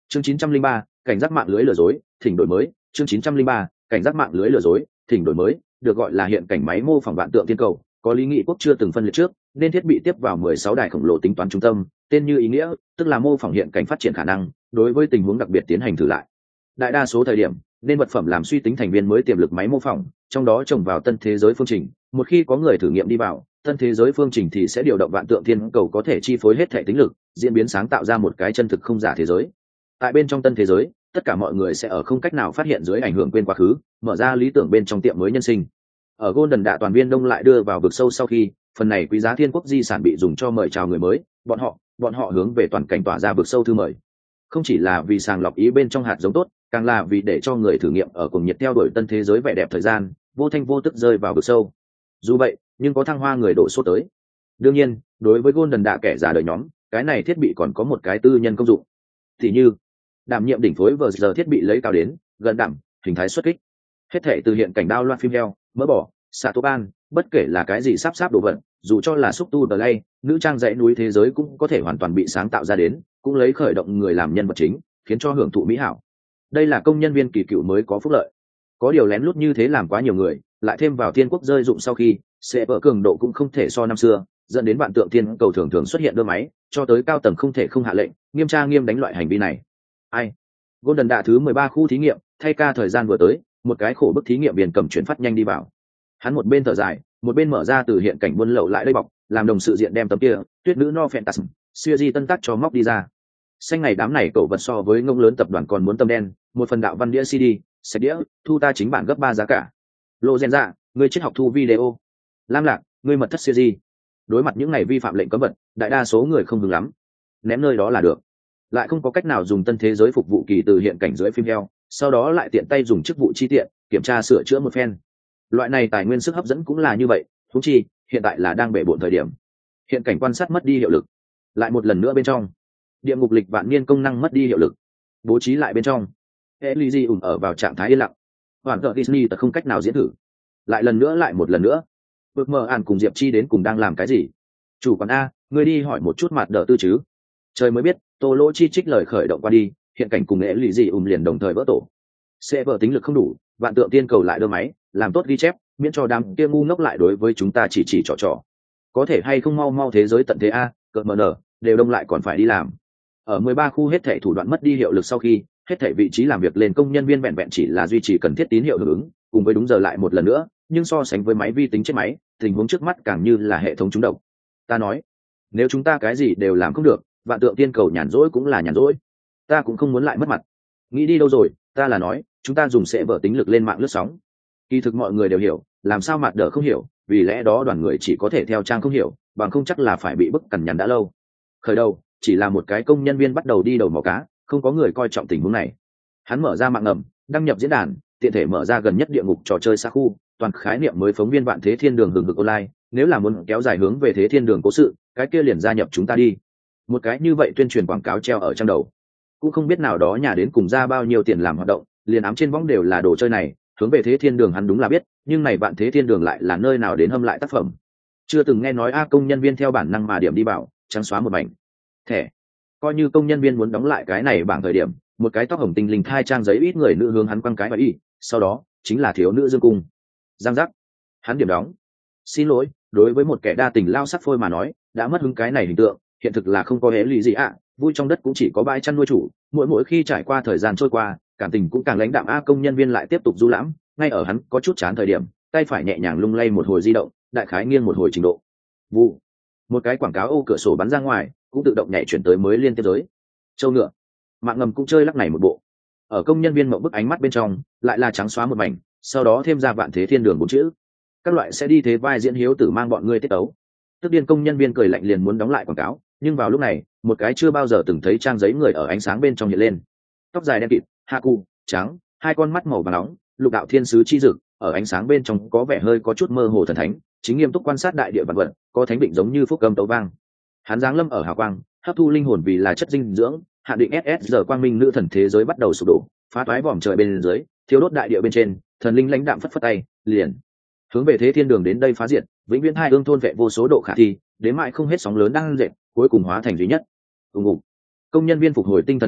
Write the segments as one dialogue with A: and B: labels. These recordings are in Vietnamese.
A: Chương 903, cảnh giác mạng lưới lừa dối, thỉnh đổi mới. Chương 903, cảnh giác mạng lưới lừa dối, thỉnh đổi mới. Được gọi là hiện cảnh máy mô phỏng vạn tượng thiên cầu, có lý nghị quốc chưa từng phân liệt trước, nên thiết bị tiếp vào 16 đài khổng lồ tính toán trung tâm, tên như ý nghĩa, tức là mô phỏng hiện cảnh phát triển khả năng, đối với tình huống đặc biệt tiến hành thử lại. Đại đa số thời điểm, nên vật phẩm làm suy tính thành viên mới tiềm lực máy mô phỏng, trong đó trồng vào tân thế giới phương trình, một khi có người thử nghiệm đi vào tân thế giới phương trình thì sẽ điều động vạn tượng thiên cầu có thể chi phối hết thể tính lực, diễn biến sáng tạo ra một cái chân thực không giả thế giới. Tại bên trong tân thế giới, tất cả mọi người sẽ ở không cách nào phát hiện dưới ảnh hưởng quên quá khứ, mở ra lý tưởng bên trong tiệm mới nhân sinh. Ở Golden Đạ toàn viên đông lại đưa vào vực sâu sau khi, phần này quý giá thiên quốc di sản bị dùng cho mời chào người mới, bọn họ hướng về toàn cảnh tỏa ra vực sâu thư mời. Không chỉ là vì sàng lọc ý bên trong hạt giống tốt, càng là vì để cho người thử nghiệm ở cùng nhiệt theo đuổi tân thế giới vẻ đẹp thời gian, vô thanh vô tức rơi vào vực sâu. Dù vậy, nhưng có thăng hoa người đổ số tới. Đương nhiên, đối với Golden Đạ kẻ già đời nhóm, cái này thiết bị còn có một cái tư nhân công dụng. Thì như đảm nhiệm đỉnh phối vừa giờ thiết bị lấy cao đến gần đảm hình thái xuất kích, hết thể từ hiện cảnh đao loạn phim heo mỡ bỏ xạ tố ban, bất kể là cái gì sắp đồ vật, dù cho là xúc tu đờ lay nữ trang dãy núi thế giới cũng có thể hoàn toàn bị sáng tạo ra đến, cũng lấy khởi động người làm nhân vật chính, khiến cho hưởng thụ mỹ hảo. Đây là công nhân viên kỳ cựu mới có phúc lợi. Có điều lén lút như thế làm quá nhiều người, lại thêm vào thiên quốc rơi dụng sau khi sẽ vỡ cường độ cũng không thể so năm xưa, dẫn đến vạn tượng thiên cầu thường thường xuất hiện đơ máy, cho tới cao tầng không thể không hạ lệnh nghiêm tra nghiêm đánh loại hành vi này. Ai Golden Đạ thứ 13 khu thí nghiệm, thay ca thời gian vừa tới, một cái khổ bức thí nghiệm viên cầm chuyển phát nhanh đi vào. Hắn một bên thở dài, một bên mở ra từ hiện cảnh buôn lậu lại đây bọc, làm đồng sự diện đem tấm kia tuyết nữ no fantasm siêu di tân tác cho móc đi ra. Xanh ngày đám này cậu vật so với ngông lớn tập đoàn còn muốn tâm đen, một phần đạo văn đĩa CD, sách đĩa, thu ta chính bản gấp 3 giá cả. Lộ Gen Dạ, người triết học thu video. Lam Lạc, người mật thất siêu di. Đối mặt những ngày vi phạm lệnh cấm vật, đại đa số người không hứng lắm, ném nơi đó là được. Lại không có cách nào dùng tân thế giới phục vụ kỳ từ hiện cảnh dưới phim heo, sau đó lại tiện tay dùng chức vụ chi tiện kiểm tra sửa chữa một phen. Loại này tài nguyên sức hấp dẫn cũng là như vậy, thú chi hiện tại là đang bể bộn thời điểm, hiện cảnh quan sát mất đi hiệu lực, lại một lần nữa bên trong địa ngục lịch vạn niên công năng mất đi hiệu lực, bố trí lại bên trong Elysium ở vào trạng thái yên lặng, hoàn cờ Disney tật không cách nào diễn thử, lại lần nữa lại một lần nữa. Bước mờ ản cùng Diệp Chi đến cùng đang làm cái gì? Chủ quán a, ngươi đi hỏi một chút mặt đỡ tư chứ. Trời mới biết, Tô Lỗ chi trích lời khởi động qua đi, hiện cảnh cùng Elysium liền đồng thời vỡ tổ. Sẽ vỡ tính lực không đủ, vạn tượng tiên cầu lại đơ máy, làm tốt ghi chép, miễn cho đám kia ngu ngốc lại đối với chúng ta chỉ trò. Có thể hay không mau thế giới tận thế a, cợt mờ nở, đều đông lại còn phải đi làm. Ở 13 khu hết thảy thủ đoạn mất đi hiệu lực sau khi, hết thảy vị trí làm việc lên công nhân viên vẹn vẹn chỉ là duy trì cần thiết tín hiệu hưởng ứng, cùng với đúng giờ lại một lần nữa, nhưng so sánh với máy vi tính chết máy, tình huống trước mắt càng như là hệ thống trúng độc. Ta nói, nếu chúng ta cái gì đều làm không được, vạn tượng tiên cầu nhàn rỗi cũng là nhàn rỗi. Ta cũng không muốn lại mất mặt. Nghĩ đi đâu rồi, ta là nói, chúng ta dùng sẽ vở tính lực lên mạng lướt sóng. Kỳ thực mọi người đều hiểu, làm sao mặt đỡ không hiểu, vì lẽ đó đoàn người chỉ có thể theo trang không hiểu, bằng không chắc là phải bị bức cằn nhằn đã lâu. Khởi đầu, chỉ là một cái công nhân viên bắt đầu đi đầu mò cá, không có người coi trọng tình huống này. Hắn mở ra mạng ngầm, đăng nhập diễn đàn, tiện thể mở ra gần nhất địa ngục trò chơi xa khu, toàn khái niệm mới phóng viên vạn thế thiên đường hừng hực online, nếu là muốn kéo dài hướng về thế thiên đường cố sự, cái kia liền gia nhập chúng ta đi. Một cái như vậy tuyên truyền quảng cáo treo ở trong đầu, cũng không biết nào đó nhà đến cùng ra bao nhiêu tiền làm hoạt động, liền ám trên võng đều là đồ chơi này, hướng về thế thiên đường hắn đúng là biết, nhưng này bạn thế thiên đường lại là nơi nào đến hâm lại tác phẩm. Chưa từng nghe nói công nhân viên theo bản năng mà điểm đi bảo, trắng xóa một mảnh thẻ. Coi như công nhân viên muốn đóng lại cái này bảng thời điểm, một cái tóc hồng tinh linh thai trang giấy ít người nữ hướng hắn quăng cái và y, sau đó chính là thiếu nữ dương cung. Giang giác, hắn điểm đóng. Xin lỗi, đối với một kẻ đa tình lao sắc phôi mà nói, đã mất hứng cái này hình tượng, hiện thực là không có hễ lụy gì ạ, vui trong đất cũng chỉ có bãi chăn nuôi chủ, mỗi khi trải qua thời gian trôi qua, cảm tình cũng càng lãnh đạm. Công nhân viên lại tiếp tục du lãm, ngay ở hắn có chút chán thời điểm, tay phải nhẹ nhàng lung lay một hồi di động, đại khái nghiêng một hồi trình độ. Vụ, một cái quảng cáo ô cửa sổ bắn ra ngoài, cũng tự động nhảy chuyển tới mới liên tiếp giới. Châu ngựa, mạng ngầm cũng chơi lắc này một bộ. Ở công nhân viên mộng bức ánh mắt bên trong, lại là trắng xóa một mảnh, sau đó thêm ra vạn thế thiên đường 4 chữ. Các loại sẽ đi thế vai diễn hiếu tử mang bọn ngươi tiết ấu. Tức điên công nhân viên cười lạnh liền muốn đóng lại quảng cáo, nhưng vào lúc này, một cái chưa bao giờ từng thấy trang giấy người ở ánh sáng bên trong hiện lên. Tóc dài đen kịt, hạ cụ, trắng, hai con mắt màu vàng nóng, lục đạo thiên sứ chi dực, ở ánh sáng bên trong có vẻ hơi có chút mơ hồ thần thánh, chính nghiêm túc quan sát đại địa vạn vật, có thánh định giống như phúc âm tấu vang. Hắn giáng lâm ở hào quang, hấp thu linh hồn vì là chất dinh dưỡng, hạn định SSR quang minh nữ thần thế giới bắt đầu sụp đổ, phá toái vòm trời bên dưới, thiếu đốt đại địa bên trên, thần linh lãnh đạm phất phất tay, liền hướng về thế thiên đường đến đây phá diệt, vĩnh viễn hai ương thôn vệ vô số độ khả thi, đến mãi không hết sóng lớn đang dệt, cuối cùng hóa thành duy nhất. Ùng ục. Công nhân viên phục hồi tinh thần lại,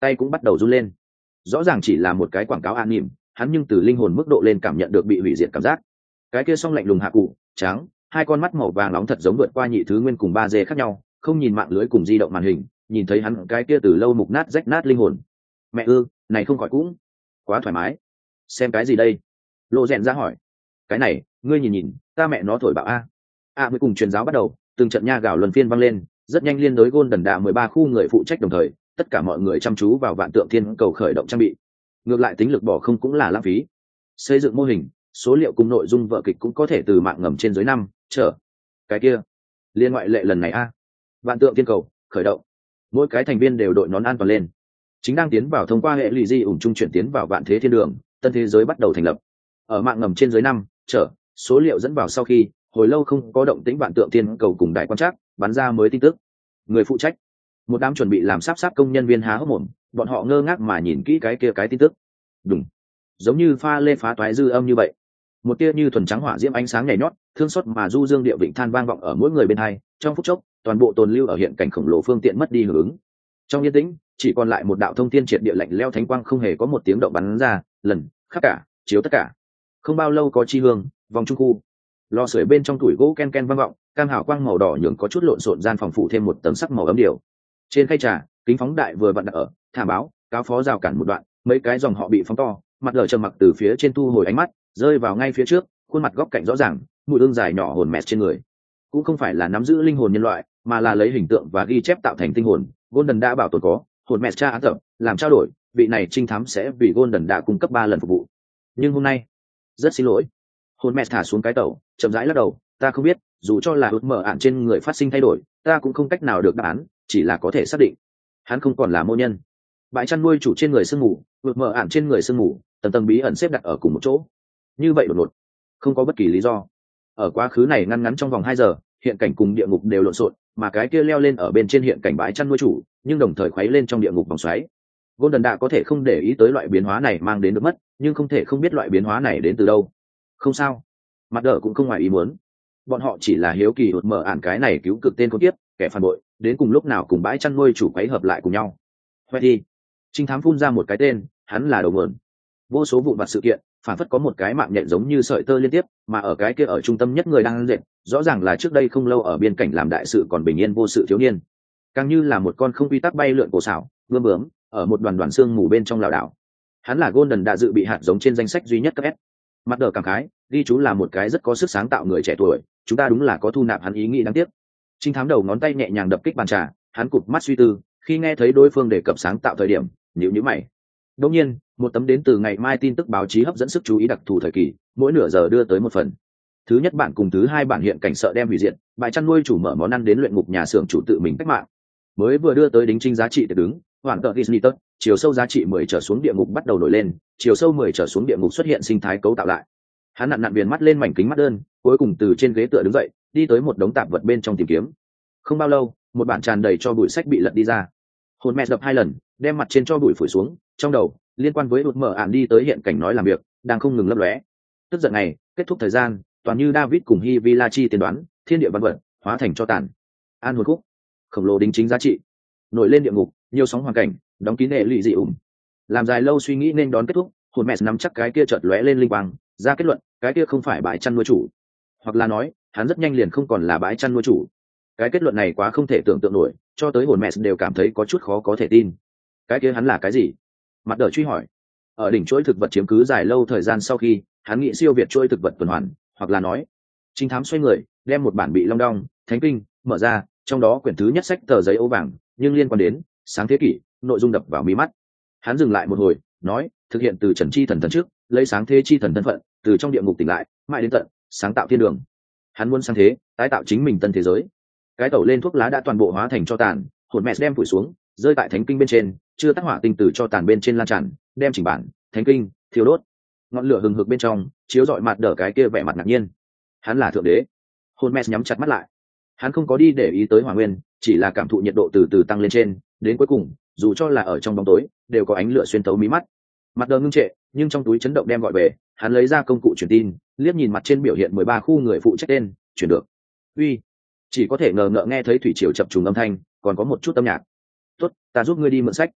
A: tay cũng bắt đầu run lên. Rõ ràng chỉ là một cái quảng cáo an nỉm, hắn nhưng từ linh hồn mức độ lên cảm nhận được bị hủy diệt cảm giác. Cái kia song lạnh lùng hạ cụ trắng, hai con mắt màu vàng nóng thật giống vượt qua nhị thứ nguyên cùng 3D khác nhau, không nhìn mạng lưới cùng di động màn hình, nhìn thấy hắn cái kia từ lâu mục nát rách nát linh hồn. Mẹ ư, này không khỏi cũng quá thoải mái. Xem cái gì đây? Lộ rèn ra hỏi. Cái này, ngươi nhìn nhìn, ta mẹ nó thổi bạo a. Mới cùng truyền giáo bắt đầu, từng trận nha gạo luân phiên vang lên, rất nhanh liên đối gôn đần đạ 13 khu người phụ trách đồng thời, tất cả mọi người chăm chú vào vạn tượng thiên cầu khởi động trang bị. Ngược lại tính lực bỏ không cũng là lãng phí. Xây dựng mô hình, số liệu cùng nội dung vở kịch cũng có thể từ mạng ngầm trên dưới năm trở. Cái kia, liên ngoại lệ lần này vạn tượng thiên cầu khởi động. Mỗi cái thành viên đều đội nón an toàn lên. Chính đang tiến vào thông qua hệ lụy di ủng trung chuyển tiến vào vạn thế thiên đường, tân thế giới bắt đầu thành lập. Ở mạng ngầm trên dưới năm trở, số liệu dẫn vào sau khi hồi lâu không có động tĩnh vạn tượng thiên cầu cùng đại quan trắc bắn ra mới tin tức. Người phụ trách, một đám chuẩn bị làm sáp công nhân viên há hốc mồm, bọn họ ngơ ngác mà nhìn kỹ cái kia cái tin tức. Đúng, giống như pha lê phá toái dư âm như vậy, một tia như thuần trắng hỏa diễm ánh sáng nhảy nhót thương xót mà du dương địa vịnh than vang vọng ở mỗi người bên hai. Trong phút chốc, toàn bộ tồn lưu ở hiện cảnh khổng lồ phương tiện mất đi hưởng ứng. Trong yên tĩnh, chỉ còn lại một đạo thông thiên triệt địa lạnh leo thánh quang không hề có một tiếng động bắn ra, lần khắp cả chiếu tất cả. Không bao lâu có chi hương vòng trung khu, lò sưởi bên trong tuổi gỗ ken ken vang vọng, cam hào quang màu đỏ nhường có chút lộn xộn gian phòng phủ thêm một tầng sắc màu ấm điều. Trên khay trà, kính phóng đại vừa vặn đặt ở thả báo cáo phó rào cản một đoạn, mấy cái dòng họ bị phóng to, mặt lờ trầm mặc từ phía trên thu hồi ánh mắt, rơi vào ngay phía trước, khuôn mặt góc cạnh rõ ràng, mùi hương dài nhỏ hồn mẹt trên người. Cũng không phải là nắm giữ linh hồn nhân loại, mà là lấy hình tượng và ghi chép tạo thành tinh hồn. Golden đã bảo tồn có hồn mẹt tra án tập, làm trao đổi, vị này trinh thám sẽ vì Golden đã cung cấp 3 lần phục vụ. Nhưng hôm nay, rất xin lỗi. Hồn mẹt thả xuống cái tàu, chậm rãi lắc đầu, ta không biết, dù cho là ước mở ạn trên người phát sinh thay đổi, ta cũng không cách nào được đáp án, chỉ là có thể xác định hắn không còn là mô nhân. Bãi chăn nuôi chủ trên người sương mù, ước mở ạn trên người sương mù, tầng tầng bí ẩn xếp đặt ở cùng một chỗ, như vậy đột ngột, không có bất kỳ lý do. Ở quá khứ này ngăn ngắn trong vòng 2 giờ, hiện cảnh cùng địa ngục đều lộn xộn, mà cái kia leo lên ở bên trên hiện cảnh bãi chăn nuôi chủ, nhưng đồng thời khuấy lên trong địa ngục vòng xoáy. Golden đã có thể không để ý tới loại biến hóa này mang đến được mất, nhưng không thể không biết loại biến hóa này đến từ đâu. Không sao, mặt đỡ cũng không ngoài ý muốn. Bọn họ chỉ là hiếu kỳ hụt mở ản cái này cứu cực tên con tiếp, kẻ phản bội, đến cùng lúc nào cùng bãi chăn nuôi chủ quấy hợp lại cùng nhau. Hoẹ đi. Trinh thám phun ra một cái tên, hắn là đầu nguồn. Vô số vụn vặt sự kiện, phản phất có một cái mạng nhện giống như sợi tơ liên tiếp, mà ở cái kia ở trung tâm nhất người đang dệt, rõ ràng là trước đây không lâu ở biên cảnh làm đại sự còn bình yên vô sự thiếu niên, càng như là một con không quy tắc bay lượn cổ xảo, bướm bướm, ở một đoàn đoàn xương mù bên trong lảo đảo. Hắn là Golden đã dự bị hạt giống trên danh sách duy nhất cấp S. Mặt đờ cảm khái, ghi chú là một cái rất có sức sáng tạo người trẻ tuổi, chúng ta đúng là có thu nạp hắn ý nghĩ đáng tiếc. Trinh thám đầu ngón tay nhẹ nhàng đập kích bàn trà, hắn cụp mắt suy tư, khi nghe thấy đối phương đề cập sáng tạo thời điểm, nhíu mày. Đột nhiên, một tấm đến từ ngày mai tin tức báo chí hấp dẫn sức chú ý đặc thù thời kỳ, mỗi nửa giờ đưa tới một phần. Thứ nhất bản cùng thứ hai bản hiện cảnh sợ đem hủy diệt, bãi chăn nuôi chủ mở món ăn đến luyện ngục nhà xưởng chủ tự mình cách mạng. Mới vừa đưa tới đính chính giá trị được đứng, hoàn tợ Disney tất, chiều sâu giá trị 10 trở xuống địa ngục bắt đầu nổi lên, chiều sâu 10 trở xuống địa ngục xuất hiện sinh thái cấu tạo lại. Hắn nặn viền mắt lên mảnh kính mắt đơn, cuối cùng từ trên ghế tựa đứng dậy, đi tới một đống tạp vật bên trong tìm kiếm. Không bao lâu, một bản tràn đầy cho bụi sách bị lật đi ra. Hồn mẹ đập 2 lần, đem mặt trên cho bụi phủi xuống, trong đầu liên quan với đột mở ạn đi tới hiện cảnh nói làm việc, đang không ngừng lấp lóe. Tức giận này, kết thúc thời gian, toàn như David cùng Hivilachi tiên đoán, thiên địa văn vật hóa thành cho tàn. An hồn khúc, khổng lồ đính chính giá trị, nổi lên địa ngục, nhiều sóng hoàn cảnh, đóng kín hệ lụy dị ủng. Làm dài lâu suy nghĩ nên đón kết thúc, hồn mẹ nắm chắc cái kia chợt lóe lên linh quang, ra kết luận, cái kia không phải bãi chăn nuôi chủ, hoặc là nói, hắn rất nhanh liền không còn là bãi chăn nuôi chủ. Cái kết luận này quá không thể tưởng tượng nổi, cho tới hồn mẹ đều cảm thấy có chút khó có thể tin. Cái kia hắn là cái gì? Mặt đỡ truy hỏi. Ở đỉnh chuỗi thực vật chiếm cứ dài lâu thời gian sau khi, hắn nghĩ siêu việt chuỗi thực vật tuần hoàn, hoặc là nói, trinh thám xoay người, đem một bản bị long đong, thánh kinh mở ra, trong đó quyển thứ nhất sách tờ giấy ố vàng, nhưng liên quan đến sáng thế kỷ, nội dung đập vào mí mắt. Hắn dừng lại một hồi, nói, thực hiện từ trần chi thần trước, lấy sáng thế chi thần thân phận, từ trong địa ngục tỉnh lại, mãi đến tận sáng tạo thiên đường. Hắn muốn sáng thế, tái tạo chính mình tân thế giới. Cái tẩu lên thuốc lá đã toàn bộ hóa thành cho tàn, hồn mẹ đem phủi xuống, rơi tại thánh kinh bên trên, chưa tác hỏa tinh từ cho tàn bên trên lan tràn, đem chỉnh bản thánh kinh thiêu đốt. Ngọn lửa hừng hực bên trong chiếu rọi mặt đỡ cái kia vẻ mặt ngạc nhiên. Hắn là thượng đế. Hồn mẹ nhắm chặt mắt lại. Hắn không có đi để ý tới hỏa nguyên, chỉ là cảm thụ nhiệt độ từ từ tăng lên trên, đến cuối cùng, dù cho là ở trong bóng tối, đều có ánh lửa xuyên tấu mí mắt. Mặt đờ ngưng trệ, nhưng trong túi chấn động đem gọi về, hắn lấy ra công cụ truyền tin, liếc nhìn mặt trên biểu hiện 13 khu người phụ trách tên, chuyển được. Uy, chỉ có thể ngờ ngợ nghe thấy thủy triều chập trùng âm thanh, còn có một chút âm nhạc. Tốt, ta giúp ngươi đi mượn sách.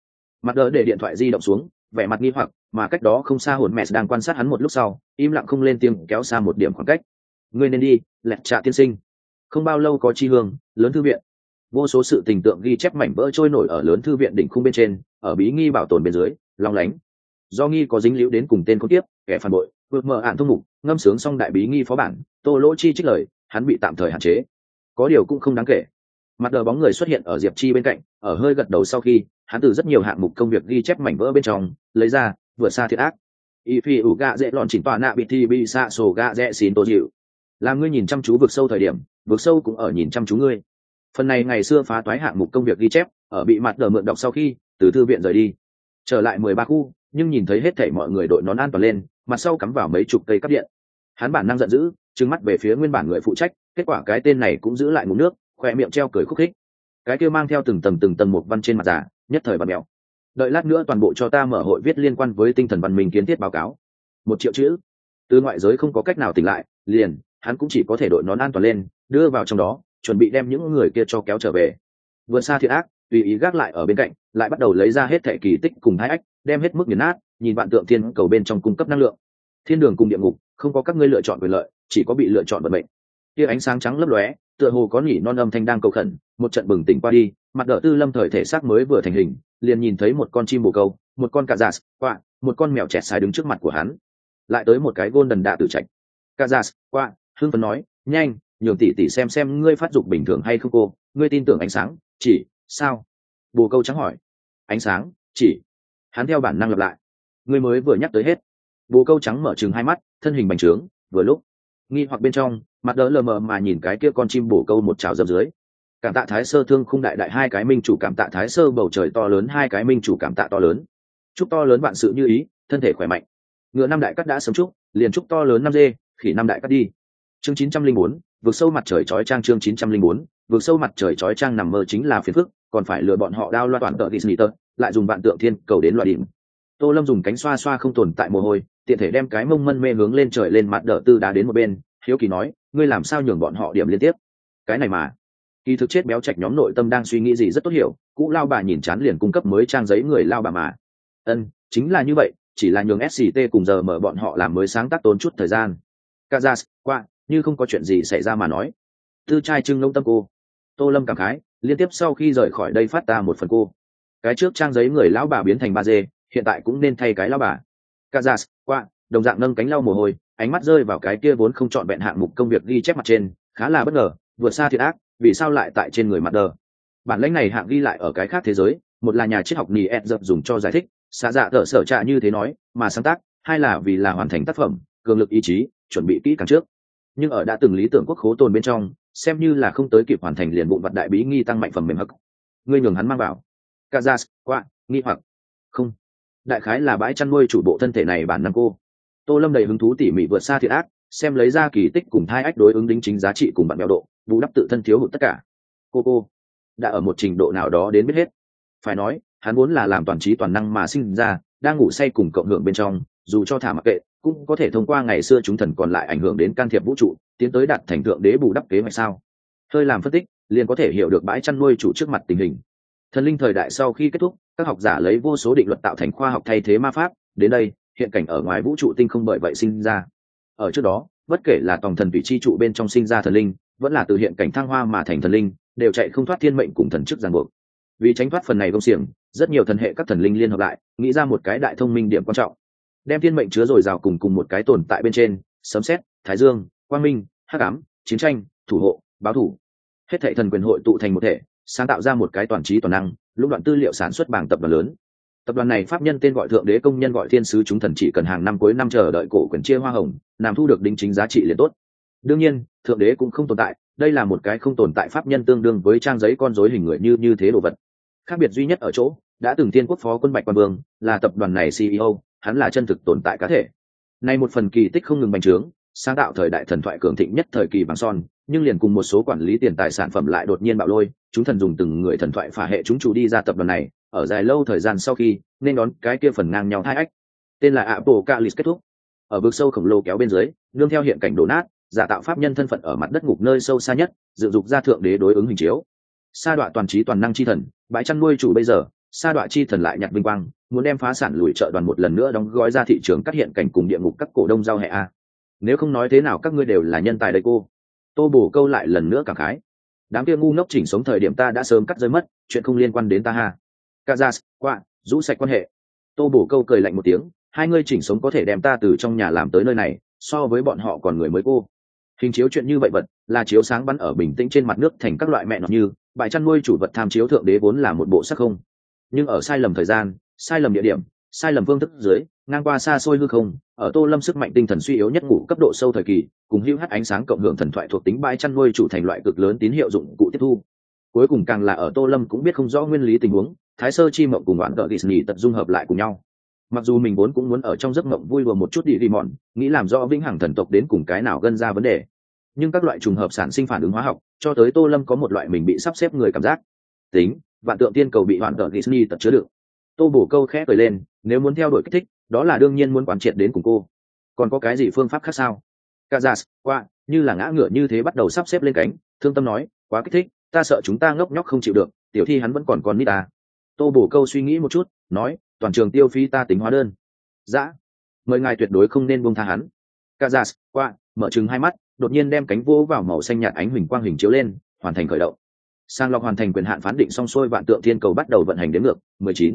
A: Mặt đỡ để điện thoại di động xuống, vẻ mặt nghi hoặc, mà cách đó không xa hồn mẹ đang quan sát hắn một lúc sau, im lặng không lên tiếng, kéo xa một điểm khoảng cách. Ngươi nên đi, Lẹt Trạ tiên sinh. Không bao lâu có chi hương, lớn thư viện. Vô số sự tình tượng ghi chép mảnh vỡ trôi nổi ở lớn thư viện đỉnh khung bên trên, ở bí nghi bảo tồn bên dưới, long lánh. Do nghi có dính líu đến cùng tên con tiếp, kẻ phản bội, vượt mở ạn thông mục, ngâm sướng xong đại bí nghi phó bản, Tô Lỗ Chi trích lời, hắn bị tạm thời hạn chế. Có điều cũng không đáng kể. Mặt đờ bóng người xuất hiện ở Diệp Chi bên cạnh, ở hơi gật đầu sau khi, hắn từ rất nhiều hạng mục công việc ghi chép mảnh vỡ bên trong lấy ra, vừa xa thiệt ác. Y phi ủ gạ dễ lòn chỉnh tọa nạ bị thi bị xạ sổ gạ dễ xin tô dịu. Làm ngươi nhìn chăm chú vực sâu thời điểm, vực sâu cũng ở nhìn chăm chú ngươi. Phần này ngày xưa phá toái hạng mục công việc ghi chép, ở bị mặt đờ mượn đọc sau khi từ thư viện rời đi, trở lại 13 khu, nhưng nhìn thấy hết thảy mọi người đội nón an toàn lên, mặt sau cắm vào mấy chục cây cáp điện. Hắn bản năng giận dữ, trừng mắt về phía nguyên bản người phụ trách, kết quả cái tên này cũng giữ lại ngụm nước, khoe miệng treo cười khúc khích. Cái kia mang theo từng tầng một văn trên mặt giả, nhất thời bật mèo. Đợi lát nữa toàn bộ cho ta mở hội viết liên quan với tinh thần văn minh kiến thiết báo cáo. 1 triệu chữ. Từ ngoại giới không có cách nào tỉnh lại, liền, hắn cũng chỉ có thể đội nón an toàn lên, đưa vào trong đó, chuẩn bị đem những người kia cho kéo trở về. Vượt xa thiệt ác, tùy ý gác lại ở bên cạnh, lại bắt đầu lấy ra hết thảy kỳ tích cùng hai ách, đem hết mức nghiền nát, nhìn vạn tượng thiên cầu bên trong cung cấp năng lượng. Thiên đường cùng địa ngục, không có các ngươi lựa chọn quyền lợi, chỉ có bị lựa chọn vận mệnh. Tia ánh sáng trắng lấp lóe, tựa hồ có nhỉ non âm thanh đang cầu khẩn, một trận bừng tỉnh qua đi, mặt đỡ Tư Lâm thời thể xác mới vừa thành hình, liền nhìn thấy một con chim bồ câu, một con cà giạt, quạ, một con mèo chẹt sái đứng trước mặt của hắn. Lại tới một cái golden đạ tử trạch. Cà giạt, quạ, hưng phấn nói, nhanh, nhường tỷ xem ngươi phát dục bình thường hay không cô, ngươi tin tưởng ánh sáng, chỉ, sao? Bồ câu trắng hỏi. Ánh sáng, chỉ. Hắn theo bản năng lặp lại. Ngươi mới vừa nhắc tới hết. Bồ câu trắng mở trừng hai mắt, thân hình bành trướng, vừa lúc nghi hoặc bên trong, mặt đỡ lờ mờ mà nhìn cái kia con chim bồ câu một trào dập dưới. Cảm tạ Thái Sơ Thương Khung đại đại hai cái minh chủ, cảm tạ Thái Sơ bầu trời to lớn hai cái minh chủ, cảm tạ to lớn. Chúc to lớn vạn sự như ý, thân thể khỏe mạnh. Ngựa năm đại cắt đã sớm chúc, liền chúc to lớn 5 dê, khỉ năm đại cắt đi. Chương 904, vượt sâu mặt trời chói chang. Chương 904, vượt sâu mặt trời chói chang. Nằm mơ chính là phiền phức, còn phải lừa bọn họ đao loa toàn tợ Disney tơ, lại dùng vạn tượng thiên cầu đến loại đỉnh. Tô Lâm dùng cánh xoa xoa không tồn tại mồ hôi, tiện thể đem cái mông mân mê hướng lên trời lên mặt đỡ Tư đá đến một bên, hiếu kỳ nói, ngươi làm sao nhường bọn họ điểm liên tiếp? Cái này mà, kỳ thực chết béo trạch nhóm nội tâm đang suy nghĩ gì rất tốt hiểu, cũ lao bà nhìn chán liền cung cấp mới trang giấy người lao bà mà. Chính là như vậy, chỉ là nhường SCT cùng giờ mở bọn họ làm mới sáng tác tốn chút thời gian. Kazas, qua, như không có chuyện gì xảy ra mà nói. Tư trai trưng lông tâm cô. Tô Lâm cảm khái, liên tiếp sau khi rời khỏi đây phát ta một phần cô. Cái trước trang giấy người lão bà biến thành 3D, hiện tại cũng nên thay cái lão bà. Kazas, qua, đồng dạng nâng cánh lau mồ hôi, ánh mắt rơi vào cái kia vốn không chọn vẹn hạng mục công việc ghi chép mặt trên, khá là bất ngờ, vượt xa thiệt ác, vì sao lại tại trên người mặt đờ. Bản lĩnh này hạng ghi lại ở cái khác thế giới, một là nhà triết học nì ed dập dùng cho giải thích, xạ dạ tở sở trạ như thế nói, mà sáng tác, hai là vì là hoàn thành tác phẩm, cường lực ý chí, chuẩn bị kỹ càng trước. Nhưng ở đã từng lý tưởng quốc khố tồn bên trong, xem như là không tới kịp hoàn thành liền vụn vặt đại bí nghi tăng mạnh phẩm mềm hắc. Ngươi nhường hắn mang vào. Kazas, qua, nghi hoặc. Không. Đại khái là bãi chăn nuôi chủ bộ thân thể này bản năng cô. Tô Lâm đầy hứng thú tỉ mỉ vượt xa thiệt ác, xem lấy ra kỳ tích cùng thai ách đối ứng đính chính giá trị cùng bạn béo độ, bù đắp tự thân thiếu hụt tất cả. Cô đã ở một trình độ nào đó đến biết hết. Phải nói, hắn vốn là làm toàn trí toàn năng mà sinh ra, đang ngủ say cùng cộng hưởng bên trong, dù cho thả mặc kệ, cũng có thể thông qua ngày xưa chúng thần còn lại ảnh hưởng đến can thiệp vũ trụ, tiến tới đạt thành thượng đế bù đắp kế hoạch sao. Hơi làm phân tích, liền có thể hiểu được bãi chăn nuôi chủ trước mặt tình hình. Thần linh thời đại sau khi kết thúc, các học giả lấy vô số định luật tạo thành khoa học thay thế ma pháp, đến đây, hiện cảnh ở ngoài vũ trụ tinh không bởi vậy sinh ra. Ở trước đó, bất kể là tòng thần vị chi trụ bên trong sinh ra thần linh, vẫn là từ hiện cảnh thăng hoa mà thành thần linh, đều chạy không thoát thiên mệnh cùng thần chức ràng buộc. Vì tránh thoát phần này công xiềng, rất nhiều thần hệ các thần linh liên hợp lại, nghĩ ra một cái đại thông minh điểm quan trọng, đem thiên mệnh chứa dồi dào cùng một cái tồn tại bên trên, sấm sét, thái dương, quang minh, hắc ám, chiến tranh, thủ hộ, báo thủ, hết thảy thần quyền hội tụ thành một thể, sáng tạo ra một cái toàn trí toàn năng, lũng đoạn tư liệu sản xuất bảng tập đoàn lớn. Tập đoàn này pháp nhân tên gọi thượng đế, công nhân gọi thiên sứ, chúng thần chỉ cần hàng năm cuối năm chờ đợi cổ quyền chia hoa hồng, làm thu được đính chính giá trị liền tốt. Đương nhiên, thượng đế cũng không tồn tại, đây là một cái không tồn tại pháp nhân, tương đương với trang giấy con rối hình người như thế đồ vật. Khác biệt duy nhất ở chỗ, đã từng thiên quốc phó quân Bạch Quan Vương là tập đoàn này CEO, hắn là chân thực tồn tại cá thể. Nay một phần kỳ tích không ngừng bành trướng, sáng tạo thời đại thần thoại cường thịnh nhất thời kỳ vàng son, nhưng liền cùng một số quản lý tiền tài sản phẩm lại đột nhiên bạo lôi, chúng thần dùng từng người thần thoại phả hệ chúng chủ đi ra tập đoàn này, ở dài lâu thời gian sau khi nên đón cái kia phần ngang nhau hai ách, tên là Apocalypse kết thúc. Ở vực sâu khổng lồ kéo bên dưới, nương theo hiện cảnh đổ nát, giả tạo pháp nhân thân phận ở mặt đất ngục nơi sâu xa nhất, dựng dục ra thượng đế đối ứng hình chiếu. Sa đọa toàn trí toàn năng chi thần, bãi chăn nuôi chủ bây giờ sa đọa chi thần lại nhặt vinh quang, muốn đem phá sản lùi chợ đoàn một lần nữa đóng gói ra thị trường cắt hiện cảnh cùng địa ngục các cổ đông giao hệ a. Nếu không nói thế nào các ngươi đều là nhân tài đây cô. Tô Bổ Câu lại lần nữa cảm khái. Đám kia ngu ngốc chỉnh sống thời điểm ta đã sớm cắt rơi mất, chuyện không liên quan đến ta ha. Kazas, qua, rũ sạch quan hệ. Tô Bổ Câu cười lạnh một tiếng, hai ngươi chỉnh sống có thể đem ta từ trong nhà làm tới nơi này, so với bọn họ còn người mới cô. Hình chiếu chuyện như vậy vật, là chiếu sáng bắn ở bình tĩnh trên mặt nước thành các loại mẹ nó như, bãi chăn nuôi chủ vật tham chiếu thượng đế vốn là một bộ sắc không. Nhưng ở sai lầm thời gian, sai lầm địa điểm, sai lầm phương thức dưới, ngang qua xa xôi hư không, ở Tô Lâm sức mạnh tinh thần suy yếu nhất ngủ cấp độ sâu thời kỳ, cùng hữu hắt ánh sáng cộng hưởng thần thoại thuộc tính bãi chăn nuôi chủ thành loại cực lớn tín hiệu dụng cụ tiếp thu. Cuối cùng càng là ở Tô Lâm cũng biết không rõ nguyên lý tình huống, Thái Sơ chi mộng cùng đoạn tợ Disney tận dung hợp lại cùng nhau. Mặc dù mình vốn cũng muốn ở trong giấc mộng vui đùa một chút đi mòn, nghĩ làm rõ vĩnh hằng thần tộc đến cùng cái nào gây ra vấn đề, nhưng các loại trùng hợp sản sinh phản ứng hóa học, cho tới Tô Lâm có một loại mình bị sắp xếp người cảm giác. Tính, vạn tượng tiên cầu bị hoàn tợ Disney tận chứa đựng. Tô Bổ Câu khẽ cười lên, nếu muốn theo đuổi kích thích, đó là đương nhiên muốn quán triệt đến cùng cô. Còn có cái gì phương pháp khác sao? Kazas, qua, như là ngã ngựa như thế bắt đầu sắp xếp lên cánh, thương tâm nói, quá kích thích, ta sợ chúng ta ngốc nhóc không chịu được, tiểu thi hắn vẫn còn con nít ta. Tô Bổ Câu suy nghĩ một chút, nói, toàn trường tiêu phí ta tính hóa đơn. Dạ, mời ngài tuyệt đối không nên buông tha hắn. Kazas, qua, mở trừng hai mắt, đột nhiên đem cánh vỗ vào màu xanh nhạt ánh huỳnh quang hình chiếu lên, hoàn thành khởi động. Sang lọc hoàn thành quyền hạn phán định xong xuôi vạn tượng thiên cầu bắt đầu vận hành đến ngược 19.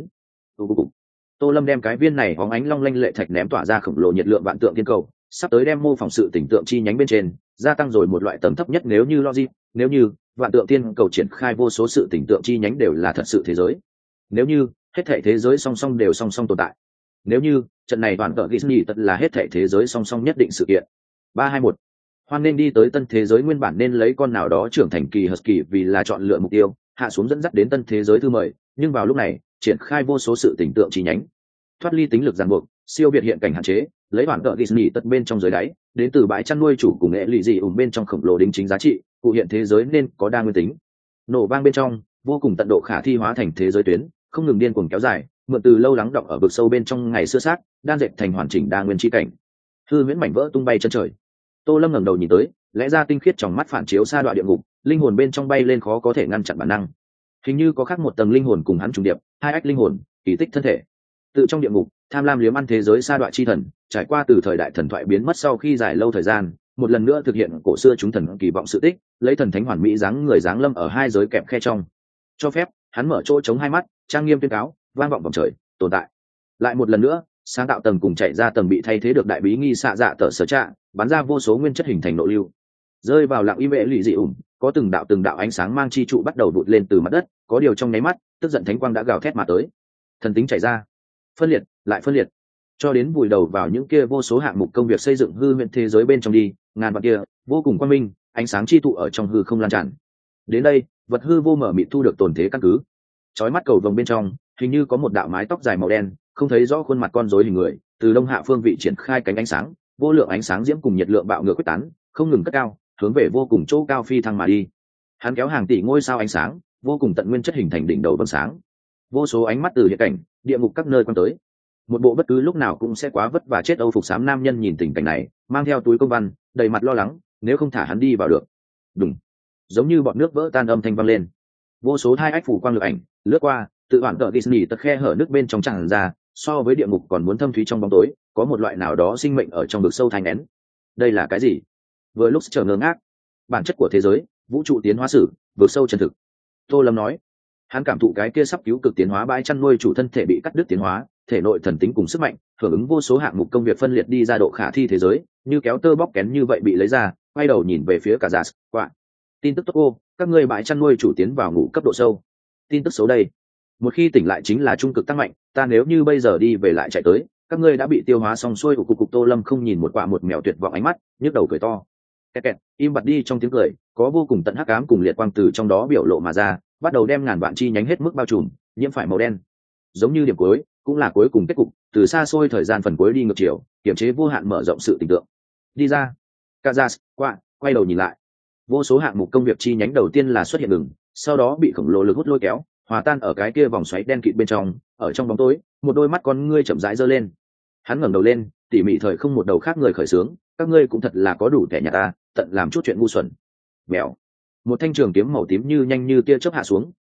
A: Tô Lâm đem cái viên này bóng ánh long lanh lệ thạch ném tỏa ra khổng lồ nhiệt lượng vạn tượng thiên cầu, sắp tới đem mô phỏng sự tỉnh tượng chi nhánh bên trên, gia tăng rồi một loại tầng thấp nhất nếu như logic, nếu như vạn tượng thiên cầu triển khai vô số sự tỉnh tượng chi nhánh đều là thật sự thế giới. Nếu như hết thảy thế giới song song đều song song tồn tại. Nếu như trận này toàn tượng Disney tất là hết thảy thế giới song song nhất định sự kiện. 321. Hoan nên đi tới tân thế giới nguyên bản nên lấy con nào đó trưởng thành kỳ Husky vì là chọn lựa mục tiêu, hạ xuống dẫn dắt đến tân thế giới thư mời, nhưng vào lúc này, triển khai vô số sự tỉnh tượng chi nhánh. Thoát ly tính lực ràng buộc, siêu việt hiện cảnh hạn chế, lấy bản tợ Disney tất bên trong dưới đáy, đến từ bãi chăn nuôi chủ cùng nghệ lụy dị ủng bên trong khổng lồ đính chính giá trị, cụ hiện thế giới nên có đa nguyên tính. Nổ vang bên trong, vô cùng tận độ khả thi hóa thành thế giới tuyến, không ngừng điên cuồng kéo dài, mượn từ lâu lắng đọng ở vực sâu bên trong ngày xưa sát, đan dệt thành hoàn chỉnh đa nguyên chi cảnh. Hư huyễn mảnh vỡ tung bay chân trời. Tô Lâm ngẩng đầu nhìn tới, lẽ ra tinh khiết trong mắt phản chiếu sa đoạn địa ngục, linh hồn bên trong bay lên khó có thể ngăn chặn bản năng. Hình như có khác một tầng linh hồn cùng hắn trùng điệp, hai ách linh hồn, kỳ tích thân thể. Tự trong địa ngục, tham lam liếm ăn thế giới sa đoạn chi thần, trải qua từ thời đại thần thoại biến mất sau khi dài lâu thời gian, một lần nữa thực hiện cổ xưa chúng thần kỳ vọng sự tích, lấy thần thánh hoàn mỹ dáng người dáng lâm ở hai giới kẹp khe trong. Cho phép, hắn mở chỗ chống hai mắt, trang nghiêm tuyên cáo, vang vọng vòng trời, tồn tại. Lại một lần nữa, sáng tạo tầng cùng chạy ra tầng bị thay thế được đại bí nghi xạ dạ tở sở trạ, bắn ra vô số nguyên chất hình thành nội lưu, rơi vào lặng im vệ lụy dị ủng, có từng đạo ánh sáng mang chi trụ bắt đầu vụt lên từ mặt đất, có điều trong nháy mắt, tức giận thánh quang đã gào thét mà tới. Thần tính chạy ra, phân liệt, lại phân liệt, cho đến vùi đầu vào những kia vô số hạng mục công việc xây dựng hư huyễn thế giới bên trong đi, ngàn vạn kia, vô cùng quang minh, ánh sáng chi tụ ở trong hư không lan tràn. Đến đây, vật hư vô mở mịt thu được tồn thế căn cứ. Chói mắt cầu vồng bên trong, hình như có một đạo mái tóc dài màu đen, không thấy rõ khuôn mặt con rối hình người, từ đông hạ phương vị triển khai cánh ánh sáng, vô lượng ánh sáng diễm cùng nhiệt lượng bạo ngược quyết tán, không ngừng cất cao, hướng về vô cùng chỗ cao phi thăng mà đi. Hắn kéo hàng tỷ ngôi sao ánh sáng, vô cùng tận nguyên chất hình thành đỉnh đầu vầng sáng. Vô số ánh mắt từ hiện cảnh, địa ngục các nơi quan tới. Một bộ bất cứ lúc nào cũng sẽ quá vất vả chết âu phục xám nam nhân nhìn tình cảnh này, mang theo túi công văn, đầy mặt lo lắng, nếu không thả hắn đi vào được. Đùng, giống như bọn nước vỡ tan âm thanh vang lên. Vô số thai ách phủ quang lực ảnh lướt qua, tự bản tợ Disney tật khe hở nước bên trong tràn ra, so với địa ngục còn muốn thâm thúy trong bóng tối, có một loại nào đó sinh mệnh ở trong vực sâu thanh nén. Đây là cái gì? Vừa lúc chờ ngơ ngác, bản chất của thế giới, vũ trụ tiến hóa sử, vực sâu chân thực. Tô Lâm nói, hắn cảm thụ cái kia sắp cứu cực tiến hóa bãi chăn nuôi chủ thân thể bị cắt đứt tiến hóa, thể nội thần tính cùng sức mạnh, hưởng ứng vô số hạng mục công việc phân liệt đi ra độ khả thi thế giới, như kéo tơ bóc kén như vậy bị lấy ra, quay đầu nhìn về phía cả giả quạ. Tin tức tốt cô, các ngươi bãi chăn nuôi chủ tiến vào ngủ cấp độ sâu. Tin tức xấu đây, một khi tỉnh lại chính là trung cực tăng mạnh, ta nếu như bây giờ đi về lại chạy tới, các ngươi đã bị tiêu hóa xong xuôi. Cục Tô Lâm không nhìn một quả một mèo tuyệt vọng ánh mắt, nhức đầu cười to. Kẹt kẹt, im bặt đi trong tiếng cười, có vô cùng tận hắc ám cùng liệt quang từ trong đó biểu lộ mà ra, bắt đầu đem ngàn vạn chi nhánh hết mức bao trùm, nhiễm phải màu đen. Giống như điểm cuối, cũng là cuối cùng kết cục, từ xa xôi thời gian phần cuối đi ngược chiều, kiểm chế vô hạn mở rộng sự tình tượng. Đi ra. Kazas, quay đầu nhìn lại. Vô số hạng mục công việc chi nhánh đầu tiên là xuất hiện ngừng, sau đó bị khổng lồ lực hút lôi kéo, hòa tan ở cái kia vòng xoáy đen kịt bên trong, ở trong bóng tối, một đôi mắt con ngươi chậm rãi giơ lên. Hắn ngẩng đầu lên, tỉ mỉ thời không một đầu khác người khởi sướng, các ngươi cũng thật là có đủ kẻ nhà ta, tận làm chút chuyện ngu xuẩn. Mèo. Một thanh trường kiếm màu tím như nhanh như tia chớp hạ xuống,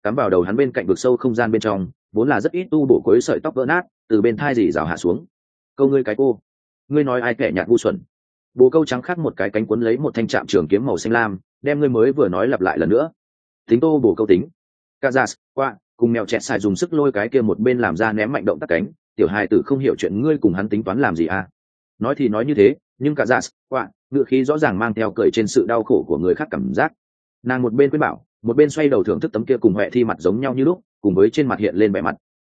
A: cắm vào đầu hắn bên cạnh vực sâu không gian bên trong vốn là rất ít tu bổ cuối sợi tóc vỡ nát từ bên thai dì rào hạ xuống. Câu ngươi cái cô, ngươi nói ai kẻ nhạt ngu xuẩn. Bồ câu trắng khác một cái cánh cuốn lấy một thanh trạm trường kiếm màu xanh lam, đem ngươi mới vừa nói lặp lại lần nữa. Tính tô bồ câu tính. Kazas, qua, cùng mèo chẹt xài dùng sức lôi cái kia một bên làm ra ném mạnh động tác cánh, tiểu hài tử không hiểu chuyện ngươi cùng hắn tính toán làm gì à? Nói thì nói như thế, nhưng Kazas, qua, ngựa khí rõ ràng mang theo cười trên sự đau khổ của người khác cảm giác. Nàng một bên khuyên bảo, một bên xoay đầu thưởng thức tấm kia cùng Huệ Thi mặt giống nhau như lúc, cùng với trên mặt hiện lên vẻ mặt.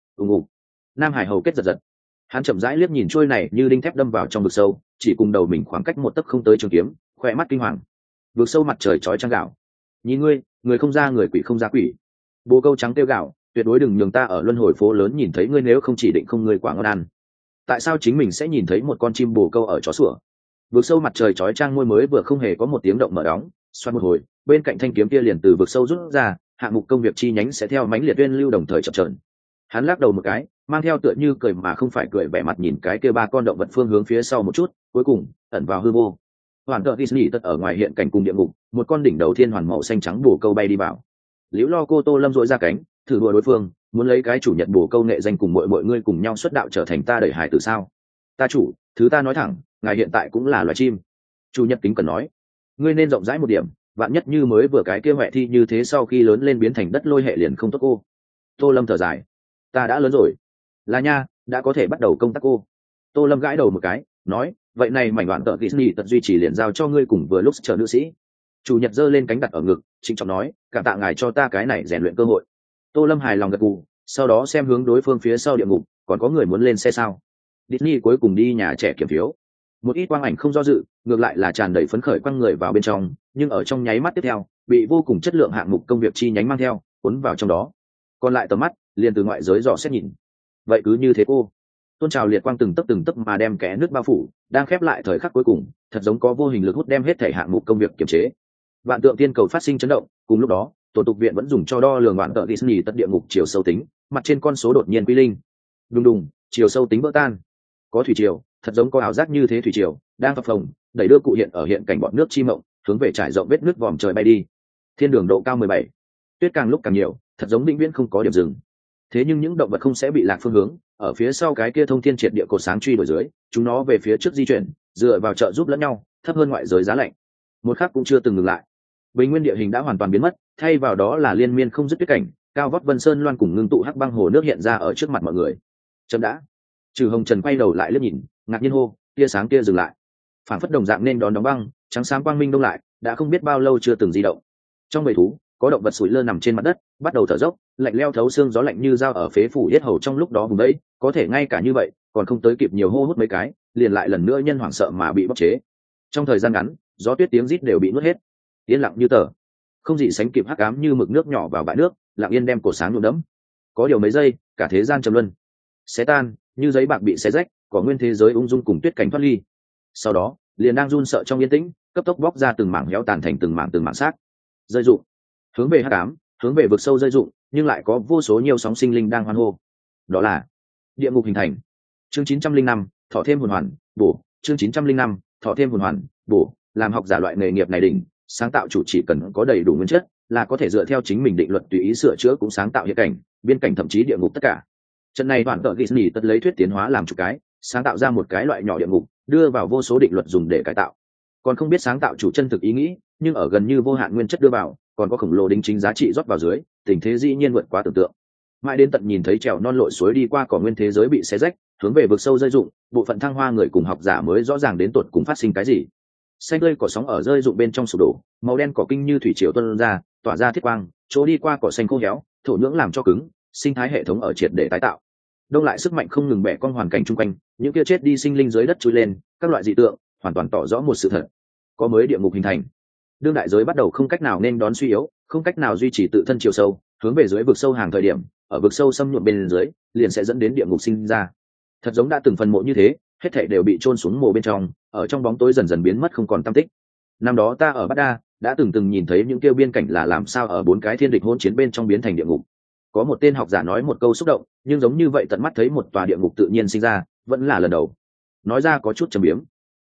A: Nam Hải hầu kết giật giật. Hắn chậm rãi liếc nhìn trôi này như đinh thép đâm vào trong vực sâu, chỉ cùng đầu mình khoảng cách một tấc không tới trường kiếm, khỏe mắt kinh hoàng. Vực sâu mặt trời chói chang gạo. Nhìn ngươi, người không ra người, quỷ không ra quỷ. Bồ câu trắng kêu gạo, tuyệt đối đừng nhường ta ở luân hồi phố lớn nhìn thấy ngươi, nếu không chỉ định không ngươi quả ngon ăn. Tại sao chính mình sẽ nhìn thấy một con chim bồ câu ở chó sủa? Vực sâu mặt trời chói chang môi mới vừa không hề có một tiếng động mở đóng, xoát một hồi, bên cạnh thanh kiếm kia liền từ vực sâu rút ra, hạng mục công việc chi nhánh sẽ theo mãnh liệt uyên lưu đồng thời chập chờn. Hắn lắc đầu một cái, mang theo tựa như cười mà không phải cười vẻ mặt nhìn cái kia ba con động vật phương hướng phía sau một chút, cuối cùng ẩn vào hư vô. Hoàn cờ Disney tất ở ngoài hiện cảnh cùng địa ngục, một con đỉnh đầu thiên hoàn màu xanh trắng bồ câu bay đi vào. Liễu Lo Cô Tô Lâm dội ra cánh, thử đùa đối phương, muốn lấy cái chủ nhật bồ câu nghệ danh cùng mọi ngươi cùng nhau xuất đạo trở thành ta đẩy hải tử sao? Ta chủ, thứ ta nói thẳng, ngài hiện tại cũng là loài chim. Chủ nhật kính cần nói, ngươi nên rộng rãi một điểm, vạn nhất như mới vừa cái kia Huệ Thi như thế sau khi lớn lên biến thành đất lôi hệ liền không tốt cô. Tô Lâm thở dài, ta đã lớn rồi. Là nha, đã có thể bắt đầu công tác cô. Tô Lâm gãi đầu một cái, nói, vậy này mảnh đoạn tợ Disney tận duy trì liền giao cho ngươi cùng vừa lúc chờ nữ sĩ. Chủ nhật giơ lên cánh đặt ở ngực, trịnh trọng nói, cảm tạ ngài cho ta cái này rèn luyện cơ hội. Tô Lâm hài lòng gật gù, sau đó xem hướng đối phương phía sau địa ngục, còn có người muốn lên xe sao? Disney cuối cùng đi nhà trẻ kiểm phiếu. Một ít quang ảnh không do dự, ngược lại là tràn đầy phấn khởi quăng người vào bên trong, nhưng ở trong nháy mắt tiếp theo, bị vô cùng chất lượng hạng mục công việc chi nhánh mang theo, cuốn vào trong đó. Còn lại tầm mắt, liền từ ngoại giới dò xét nhìn. Vậy cứ như thế cô. Tôn trào liệt quang từng tấc mà đem kẽ nước bao phủ, đang khép lại thời khắc cuối cùng, thật giống có vô hình lực hút đem hết thể hạng mục công việc kiểm chế. Vạn tượng tiên cầu phát sinh chấn động, cùng lúc đó, tổ tục viện vẫn dùng cho đo lường vạn tượng Disney tất địa ngục chiều sâu tính, mặt trên con số đột nhiên quy linh. Đùng đùng, chiều sâu tính vỡ tan. Có thủy triều, thật giống có ảo giác như thế thủy triều, đang phập phồng, đẩy đưa cụ hiện ở hiện cảnh bọn nước chi mộng, hướng về trải rộng vết nước vòm trời bay đi. Thiên đường độ cao 17. Tuyết càng lúc càng nhiều, thật giống vĩnh viễn không có điểm dừng. Thế nhưng những động vật không sẽ bị lạc phương hướng, ở phía sau cái kia thông thiên triệt địa cột sáng truy đuổi dưới, chúng nó về phía trước di chuyển, dựa vào trợ giúp lẫn nhau, thấp hơn ngoại giới giá lạnh. Một khắc cũng chưa từng ngừng lại. Bình nguyên địa hình đã hoàn toàn biến mất, thay vào đó là liên miên không dứt tuyết cảnh, cao vót vân sơn loan cùng ngưng tụ hắc băng hồ nước hiện ra ở trước mặt mọi người. Chấm đã. Trừ Hồng Trần quay đầu lại liếc nhìn, ngạc nhiên hô, tia sáng kia dừng lại. Phản phất đồng dạng nên đón đóng băng, trắng sáng quang minh đông lại, đã không biết bao lâu chưa từng di động. Trong bầy thú, có động vật sủi lơ nằm trên mặt đất, bắt đầu thở dốc, lạnh leo thấu xương, gió lạnh như dao ở phế phủ yết hầu trong lúc đó vùng đấy, có thể ngay cả như vậy, còn không tới kịp nhiều hô hút mấy cái, liền lại lần nữa nhân hoảng sợ mà bị bóc chế. Trong thời gian ngắn, gió tuyết tiếng rít đều bị nuốt hết, yên lặng như tờ, không gì sánh kịp hắc ám như mực nước nhỏ vào bãi nước, lặng yên đem cổ sáng nhuộm đẫm. Có điều mấy giây, cả thế gian trầm luân, xé tan, như giấy bạc bị xé rách, có nguyên thế giới ung dung cùng tuyết cảnh thoát ly. Sau đó, liền đang run sợ trong yên tĩnh, cấp tốc bóc ra từng mảng héo tàn thành từng mảng xác, rơi rụng, hướng về hắc ám, hướng về vực sâu rơi rụng, nhưng lại có vô số nhiều sóng sinh linh đang hoan hô. Đó là địa ngục hình thành. Chương 905, thọ thêm hồn hoàn, bổ. Chương 905, thọ thêm hồn hoàn, bổ. Làm học giả loại nghề nghiệp này đỉnh, sáng tạo chủ chỉ cần có đầy đủ nguyên chất, là có thể dựa theo chính mình định luật tùy ý sửa chữa cũng sáng tạo hiện cảnh, biên cảnh thậm chí địa ngục tất cả. Trận này toàn tợ Disney tất lấy thuyết tiến hóa làm chục cái, sáng tạo ra một cái loại nhỏ địa ngục, đưa vào vô số định luật dùng để cải tạo. Còn không biết sáng tạo chủ chân thực ý nghĩ, nhưng ở gần như vô hạn nguyên chất đưa vào, còn có khổng lồ đính chính giá trị rót vào dưới, tình thế dĩ nhiên vượt quá tưởng tượng. Mãi đến tận nhìn thấy trèo non lội suối đi qua cỏ nguyên thế giới bị xé rách, hướng về vực sâu rơi rụng, bộ phận thăng hoa người cùng học giả mới rõ ràng đến tột cùng phát sinh cái gì. Xanh tươi cỏ sóng ở rơi rụng bên trong sụp đổ, màu đen cỏ kinh như thủy triều tuôn ra, tỏa ra thiết quang, chỗ đi qua cỏ xanh khô héo, thổ nhưỡng làm cho cứng, sinh thái hệ thống ở triệt để tái tạo. Đông lại sức mạnh không ngừng bẻ cong hoàn cảnh chung quanh, những kia chết đi sinh linh dưới đất chui lên, các loại dị tượng hoàn toàn tỏ rõ một sự thật, có mới địa ngục hình thành. Đương đại giới bắt đầu không cách nào nên đón suy yếu, không cách nào duy trì tự thân chiều sâu, hướng về dưới vực sâu hàng thời điểm, ở vực sâu xâm nhuộm bên dưới, liền sẽ dẫn đến địa ngục sinh ra. Thật giống đã từng phần mộ như thế, hết thảy đều bị chôn xuống mồ bên trong, ở trong bóng tối dần dần biến mất không còn tăm tích. Năm đó ta ở Bát Đa đã từng nhìn thấy những kêu biên cảnh là làm sao ở bốn cái thiên địch hỗn chiến bên trong biến thành địa ngục. Có một tên học giả nói một câu xúc động, nhưng giống như vậy tận mắt thấy một tòa địa ngục tự nhiên sinh ra, vẫn là lần đầu. Nói ra có chút trầm biếm.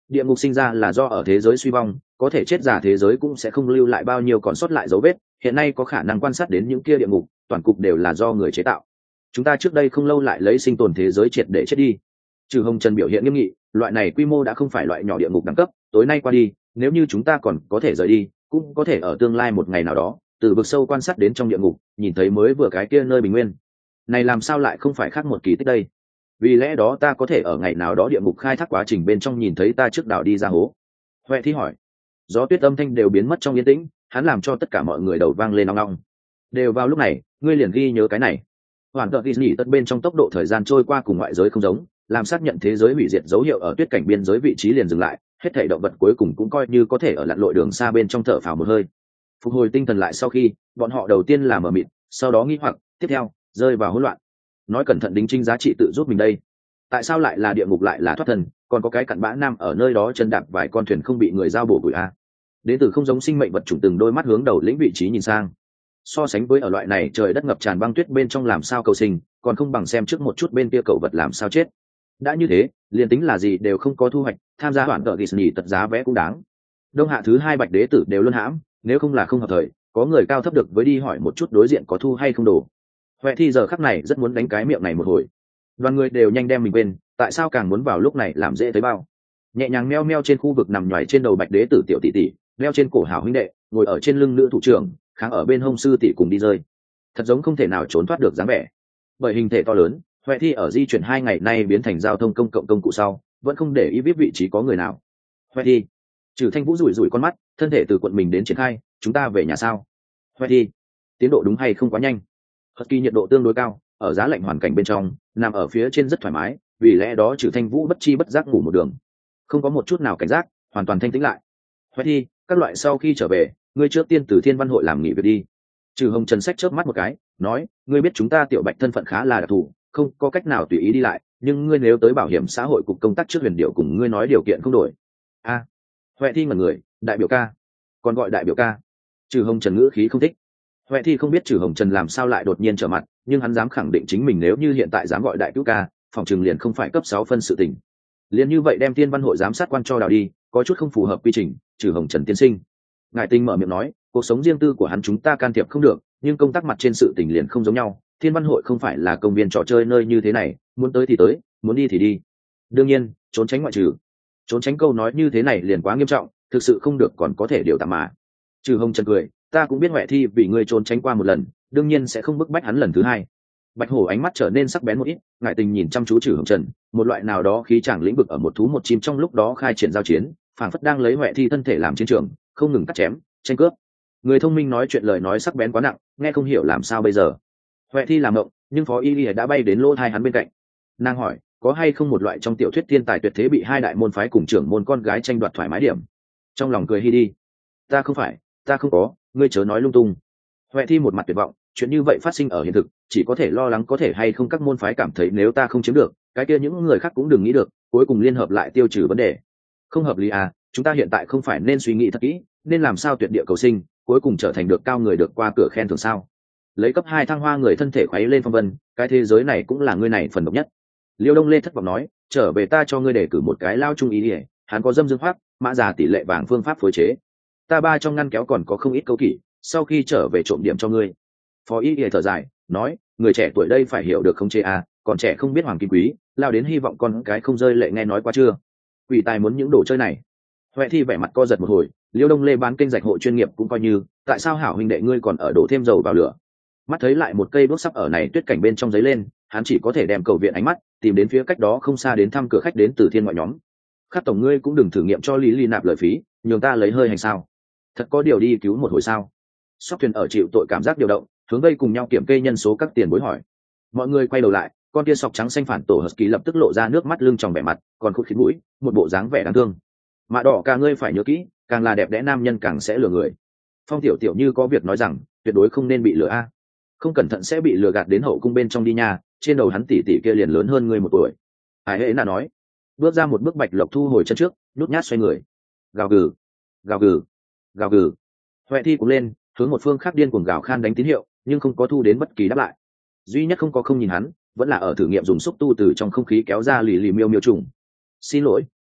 A: Địa ngục sinh ra là do ở thế giới suy vong, có thể chết giả thế giới cũng sẽ không lưu lại bao nhiêu còn sót lại dấu vết. Hiện nay có khả năng quan sát đến những kia địa ngục, toàn cục đều là do người chế tạo. Chúng ta trước đây không lâu lại lấy sinh tồn thế giới triệt để chết đi. Trừ Hồng Trần biểu hiện nghiêm nghị, loại này quy mô đã không phải loại nhỏ địa ngục đẳng cấp, tối nay qua đi, nếu như chúng ta còn có thể rời đi, cũng có thể ở tương lai một ngày nào đó, từ vực sâu quan sát đến trong địa ngục, nhìn thấy mới vừa cái kia nơi bình nguyên. Này làm sao lại không phải khác một kỳ tích đây? Vì lẽ đó ta có thể ở ngày nào đó địa ngục khai thác quá trình bên trong nhìn thấy ta trước đảo đi ra hố. Huệ Thi hỏi. Gió tuyết âm thanh đều biến mất trong yên tĩnh, hắn làm cho tất cả mọi người đầu vang lên ong ong. Đều vào lúc này, ngươi liền ghi nhớ cái này. Hoàn toàn Disney tất bên trong tốc độ thời gian trôi qua cùng ngoại giới không giống, làm xác nhận thế giới hủy diệt dấu hiệu ở tuyết cảnh biên giới vị trí liền dừng lại, hết thảy động vật cuối cùng cũng coi như có thể ở lặn lội đường xa bên trong thở phào một hơi. Phục hồi tinh thần lại sau khi, bọn họ đầu tiên là mờ mịt, sau đó nghi hoặc, tiếp theo rơi vào hỗn loạn. Nói cẩn thận đính chính giá trị tự giúp mình đây. Tại sao lại là địa ngục lại là thoát thần, còn có cái cặn bã nam ở nơi đó chân đạp vài con thuyền không bị người giao bổ bụi a. Đến từ không giống sinh mệnh vật chủng từng đôi mắt hướng đầu lĩnh vị trí nhìn sang. So sánh với ở loại này trời đất ngập tràn băng tuyết bên trong làm sao cầu sinh, còn không bằng xem trước một chút bên kia cậu vật làm sao chết. Đã như thế, liền tính là gì đều không có thu hoạch, tham gia hoàn tợ Disney tật giá vé cũng đáng. Đông hạ thứ hai bạch đế tử đều luân hãm, nếu không là không hợp thời, có người cao thấp được với đi hỏi một chút đối diện có thu hay không đồ. Huệ Thi giờ khắc này rất muốn đánh cái miệng này một hồi. Đoàn người đều nhanh đem mình quên, tại sao càng muốn vào lúc này làm dễ tới bao. Nhẹ nhàng meo meo trên khu vực nằm nhoài trên đầu bạch đế tử tiểu tỷ tỷ, đeo trên cổ hảo huynh đệ, ngồi ở trên lưng nữ thủ trưởng, kháng ở bên hông sư tỷ cùng đi rơi. Thật giống không thể nào trốn thoát được dáng vẻ. Bởi hình thể to lớn, Huệ Thi ở di chuyển 2 ngày nay biến thành giao thông công cộng công cụ sau, vẫn không để ý biết vị trí có người nào. Huệ Thi, Trừ Thanh Vũ rủi rủi con mắt, thân thể từ quận mình đến triển khai, chúng ta về nhà sao? Huệ Thi, tiến độ đúng hay không quá nhanh? Husky nhiệt độ tương đối cao, ở giá lạnh hoàn cảnh bên trong, nằm ở phía trên rất thoải mái, vì lẽ đó Trừ Thanh Vũ bất chi bất giác ngủ một đường, không có một chút nào cảnh giác, hoàn toàn thanh tĩnh lại. Huệ Thi, các loại sau khi trở về, ngươi trước tiên từ Thiên Văn hội làm nghỉ việc đi. Trừ Hồng Trần sách chớp mắt một cái, nói, ngươi biết chúng ta Tiểu Bạch thân phận khá là đặc thù, không có cách nào tùy ý đi lại, nhưng ngươi nếu tới bảo hiểm xã hội cục công tác trước Huyền Điệu cùng ngươi nói điều kiện không đổi. A, Huệ Thi ngẩn người, đại biểu ca, còn gọi đại biểu ca. Trừ Hồng Trần ngữ khí không thích. Huệ Thi không biết Trừ Hồng Trần làm sao lại đột nhiên trở mặt, nhưng hắn dám khẳng định chính mình nếu như hiện tại dám gọi đại cứu ca, phòng trường liền không phải cấp 6 phân sự tình. Liền như vậy đem Thiên Văn hội giám sát quan cho đào đi, có chút không phù hợp quy trình. Trừ Hồng Trần tiên sinh, ngài tinh mở miệng nói, cuộc sống riêng tư của hắn chúng ta can thiệp không được, nhưng công tác mặt trên sự tình liền không giống nhau. Thiên Văn hội không phải là công viên trò chơi nơi như thế này, muốn tới thì tới, muốn đi thì đi. Đương nhiên, trốn tránh ngoại trừ. Trốn tránh câu nói như thế này liền quá nghiêm trọng, thực sự không được còn có thể điều tạm mà. Trừ Hồng Trần cười, ta cũng biết Huệ Thi vì ngươi trốn tránh qua một lần, đương nhiên sẽ không bức bách hắn lần thứ hai. Bạch Hổ ánh mắt trở nên sắc bén một ít, ngại tình nhìn chăm chú Trừ Hồng Trần, một loại nào đó khí chàng lĩnh vực ở một thú một chim trong lúc đó khai triển giao chiến, phảng phất đang lấy Huệ Thi thân thể làm chiến trường, không ngừng cắt chém, tranh cướp. Người thông minh nói chuyện lời nói sắc bén quá nặng, nghe không hiểu làm sao bây giờ. Huệ Thi làm ngộng, nhưng Phó Y Lìa đã bay đến lỗ tai hắn bên cạnh. Nàng hỏi, có hay không một loại trong tiểu thuyết thiên tài tuyệt thế bị hai đại môn phái cùng trưởng môn con gái tranh đoạt thoải mái điểm? Trong lòng cười hi đi. Ta không phải, ta không có, ngươi chớ nói lung tung. Huệ Thi một mặt tuyệt vọng, chuyện như vậy phát sinh ở hiện thực, chỉ có thể lo lắng có thể hay không các môn phái cảm thấy nếu ta không chiếm được, cái kia những người khác cũng đừng nghĩ được, cuối cùng liên hợp lại tiêu trừ vấn đề. Không hợp lý à, chúng ta hiện tại không phải nên suy nghĩ thật kỹ, nên làm sao tuyệt địa cầu sinh, cuối cùng trở thành được cao người được qua cửa khen thưởng sao? Lấy cấp 2 thăng hoa người thân thể khuấy lên phong vân, cái thế giới này cũng là ngươi này phần độc nhất. Liêu Đông Lê thất vọng nói, trở về ta cho ngươi đề cử một cái lao trung ý đi, hắn có dâm dương hoác, mã già tỷ lệ vàng phương pháp phối chế. Ta ba trong ngăn kéo còn có không ít câu kỷ, sau khi trở về trộm điểm cho ngươi. Phó Y thở dài, nói, người trẻ tuổi đây phải hiểu được không chê à, còn trẻ không biết hoàng kim quý, lao đến hy vọng con cái không rơi lệ nghe nói qua chưa? Quỷ tài muốn những đồ chơi này. Huệ Thi vẻ mặt co giật một hồi, Liêu Đông Lê bán kênh rạch hộ chuyên nghiệp cũng coi như, tại sao hảo huynh đệ ngươi còn ở đổ thêm dầu vào lửa? Mắt thấy lại một cây đuốc sắp ở này tuyết cảnh bên trong giấy lên, hắn chỉ có thể đem cầu viện ánh mắt tìm đến phía cách đó không xa đến thăm cửa khách đến từ Thiên ngoại nhóm. Khắc tổng ngươi cũng đừng thử nghiệm cho Lý Ly nạp lợi phí, nhường ta lấy hơi hành sao? Thật có điều đi cứu một hồi sao? Sóc thuyền ở chịu tội cảm giác điều động, hướng vây cùng nhau kiểm kê nhân số các tiền bối hỏi. Mọi người quay đầu lại, con kia sọc trắng xanh phản tổ Husky lập tức lộ ra nước mắt lưng tròng vẻ mặt, còn khúc khít mũi, một bộ dáng vẻ đáng thương. Mạ đỏ ca ngươi phải nhớ kỹ, càng là đẹp đẽ nam nhân càng sẽ lừa người. Phong tiểu tiểu như có việc nói rằng, tuyệt đối không nên bị lừa a, không cẩn thận sẽ bị lừa gạt đến hậu cung bên trong đi nha. Trên đầu hắn tỷ tỷ kia liền lớn hơn ngươi 1 tuổi. Hải hệ là nói, bước ra một bước Bạch Lộc thu hồi chân trước, nhút nhát xoay người, gào gừ, gào gừ, gào gừ. Huệ Thi cũng lên, hướng một phương khác điên cuồng gào khan đánh tín hiệu, nhưng không có thu đến bất kỳ đáp lại. Duy nhất không có không nhìn hắn, vẫn là ở thử nghiệm dùng xúc tu từ trong không khí kéo ra lì lì miêu miêu trùng. Xin lỗi,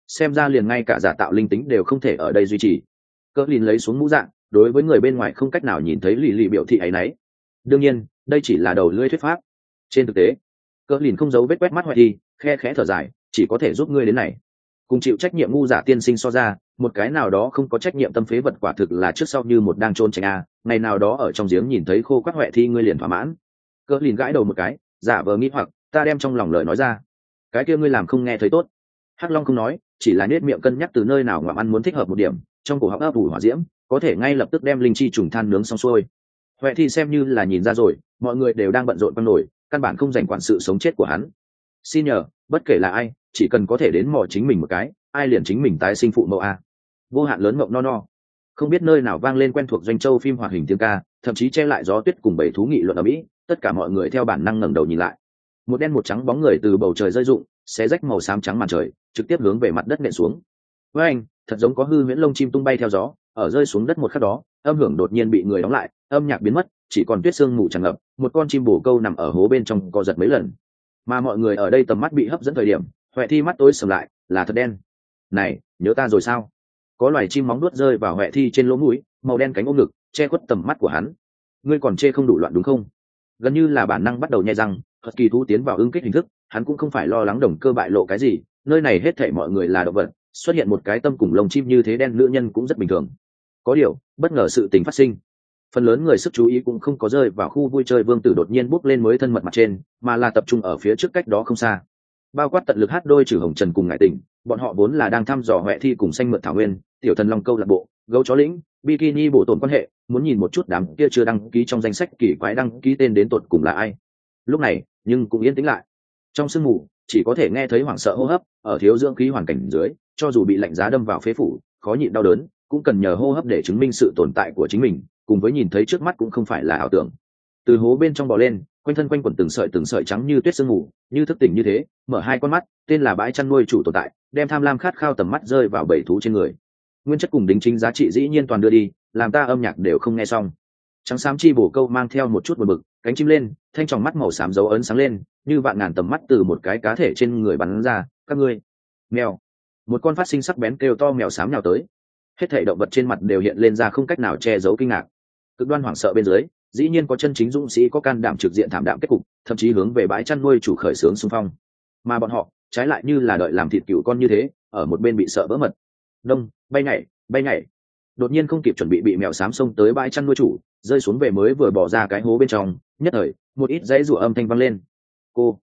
A: xem ra liền ngay cả giả tạo linh tính đều không thể ở đây duy trì. Cỡ lìn lấy xuống mũ dạng, đối với người bên ngoài không cách nào nhìn thấy lì lì biểu thị ấy nấy. Đương nhiên đây chỉ là đầu lưỡi thuyết pháp, trên thực tế cỡ lìn không giấu vết quét mắt hoại thi, khe khẽ thở dài, chỉ có thể giúp ngươi đến này. Cùng chịu trách nhiệm ngu giả tiên sinh so ra, một cái nào đó không có trách nhiệm tâm phế vật quả thực là trước sau như một đang trôn tránh a. Ngày nào đó ở trong giếng nhìn thấy khô quắc hoại thi ngươi liền thỏa mãn. Cỡ lìn gãi đầu một cái, giả vờ nghĩ hoặc ta đem trong lòng lời nói ra. Cái kia ngươi làm không nghe thấy tốt. Hắc Long không nói, chỉ là nết miệng cân nhắc từ nơi nào ngoạm ăn muốn thích hợp một điểm, trong cổ họng ấp ủ hỏa diễm, có thể ngay lập tức đem linh chi trùng than nướng xong xuôi. Huệ thì xem như là nhìn ra rồi, mọi người đều đang bận rộn quăng nổi, căn bản không dành quản sự sống chết của hắn. Xin nhờ, bất kể là ai, chỉ cần có thể đến mò chính mình một cái, ai liền chính mình tái sinh phụ mẫu a. Vô hạn lớn mộng no no. Không biết nơi nào vang lên quen thuộc doanh châu phim hoạt hình tiếng ca, thậm chí che lại gió tuyết cùng bầy thú nghị luận ở mỹ, tất cả mọi người theo bản năng ngẩng đầu nhìn lại. Một đen một trắng bóng người từ bầu trời rơi rụng, xé rách màu xám trắng màn trời, trực tiếp hướng về mặt đất nện xuống. Với anh, thật giống có hư huyễn lông chim tung bay theo gió, ở rơi xuống đất một khắc đó, âm hưởng đột nhiên bị người đóng lại, âm nhạc biến mất, chỉ còn tuyết sương mù tràn ngập, một con chim bồ câu nằm ở hố bên trong co giật mấy lần. Mà mọi người ở đây tầm mắt bị hấp dẫn thời điểm, Huệ Thi mắt tối sầm lại, là thật đen. Này, nhớ ta rồi sao? Có loài chim móng vuốt rơi vào Huệ Thi trên lỗ mũi, màu đen cánh ôm ngực, che khuất tầm mắt của hắn. Ngươi còn chê không đủ loạn đúng không? Gần như là bản năng bắt đầu nhai răng, Hật Kỳ thú tiến vào ưng kích hình thức, hắn cũng không phải lo lắng đồng cơ bại lộ cái gì, nơi này hết thảy mọi người là động vật, xuất hiện một cái tâm cùng lông chim như thế đen nữ nhân cũng rất bình thường. Có điều, bất ngờ sự tình phát sinh. Phần lớn người sức chú ý cũng không có rơi vào khu vui chơi vương tử đột nhiên bốc lên mới thân mật mặt trên, mà là tập trung ở phía trước cách đó không xa. Bao quát tận lực hát đôi trừ hồng trần cùng ngải tình, bọn họ vốn là đang thăm dò Huệ Thi cùng xanh mượt thảo nguyên, tiểu thần long câu lạc bộ, gấu chó lĩnh, bikini bổ tổn quan hệ, muốn nhìn một chút đám kia chưa đăng ký trong danh sách kỳ quái đăng ký tên đến tột cùng là ai. Lúc này, nhưng cũng yên tĩnh lại. Trong sương mù, chỉ có thể nghe thấy hoảng sợ hô hấp, ở thiếu dưỡng khí hoàn cảnh dưới, cho dù bị lạnh giá đâm vào phế phủ, khó nhịn đau đớn, cũng cần nhờ hô hấp để chứng minh sự tồn tại của chính mình, cùng với nhìn thấy trước mắt cũng không phải là ảo tưởng. Từ hố bên trong bò lên, quanh thân quanh quẩn từng sợi trắng như tuyết sương mù, như thức tỉnh như thế, mở hai con mắt, tên là bãi chăn nuôi chủ tồn tại, đem tham lam khát khao tầm mắt rơi vào bầy thú trên người. Nguyên chất cùng đính chính giá trị dĩ nhiên toàn đưa đi, làm ta âm nhạc đều không nghe xong. Trắng xám chi bổ câu mang theo một chút buồn bực, cánh chim lên, thanh tròng mắt màu xám dấu ấn sáng lên, như vạn ngàn tầm mắt từ một cái cá thể trên người bắn ra. Các ngươi, mèo! Một con phát sinh sắc bén kêu to mèo xám nhào tới. Hết thảy động vật trên mặt đều hiện lên ra không cách nào che giấu kinh ngạc. Cực đoan hoảng sợ bên dưới, dĩ nhiên có chân chính dũng sĩ có can đảm trực diện thảm đạm kết cục, thậm chí hướng về bãi chăn nuôi chủ khởi xướng xung phong. Mà bọn họ, trái lại như là đợi làm thịt cừu con như thế, ở một bên bị sợ vỡ mật. Đông, bay nhảy. Đột nhiên không kịp chuẩn bị mèo xám xông tới bãi chăn nuôi chủ, rơi xuống về mới vừa bỏ ra cái hố bên trong, nhất thời, một ít dãy rủa âm thanh vang lên. Cô,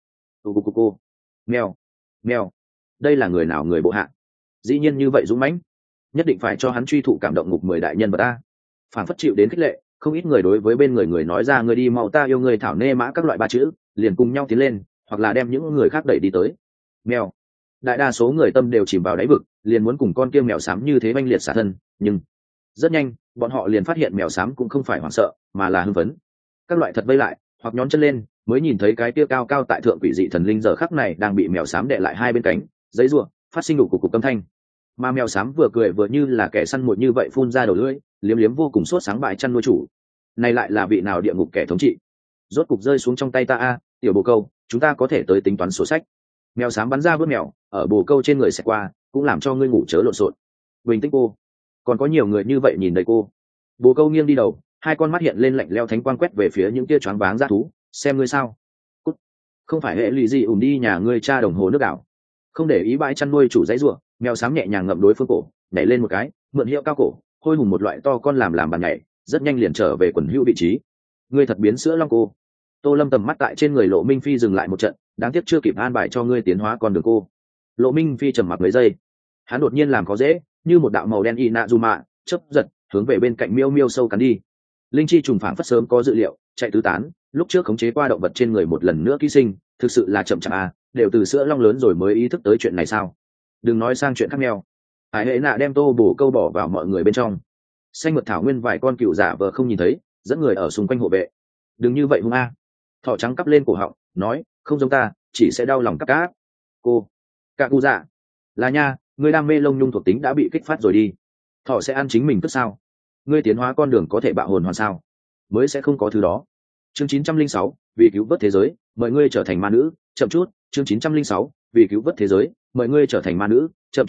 A: mèo, đây là người nào người bộ hạ? Dĩ nhiên như vậy dũng mãnh, nhất định phải cho hắn truy thụ cảm động ngục 10 đại nhân vật ta. Phản phất chịu đến khích lệ, không ít người đối với bên người nói ra người đi mau ta yêu người thảo nê mã các loại ba chữ, liền cùng nhau tiến lên, hoặc là đem những người khác đẩy đi tới. Mèo. Đại đa số người tâm đều chìm vào đáy vực, liền muốn cùng con kia mèo xám như thế oanh liệt xả thân, nhưng rất nhanh, bọn họ liền phát hiện mèo xám cũng không phải hoảng sợ, mà là hưng phấn. Các loại thật vây lại, hoặc nhón chân lên, mới nhìn thấy cái kia cao cao tại thượng quỷ dị thần linh giờ khắc này đang bị mèo xám đè lại hai bên cánh, giãy giụa, phát sinh đủ cục âm thanh. Mà mèo xám vừa cười vừa như là kẻ săn mồi như vậy phun ra đầu lưỡi, liếm liếm vô cùng sốt sáng bại chăn nuôi chủ. Này lại là vị nào địa ngục kẻ thống trị? Rốt cục rơi xuống trong tay ta a, tiểu bồ câu, chúng ta có thể tới tính toán sổ sách. Mèo xám bắn ra vớt mèo, ở bồ câu trên người xẹt qua, cũng làm cho ngươi ngủ chớ lộn xộn. Bình tĩnh cô. Còn có nhiều người như vậy nhìn đầy cô. Bồ câu nghiêng đi đầu, hai con mắt hiện lên lạnh lẽo thánh quang quét về phía những kia choáng váng dã thú, xem ngươi sao? Cút. Không phải hệ lụy gì ủng đi nhà ngươi cha đồng hồ nước đảo. Không để ý bãi chăn nuôi chủ dãy rủa, mèo xám nhẹ nhàng ngậm đối phương cổ, nhảy lên một cái, mượn hiệu cao cổ, hôi hùng một loại to con làm bàn nhảy, rất nhanh liền trở về quần hữu vị trí. Ngươi thật biến sữa long cô. Tô Lâm tầm mắt tại trên người Lộ Minh Phi dừng lại một trận, đáng tiếc chưa kịp an bài cho ngươi tiến hóa con đường cô. Lộ Minh Phi trầm mặc mấy giây, hắn đột nhiên làm khó dễ, như một đạo màu đen Inazuma, chớp giật, hướng về bên cạnh miêu miêu sâu cắn đi. Linh chi trùng phảng phất sớm có dự liệu, chạy tứ tán, lúc trước khống chế qua động vật trên người một lần nữa ký sinh, thực sự là chậm chạp à, đều từ sữa long lớn rồi mới ý thức tới chuyện này sao? Đừng nói sang chuyện khác mèo. Hải hệ nạ đem tô bổ câu bỏ vào mọi người bên trong. Xanh mượt thảo nguyên vài con cựu giả vờ không nhìn thấy, dẫn người ở xung quanh hộ vệ. Đừng như vậy hung a. Thỏ trắng cắp lên cổ họng, nói, không giống ta, chỉ sẽ đau lòng cắp cáp. Cô, cạ cụ dạ, là nha, người đam mê lông nhung thuộc tính đã bị kích phát rồi đi. Thỏ sẽ ăn chính mình tức sao? Ngươi tiến hóa con đường có thể bạo hồn hoàn sao? Mới sẽ không có thứ đó. Chương 906, vì cứu vớt thế giới, mời ngươi trở thành ma nữ, chậm chút. Chương 906, vì cứu vớt thế giới, mời ngươi trở thành ma nữ, chậm chút.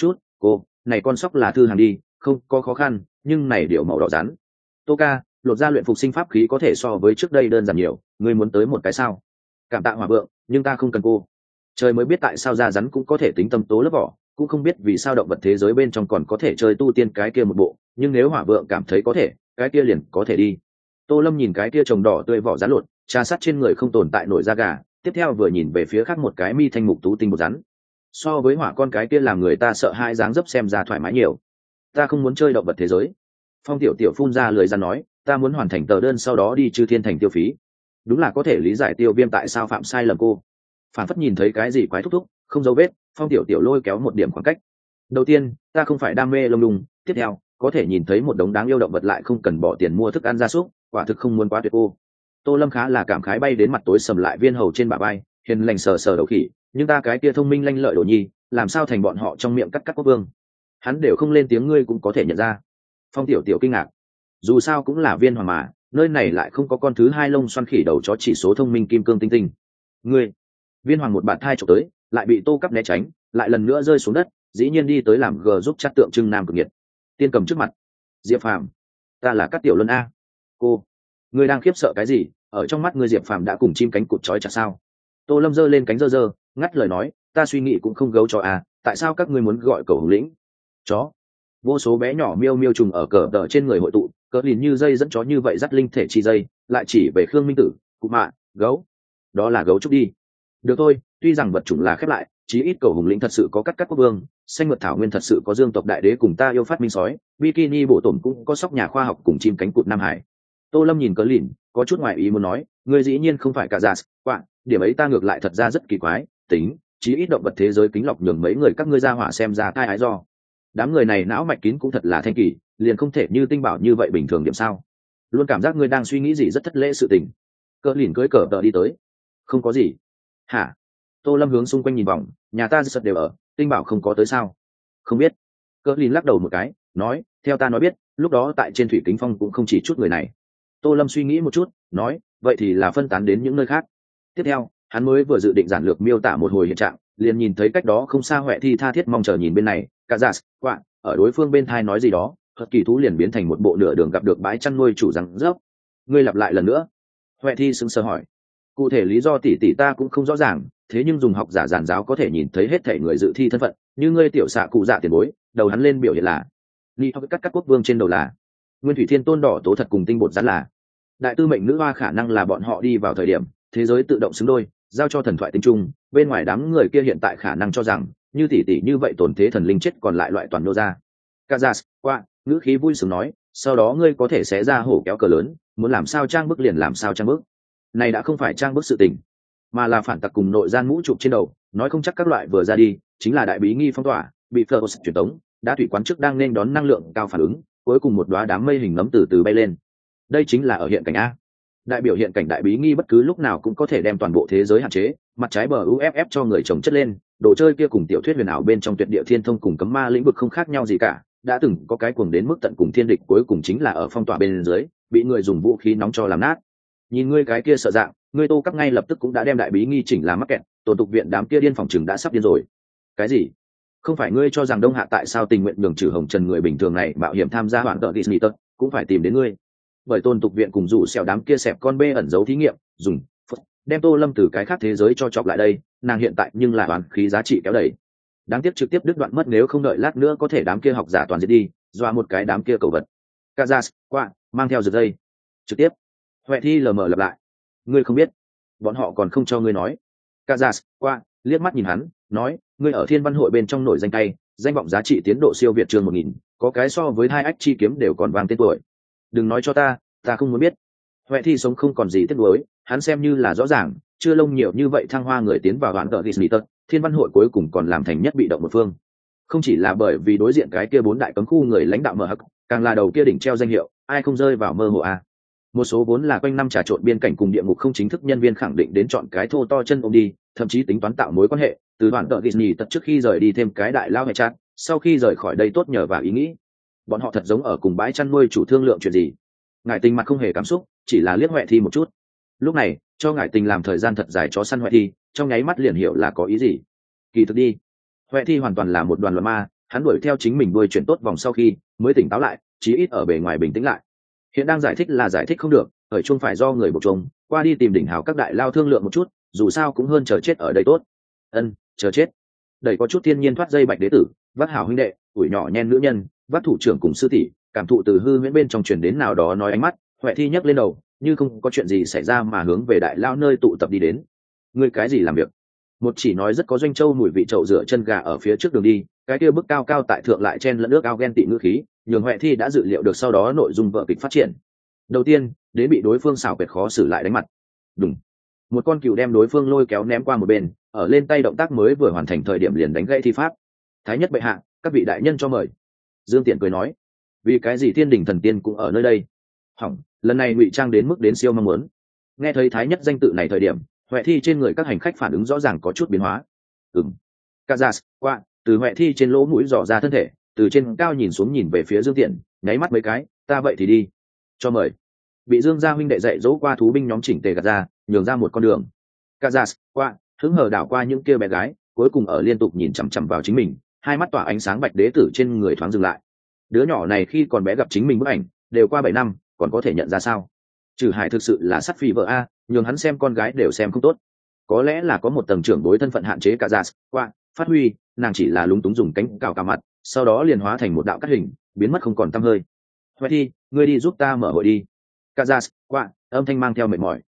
A: Cô, này con sóc là thư hàng đi, không có khó khăn, nhưng này điệu màu đỏ rắn. Tô ca, lột ra luyện phục sinh pháp khí có thể so với trước đây đơn giản nhiều, ngươi muốn tới một cái sao? Cảm tạ Hỏa Vượng, nhưng ta không cần cô. Trời mới biết tại sao da rắn cũng có thể tính tâm tố lớp vỏ, cũng không biết vì sao động vật thế giới bên trong còn có thể chơi tu tiên cái kia một bộ, nhưng nếu Hỏa Vượng cảm thấy có thể, cái kia liền có thể đi. Tô Lâm nhìn cái kia trồng đỏ tươi vỏ rắn lột, trà sát trên người không tồn tại nổi da gà, tiếp theo vừa nhìn về phía khác một cái mi thanh mục tú tinh một rắn. So với hỏa con cái kia làm người ta sợ hai dáng dấp xem ra thoải mái nhiều. Ta không muốn chơi động vật thế giới. Phong tiểu tiểu phun ra lời ra nói, ta muốn hoàn thành tờ đơn sau đó đi Chư Thiên Thành tiêu phí. Đúng là có thể lý giải Tiêu Viêm tại sao phạm sai lầm cô. Phản phất nhìn thấy cái gì quái thúc thúc, không dấu vết, Phong tiểu tiểu lôi kéo một điểm khoảng cách. Đầu tiên, ta không phải đam mê lông đùng, tiếp theo, có thể nhìn thấy một đống đáng yêu động vật lại không cần bỏ tiền mua thức ăn gia súc, quả thực không muốn quá tuyệt cô. Tô Lâm khá là cảm khái bay đến mặt tối sầm lại viên hầu trên bả vai, hiền lành sờ sờ đầu khỉ, nhưng ta cái kia thông minh lanh lợi đồ nhi, làm sao thành bọn họ trong miệng cắt quốc vương. Hắn đều không lên tiếng ngươi cũng có thể nhận ra. Phong tiểu tiểu kinh ngạc, dù sao cũng là viên hoàng mà, nơi này lại không có con thứ hai lông xoăn khỉ đầu chó chỉ số thông minh kim cương tinh tinh. Ngươi, viên hoàng một bạt thai chụp tới, lại bị Tô Cắp né tránh, lại lần nữa rơi xuống đất, dĩ nhiên đi tới làm gờ giúp chắc tượng trưng nam cực nhiệt. Tiên cầm trước mặt, Diệp Phàm, ta là Cát Tiểu Luân a. Cô, ngươi đang khiếp sợ cái gì? Ở trong mắt ngươi Diệp Phàm đã cùng chim cánh cụt trói chặt sao? Tô Lâm giơ lên cánh giơ, ngắt lời nói, ta suy nghĩ cũng không gấu chó à, tại sao các ngươi muốn gọi cầu hùng lĩnh? Chó. Vô số bé nhỏ miêu miêu trùng ở cờ tờ trên người hội tụ, cỡ lìn như dây dẫn chó như vậy dắt linh thể chi dây, lại chỉ về Khương Minh Tử, cụ mạ, gấu. Đó là gấu trúc đi. Được thôi, tuy rằng vật chủng là khép lại, chí ít cầu hùng lĩnh thật sự có cắt quốc vương, xanh mượt thảo nguyên thật sự có dương tộc đại đế cùng ta yêu phát minh sói, bikini bộ tổn cũng có sóc nhà khoa học cùng chim cánh cụt Nam Hải. Tô Lâm nhìn cỡ lìn, có chút ngoại ý muốn nói, ngươi dĩ nhiên không phải cả giả quạ, điểm ấy ta ngược lại thật ra rất kỳ quái, tính, chí ít động vật thế giới kính lọc nhường mấy người các ngươi ra hỏa xem ra tai ái do. Đám người này não mạch kín cũng thật là thanh kỳ, liền không thể như tinh bảo như vậy bình thường điểm sao? Luôn cảm giác ngươi đang suy nghĩ gì rất thất lễ sự tình. Cỡ lìn cưỡi cờ tờ đi tới. Không có gì. Hả? Tô Lâm hướng xung quanh nhìn vòng, nhà ta rất đều ở, tinh bảo không có tới sao? Không biết. Cỡ lìn lắc đầu một cái, nói, theo ta nói biết, lúc đó tại trên thủy kính phong cũng không chỉ chút người này. Tô Lâm suy nghĩ một chút, nói, vậy thì là phân tán đến những nơi khác. Tiếp theo, hắn mới vừa dự định giản lược miêu tả một hồi hiện trạng, liền nhìn thấy cách đó không xa Huệ Thi tha thiết mong chờ nhìn bên này, cả giả quạ, ở đối phương bên thai nói gì đó, thuật kỳ thú liền biến thành một bộ nửa đường gặp được bãi chăn nuôi chủ răng rớp. Ngươi lặp lại lần nữa. Huệ Thi sững sờ hỏi. Cụ thể lý do tỷ tỷ ta cũng không rõ ràng, thế nhưng dùng học giả giản giáo có thể nhìn thấy hết thể người dự thi thân phận, như ngươi tiểu xạ cụ dạ tiền bối, đầu hắn lên biểu hiện là ni học cắt quốc vương trên đầu là Nguyên Thủy Thiên Tôn đỏ tố thật cùng tinh bột rắn là đại tư mệnh nữ hoa, khả năng là bọn họ đi vào thời điểm thế giới tự động xứng đôi, giao cho thần thoại tinh trung, bên ngoài đám người kia hiện tại khả năng cho rằng như tỷ tỷ như vậy tổn thế thần linh chết còn lại loại toàn nô ra. Kazas qua ngữ khí vui sướng nói, sau đó ngươi có thể xé ra hổ kéo cờ lớn, muốn làm sao trang bức liền làm sao trang bức. Này đã không phải trang bức sự tình, mà là phản tặc cùng nội gian mũ chụp trên đầu, nói không chắc các loại vừa ra đi chính là đại bí nghi phong tỏa, bị Phlos truyền tống, đã thủy quán trước đang nên đón năng lượng cao phản ứng, cuối cùng một đóa đám mây hình nấm từ từ bay lên. Đây chính là ở hiện cảnh a. Đại biểu hiện cảnh đại bí nghi bất cứ lúc nào cũng có thể đem toàn bộ thế giới hạn chế, mặt trái bờ UFF cho người chồng chất lên, đồ chơi kia cùng tiểu thuyết huyền ảo bên trong tuyệt địa thiên thông cùng cấm ma lĩnh vực không khác nhau gì cả, đã từng có cái cuồng đến mức tận cùng thiên địch cuối cùng chính là ở phong tỏa bên dưới, bị người dùng vũ khí nóng cho làm nát. Nhìn ngươi cái kia sợ dạng, ngươi Tô Cắp ngay lập tức cũng đã đem đại bí nghi chỉnh làm mắc kẹt, tổ tục viện đám kia điên phòng chừng đã sắp điên rồi. Cái gì? Không phải ngươi cho rằng Đông Hạ tại sao tình nguyện nhường trừ hồng trần người bình thường này mạo hiểm tham gia hoạn tợ Disney tật, cũng phải tìm đến ngươi. Bởi tôn tục viện cùng rủ xẻo đám kia xẹp con bê ẩn giấu thí nghiệm, dùng đem Tô Lâm từ cái khác thế giới cho chọc lại đây, nàng hiện tại nhưng là toàn khí giá trị kéo đẩy. Đáng tiếc trực tiếp đứt đoạn mất, nếu không đợi lát nữa có thể đám kia học giả toàn diệt đi, dọa một cái đám kia cầu vật. Kazas qua mang theo giật dây trực tiếp. Huệ Thi lờ mờ lặp lại, ngươi không biết, bọn họ còn không cho ngươi nói. Kazas qua liếc mắt nhìn hắn, nói, ngươi ở Thiên Văn Hội bên trong nổi danh tay, danh vọng giá trị tiến độ siêu việt chương 1000, có cái so với hai ách chi kiếm đều còn vang tên tuổi. Đừng nói cho ta không muốn biết. Huệ Thi sống không còn gì tiếc nuối, hắn xem như là rõ ràng, chưa lông nhiều như vậy thăng hoa người tiến vào đoạn tợ Disney tật, Thiên Văn Hội cuối cùng còn làm thành nhất bị động một phương. Không chỉ là bởi vì đối diện cái kia bốn đại cấm khu người lãnh đạo mở hắc, càng là đầu kia đỉnh treo danh hiệu, ai không rơi vào mơ hồ a. Một số vốn là quanh năm trà trộn biên cảnh cùng địa ngục không chính thức nhân viên khẳng định đến chọn cái thô to chân ôm đi, thậm chí tính toán tạo mối quan hệ, từ đoạn tợ Disney tật trước khi rời đi thêm cái đại lao hệ chat, sau khi rời khỏi đây tốt nhờ vào ý nghĩ. Bọn họ thật giống ở cùng bãi chăn nuôi chủ thương lượng chuyện gì. Ngải Tình mặt không hề cảm xúc, chỉ là liếc Huệ Thi một chút. Lúc này cho Ngải Tình làm thời gian thật dài chó săn Huệ Thi, trong nháy mắt liền hiểu là có ý gì. Kỳ thực đi, Huệ Thi hoàn toàn là một đoàn loạn ma, hắn đuổi theo chính mình đuôi chuyển tốt vòng sau khi mới tỉnh táo lại, chí ít ở bề ngoài bình tĩnh lại. Hiện đang giải thích là giải thích không được, ở chung phải do người buộc chung, qua đi tìm đỉnh hào các đại lao thương lượng một chút, dù sao cũng hơn chờ chết ở đây tốt. Chờ chết. Đẩy có chút thiên nhiên thoát dây bạch đế tử, vác hảo huynh đệ, tuổi nhỏ nhen nữ nhân, vác thủ trưởng cùng sư tỷ, cảm thụ từ hư huyễn bên trong truyền đến nào đó nói ánh mắt, Huệ Thi nhấc lên đầu, như không có chuyện gì xảy ra mà hướng về đại lao nơi tụ tập đi đến. Ngươi cái gì làm việc? Một chỉ nói rất có doanh châu mùi vị trậu rửa chân gà ở phía trước đường đi, cái kia bức cao cao tại thượng lại chen lẫn nước ao ghen tị ngữ khí, nhường Huệ Thi đã dự liệu được sau đó nội dung vở kịch phát triển. Đầu tiên, đến bị đối phương xảo quyệt khó xử lại đánh mặt. Đúng. Một con cừu đem đối phương lôi kéo ném qua một bên, ở lên tay động tác mới vừa hoàn thành thời điểm liền đánh gãy thi pháp. Thái nhất bệ hạ, các vị đại nhân cho mời. Dương Tiện cười nói, vì cái gì thiên đình thần tiên cũng ở nơi đây? Hỏng, lần này ngụy trang đến mức đến siêu mong muốn. Nghe thấy thái nhất danh tự này thời điểm, Huệ Thi trên người các hành khách phản ứng rõ ràng có chút biến hóa. Kazas, qua, từ Huệ Thi trên lỗ mũi dò ra thân thể, từ trên cao nhìn xuống nhìn về phía Dương Tiện, nháy mắt mấy cái, ta vậy thì đi. Cho mời. Bị Dương gia huynh đệ dạy dỗ qua thú binh nhóm chỉnh tề gạt ra, nhường ra một con đường. Kazas, qua, hứng hờ đảo qua những kia bé gái, cuối cùng ở liên tục nhìn chằm chằm vào chính mình, hai mắt tỏa ánh sáng bạch đế tử trên người thoáng dừng lại. Đứa nhỏ này khi còn bé gặp chính mình bức ảnh, đều qua 7 năm, còn có thể nhận ra sao? Trừ Hải thực sự là sắt phi vợ a, nhường hắn xem con gái đều xem không tốt. Có lẽ là có một tầng trưởng bối thân phận hạn chế cả qua phát huy, nàng chỉ là lúng túng dùng cánh cào cả mặt, sau đó liền hóa thành một đạo cắt hình, biến mất không còn tăm hơi. Huệ Thi, ngươi đi giúp ta mở hội đi. Cả qua, âm thanh mang theo mệt mỏi.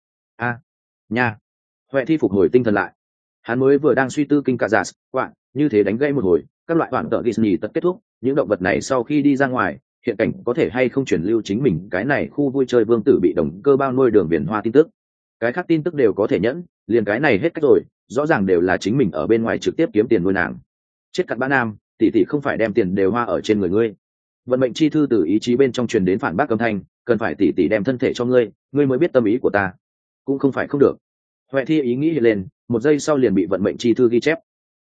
A: Nha. Huệ Thi phục hồi tinh thần lại. Hắn mới vừa đang suy tư kinh cả qua, như thế đánh gây một hồi, các loại bản tợ Disney tất kết thúc, những động vật này sau khi đi ra ngoài, hiện cảnh có thể hay không chuyển lưu chính mình cái này khu vui chơi vương tử bị đồng cơ bao nuôi đường biển hoa tin tức. Cái khác tin tức đều có thể nhẫn, liền cái này hết cách rồi, rõ ràng đều là chính mình ở bên ngoài trực tiếp kiếm tiền nuôi nàng. Chết cặn bã nam, tỷ tỷ không phải đem tiền đều hoa ở trên người ngươi. Vận mệnh chi thư từ ý chí bên trong truyền đến phản bác âm thanh, cần phải tỷ tỷ đem thân thể cho ngươi, ngươi mới biết tâm ý của ta. Cũng không phải không được. Huệ Thi ý nghĩ hiện lên, một giây sau liền bị vận mệnh chi thư ghi chép.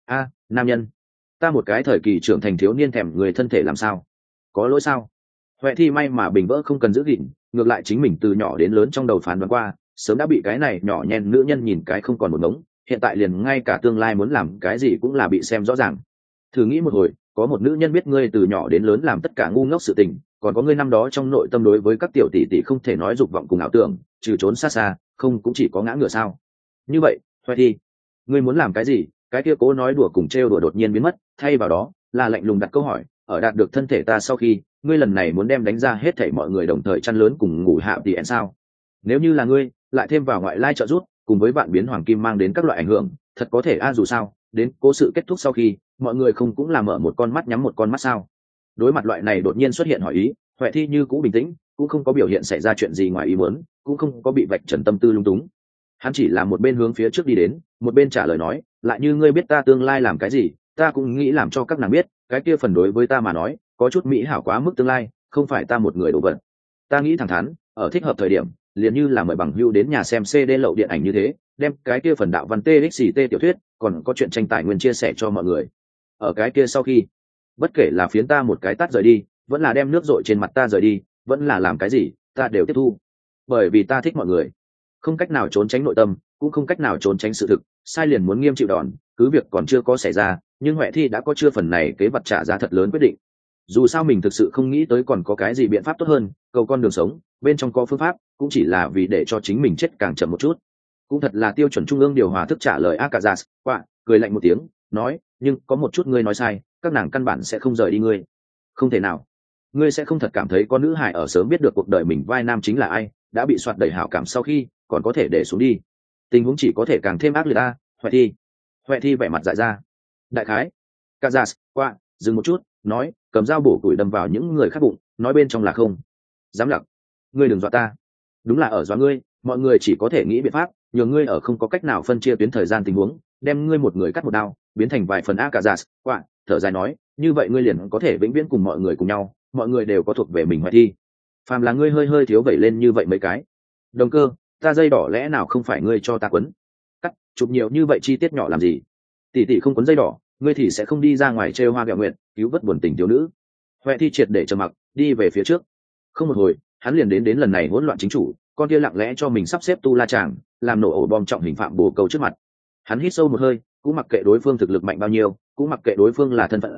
A: Nam nhân, ta một cái thời kỳ trưởng thành thiếu niên thèm người thân thể làm sao? Có lỗi sao? Huệ Thi may mà bình vỡ không cần giữ gìn, ngược lại chính mình từ nhỏ đến lớn trong đầu phán đoán qua, sớm đã bị cái này nhỏ nhen nữ nhân nhìn cái không còn một ngống, hiện tại liền ngay cả tương lai muốn làm cái gì cũng là bị xem rõ ràng. Thử nghĩ một hồi, có một nữ nhân biết ngươi từ nhỏ đến lớn làm tất cả ngu ngốc sự tình, còn có ngươi năm đó trong nội tâm đối với các tiểu tỷ tỷ không thể nói dục vọng cùng ảo tưởng, trừ trốn xa xa, không cũng chỉ có ngã ngửa sao? Như vậy, Huệ Thi, ngươi muốn làm cái gì? Cái kia cố nói đùa cùng trêu đùa đột nhiên biến mất, thay vào đó là lạnh lùng đặt câu hỏi, ở đạt được thân thể ta sau khi, ngươi lần này muốn đem đánh ra hết thảy mọi người đồng thời chăn lớn cùng ngủ hạ tỷ ẹn sao? Nếu như là ngươi, lại thêm vào ngoại lai trợ giúp, cùng với vạn biến hoàng kim mang đến các loại ảnh hưởng, thật có thể dù sao, đến cố sự kết thúc sau khi, mọi người không cũng là mở một con mắt nhắm một con mắt sao? Đối mặt loại này đột nhiên xuất hiện hỏi ý, Huệ Thi như cũ bình tĩnh, cũng không có biểu hiện xảy ra chuyện gì ngoài ý muốn, cũng không có bị vạch trần tâm tư lung túng. Hắn chỉ là một bên hướng phía trước đi đến, một bên trả lời nói, lại như ngươi biết ta tương lai làm cái gì, ta cũng nghĩ làm cho các nàng biết, cái kia phần đối với ta mà nói, có chút mỹ hảo quá mức tương lai, không phải ta một người đổ vật. Ta nghĩ thẳng thắn, ở thích hợp thời điểm, liền như là mời bằng hữu đến nhà xem CD lậu điện ảnh như thế, đem cái kia phần đạo văn TXT tiểu thuyết, còn có chuyện tranh tài nguyên chia sẻ cho mọi người. Ở cái kia sau khi, bất kể là phiến ta một cái tát rời đi, vẫn là đem nước dội trên mặt ta rời đi, vẫn là làm cái gì, ta đều tiếp thu. Bởi vì ta thích mọi người, không cách nào trốn tránh nội tâm, cũng không cách nào trốn tránh sự thực, sai liền muốn nghiêm chịu đòn, cứ việc còn chưa có xảy ra, nhưng Huệ Thi đã có chưa phần này kế vật trả giá thật lớn quyết định. Dù sao mình thực sự không nghĩ tới còn có cái gì biện pháp tốt hơn, cầu con đường sống, bên trong có phương pháp, cũng chỉ là vì để cho chính mình chết càng chậm một chút. Cũng thật là tiêu chuẩn trung ương điều hòa thức trả lời Akazas, quạ, cười lạnh một tiếng, nói, nhưng có một chút ngươi nói sai, các nàng căn bản sẽ không rời đi ngươi. Không thể nào. Ngươi sẽ không thật cảm thấy con nữ hài ở sớm biết được cuộc đời mình vai nam chính là ai, đã bị soạt đầy hảo cảm sau khi, còn có thể để xuống đi. Tình huống chỉ có thể càng thêm ác liệt ta, Huệ Thi. Huệ Thi vẻ mặt dại ra. Đại khái. Kazas, quạ, dừng một chút, nói, cầm dao bổ củi đâm vào những người khác bụng, nói bên trong là không. Dám lặc. Ngươi đừng dọa ta. Đúng là ở dọa ngươi, mọi người chỉ có thể nghĩ biện pháp, nhường ngươi ở không có cách nào phân chia tuyến thời gian tình huống, đem ngươi một người cắt một đao, biến thành vài phần Akazas, quạ, thở dài nói, như vậy ngươi liền có thể vĩnh viễn cùng mọi người cùng nhau, mọi người đều có thuộc về mình Huệ Thi. Phàm là ngươi hơi hơi thiếu vẩy lên như vậy mấy cái. Đồng cơ, ta dây đỏ lẽ nào không phải ngươi cho ta quấn? Cắt, chụp nhiều như vậy chi tiết nhỏ làm gì? Tỷ tỷ không quấn dây đỏ, ngươi thì sẽ không đi ra ngoài trêu hoa gẹo nguyện, cứu vớt buồn tình thiếu nữ. Huệ Thi triệt để trầm mặc, đi về phía trước. Không một hồi, hắn liền đến lần này hỗn loạn chính chủ, con kia lặng lẽ cho mình sắp xếp tu la chàng, làm nổ ổ bom trọng hình phạm bồ câu trước mặt. Hắn hít sâu một hơi, cũng mặc kệ đối phương thực lực mạnh bao nhiêu, cũng mặc kệ đối phương là thân phận gì,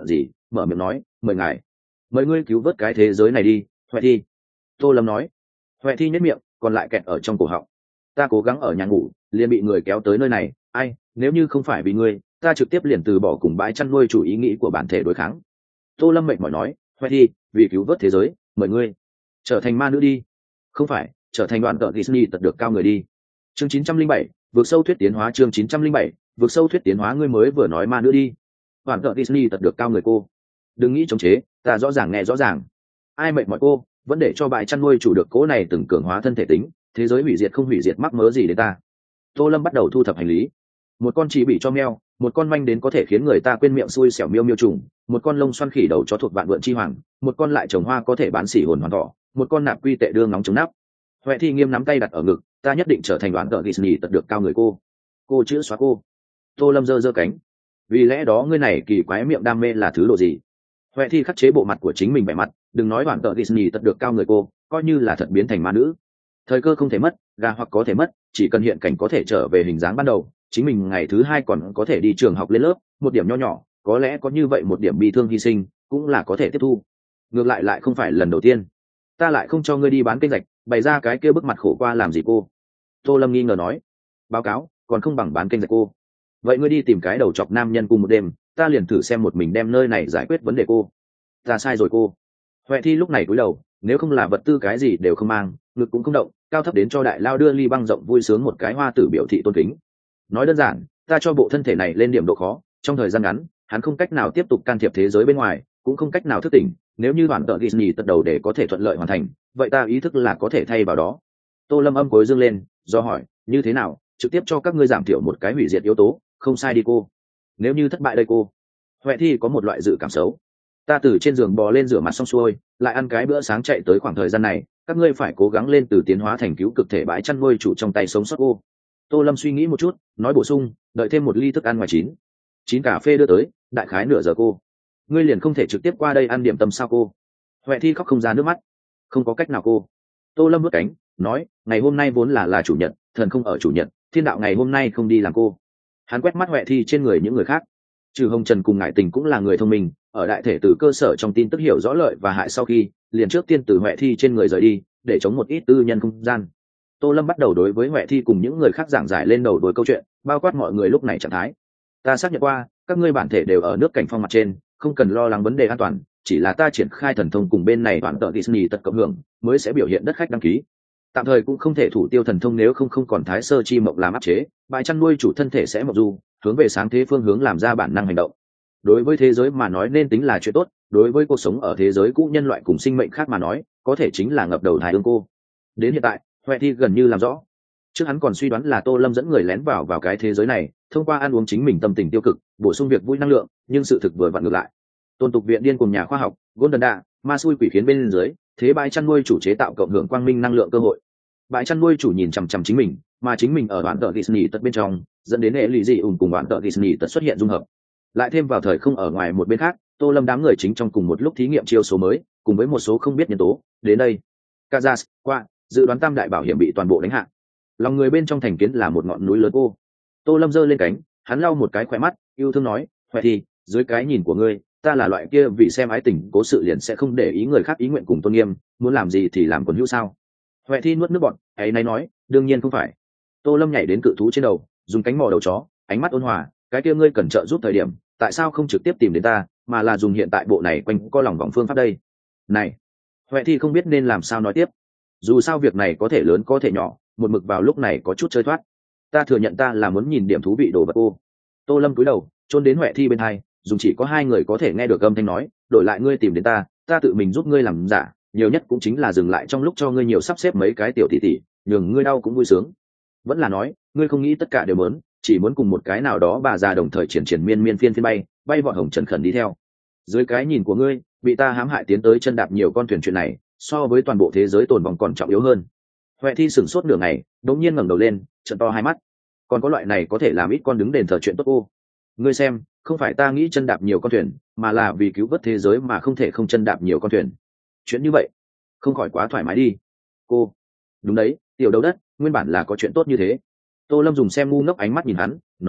A: mở miệng nói, mời ngài, mời ngươi cứu vớt cái thế giới này đi, Huệ Thi. Tô Lâm nói. Huệ Thi nhếch miệng, còn lại kẹt ở trong cổ họng. Ta cố gắng ở nhà ngủ, liền bị người kéo tới nơi này, ai, nếu như không phải vì ngươi, ta trực tiếp liền từ bỏ cùng bãi chăn nuôi chủ ý nghĩ của bản thể đối kháng. Tô Lâm mệt mỏi nói, Huệ Thi, vì cứu vớt thế giới, mời ngươi trở thành ma nữ đi. Không phải, trở thành đoàn tợ Disney tật được cao người đi. Chương 907, vượt sâu thuyết tiến hóa. Chương 907, vượt sâu thuyết tiến hóa. Ngươi mới vừa nói ma nữ đi. Đoàn tợ Disney tật được cao người cô. Đừng nghĩ chống chế, ta rõ ràng nghe rõ ràng. Ai mệt mỏi cô, vẫn để cho bãi chăn nuôi chủ được cố này từng cường hóa thân thể tính, thế giới hủy diệt không hủy diệt mắc mớ gì đến ta. Tô Lâm bắt đầu thu thập hành lý. Một con chỉ bị cho meo, một con manh đến có thể khiến người ta quên miệng xui xẻo miêu miêu trùng, một con lông xoăn khỉ đầu chó thuộc vạn vượn chi hoàng, một con lại trồng hoa có thể bán xỉ hồn hoàn thọ, một con nạp quy tệ đương nóng chống nắp. Huệ Thi nghiêm nắm tay đặt ở ngực, ta nhất định trở thành đoàn tợ Disney tật được cao người cô chữ xóa cô. Tô Lâm giơ cánh. Vì lẽ đó ngươi này kỳ quái miệng đam mê là thứ độ gì? Huệ Thi khắc chế bộ mặt của chính mình vẻ mặt, đừng nói đoàn tợ Disney tật được cao người cô, coi như là thật biến thành ma nữ. Thời cơ không thể mất, gà hoặc có thể mất, chỉ cần hiện cảnh có thể trở về hình dáng ban đầu, chính mình ngày thứ hai còn có thể đi trường học lên lớp, một điểm nho nhỏ, có lẽ có như vậy một điểm bi thương hy sinh, cũng là có thể tiếp thu. Ngược lại không phải lần đầu tiên, ta lại không cho ngươi đi bán kênh rạch, bày ra cái kia bức mặt khổ qua làm gì cô? Tô Lâm nghi ngờ nói. Báo cáo, còn không bằng bán kênh rạch cô. Vậy ngươi đi tìm cái đầu chọc nam nhân cùng một đêm, ta liền thử xem một mình đem nơi này giải quyết vấn đề cô. Ta sai rồi cô. Huệ Thi lúc này cúi đầu, nếu không là vật tư cái gì đều không mang, ngực cũng không động, cao thấp đến cho đại lao đưa ly băng rộng vui sướng một cái hoa tử biểu thị tôn kính. Nói đơn giản, ta cho bộ thân thể này lên điểm độ khó, trong thời gian ngắn, hắn không cách nào tiếp tục can thiệp thế giới bên ngoài, cũng không cách nào thức tỉnh, nếu như đoàn tợ Disney tật đầu để có thể thuận lợi hoàn thành, vậy ta ý thức là có thể thay vào đó. Tô Lâm âm cối dương lên, do hỏi, như thế nào, trực tiếp cho các ngươi giảm thiểu một cái hủy diệt yếu tố, không sai đi cô. Nếu như thất bại đây cô. Huệ Thi có một loại dự cảm xấu. Ta từ trên giường bò lên rửa mặt xong xuôi, lại ăn cái bữa sáng chạy tới khoảng thời gian này, các ngươi phải cố gắng lên từ tiến hóa thành cứu cực thể bãi chăn nuôi chủ trong tay sống sót cô. Tô Lâm suy nghĩ một chút, nói bổ sung, đợi thêm một ly thức ăn ngoài chín cà phê đưa tới, đại khái nửa giờ cô. Ngươi liền không thể trực tiếp qua đây ăn điểm tâm sao cô? Huệ Thi khóc không ra nước mắt. Không có cách nào cô. Tô Lâm vớt cánh, nói, ngày hôm nay vốn là chủ nhật, thần không ở chủ nhật, thiên đạo ngày hôm nay không đi làm cô. Hắn quét mắt Huệ Thi trên người những người khác. Trừ Hồng Trần cùng Ngải Tình cũng là người thông minh, ở đại thể từ cơ sở trong tin tức hiểu rõ lợi và hại sau khi, liền trước tiên từ Huệ Thi trên người rời đi, để chống một ít tư nhân không gian. Tô Lâm bắt đầu đối với Huệ Thi cùng những người khác giảng giải lên đầu đuôi câu chuyện, bao quát mọi người lúc này trạng thái. Ta xác nhận qua, các ngươi bản thể đều ở nước cảnh phong mặt trên, không cần lo lắng vấn đề an toàn, chỉ là ta triển khai thần thông cùng bên này toàn tợ Disney tật cộng hưởng, mới sẽ biểu hiện đất khách đăng ký. Tạm thời cũng không thể thủ tiêu thần thông, nếu không còn thái sơ chi mộng làm áp chế, bãi chăn nuôi chủ thân thể sẽ mộng du, hướng về sáng thế phương hướng làm ra bản năng hành động. Đối với thế giới mà nói nên tính là chuyện tốt, đối với cuộc sống ở thế giới cũ nhân loại cùng sinh mệnh khác mà nói, có thể chính là ngập đầu thai ương cô. Đến hiện tại, Huệ Thi gần như làm rõ. Trước hắn còn suy đoán là Tô Lâm dẫn người lén vào cái thế giới này, thông qua ăn uống chính mình tâm tình tiêu cực, bổ sung việc vui năng lượng, nhưng sự thực vừa vặn ngược lại. Tôn tục viện điên cùng nhà khoa học, Golden Da, ma xui quỷ khiến bên dưới, thế bãi chăn nuôi chủ chế tạo cộng hưởng quang minh năng lượng cơ hội. Bãi chăn nuôi chủ nhìn chằm chằm chính mình, mà chính mình ở đoạn tợ Disney tật bên trong, dẫn đến hệ lụy dị ủng cùng đoạn tợ Disney tật xuất hiện dung hợp. Lại thêm vào thời không ở ngoài một bên khác, Tô Lâm đám người chính trong cùng một lúc thí nghiệm chiêu số mới, cùng với một số không biết nhân tố, đến đây. Kazas, qua, dự đoán tam đại bảo hiểm bị toàn bộ đánh hạ. Lòng người bên trong thành kiến là một ngọn núi lớn cô. Tô Lâm giơ lên cánh, hắn lau một cái khỏe mắt, yêu thương nói, Huệ Thi, dưới cái nhìn của ngươi, ta là loại kia vì xem ái tình cố sự liền sẽ không để ý người khác ý nguyện cùng tôn nghiêm, muốn làm gì thì làm, quần hữu sao? Huệ Thi nuốt nước bọt, ấy nay nói, đương nhiên không phải. Tô Lâm nhảy đến cự thú trên đầu, dùng cánh mò đầu chó, ánh mắt ôn hòa, cái kia ngươi cần trợ giúp thời điểm, tại sao không trực tiếp tìm đến ta, mà là dùng hiện tại bộ này quanh co lòng vòng phương pháp đây? Này, Huệ Thi không biết nên làm sao nói tiếp. Dù sao việc này có thể lớn có thể nhỏ, một mực vào lúc này có chút chơi thoát. Ta thừa nhận ta là muốn nhìn điểm thú vị đồ vật cô. Tô Lâm cúi đầu, chôn đến Huệ Thi bên hai, dùng chỉ có hai người có thể nghe được âm thanh nói, đổi lại ngươi tìm đến ta, ta tự mình giúp ngươi làm giả, nhiều nhất cũng chính là dừng lại trong lúc cho ngươi nhiều sắp xếp mấy cái tiểu tỷ tỷ, nhường ngươi đau cũng vui sướng. Vẫn là nói, ngươi không nghĩ tất cả đều muốn, chỉ muốn cùng một cái nào đó bà già đồng thời triển miên phiên bay vọt Hồng Trần khẩn đi theo. Dưới cái nhìn của ngươi, bị ta hãm hại tiến tới chân đạp nhiều con thuyền chuyện này, so với toàn bộ thế giới tồn vong còn trọng yếu hơn. Huệ Thi sửng sốt nửa ngày, đột nhiên ngẩng đầu lên, trợn to hai mắt. Còn có loại này có thể làm ít con đứng đền thờ chuyện tốt cô. Ngươi xem, không phải ta nghĩ chân đạp nhiều con thuyền, mà là vì cứu vớt thế giới mà không thể không chân đạp nhiều con thuyền. Chuyện như vậy, không khỏi quá thoải mái đi. Cô, đúng đấy, tiểu đầu đất, nguyên bản là có chuyện tốt như thế. Tô Lâm dùng xem ngu ngốc ánh mắt nhìn hắn, nói,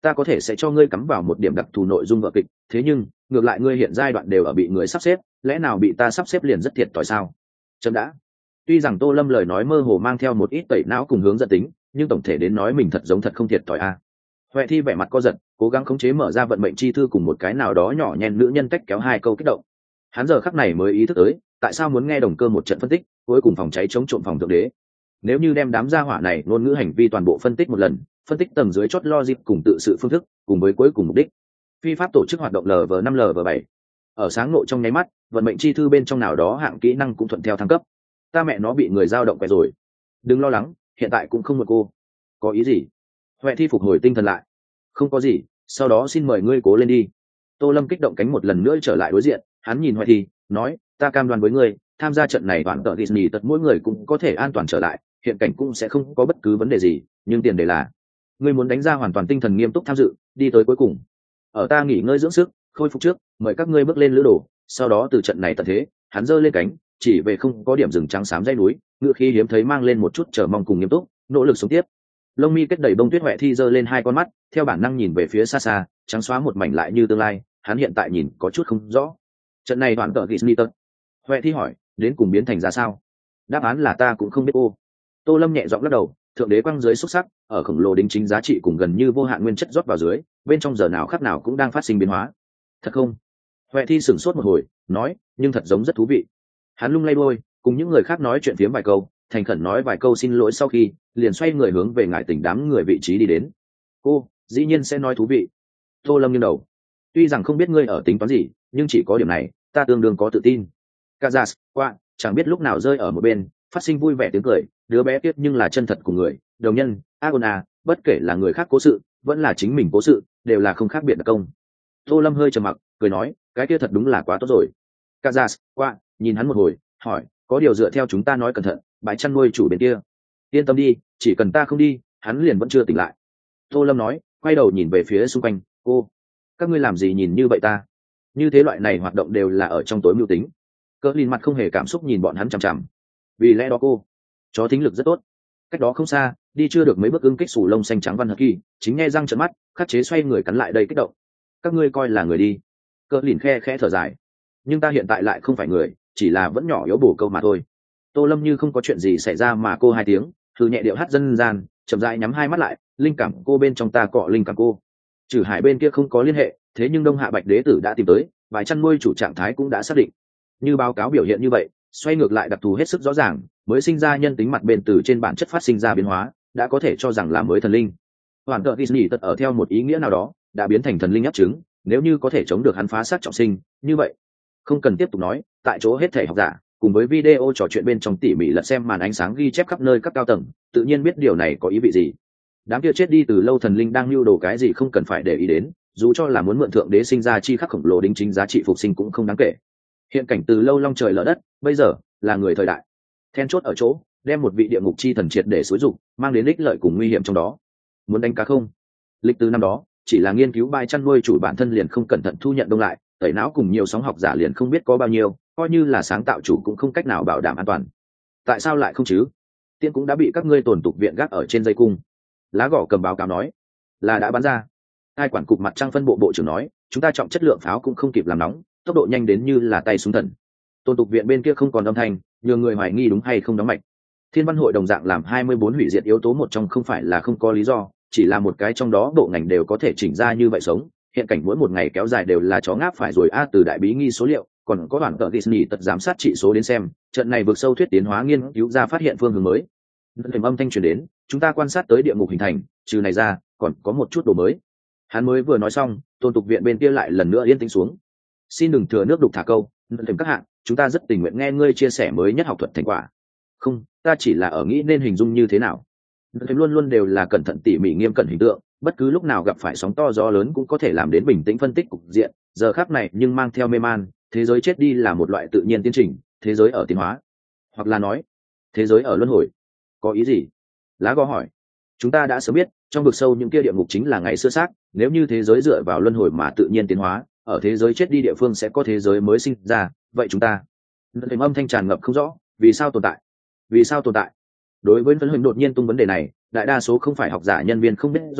A: ta có thể sẽ cho ngươi cắm vào một điểm đặc thù nội dung vở kịch, thế nhưng ngược lại ngươi hiện giai đoạn đều ở bị người sắp xếp, lẽ nào bị ta sắp xếp liền rất thiệt thòi sao? Chấm đã. Tuy rằng Tô Lâm lời nói mơ hồ mang theo một ít tẩy não cùng hướng dẫn tính, nhưng tổng thể đến nói mình thật giống thật không thiệt thòi a. Huệ Thi vẻ mặt co giật, cố gắng khống chế mở ra vận mệnh chi thư cùng một cái nào đó nhỏ nhen nữ nhân cách kéo hai câu kích động. Hắn giờ khắc này mới ý thức tới, tại sao muốn nghe Đồng Cơ một trận phân tích, cuối cùng phòng cháy chống trộm phòng thượng đế. Nếu như đem đám gia hỏa này ngôn ngữ hành vi toàn bộ phân tích một lần, phân tích tầng dưới chót logic cùng tự sự phương thức, cùng với cuối cùng mục đích. Phi pháp tổ chức hoạt động LV5 LV7. Ở sáng ngộ trong nháy mắt, vận mệnh chi thư bên trong nào đó hạng kỹ năng cũng thuận theo thăng cấp. Ta mẹ nó bị người dao động quẹt rồi. Đừng lo lắng, hiện tại cũng không một cô. Có ý gì? Huệ Thi phục hồi tinh thần lại. Không có gì, sau đó xin mời ngươi cố lên đi. Tô Lâm kích động cánh một lần nữa trở lại đối diện, hắn nhìn Huệ Thi, nói, ta cam đoan với ngươi, tham gia trận này toàn tợ Disney tất mỗi người cũng có thể an toàn trở lại, hiện cảnh cũng sẽ không có bất cứ vấn đề gì, nhưng tiền đề là ngươi muốn đánh ra hoàn toàn tinh thần nghiêm túc tham dự, đi tới cuối cùng. Ở ta nghỉ ngơi dưỡng sức, khôi phục trước, mời các ngươi bước lên lữ đồ, sau đó từ trận này tận thế, hắn giơ lên cánh, chỉ về không có điểm rừng trắng xám dãy núi, ngựa khí hiếm thấy mang lên một chút chờ mong cùng nghiêm túc, nỗ lực sống tiếp. Lông mi kết đầy bông tuyết. Huệ Thi giơ lên hai con mắt, theo bản năng nhìn về phía xa xa, trắng xóa một mảnh lại như tương lai, hắn hiện tại nhìn có chút không rõ. Trận này toàn tợ Disney tất. Huệ Thi hỏi, đến cùng biến thành ra sao? Đáp án là ta cũng không biết ô. Tô Lâm nhẹ giọng lắc đầu, thượng đế quang dưới xuất sắc, ở khổng lồ đính chính giá trị cùng gần như vô hạn nguyên chất rót vào dưới, bên trong giờ nào khắc nào cũng đang phát sinh biến hóa. Thật không? Huệ Thi sửng sốt một hồi, nói, nhưng thật giống rất thú vị. Hắn lung lay đôi, cùng những người khác nói chuyện phiếm vài câu, thành khẩn nói vài câu xin lỗi sau khi, liền xoay người hướng về ngải tỉnh đám người vị trí đi đến. Cô, dĩ nhiên sẽ nói thú vị. Tô Lâm nghiêng đầu. Tuy rằng không biết ngươi ở tính toán gì, nhưng chỉ có điểm này, ta tương đương có tự tin. Kazas, qua, chẳng biết lúc nào rơi ở một bên, phát sinh vui vẻ tiếng cười, đứa bé tiếc nhưng là chân thật của người, đồng nhân, Agona, bất kể là người khác cố sự, vẫn là chính mình cố sự, đều là không khác biệt đặc công. Tô Lâm hơi trầm mặc, cười nói, cái kia thật đúng là quá tốt rồi. Kazas, qua, nhìn hắn một hồi, hỏi, có điều dựa theo chúng ta nói cẩn thận, bãi chăn nuôi chủ bên kia. Yên tâm đi, chỉ cần ta không đi, hắn liền vẫn chưa tỉnh lại. Tô Lâm nói, quay đầu nhìn về phía xung quanh, cô, các ngươi làm gì nhìn như vậy ta? Như thế loại này hoạt động đều là ở trong tối mưu tính. Cỡ lìn mặt không hề cảm xúc nhìn bọn hắn chằm chằm. Vì lẽ đó cô, chó thính lực rất tốt. Cách đó không xa, đi chưa được mấy bước ưng kích sủ lông xanh trắng Văn Hật Kỳ, chính nghe răng trợn mắt, khắc chế xoay người cắn lại đây kích động. Các ngươi coi là người đi. Cỡ lìn khe khẽ thở dài. Nhưng ta hiện tại lại không phải người, chỉ là vẫn nhỏ yếu bổ câu mà thôi. Tô Lâm như không có chuyện gì xảy ra mà cô hai tiếng, thử nhẹ điệu hát dân gian, chậm rãi nhắm hai mắt lại, linh cảm cô bên trong ta cọ linh cảm cô. Trừ Hải bên kia không có liên hệ, thế nhưng Đông Hạ Bạch Đế tử đã tìm tới, vài chăn nuôi chủ trạng thái cũng đã xác định. Như báo cáo biểu hiện như vậy, xoay ngược lại đặc thù hết sức rõ ràng, mới sinh ra nhân tính mặt bên từ trên bản chất phát sinh ra biến hóa, đã có thể cho rằng là mới thần linh. Hoàn toàn Disney tật ở theo một ý nghĩa nào đó, đã biến thành thần linh ấp trứng, nếu như có thể chống được hắn phá xác trọng sinh, như vậy, không cần tiếp tục nói, tại chỗ hết thể học giả, cùng với video trò chuyện bên trong tỉ mỉ lật xem màn ánh sáng ghi chép khắp nơi các cao tầng, tự nhiên biết điều này có ý vị gì. Đám kia chết đi từ lâu thần linh đang lưu đồ cái gì không cần phải để ý đến, dù cho là muốn mượn thượng đế sinh ra chi khắc khổng lồ đính chính giá trị phục sinh cũng không đáng kể. Hiện cảnh từ lâu long trời lở đất, bây giờ là người thời đại. Then chốt ở chỗ, đem một vị địa ngục chi thần triệt để xúi dục, mang đến ích lợi cùng nguy hiểm trong đó. Muốn đánh cá không? Lịch từ năm đó, chỉ là nghiên cứu bãi chăn nuôi chủ bản thân liền không cẩn thận thu nhận đông lại, tẩy não cùng nhiều sóng học giả liền không biết có bao nhiêu, coi như là sáng tạo chủ cũng không cách nào bảo đảm an toàn. Tại sao lại không chứ? Tiên cũng đã bị các ngươi tổn tục viện gác ở trên dây cung. Lá gỏ cầm báo cáo nói, là đã bắn ra. Hai quản cục mặt trăng phân bộ bộ trưởng nói, chúng ta trọng chất lượng pháo cũng không kịp làm nóng, tốc độ nhanh đến như là tay súng thần. Tôn tục viện bên kia không còn âm thanh, nhờ người hoài nghi đúng hay không đóng mạch. Thiên văn hội đồng dạng làm 24 hủy diệt yếu tố một trong không phải là không có lý do, chỉ là một cái trong đó bộ ngành đều có thể chỉnh ra như vậy sống. Hiện cảnh mỗi một ngày kéo dài đều là chó ngáp phải rồi từ đại bí nghi số liệu, còn có đoàn tờ Disney tật giám sát trị số đến xem, trận này vượt sâu thuyết tiến hóa nghiên cứu ra phát hiện phương hướng mới. Hình âm thanh truyền đến, chúng ta quan sát tới địa ngục hình thành, trừ này ra, còn có một chút đồ mới. Hắn mới vừa nói xong, tôn tục viện bên kia lại lần nữa yên tĩnh xuống. Xin đừng thừa nước đục thả câu, thêm các hạng, chúng ta rất tình nguyện nghe ngươi chia sẻ mới nhất học thuật thành quả. Không, ta chỉ là ở nghĩ nên hình dung như thế nào. Thêm luôn luôn đều là cẩn thận tỉ mỉ nghiêm cẩn hình tượng, bất cứ lúc nào gặp phải sóng to gió lớn cũng có thể làm đến bình tĩnh phân tích cục diện. Giờ khắc này nhưng mang theo mê man, thế giới chết đi là một loại tự nhiên tiến trình, thế giới ở tiến hóa, hoặc là nói, thế giới ở luân hồi. Có ý gì? Lá gò hỏi. Chúng ta đã sớm biết, trong vực sâu những kia địa ngục chính là ngày xưa xác, nếu như thế giới dựa vào luân hồi mà tự nhiên tiến hóa, ở thế giới chết đi địa phương sẽ có thế giới mới sinh ra, vậy chúng ta. Hình âm thanh tràn ngập không rõ, vì sao tồn tại? Vì sao tồn tại? Đối với phân hình đột nhiên tung vấn đề này, đại đa số không phải học giả nhân viên không biết rõ,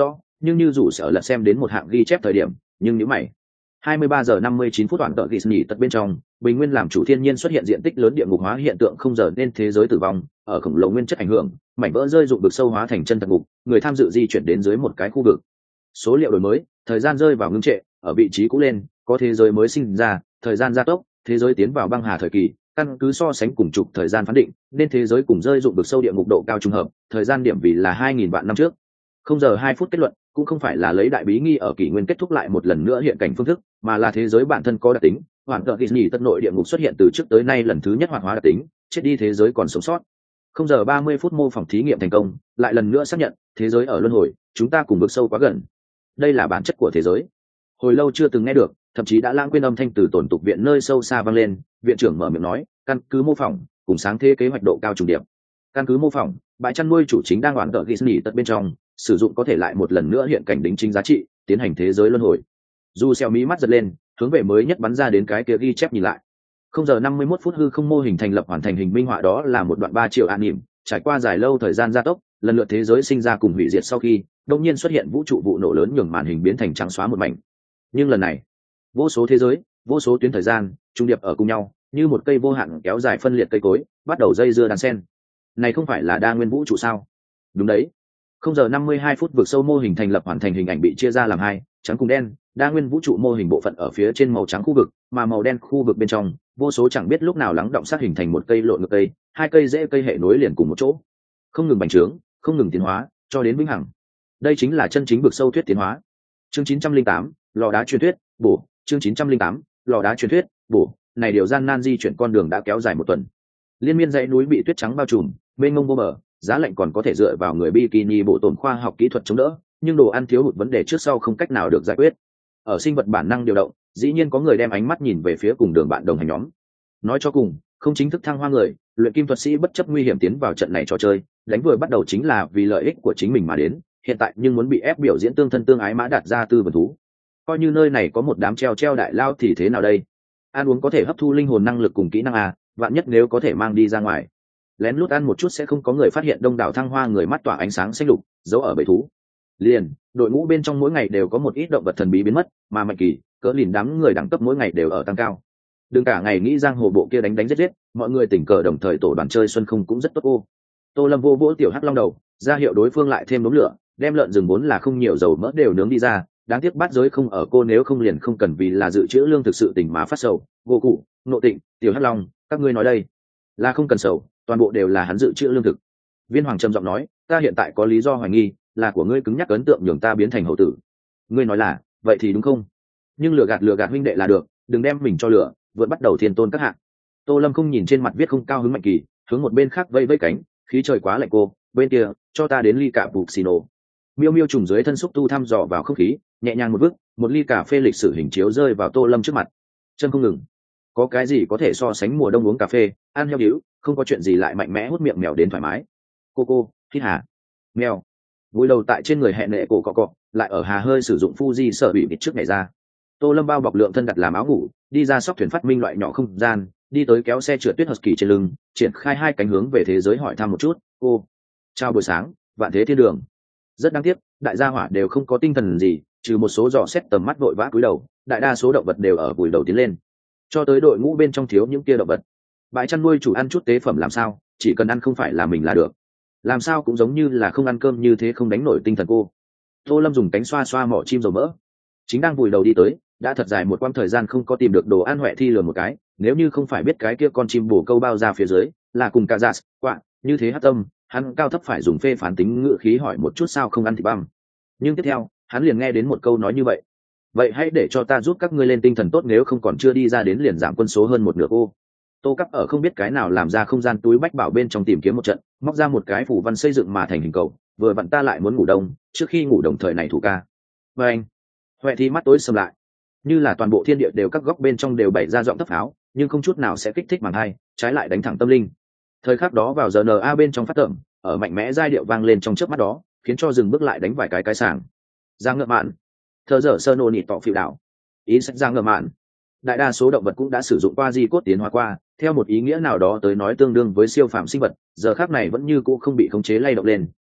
A: nhưng như dù sẽ ở lật xem đến một hạng ghi chép thời điểm, nhưng nếu mày 23 giờ 59 phút toàn tợ ghi nghỉ tật bên trong, bình nguyên làm chủ thiên nhiên xuất hiện diện tích lớn địa ngục hóa hiện tượng không giờ nên thế giới tử vong, ở khổng lồ nguyên chất ảnh hưởng, mảnh vỡ rơi rụng vực sâu hóa thành chân thật ngục, người tham dự di chuyển đến dưới một cái khu vực. Số liệu đổi mới, thời gian rơi vào ngưng trệ, ở vị trí cũ lên, có thế giới mới sinh ra, thời gian gia tốc, thế giới tiến vào băng hà thời kỳ, căn cứ so sánh cùng trục thời gian phán định, nên thế giới cùng rơi rụng vực sâu địa ngục độ cao trùng hợp, thời gian điểm vì là 2000 vạn năm trước. 0 giờ 2 phút kết luận, cũng không phải là lấy đại bí nghi ở kỷ nguyên kết thúc lại một lần nữa hiện cảnh phương thức, mà là thế giới bản thân có đặc tính, hoàn tợ Disney tất nội địa ngục xuất hiện từ trước tới nay lần thứ nhất hoạt hóa đặc tính, chết đi thế giới còn sống sót. 0 giờ 30 phút mô phỏng thí nghiệm thành công, lại lần nữa xác nhận, thế giới ở luân hồi, chúng ta cùng vực sâu quá gần. Đây là bản chất của thế giới. Hồi lâu chưa từng nghe được, thậm chí đã lãng quên âm thanh từ tổn tục viện nơi sâu xa vang lên, viện trưởng mở miệng nói, căn cứ mô phỏng, cùng sáng thế kế hoạch độ cao trùng điệp. Căn cứ mô phỏng, bãi chăn nuôi chủ chính đang hoàn tợ Disney tất bên trong, sử dụng có thể lại một lần nữa hiện cảnh đính chính giá trị, tiến hành thế giới luân hồi. Du xeo mí mắt giật lên, hướng về mới nhất bắn ra đến cái kia ghi chép nhìn lại. 0 giờ 51 phút hư không mô hình thành lập hoàn thành hình minh họa, đó là một đoạn 3 triệu an niệm, trải qua dài lâu thời gian gia tốc, lần lượt thế giới sinh ra cùng hủy diệt sau khi, đột nhiên xuất hiện vũ trụ vụ nổ lớn nhường màn hình biến thành trắng xóa một mảnh. Nhưng lần này, vô số thế giới, vô số tuyến thời gian, trung điệp ở cùng nhau, như một cây vô hạn kéo dài phân liệt cây cối, bắt đầu dây dưa đan xen. Này không phải là đa nguyên vũ trụ sao? Đúng đấy. 0 giờ 52 phút vượt sâu mô hình thành lập hoàn thành hình ảnh bị chia ra làm hai, trắng cùng đen, đa nguyên vũ trụ mô hình bộ phận ở phía trên màu trắng khu vực, mà màu đen khu vực bên trong, vô số chẳng biết lúc nào lắng động sát hình thành một cây lộn ngược cây, hai cây rễ cây hệ nối liền cùng một chỗ, không ngừng bành trướng, không ngừng tiến hóa, cho đến vĩnh hằng. Đây chính là chân chính vượt sâu thuyết tiến hóa. Chương 908, lò đá truyền thuyết, bổ, chương 908, lò đá truyền thuyết, bổ, này điều gian nan di chuyển con đường đã kéo dài một tuần. Liên miên dãy núi bị tuyết trắng bao trùm, mênh mông vô bờ, giá lạnh còn có thể dựa vào người bikini bộ tồn khoa học kỹ thuật chống đỡ, nhưng đồ ăn thiếu hụt vấn đề trước sau không cách nào được giải quyết. Ở sinh vật bản năng điều động, dĩ nhiên có người đem ánh mắt nhìn về phía cùng đường bạn đồng hành nhóm. Nói cho cùng, không chính thức thăng hoa người, luyện kim thuật sĩ bất chấp nguy hiểm tiến vào trận này trò chơi, đánh vừa bắt đầu chính là vì lợi ích của chính mình mà đến, hiện tại nhưng muốn bị ép biểu diễn tương thân tương ái mã đạt ra tư vấn thú. Coi như nơi này có một đám treo đại lao thì thế nào đây? Ăn uống có thể hấp thu linh hồn năng lực cùng kỹ năng à, vạn nhất nếu có thể mang đi ra ngoài, lén lút ăn một chút sẽ không có người phát hiện đông đảo thăng hoa người mắt tỏa ánh sáng xanh lục giấu ở bầy thú. Liền đội ngũ bên trong mỗi ngày đều có một ít động vật thần bí biến mất, mà Mạnh Kỳ cỡ lìn đám người đẳng cấp mỗi ngày đều ở tăng cao. Đừng cả ngày nghĩ giang hồ bộ kia đánh giết, mọi người tình cờ đồng thời tổ đoàn chơi xuân không cũng rất tốt ô. Tô Lâm vô vỗ tiểu hắc long đầu, ra hiệu đối phương lại thêm đống lửa, đem lợn rừng vốn là không nhiều dầu mỡ đều nướng đi ra, đáng tiếc bát giới không ở cô, nếu không liền không cần vì là dự trữ lương thực sự tình mà phát sầu. Vô cụ, Nộ Tịnh, tiểu hắc long, các ngươi nói đây là không cần sầu, toàn bộ đều là hắn dự trữ lương thực. Viên Hoàng trầm giọng nói, ta hiện tại có lý do hoài nghi là của ngươi cứng nhắc ấn tượng nhường ta biến thành hậu tử. Ngươi nói là vậy thì đúng không? Nhưng lừa gạt huynh đệ là được, đừng đem mình cho lừa, vượt bắt đầu thiên tôn các hạng. Tô Lâm không nhìn trên mặt viết không cao hứng Mạnh Kỳ, hướng một bên khác vây vây cánh, khí trời quá lạnh cô, bên kia cho ta đến ly cà bục xì nổ. Miêu miêu trùng dưới thân xúc tu thăm dò vào không khí, nhẹ nhàng một bước, một ly cà phê lịch sử hình chiếu rơi vào Tô Lâm trước mặt. Chân không ngừng. Có cái gì có thể so sánh mùa đông uống cà phê, ăn heo điếu, không có chuyện gì lại mạnh mẽ hút miệng mèo đến thoải mái. Cô hít hà mèo vùi đầu tại trên người hẹn nệ cổ cọ, lại ở hà hơi sử dụng Fuji sở bị bịt trước ngày ra. Tô Lâm bao bọc lượng thân đặt làm áo ngủ, đi ra sóc thuyền phát minh loại nhỏ không gian, đi tới kéo xe trượt tuyết Husky trên lưng, triển khai hai cánh hướng về thế giới hỏi thăm một chút. Cô chào buổi sáng, vạn thế thiên đường. Rất đáng tiếc, đại gia hỏa đều không có tinh thần gì, trừ một số dò xét tầm mắt vội vã cúi đầu, đại đa số động vật đều ở vùi đầu tiến lên, cho tới đội ngũ bên trong thiếu những kia động vật. Bãi chăn nuôi chủ ăn chút tế phẩm làm sao, chỉ cần ăn không phải là mình là được, làm sao cũng giống như là không ăn cơm như thế không đánh nổi tinh thần cô. Tô Lâm dùng cánh xoa xoa mỏ chim dầu mỡ, chính đang vùi đầu đi tới, đã thật dài một quãng thời gian không có tìm được đồ ăn, huệ thi lừa một cái, nếu như không phải biết cái kia con chim bồ câu bao ra phía dưới là cùng cả dạ quạ như thế hát tâm, hắn cao thấp phải dùng phê phán tính ngữ khí hỏi một chút sao không ăn thịt băm. Nhưng tiếp theo hắn liền nghe đến một câu nói như vậy hãy để cho ta giúp các ngươi lên tinh thần tốt, nếu không còn chưa đi ra đến liền giảm quân số hơn một nửa cô. Tô Cắp ở không biết cái nào làm ra không gian túi bách bảo bên trong tìm kiếm một trận, móc ra một cái phủ văn xây dựng mà thành hình cầu, vừa vặn ta lại muốn ngủ đông, trước khi ngủ đồng thời này thủ ca. Và anh huệ thi mắt tối sầm lại, như là toàn bộ thiên địa đều các góc bên trong đều bày ra giọng thấp pháo, nhưng không chút nào sẽ kích thích màng hay, trái lại đánh thẳng tâm linh. Thời khắc đó vào giờ na bên trong phát tởm, ở mạnh mẽ giai điệu vang lên trong chớp mắt đó, khiến cho dừng bước lại đánh vài cái sảng. Giang ngựa mạn, thờ dở sơ nô nịt tọ phiêu đảo, ý sách giang ngựa mạn. Đại đa số động vật cũng đã sử dụng qua di cốt tiến hóa qua, theo một ý nghĩa nào đó tới nói tương đương với siêu phàm sinh vật, giờ khắc này vẫn như cũ không bị khống chế lay động lên,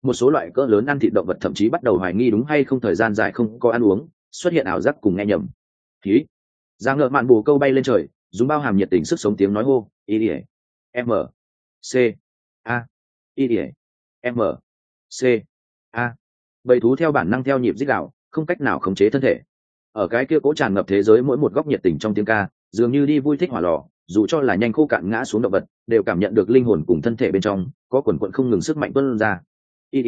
A: một số loại cỡ lớn ăn thịt động vật thậm chí bắt đầu hoài nghi đúng hay không thời gian dài không có ăn uống, xuất hiện ảo giác cùng nghe nhầm. Khí. Ra ngợ mạn bù câu bay lên trời, dùng bao hàm nhiệt tình sức sống tiếng nói hô, y m c a y m c a. Bầy thú theo bản năng theo nhịp rít gào, không cách nào khống chế thân thể. Ở cái kia cố tràn ngập thế giới mỗi một góc nhiệt tình trong tiếng ca, dường như đi vui thích hỏa lò, dù cho là nhanh khô cạn ngã xuống động vật, đều cảm nhận được linh hồn cùng thân thể bên trong có quần quần không ngừng sức mạnh tuôn ra. Y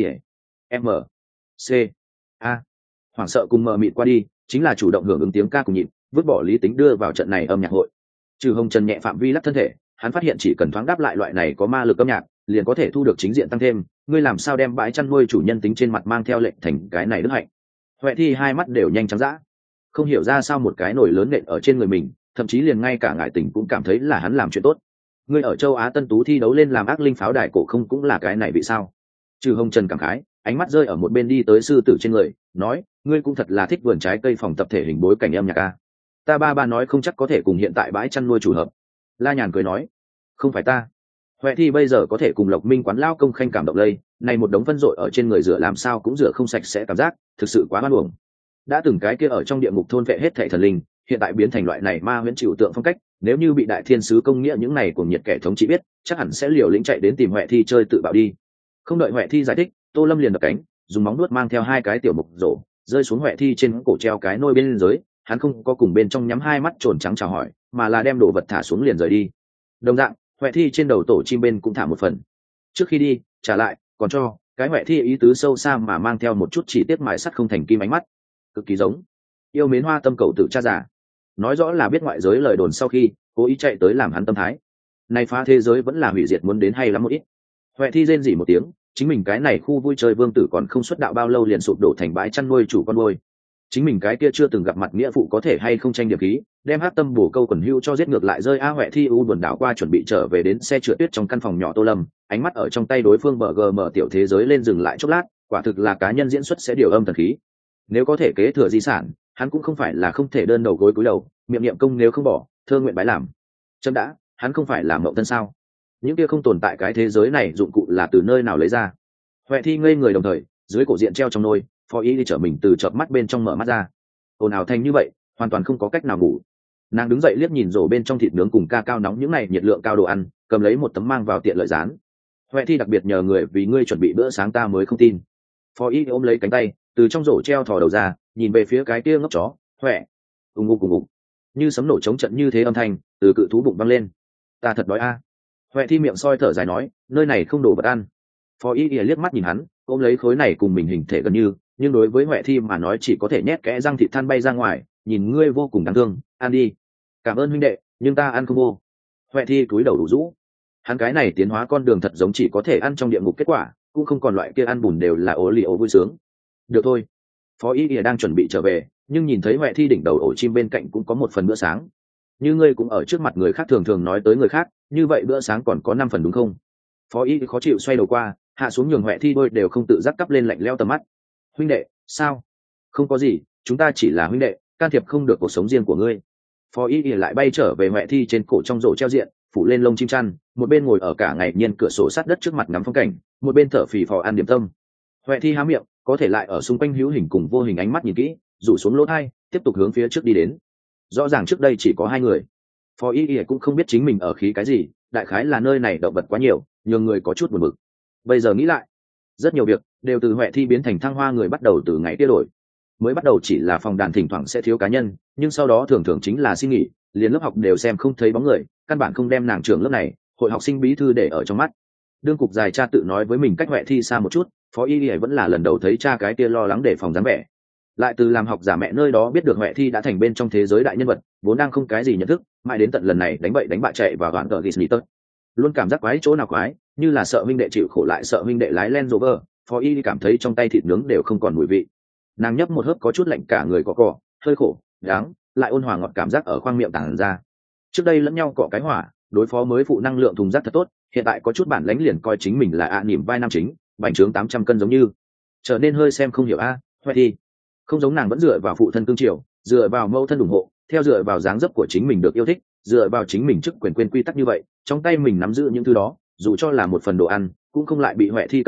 A: m c a. Hoảng sợ cùng mờ mịt qua đi, chính là chủ động hưởng ứng tiếng ca cùng nhịp, vứt bỏ lý tính đưa vào trận này âm nhạc hội. Trừ Hồng Trần nhẹ phạm vi lắc thân thể, hắn phát hiện chỉ cần thoáng đáp lại loại này có ma lực âm nhạc, liền có thể thu được chính diện tăng thêm. Ngươi làm sao đem bãi chăn nuôi chủ nhân tính trên mặt mang theo lệnh thành cái này đức hạnh? Huệ Thi hai mắt đều nhanh trắng dã, không hiểu ra sao một cái nổi lớn nện ở trên người mình, thậm chí liền ngay cả ngải tình cũng cảm thấy là hắn làm chuyện tốt. Ngươi ở châu Á Tân Tú thi đấu lên làm ác linh pháo đài cổ không cũng là cái này vì sao? Trừ Hồng Trần cảm khái, ánh mắt rơi ở một bên đi tới sư tử trên người, nói, ngươi cũng thật là thích vườn trái cây phòng tập thể hình bối cảnh âm nhạc a. Ta ba nói không chắc có thể cùng hiện tại bãi chăn nuôi chủ hợp. La Nhàn cười nói, không phải ta. Huệ Thi bây giờ có thể cùng Lộc Minh quán lao công khanh cảm động lây, này một đống phân dội ở trên người rửa làm sao cũng rửa không sạch sẽ cảm giác, thực sự quá oan uổng. Đã từng cái kia ở trong địa ngục thôn vệ hết thảy thần linh, hiện tại biến thành loại này ma huyễn chịu tượng phong cách, nếu như bị đại thiên sứ công nghĩa những này của nhiệt kẻ thống trị biết, chắc hẳn sẽ liều lĩnh chạy đến tìm Huệ Thi chơi tự bạo đi. Không đợi Huệ Thi giải thích, Tô Lâm liền đập cánh, dùng móng nuốt mang theo hai cái tiểu mục rổ, rơi xuống Huệ Thi trên cổ treo cái nôi bên dưới, hắn không có cùng bên trong nhắm hai mắt tròn trắng chào hỏi, mà là đem đồ vật thả xuống liền rời đi. Đồng dạng, Huệ Thi trên đầu tổ chim bên cũng thả một phần. Trước khi đi, trả lại, còn cho cái Huệ Thi ý tứ sâu xa mà mang theo một chút chỉ tiết mài sắt không thành kim ánh mắt, cực kỳ giống yêu mến hoa tâm cầu tự cha già. Nói rõ là biết ngoại giới lời đồn sau khi cố ý chạy tới làm hắn tâm thái. Này phá thế giới vẫn là hủy diệt muốn đến hay lắm một ít. Huệ Thi rên rỉ một tiếng, chính mình cái này khu vui chơi vương tử còn không xuất đạo bao lâu liền sụp đổ thành bãi chăn nuôi chủ con nuôi. Chính mình cái kia chưa từng gặp mặt nghĩa phụ có thể hay không tranh điểm khí, đem hát tâm bổ câu quần hưu cho giết ngược lại rơi a. Huệ Thi u buồn đảo qua chuẩn bị trở về đến xe chữa tuyết trong căn phòng nhỏ Tô Lâm, ánh mắt ở trong tay đối phương bờ gm tiểu thế giới lên dừng lại chốc lát, quả thực là cá nhân diễn xuất sẽ điều âm thần khí. Nếu có thể kế thừa di sản, hắn cũng không phải là không thể đơn đầu gối cúi đầu, miệng niệm công nếu không bỏ, thơ nguyện bái làm. Chấm đã, hắn không phải là mậu tân sao? Những kia không tồn tại cái thế giới này dụng cụ là từ nơi nào lấy ra? Huệ Thi ngây người đồng thời, dưới cổ diện treo trong nôi, Phó Ý đi trở mình từ chợp mắt bên trong mở mắt ra. Ồn ào thành như vậy, hoàn toàn không có cách nào ngủ. Nàng đứng dậy liếc nhìn rổ bên trong thịt nướng cùng ca cao nóng những này nhiệt lượng cao đồ ăn, cầm lấy một tấm mang vào tiện lợi rán. Huệ Thi đặc biệt nhờ người vì ngươi chuẩn bị bữa sáng ta mới không tin. Phó Ý ôm lấy cánh tay, từ trong rổ treo thò đầu ra, nhìn về phía cái kia ngốc chó. Huệ, ùng ục ùng ục, như sấm nổ chống trận như thế âm thanh từ cự thú bụng văng lên. Ta thật đói a. Huệ Thi miệng soi thở dài nói, nơi này không đồ vật ăn. Phó Y liếc mắt nhìn hắn, ôm lấy khối này cùng mình hình thể gần như, nhưng đối với Huệ Thi mà nói chỉ có thể nhét kẽ răng thịt than bay ra ngoài, nhìn ngươi vô cùng đáng thương, ăn đi. Cảm ơn huynh đệ, nhưng ta ăn không vô. Huệ Thi cúi đầu đủ rũ. Hắn cái này tiến hóa con đường thật giống chỉ có thể ăn trong địa ngục kết quả, cũng không còn loại kia ăn bùn đều là ố lì ố vui sướng. Được thôi. Phó Y đang chuẩn bị trở về, nhưng nhìn thấy Huệ Thi đỉnh đầu ổ chim bên cạnh cũng có một phần bữa sáng. Như ngươi cũng ở trước mặt người khác thường thường nói tới người khác, như vậy bữa sáng còn có 5 phần đúng không? Phó Y khó chịu xoay đầu qua, hạ xuống nhường Huệ Thi đôi đều không tự giác cắp lên lạnh leo tầm mắt. Huynh đệ, sao? Không có gì, chúng ta chỉ là huynh đệ, can thiệp không được cuộc sống riêng của ngươi. Phó Y lại bay trở về Huệ Thi trên cổ trong rổ treo diện, phủ lên lông chim chăn, một bên ngồi ở cả ngày nhiên cửa sổ sát đất trước mặt ngắm phong cảnh, một bên thở phì phò ăn điểm tâm. Huệ Thi há miệng, có thể lại ở xung quanh hữu hình cùng vô hình ánh mắt nhìn kỹ, rủ xuống lỗ tai, tiếp tục hướng phía trước đi đến. Rõ ràng trước đây chỉ có 2 người. Phó Y cũng không biết chính mình ở khí cái gì, đại khái là nơi này động vật quá nhiều, nhường người có chút buồn bực. Bây giờ nghĩ lại, rất nhiều việc đều từ Huệ Thi biến thành thăng hoa người bắt đầu từ ngày kia đổi. Mới bắt đầu chỉ là phòng đàn thỉnh thoảng sẽ thiếu cá nhân, nhưng sau đó thường thường chính là xin nghỉ, liền lớp học đều xem không thấy bóng người, căn bản không đem nàng trưởng lớp này, hội học sinh bí thư để ở trong mắt. Đương cục dài cha tự nói với mình cách Huệ Thi xa một chút, Phó Y vẫn là lần đầu thấy cha cái kia lo lắng để phòng dáng vẻ. Lại từ làm học giả mẹ nơi đó biết được Huệ Thi đã thành bên trong thế giới đại nhân vật, vốn đang không cái gì nhận thức, mãi đến tận lần này đánh bậy đánh bạ chạy vào đoạn cờ Disney tớt. Luôn cảm giác quái chỗ nào quái, như là sợ huynh đệ chịu khổ lại sợ huynh đệ lái Land Rover, Phó Y cảm thấy trong tay thịt nướng đều không còn mùi vị. Nàng nhấp một hớp có chút lạnh cả người cọ, hơi khổ, đáng, lại ôn hòa ngọt cảm giác ở khoang miệng tàng ra. Trước đây lẫn nhau cọ cái hỏa, đối phó mới phụ năng lượng thùng rác thật tốt, hiện tại có chút bản lãnh liền coi chính mình là niềm vai nam chính, bành trướng 800 cân giống như. Trở nên hơi xem không hiểu Huệ Thi. Không giống nàng vẫn dựa vào phụ thân cương triều, dựa vào mẫu thân ủng hộ, theo dựa vào dáng dấp của chính mình được yêu thích, dựa vào chính mình chức quyền quên quy tắc như vậy, trong tay mình nắm giữ những thứ đó, dù cho là một phần đồ ăn, cũng không lại bị Huệ Thi cần thiết,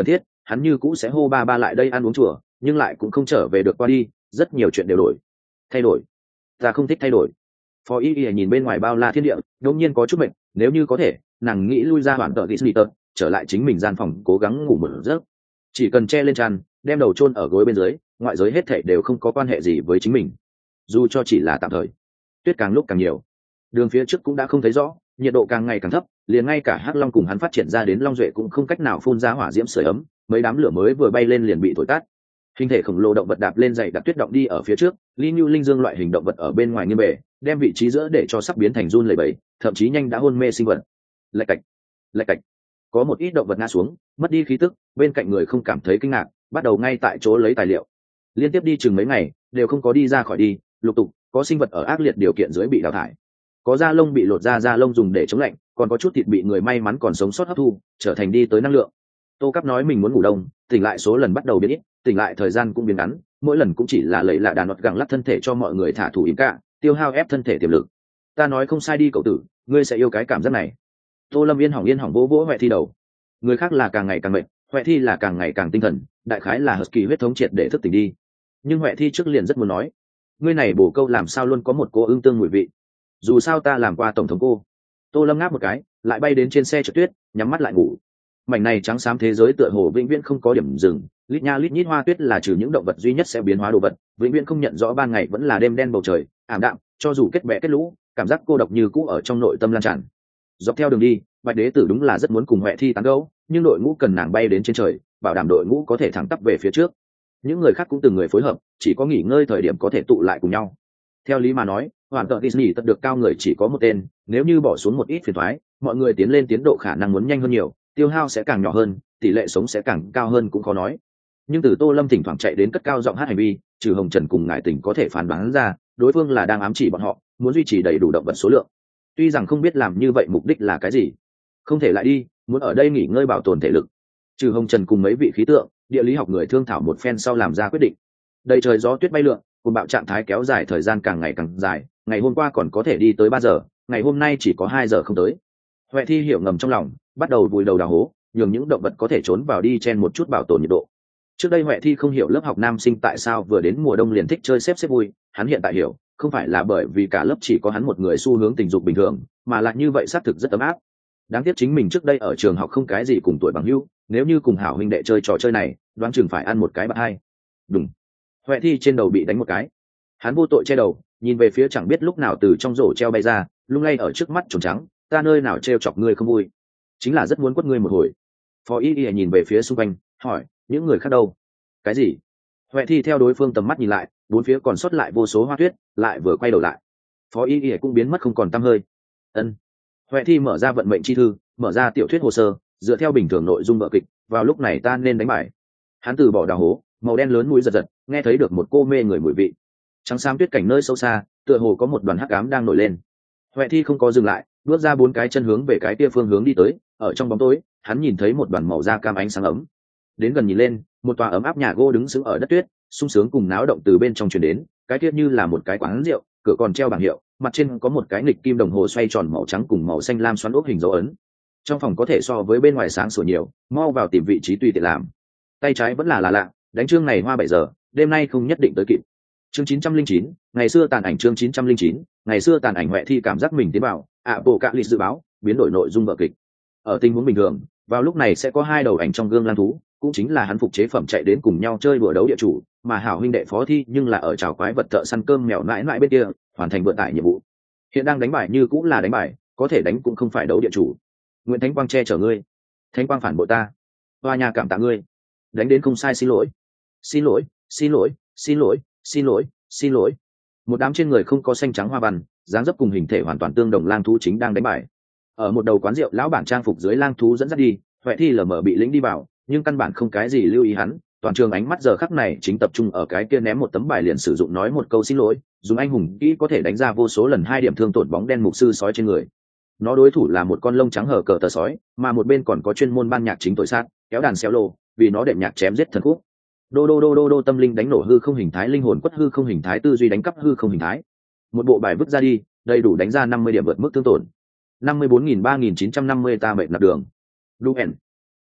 A: hắn như cũ sẽ hô ba ba lại đây ăn uống chùa, nhưng lại cũng không trở về được qua đi, rất nhiều chuyện đều thay đổi. Ta không thích thay đổi. Phó Y Y nhìn bên ngoài bao la thiên địa, đột nhiên có chút mệt, nếu như có thể, nàng nghĩ lui ra hoàn tợ Disney tật, trở lại chính mình gian phòng cố gắng ngủ một giấc. Chỉ cần che lên tràn, đem đầu chôn ở gối bên dưới, ngoại giới hết thảy đều không có quan hệ gì với chính mình. Dù cho chỉ là tạm thời. Tuyết càng lúc càng nhiều, đường phía trước cũng đã không thấy rõ, nhiệt độ càng ngày càng thấp, liền ngay cả hắc long cùng hắn phát triển ra đến long duệ cũng không cách nào phun ra hỏa diễm sưởi ấm, mấy đám lửa mới vừa bay lên liền bị thổi tắt. Hình thể khổng lồ động vật đạp lên dày đặc tuyết động đi ở phía trước, Lý Nhu Linh Dương loại hình động vật ở bên ngoài nghiêng bề, đem vị trí giữa để cho sắp biến thành run lẩy bẩy, thậm chí nhanh đã hôn mê sinh vật. Lạch cạch. Có một ít động vật ngã xuống, mất đi khí tức, bên cạnh người không cảm thấy kinh ngạc, bắt đầu ngay tại chỗ lấy tài liệu. Liên tiếp đi chừng mấy ngày, đều không có đi ra khỏi đi, lục tục có sinh vật ở ác liệt điều kiện dưới bị đào thải. Có da lông bị lột ra, da lông dùng để chống lạnh, còn có chút thịt bị người may mắn còn sống sót hấp thu, trở thành đi tới năng lượng. Tô Cáp nói mình muốn ngủ đông, tỉnh lại số lần bắt đầu biến ít, tỉnh lại thời gian cũng biến ngắn, mỗi lần cũng chỉ là lấy lạ đàn nọt gẳng lắc thân thể cho mọi người thả thủ im cả, tiêu hao ép thân thể tiềm lực. Ta nói không sai đi cậu tử, ngươi sẽ yêu cái cảm giác này. Tô Lâm yên hỏng vỗ vỗ Huệ Thi đầu. Người khác là càng ngày càng mệt, Huệ Thi là càng ngày càng tinh thần, đại khái là husky huyết thống triệt để thức tỉnh đi. Nhưng Huệ Thi trước liền rất muốn nói, ngươi này bổ câu làm sao luôn có một cô ương tương mùi vị. Dù sao ta làm qua tổng thống cô. Tô Lâm ngáp một cái, lại bay đến trên xe trượt tuyết, nhắm mắt lại ngủ. Mảnh này trắng xám thế giới tựa hồ vĩnh viễn không có điểm dừng, lít nha lít nhít hoa tuyết là trừ những động vật duy nhất sẽ biến hóa đồ vật, vĩnh viễn không nhận rõ ban ngày vẫn là đêm đen bầu trời ảm đạm, cho dù kết bè kết lũ, cảm giác cô độc như cũ ở trong nội tâm lan tràn. Dọc theo đường đi, Bạch Đế Tử đúng là rất muốn cùng Huệ Thi tán gẫu, nhưng đội ngũ cần nàng bay đến trên trời, bảo đảm đội ngũ có thể thẳng tắp về phía trước. Những người khác cũng từng người phối hợp, chỉ có nghỉ ngơi thời điểm có thể tụ lại cùng nhau. Theo lý mà nói, hoàn toàn Disney tất được cao người chỉ có một tên, nếu như bỏ xuống một ít phiền toái, mọi người tiến lên tiến độ khả năng muốn nhanh hơn nhiều, tiêu hao sẽ càng nhỏ hơn, tỷ lệ sống sẽ càng cao hơn cũng khó nói. Nhưng từ Tô Lâm thỉnh thoảng chạy đến cất cao giọng hát hành vi, trừ Hồng Trần cùng Ngải Tình có thể phán đoán ra, đối phương là đang ám chỉ bọn họ, muốn duy trì đầy đủ động vật số lượng. Tuy rằng không biết làm như vậy mục đích là cái gì, không thể lại đi, muốn ở đây nghỉ ngơi bảo tồn thể lực. Trừ Hồng Trần cùng mấy vị khí tượng, địa lý học người thương thảo một phen sau làm ra quyết định. Đầy trời gió tuyết bay lượn, cùng bạo trạng thái kéo dài thời gian càng ngày càng dài, ngày hôm qua còn có thể đi tới 3 giờ, ngày hôm nay chỉ có 2 giờ không tới. Huệ Thi hiểu ngầm trong lòng, bắt đầu vùi đầu đào hố, nhường những động vật có thể trốn vào đi chen một chút bảo tồn nhiệt độ. Trước đây Huệ Thi không hiểu lớp học nam sinh tại sao vừa đến mùa đông liền thích chơi xếp vui, hắn hiện tại hiểu, không phải là bởi vì cả lớp chỉ có hắn một người xu hướng tình dục bình thường, mà là như vậy xác thực rất ấm áp. Đáng tiếc chính mình trước đây ở trường học không cái gì cùng tuổi bằng hữu, nếu như cùng hảo huynh đệ chơi trò chơi này, đoán chừng phải ăn một cái bạt hai. Đúng. Huệ Thi trên đầu bị đánh một cái. Hắn vô tội che đầu, nhìn về phía chẳng biết lúc nào từ trong rổ treo bay ra, lung lay ở trước mắt tròn trắng, ta nơi nào treo chọc ngươi không vui, chính là rất muốn quất ngươi một hồi. Phó Y Y nhìn về phía xung quanh, hỏi, những người khác đâu? Cái gì? Huệ Thi theo đối phương tầm mắt nhìn lại, bốn phía còn sót lại vô số hoa tuyết, lại vừa quay đầu lại. Phó Y Y cũng biến mất không còn tăm hơi. Ân. Huệ Thi mở ra vận mệnh chi thư, mở ra tiểu thuyết hồ sơ, dựa theo bình thường nội dung vở kịch, vào lúc này ta nên đánh bài. Hắn từ bỏ đào hố, màu đen lớn mũi giật giật, nghe thấy được một cô mê người mùi vị. Trắng xám tuyết cảnh nơi sâu xa, tựa hồ có một đoàn hắc ám đang nổi lên. Huệ Thi không có dừng lại, bước ra 4 cái chân hướng về cái kia phương hướng đi tới, ở trong bóng tối, hắn nhìn thấy một đoàn màu da cam ánh sáng ấm. Đến gần nhìn lên, một tòa ấm áp nhà gỗ đứng sững ở đất tuyết, sung sướng cùng náo động từ bên trong truyền đến, cái kia như là một cái quán rượu, cửa còn treo bảng hiệu, mặt trên có một cái nghịch kim đồng hồ xoay tròn màu trắng cùng màu xanh lam xoắn ốc hình dấu ấn. Trong phòng có thể so với bên ngoài sáng sủa nhiều, mau vào tìm vị trí tùy tiện làm. Tay trái vẫn là lạ, đánh chương này hoa 7 giờ, đêm nay không nhất định tới kịp. Chương 909, ngày xưa tàn ảnh. Chương 909, ngày xưa tàn ảnh. Huệ Thi cảm giác mình tiến vào bộ cạ lịch dự báo biến đổi nội dung vở kịch. Ở tình huống bình thường, vào lúc này sẽ có 2 đầu ảnh trong gương lang thú, cũng chính là hắn phục chế phẩm chạy đến cùng nhau chơi đùa đấu địa chủ, mà hảo huynh đệ Phó Thi nhưng là ở chào quái vật thợ săn cơm mèo nãi nãi bên kia, hoàn thành vận tải nhiệm vụ. Hiện đang đánh bài như cũng là đánh bài, có thể đánh cũng không phải đấu địa chủ. Nguyễn Thánh Quang che chở ngươi, Thánh Quang phản bội ta, Hoa nhà cảm tạ ngươi, đánh đến không sai xin lỗi, xin lỗi, xin lỗi, xin lỗi, xin lỗi, xin lỗi. Một đám trên người không có xanh trắng hoa văn, dáng dấp cùng hình thể hoàn toàn tương đồng lang thú chính đang đánh bài. Ở một đầu quán rượu, lão bản trang phục dưới lang thú dẫn dắt đi, Huệ Thi lờ mờ bị lĩnh đi vào, nhưng căn bản không cái gì lưu ý hắn, toàn trường ánh mắt giờ khắc này chính tập trung ở cái kia ném một tấm bài liền sử dụng nói một câu xin lỗi, dùng anh hùng kỹ có thể đánh ra vô số lần 2 điểm thương tổn bóng đen mục sư sói trên người. Nó đối thủ là một con lông trắng hở cờ tờ sói, mà một bên còn có chuyên môn ban nhạc chính tội sát, kéo đàn xéo lô, vì nó đệm nhạc chém giết thần khúc. Đô đô đô đô đô tâm linh đánh nổ hư không hình thái, linh hồn quất hư không hình thái, tư duy đánh cắp hư không hình thái. Một bộ bài vứt ra đi, đầy đủ đánh ra 50 điểm vượt mức thương tổn. 54.000 3950 ta mệnh nạp đường. Luen.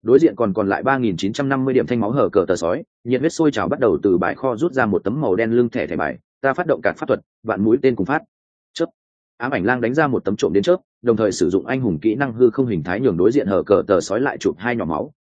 A: Đối diện còn lại 3.950 điểm thanh máu hở cờ tờ sói, nhiệt huyết sôi trào bắt đầu từ bãi kho rút ra một tấm màu đen lưng thẻ bài, ta phát động card pháp thuật, vạn mũi tên cùng phát. Chớp. Ám ảnh lang đánh ra một tấm trộm đến chớp, đồng thời sử dụng anh hùng kỹ năng hư không hình thái nhường đối diện hở cờ tờ sói lại chụp 2 nhỏ máu.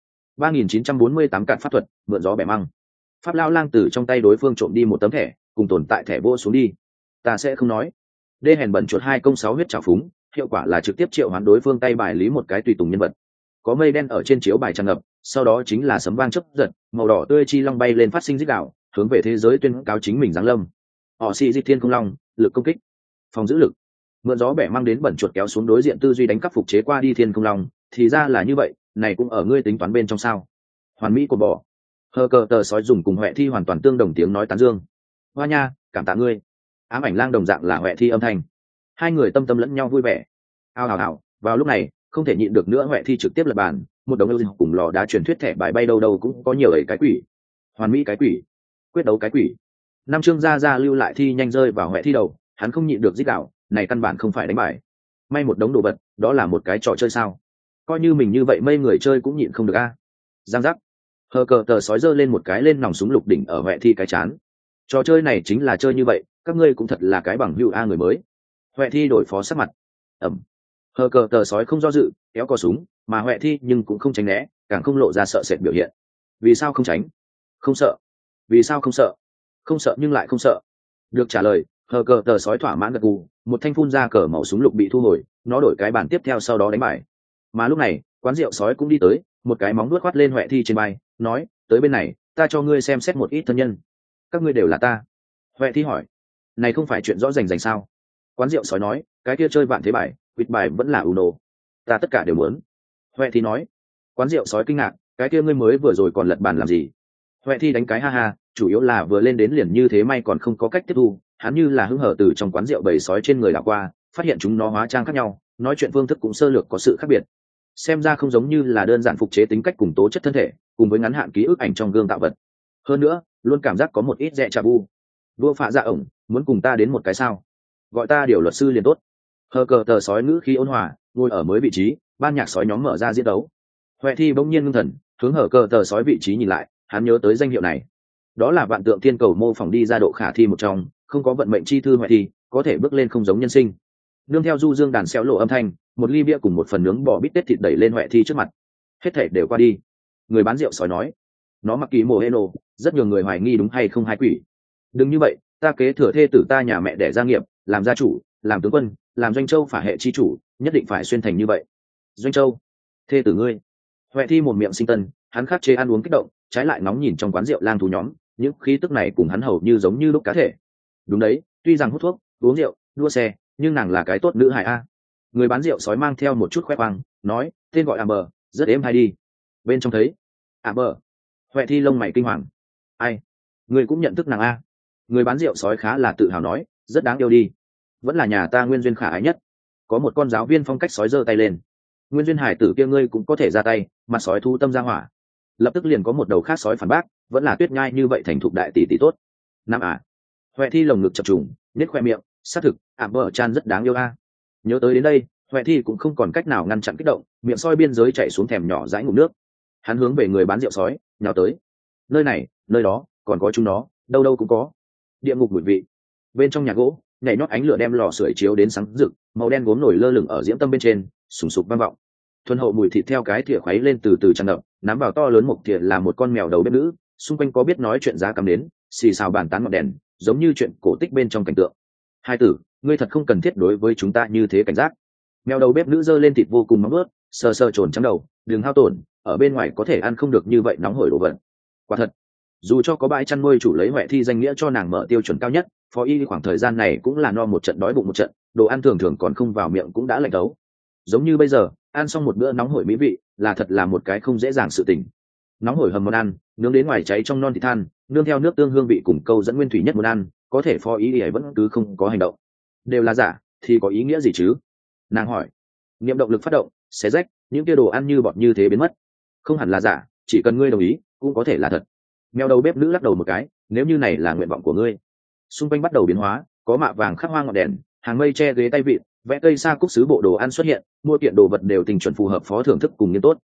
A: 3.948 card pháp thuật, mượn gió bẻ măng. Pháp lao lang từ trong tay đối phương trộm đi một tấm thẻ, cùng tồn tại thẻ vô xuống đi. Ta sẽ không nói. Đê hèn bẩn chuột 2 công 6 huyết trào phúng, hiệu quả là trực tiếp triệu hoán đối phương tay bài lý một cái tùy tùng nhân vật. Có mây đen ở trên chiếu bài tràn ngập, sau đó chính là sấm vang chớp giật, màu đỏ tươi chi long bay lên phát sinh rít gào, hướng về thế giới tuyên cáo chính mình giáng lâm. Họ xì di thiên không long, lực công kích, phòng giữ lực. Mượn gió bẻ mang đến bẩn chuột kéo xuống đối diện tư duy đánh cắp phục chế qua đi thiên không long, thì ra là như vậy, này cũng ở ngươi tính toán bên trong sao? Hoàn mỹ của bỏ. Hờ cờ tờ sói dùng cùng Huệ Thi hoàn toàn tương đồng tiếng nói tán dương. Hoa nha, cảm tạ ngươi. Ám ảnh lang đồng dạng là Huệ Thi âm thanh. Hai người tâm tâm lẫn nhau vui vẻ. Ao hào hào, vào lúc này, không thể nhịn được nữa Huệ Thi trực tiếp lật bàn, một đống yêu cùng lò đá truyền thuyết thẻ bài bay đâu đâu cũng có nhiều ấy cái quỷ. Hoàn mỹ cái quỷ, quyết đấu cái quỷ. Nam Trương gia lưu lại thi nhanh rơi vào Huệ Thi đầu, hắn không nhịn được rít gào, này căn bản không phải đánh bài. May một đống đồ vật, đó là một cái trò chơi sao? Coi như mình như vậy mây người chơi cũng nhịn không được a. Giang giác. Hờ cờ tờ sói giơ lên một cái lên nòng súng lục đỉnh ở Huệ Thi cái chán. Trò chơi này chính là chơi như vậy, các ngươi cũng thật là cái bằng hữu a người mới. Huệ Thi đổi phó sắc mặt. Ẩm. Hờ cờ tờ sói không do dự, kéo cò súng, mà Huệ Thi nhưng cũng không tránh né, càng không lộ ra sợ sệt biểu hiện. Vì sao không tránh? Không sợ. Vì sao không sợ? Không sợ nhưng lại không sợ. Được trả lời, hờ cờ tờ sói thỏa mãn gật gù, một thanh phun ra cờ màu súng lục bị thu hồi, nó đổi cái bản tiếp theo sau đó đánh bài. Mà lúc này, quán rượu sói cũng đi tới, một cái móng vuốt khoát lên Huệ Thi trên vai, nói, tới bên này, ta cho ngươi xem xét một ít thân nhân. Các ngươi đều là ta. Huệ Thi hỏi, này không phải chuyện rõ rành rành sao? Quán rượu sói nói, cái kia chơi vạn thế bài, quỵt bài vẫn là Uno. Ta tất cả đều muốn. Huệ Thi nói. Quán rượu sói kinh ngạc, cái kia ngươi mới vừa rồi còn lật bàn làm gì? Huệ Thi đánh cái ha ha, chủ yếu là vừa lên đến liền như thế may còn không có cách tiếp thu, hắn như là hứng hở từ trong quán rượu bầy sói trên người đảo qua, phát hiện chúng nó hóa trang khác nhau, nói chuyện phương thức cũng sơ lược có sự khác biệt. Xem ra không giống như là đơn giản phục chế tính cách cùng tố chất thân thể, cùng với ngắn hạn ký ức ảnh trong gương tạo vật. Hơn nữa, luôn cảm giác có một ít dè chà bu. Đua phạ dạ ổng, muốn cùng ta đến một cái sao? Gọi ta điều luật sư liền tốt. Hờ cờ tờ sói ngữ khí ôn hòa, ngồi ở mới vị trí, ban nhạc sói nhóm mở ra diễn đấu. Huệ Thi bỗng nhiên ngưng thần, hướng hở cờ tờ sói vị trí nhìn lại, hắn nhớ tới danh hiệu này. Đó là vạn tượng thiên cầu mô phỏng đi ra độ khả thi một trong, không có vận mệnh chi thư Huệ Thi, có thể bước lên không giống nhân sinh. Nương theo du dương đàn xéo lộ âm thanh, một ly bia cùng một phần nướng bò bít tết thịt đẩy lên Huệ Thi trước mặt. Hết thảy đều qua đi. Người bán rượu sói nói, nó mặc kỳ mồ heno, rất nhiều người hoài nghi đúng hay không hai quỷ. Đừng như vậy, ta kế thừa thê tử ta nhà mẹ để gia nghiệp, làm gia chủ, làm tướng quân, làm doanh châu phả hệ chi chủ, nhất định phải xuyên thành như vậy. Doanh châu, thê tử ngươi. Huệ Thi một miệng sinh tân, hắn khắc chế ăn uống kích động, trái lại nóng nhìn trong quán rượu lang thú nhóm, những khí tức này cùng hắn hầu như giống như lúc cá thể. Đúng đấy, tuy rằng hút thuốc, uống rượu, đua xe, nhưng nàng là cái tốt nữ hài a. Người bán rượu sói mang theo một chút khoe khoang, nói, tên gọi Amber, rất êm hay đi. Bên trong thấy, Amber. Huệ Thi lông mày kinh hoàng. Ai? Người cũng nhận thức nàng a? Người bán rượu sói khá là tự hào nói, rất đáng yêu đi. Vẫn là nhà ta nguyên duyên khả ái nhất. Có một con giáo viên phong cách sói giơ tay lên. Nguyên duyên hải tử kia ngươi cũng có thể ra tay, mặt sói thu tâm ra hỏa. Lập tức liền có một đầu khác sói phản bác, vẫn là Tuyết Nhai như vậy thành thục đại tỷ tỷ tốt. Nam à? Huệ Thi lồng ngực chập trùng, nhếch khoe miệng, xác thực, Amber Chan rất đáng yêu a. Nhớ tới đến đây, Huệ Thi cũng không còn cách nào ngăn chặn kích động, miệng soi biên giới chảy xuống thèm nhỏ dãi ngụm nước. Hắn hướng về người bán rượu sói, nhào tới. Nơi này, nơi đó, còn có chúng nó, đâu đâu cũng có. Địa ngục mùi vị. Bên trong nhà gỗ, nhảy nhót ánh lửa đem lò sưởi chiếu đến sáng rực, màu đen gốm nổi lơ lửng ở diễm tâm bên trên, sùng sục vang vọng. Thuần hậu mùi thịt theo cái thìa khuấy lên từ từ tràn ngập, nắm vào to lớn một thìa là một con mèo đầu bếp nữ, xung quanh có biết nói chuyện giá cắm đến, xì xào bàn tán ngọn đèn, giống như chuyện cổ tích bên trong cảnh tượng. Hai tử, ngươi thật không cần thiết đối với chúng ta như thế cảnh giác. Mèo đầu bếp nữ giơ lên thịt vô cùng nóng ướt, sờ sờ trồn trắng đầu, đừng hao tổn, ở bên ngoài có thể ăn không được như vậy nóng hổi đồ vật. Quả thật, dù cho có bãi chăn nuôi chủ lấy Huệ Thi danh nghĩa cho nàng mở tiêu chuẩn cao nhất, phó y khoảng thời gian này cũng là no một trận đói bụng một trận, đồ ăn thường thường còn không vào miệng cũng đã lạnh thấu. Giống như bây giờ, ăn xong một bữa nóng hổi mỹ vị, là thật là một cái không dễ dàng sự tình. Nóng hổi hầm món ăn, nướng đến ngoài cháy trong non thịt than, nương theo nước tương hương vị cùng câu dẫn nguyên thủy nhất muốn ăn, có thể phó ý ấy vẫn cứ không có hành động. Đều là giả, thì có ý nghĩa gì chứ? Nàng hỏi. Niệm động lực phát động, xé rách, những kia đồ ăn như bọt như thế biến mất. Không hẳn là giả, chỉ cần ngươi đồng ý, cũng có thể là thật. Mèo đầu bếp nữ lắc đầu một cái, nếu như này là nguyện vọng của ngươi. Xung quanh bắt đầu biến hóa, có mạ vàng khắc hoa ngọn đèn, hàng mây che ghế tay vịn, vẽ cây sa cúc sứ bộ đồ ăn xuất hiện, mua kiện đồ vật đều tình chuẩn phù hợp phó thưởng thức cùng nghiên tốt.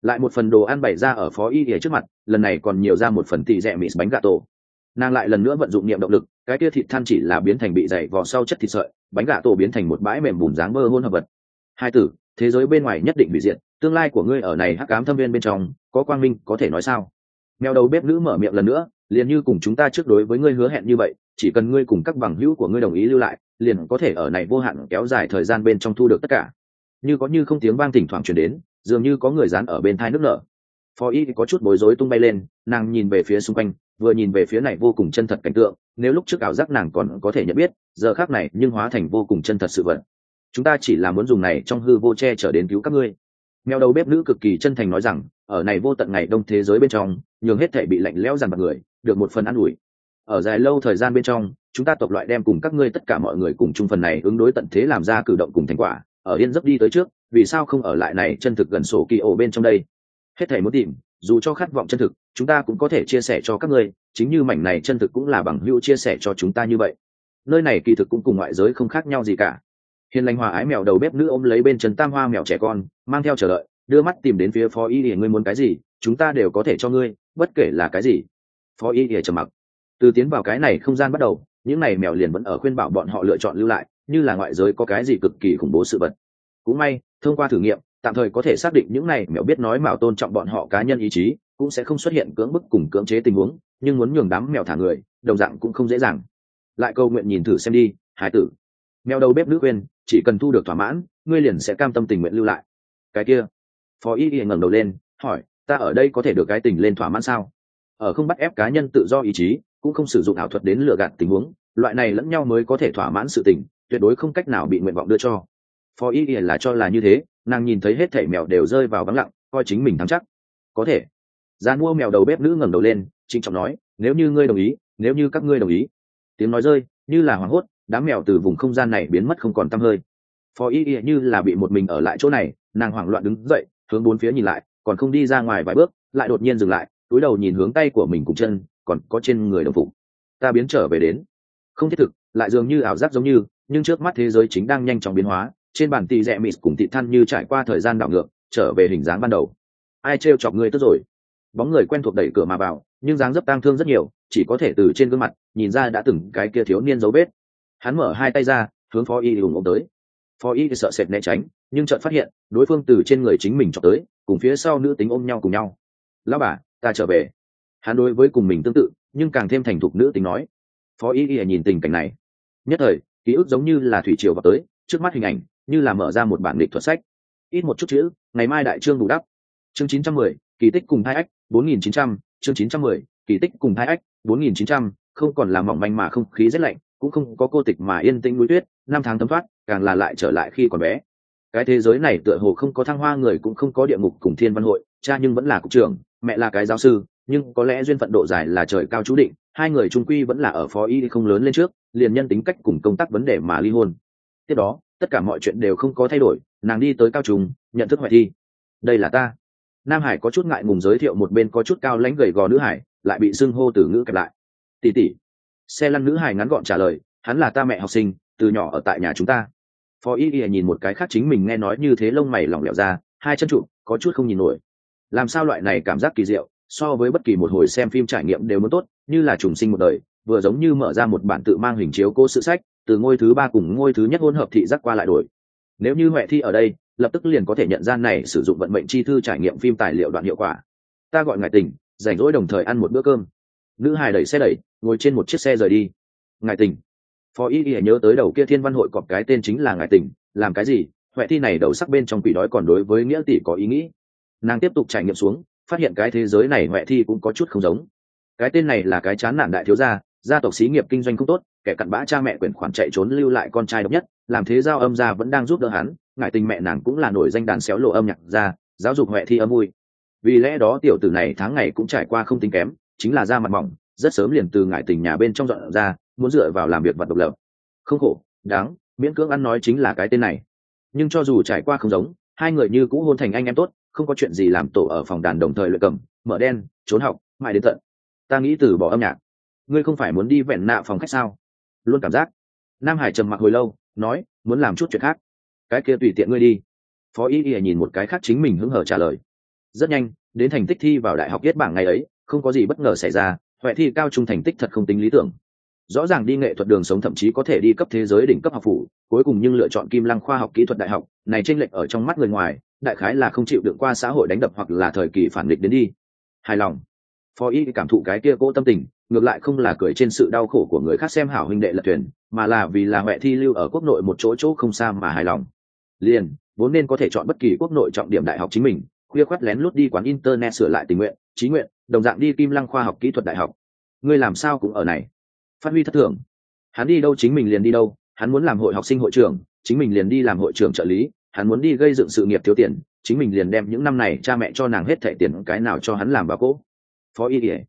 A: lại một phần đồ ăn bày ra ở phó y ỉa trước mặt, lần này còn nhiều ra một phần tỉ rẻ mịt bánh gà tổ. Nàng lại lần nữa vận dụng niệm động lực, cái kia thịt than chỉ là biến thành bị dày vò sau chất thịt sợi, bánh gà tổ biến thành một bãi mềm bùn dáng mơ hôn hợp vật. Hai tử, thế giới bên ngoài nhất định bị diệt, tương lai của ngươi ở này hắc ám thâm viên bên trong có quang minh, có thể nói sao? Mèo đầu bếp nữ mở miệng lần nữa, liền như cùng chúng ta trước đối với ngươi hứa hẹn như vậy, chỉ cần ngươi cùng các bằng hữu của ngươi đồng ý lưu lại, liền có thể ở này vô hạn kéo dài thời gian bên trong thu được tất cả. Như có như không tiếng vang thỉnh thoảng truyền đến, dường như có người dán ở bên thai nước nở. Phó y có chút bối rối tung bay lên, nàng nhìn về phía xung quanh, vừa nhìn về phía này vô cùng chân thật cảnh tượng, nếu lúc trước ảo giác nàng còn có thể nhận biết, giờ khác này nhưng hóa thành vô cùng chân thật sự vật. Chúng ta chỉ là muốn dùng này trong hư vô che chở đến cứu các ngươi. Mèo đầu bếp nữ cực kỳ chân thành nói rằng, ở này vô tận ngày đông thế giới bên trong, nhường hết thảy bị lạnh lẽo dằn vặt người được một phần an ủi. Ở dài lâu thời gian bên trong, chúng ta tộc loại đem cùng các ngươi tất cả mọi người cùng chung phần này ứng đối tận thế làm ra cử động cùng thành quả, ở yên giấc đi tới trước, vì sao không ở lại này chân thực gần sổ kỳ ổ bên trong đây? Hết thảy muốn tìm, dù cho khát vọng chân thực, chúng ta cũng có thể chia sẻ cho các ngươi, chính như mảnh này chân thực cũng là bằng hữu chia sẻ cho chúng ta như vậy. Nơi này kỳ thực cũng cùng ngoại giới không khác nhau gì cả. Hiền lành hòa ái mèo đầu bếp nữ ôm lấy bên chân tam hoa mèo trẻ con, mang theo chờ đợi, đưa mắt tìm đến phía phó y để ngươi muốn cái gì, chúng ta đều có thể cho ngươi, bất kể là cái gì. Phó y để trầm mặc. Từ tiến vào cái này không gian bắt đầu, những này mèo liền vẫn ở khuyên bảo bọn họ lựa chọn lưu lại, như là ngoại giới có cái gì cực kỳ khủng bố sự vật. Cũng may, thông qua thử nghiệm, tạm thời có thể xác định những này mèo biết nói mạo tôn trọng bọn họ cá nhân ý chí, cũng sẽ không xuất hiện cưỡng bức cùng cưỡng chế tình huống, nhưng muốn nhường đám mèo thả người, đồng dạng cũng không dễ dàng. Lại câu nguyện nhìn thử xem đi, hải tử. Mèo đầu bếp nữ khuyên, chỉ cần thu được thỏa mãn, ngươi liền sẽ cam tâm tình nguyện lưu lại. Cái kia, phó y ngẩng đầu lên, hỏi, ta ở đây có thể được cái tình lên thỏa mãn sao? Ở không bắt ép cá nhân tự do ý chí, cũng không sử dụng ảo thuật đến lừa gạt tình huống, loại này lẫn nhau mới có thể thỏa mãn sự tình, tuyệt đối không cách nào bị nguyện vọng đưa cho. Phó y là cho là như thế, nàng nhìn thấy hết thảy mèo đều rơi vào vắng lặng, coi chính mình thắng chắc. Có thể. Gian mua mèo đầu bếp nữ ngẩng đầu lên, trịnh trọng nói, nếu như ngươi đồng ý, nếu như các ngươi đồng ý. Tiếng nói rơi, như là hoảng hốt, đám mèo từ vùng không gian này biến mất không còn tăm hơi. Phó y như là bị một mình ở lại chỗ này, nàng hoảng loạn đứng dậy, hướng bốn phía nhìn lại, còn không đi ra ngoài vài bước, lại đột nhiên dừng lại, cúi đầu nhìn hướng tay của mình cùng chân, còn có trên người đồng phục. Ta biến trở về đến. Không thiết thực, lại dường như ảo giác giống như, nhưng trước mắt thế giới chính đang nhanh chóng biến hóa, trên bản tì rẽ mịt cùng thịt than như trải qua thời gian đảo ngược, trở về hình dáng ban đầu. Ai trêu chọc ngươi tức rồi? Bóng người quen thuộc đẩy cửa mà vào, nhưng dáng dấp tang thương rất nhiều, chỉ có thể từ trên gương mặt nhìn ra đã từng cái kia thiếu niên dấu vết. Hắn mở hai tay ra, hướng phó y ủng ôm tới. Phó y sợ sệt né tránh, nhưng chợt phát hiện đối phương từ trên người chính mình chọc tới, cùng phía sau nữ tính ôm nhau cùng nhau. Lão bà, ta trở về. Hắn đối với cùng mình tương tự, nhưng càng thêm thành thục nữ tính nói. Phó y nhìn tình cảnh này, nhất thời ký ức giống như là thủy triều vào tới, trước mắt hình ảnh như là mở ra một bản lịch thuật sách. Ít một chút chữ, ngày mai đại chương bù đắp. Chương 910, kỳ tích cùng hai ách, 4900, chương 910, kỳ tích cùng hai ách, 4900, không còn là mỏng manh mà không khí rất lạnh, cũng không có cô tịch mà yên tĩnh núi tuyết, năm tháng thấm thoát, càng là lại trở lại khi còn bé. Cái thế giới này tựa hồ không có thăng hoa người cũng không có địa ngục cùng thiên văn hội, cha nhưng vẫn là cục trưởng, mẹ là cái giáo sư, nhưng có lẽ duyên phận độ dài là trời cao chú định, hai người chung quy vẫn là ở phó y không lớn lên trước, liền nhân tính cách cùng công tác vấn đề mà ly hôn. Tiếp đó, tất cả mọi chuyện đều không có thay đổi, nàng đi tới cao trung, nhận thức Hoài Thi. Đây là ta. Nam Hải có chút ngại ngùng giới thiệu một bên có chút cao lãnh gầy gò nữ hải, lại bị xưng hô từ ngữ kẹp lại. Tỷ tỷ. Xe lăn nữ hải ngắn gọn trả lời, hắn là ta mẹ học sinh, từ nhỏ ở tại nhà chúng ta. Phó y nhìn một cái khác chính mình nghe nói như thế lông mày lỏng lẻo ra, hai chân trụ, có chút không nhìn nổi. Làm sao loại này cảm giác kỳ diệu, so với bất kỳ một hồi xem phim trải nghiệm đều muốn tốt, như là trùng sinh một đời, vừa giống như mở ra một bản tự mang hình chiếu cố sự sách, từ ngôi thứ ba cùng ngôi thứ nhất hỗn hợp thị giác qua lại đổi. Nếu như Huệ Thi ở đây, lập tức liền có thể nhận ra này sử dụng vận mệnh chi thư trải nghiệm phim tài liệu đoạn hiệu quả. Ta gọi ngài Tình, rảnh rỗi đồng thời ăn một bữa cơm. Nữ hài đẩy xe đẩy, ngồi trên một chiếc xe rời đi. Ngài Tình. Phó y nhớ tới đầu kia thiên văn hội cọp cái tên chính là ngài Tình, làm cái gì? Huệ Thi này đầu sắc bên trong quỷ đói còn đối với nghĩa tỷ có ý nghĩ. Nàng tiếp tục trải nghiệm xuống, phát hiện cái thế giới này Huệ Thi cũng có chút không giống. Cái tên này là cái chán nản đại thiếu gia, gia tộc xí nghiệp kinh doanh không tốt, kẻ cặn bã cha mẹ quyển khoản chạy trốn lưu lại con trai độc nhất, làm thế giao âm gia vẫn đang giúp đỡ hắn, ngại tình mẹ nàng cũng là nổi danh đàn xéo lộ âm nhạc gia, giáo dục Huệ Thi âm vui. Vì lẽ đó tiểu tử này tháng ngày cũng trải qua không tính kém, chính là da mặt mỏng, rất sớm liền từ ngại tình nhà bên trong dọn ra, muốn dựa vào làm việc vật độc lập. Không khổ, đáng, miễn cưỡng ăn nói chính là cái tên này. Nhưng cho dù trải qua không giống, hai người như cũ hôn thành anh em tốt, không có chuyện gì làm tổ ở phòng đàn đồng thời luyện cầm, mở đen, trốn học, mãi đến tận. Ta nghĩ từ bỏ âm nhạc. Ngươi không phải muốn đi vẹn nạ phòng khách sao? Luôn cảm giác. Nam Hải trầm mặc hồi lâu, nói, muốn làm chút chuyện khác. Cái kia tùy tiện ngươi đi. Phó y nhìn một cái khác chính mình hứng hở trả lời. Rất nhanh đến thành tích thi vào đại học viết bảng ngày ấy, không có gì bất ngờ xảy ra. Huệ thi cao trung thành tích thật không tính lý tưởng, rõ ràng đi nghệ thuật đường sống, thậm chí có thể đi cấp thế giới đỉnh cấp học phủ, cuối cùng nhưng lựa chọn Kim Lăng khoa học kỹ thuật đại học. Này chênh lệch ở trong mắt người ngoài đại khái là không chịu đựng qua xã hội đánh đập hoặc là thời kỳ phản nghịch đến đi. Hài lòng. Phó Y cảm thụ cái kia cỗ tâm tình, ngược lại không là cười trên sự đau khổ của người khác xem hảo huynh đệ lật thuyền, mà là vì là Huệ thi lưu ở quốc nội một chỗ không xa mà hài lòng. Liền vốn nên có thể chọn bất kỳ quốc nội trọng điểm đại học chính mình, khuya khoắt lén lút đi quán internet sửa lại tình nguyện chí nguyện, đồng dạng đi Kim Lăng khoa học kỹ thuật đại học. Ngươi làm sao cũng ở này? Phát huy thất thường. Hắn đi đâu chính mình liền đi đâu, hắn muốn làm hội học sinh hội trưởng chính mình liền đi làm hội trưởng trợ lý, hắn muốn đi gây dựng sự nghiệp thiếu tiền chính mình liền đem những năm này cha mẹ cho nàng hết thẻ tiền cái nào cho hắn làm vào cỗ. Phó Y ỉa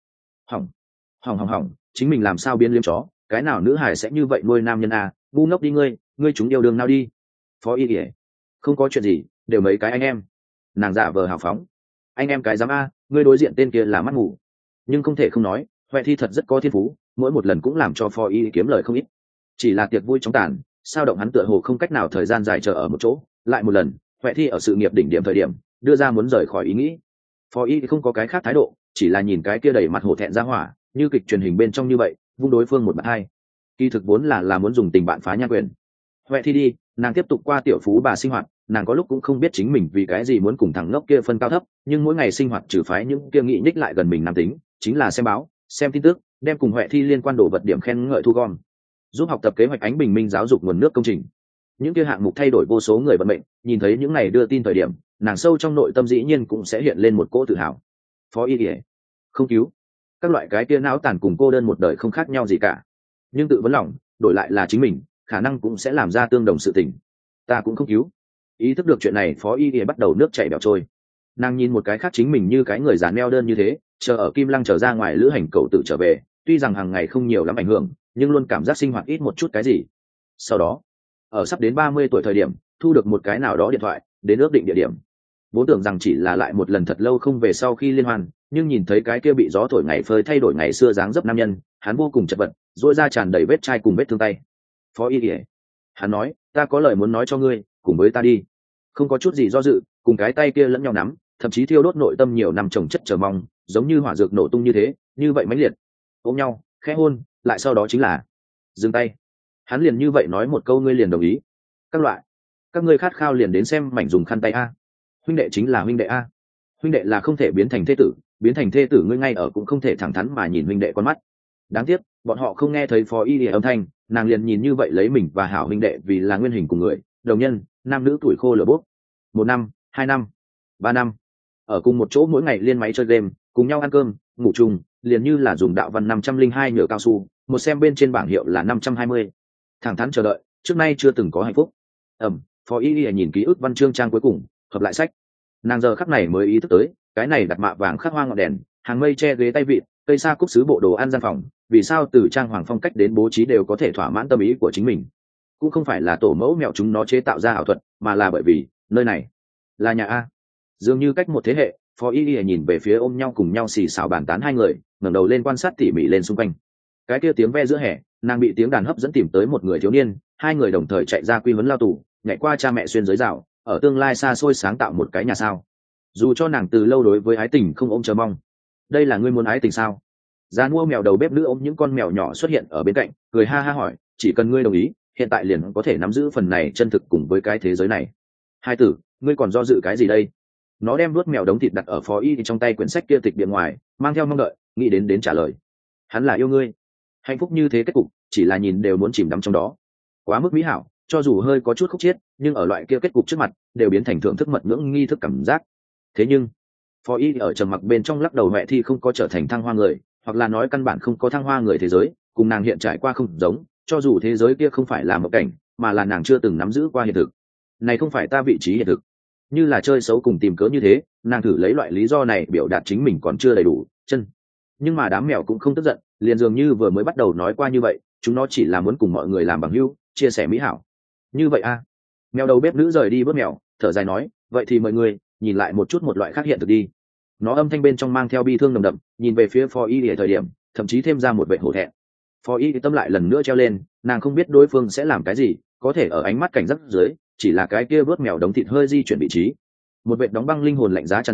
A: hỏng, chính mình làm sao biến liếm chó, cái nào nữ hài sẽ như vậy nuôi nam nhân à, ngu ngốc đi ngươi chúng yêu đương nào đi. Phó Y ỉa không có chuyện gì, đều mấy cái anh em. Nàng giả vờ hào phóng. Anh em cái dám a, ngươi đối diện tên kia là mắt ngủ. Nhưng không thể không nói, Huệ thi thật rất có thiên phú, mỗi một lần cũng làm cho Phó Y kiếm lời không ít. Chỉ là tiệc vui chóng tàn, sao động hắn tựa hồ không cách nào thời gian dài chờ ở một chỗ. Lại một lần, Huệ thi ở sự nghiệp đỉnh điểm thời điểm đưa ra muốn rời khỏi ý nghĩ. Phó Y không có cái khác thái độ, chỉ là nhìn cái kia đầy mặt hổ thẹn ra hỏa, như kịch truyền hình bên trong như vậy, vung đối phương một bạt hai. Kỳ thực vốn là muốn dùng tình bạn phá nhan quyền. Huệ thi đi, nàng tiếp tục qua tiểu phú bà sinh hoạt, nàng có lúc cũng không biết chính mình vì cái gì muốn cùng thằng ngốc kia phân cao thấp, nhưng mỗi ngày sinh hoạt trừ phái những kia nghị nhích lại gần mình nam tính, chính là xem báo, xem tin tức, đem cùng Huệ thi liên quan đồ vật điểm khen ngợi thu gom, giúp học tập kế hoạch ánh bình minh giáo dục nguồn nước công trình. Những kia hạng mục thay đổi vô số người vận mệnh, nhìn thấy những này đưa tin thời điểm, nàng sâu trong nội tâm dĩ nhiên cũng sẽ hiện lên một cỗ tự hào. Phó Y ỉa không cứu, các loại cái kia não tàn cùng cô đơn một đời không khác nhau gì cả, nhưng tự vấn lòng đổi lại là chính mình, khả năng cũng sẽ làm ra tương đồng sự tình. Ta cũng không cứu. Ý thức được chuyện này, Phó Y ỉa bắt đầu nước chảy bẻo trôi. Nàng nhìn một cái khác chính mình như cái người già neo đơn như thế, chờ ở Kim Lăng trở ra ngoài lữ hành cầu tự trở về, tuy rằng hàng ngày không nhiều lắm ảnh hưởng, nhưng luôn cảm giác sinh hoạt ít một chút cái gì. Sau đó ở sắp đến 30 tuổi thời điểm thu được một cái nào đó điện thoại đến ước định địa điểm, vốn tưởng rằng chỉ là lại một lần thật lâu không về sau khi liên hoan, nhưng nhìn thấy cái kia bị gió thổi ngày phơi thay đổi ngày xưa dáng dấp nam nhân, hắn vô cùng chật vật, rỗi ra tràn đầy vết chai cùng vết thương tay. Phó Y ỉa, hắn nói, ta có lời muốn nói cho ngươi, cùng với ta đi. Không có chút gì do dự, cùng cái tay kia lẫn nhau nắm, thậm chí thiêu đốt nội tâm nhiều năm trồng chất chờ mong, giống như hỏa dược nổ tung như thế, như vậy mãnh liệt. Ôm nhau, khẽ hôn, lại sau đó chính là dừng tay. Hắn liền như vậy nói một câu, ngươi liền đồng ý. Các loại, các ngươi khát khao liền đến xem mảnh dùng khăn tay a. Huynh đệ chính là huynh đệ a. Huynh đệ là không thể biến thành thê tử, biến thành thê tử ngươi ngay ở cũng không thể thẳng thắn mà nhìn huynh đệ con mắt. Đáng tiếc bọn họ không nghe thấy Phó Y âm thanh, nàng liền nhìn như vậy lấy mình và hảo huynh đệ vì là nguyên hình cùng người, đồng nhân, nam nữ tuổi khô lửa bốc. 1 năm, 2 năm, 3 năm, ở cùng một chỗ mỗi ngày liên máy chơi game, cùng nhau ăn cơm, ngủ chung, liền như là dùng đạo văn 502 nhựa cao su, một xem bên trên bảng hiệu là 520. Thẳng thắn chờ đợi, trước nay chưa từng có hạnh phúc. Phó Y nhìn ký ức văn chương trang cuối cùng, hợp lại sách. Nàng giờ khắc này mới ý thức tới, cái này đặt mạ vàng khắc hoa ngọn đèn, hàng mây che ghế tay vịt, cây sa cúc sứ bộ đồ ăn gian phòng, vì sao từ trang hoàng phong cách đến bố trí đều có thể thỏa mãn tâm ý của chính mình. Cũng không phải là tổ mẫu mẹo chúng nó chế tạo ra ảo thuật, mà là bởi vì nơi này là nhà a. Dường như cách một thế hệ, Phó Y nhìn về phía ôm nhau cùng nhau xì xào bàn tán hai người, ngẩng đầu lên quan sát tỉ mỉ lên xung quanh. Cái kia tiếng ve giữa hè, nàng bị tiếng đàn hấp dẫn tìm tới một người thiếu niên, hai người đồng thời chạy ra quy huấn lao tù, nhảy qua cha mẹ xuyên giới rào, ở tương lai xa xôi sáng tạo một cái nhà sao. Dù cho nàng từ lâu đối với ái tình không ôm chờ mong. Đây là ngươi muốn ái tình sao? Giá mua mèo đầu bếp nữ ôm những con mèo nhỏ xuất hiện ở bên cạnh, cười ha ha hỏi, chỉ cần ngươi đồng ý, hiện tại liền có thể nắm giữ phần này chân thực cùng với cái thế giới này. Hai tử, ngươi còn do dự cái gì đây? Nó đem vuốt mèo đống thịt đặt ở Phó Y trong tay quyển sách kia tịch điện ngoài, mang theo mong đợi, nghĩ đến trả lời. Hắn là yêu ngươi. Hạnh phúc như thế kết cục, chỉ là nhìn đều muốn chìm đắm trong đó. Quá mức mỹ hảo, cho dù hơi có chút khúc chiết, nhưng ở loại kia kết cục trước mặt, đều biến thành thưởng thức mật ngưỡng nghi thức cảm giác. Thế nhưng, Phó Y ở trầm mặc bên trong lắc đầu, Huệ thi không có trở thành thăng hoa người, hoặc là nói căn bản không có thăng hoa người thế giới, cùng nàng hiện trải qua không giống, cho dù thế giới kia không phải là một cảnh, mà là nàng chưa từng nắm giữ qua hiện thực. Này không phải ta vị trí hiện thực. Như là chơi xấu cùng tìm cớ như thế, nàng thử lấy loại lý do này biểu đạt chính mình còn chưa đầy đủ chân. Nhưng mà đám mèo cũng không tức giận, liền dường như vừa mới bắt đầu nói qua như vậy, chúng nó chỉ là muốn cùng mọi người làm bằng hữu, chia sẻ mỹ hảo. Như vậy a. Mèo đầu bếp nữ rời đi bớt mèo, thở dài nói, vậy thì mời người nhìn lại một chút một loại khác hiện thực đi. Nó âm thanh bên trong mang theo bi thương nồng đậm, nhìn về phía Phó Y ở thời điểm, thậm chí thêm ra một vẻ hổ thẹn. Phó Y tâm lại lần nữa treo lên, nàng không biết đối phương sẽ làm cái gì, có thể ở ánh mắt cảnh giác dưới, chỉ là cái kia vớt mèo đống thịt hơi di chuyển vị trí, một vệt đóng băng linh hồn lạnh giá tràn ra,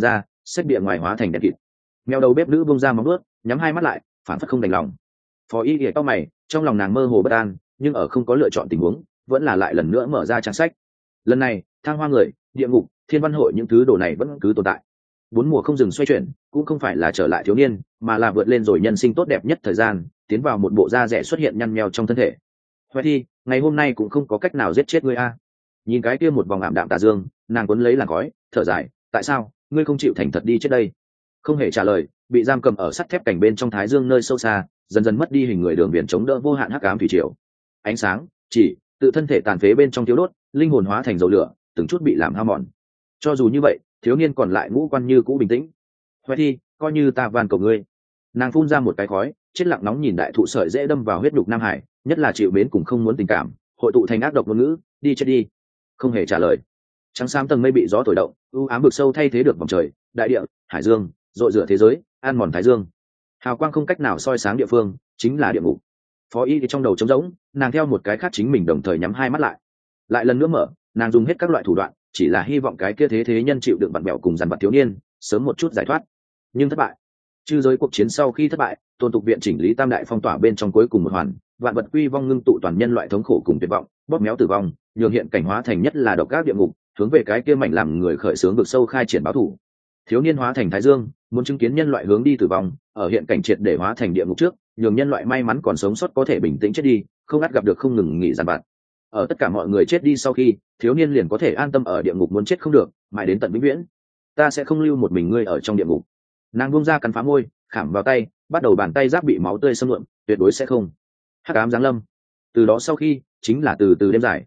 A: xếp địa ngoài hóa thành đèn kịt. Mèo đầu bếp nữ bung ra móng nuốt, nhắm hai mắt lại, phản phất không đành lòng. Phó Y ỉa cau mày, trong lòng nàng mơ hồ bất an, nhưng ở không có lựa chọn tình huống, vẫn là lại lần nữa mở ra trang sách. Lần này, thang hoa người, địa ngục, thiên văn hội những thứ đồ này vẫn cứ tồn tại. Bốn mùa không dừng xoay chuyển, cũng không phải là trở lại thiếu niên, mà là vượt lên rồi nhân sinh tốt đẹp nhất thời gian, tiến vào một bộ da rẻ xuất hiện nhăn nheo trong thân thể. Huệ Thi, ngày hôm nay cũng không có cách nào giết chết ngươi a. Nhìn cái kia một vòng ảm đạm tà dương, nàng cuốn lấy làn khói, thở dài, tại sao ngươi không chịu thành thật đi chết đây? Không hề trả lời, bị giam cầm ở sắt thép cảnh bên trong thái dương nơi sâu xa, dần dần mất đi hình người đường biển chống đỡ vô hạn hắc ám thủy triều. Ánh sáng chỉ tự thân thể tàn phế bên trong thiếu đốt, linh hồn hóa thành dầu lửa, từng chút bị làm hao mòn. Cho dù như vậy, thiếu niên còn lại ngũ quan như cũ bình tĩnh. Huệ Thi, coi như ta van cầu ngươi. Nàng phun ra một cái khói, chết lặng nóng nhìn đại thụ sợi dễ đâm vào huyết đục Nam Hải, nhất là chịu mến cùng không muốn tình cảm, hội tụ thành ác độc ngôn ngữ, đi chết đi. Không hề trả lời. Trắng xám tầng mây bị gió thổi động, u ám vực sâu thay thế được vòng trời, đại địa, hải dương, rội rửa thế giới, an mòn thái dương. Hào quang không cách nào soi sáng địa phương, chính là địa ngục. Phó Y trong đầu trống rỗng, nàng theo một cái khác chính mình đồng thời nhắm hai mắt lại. Lại lần nữa mở, nàng dùng hết các loại thủ đoạn, chỉ là hy vọng cái kia thế nhân chịu đựng vặn bẹo cùng dằn vặt thiếu niên sớm một chút giải thoát, nhưng thất bại. Chư giới cuộc chiến sau khi thất bại, Tôn tục viện chỉnh lý tam đại phong tỏa bên trong cuối cùng một hoàn, vạn vật quy vong ngưng tụ toàn nhân loại thống khổ cùng tuyệt vọng, bóp méo tử vong, nhường hiện cảnh hóa thành nhất là độc ác địa ngục, hướng về cái kia mảnh làm người khởi sướng vực sâu khai triển báo thủ. Thiếu niên hóa thành thái dương, muốn chứng kiến nhân loại hướng đi tử vong, ở hiện cảnh triệt để hóa thành địa ngục trước, nhường nhân loại may mắn còn sống sót có thể bình tĩnh chết đi, không ắt gặp được không ngừng nghỉ dằn vặt. Ở tất cả mọi người chết đi sau khi, thiếu niên liền có thể an tâm ở địa ngục muốn chết không được, mãi đến tận vĩnh viễn. Ta sẽ không lưu một mình ngươi ở trong địa ngục. Nàng buông ra cắn phá môi, khảm vào tay, bắt đầu bàn tay giáp bị máu tươi xâm lượm, tuyệt đối sẽ không. Hắc ám giáng lâm. Từ đó sau khi, chính là từ từ đêm dài.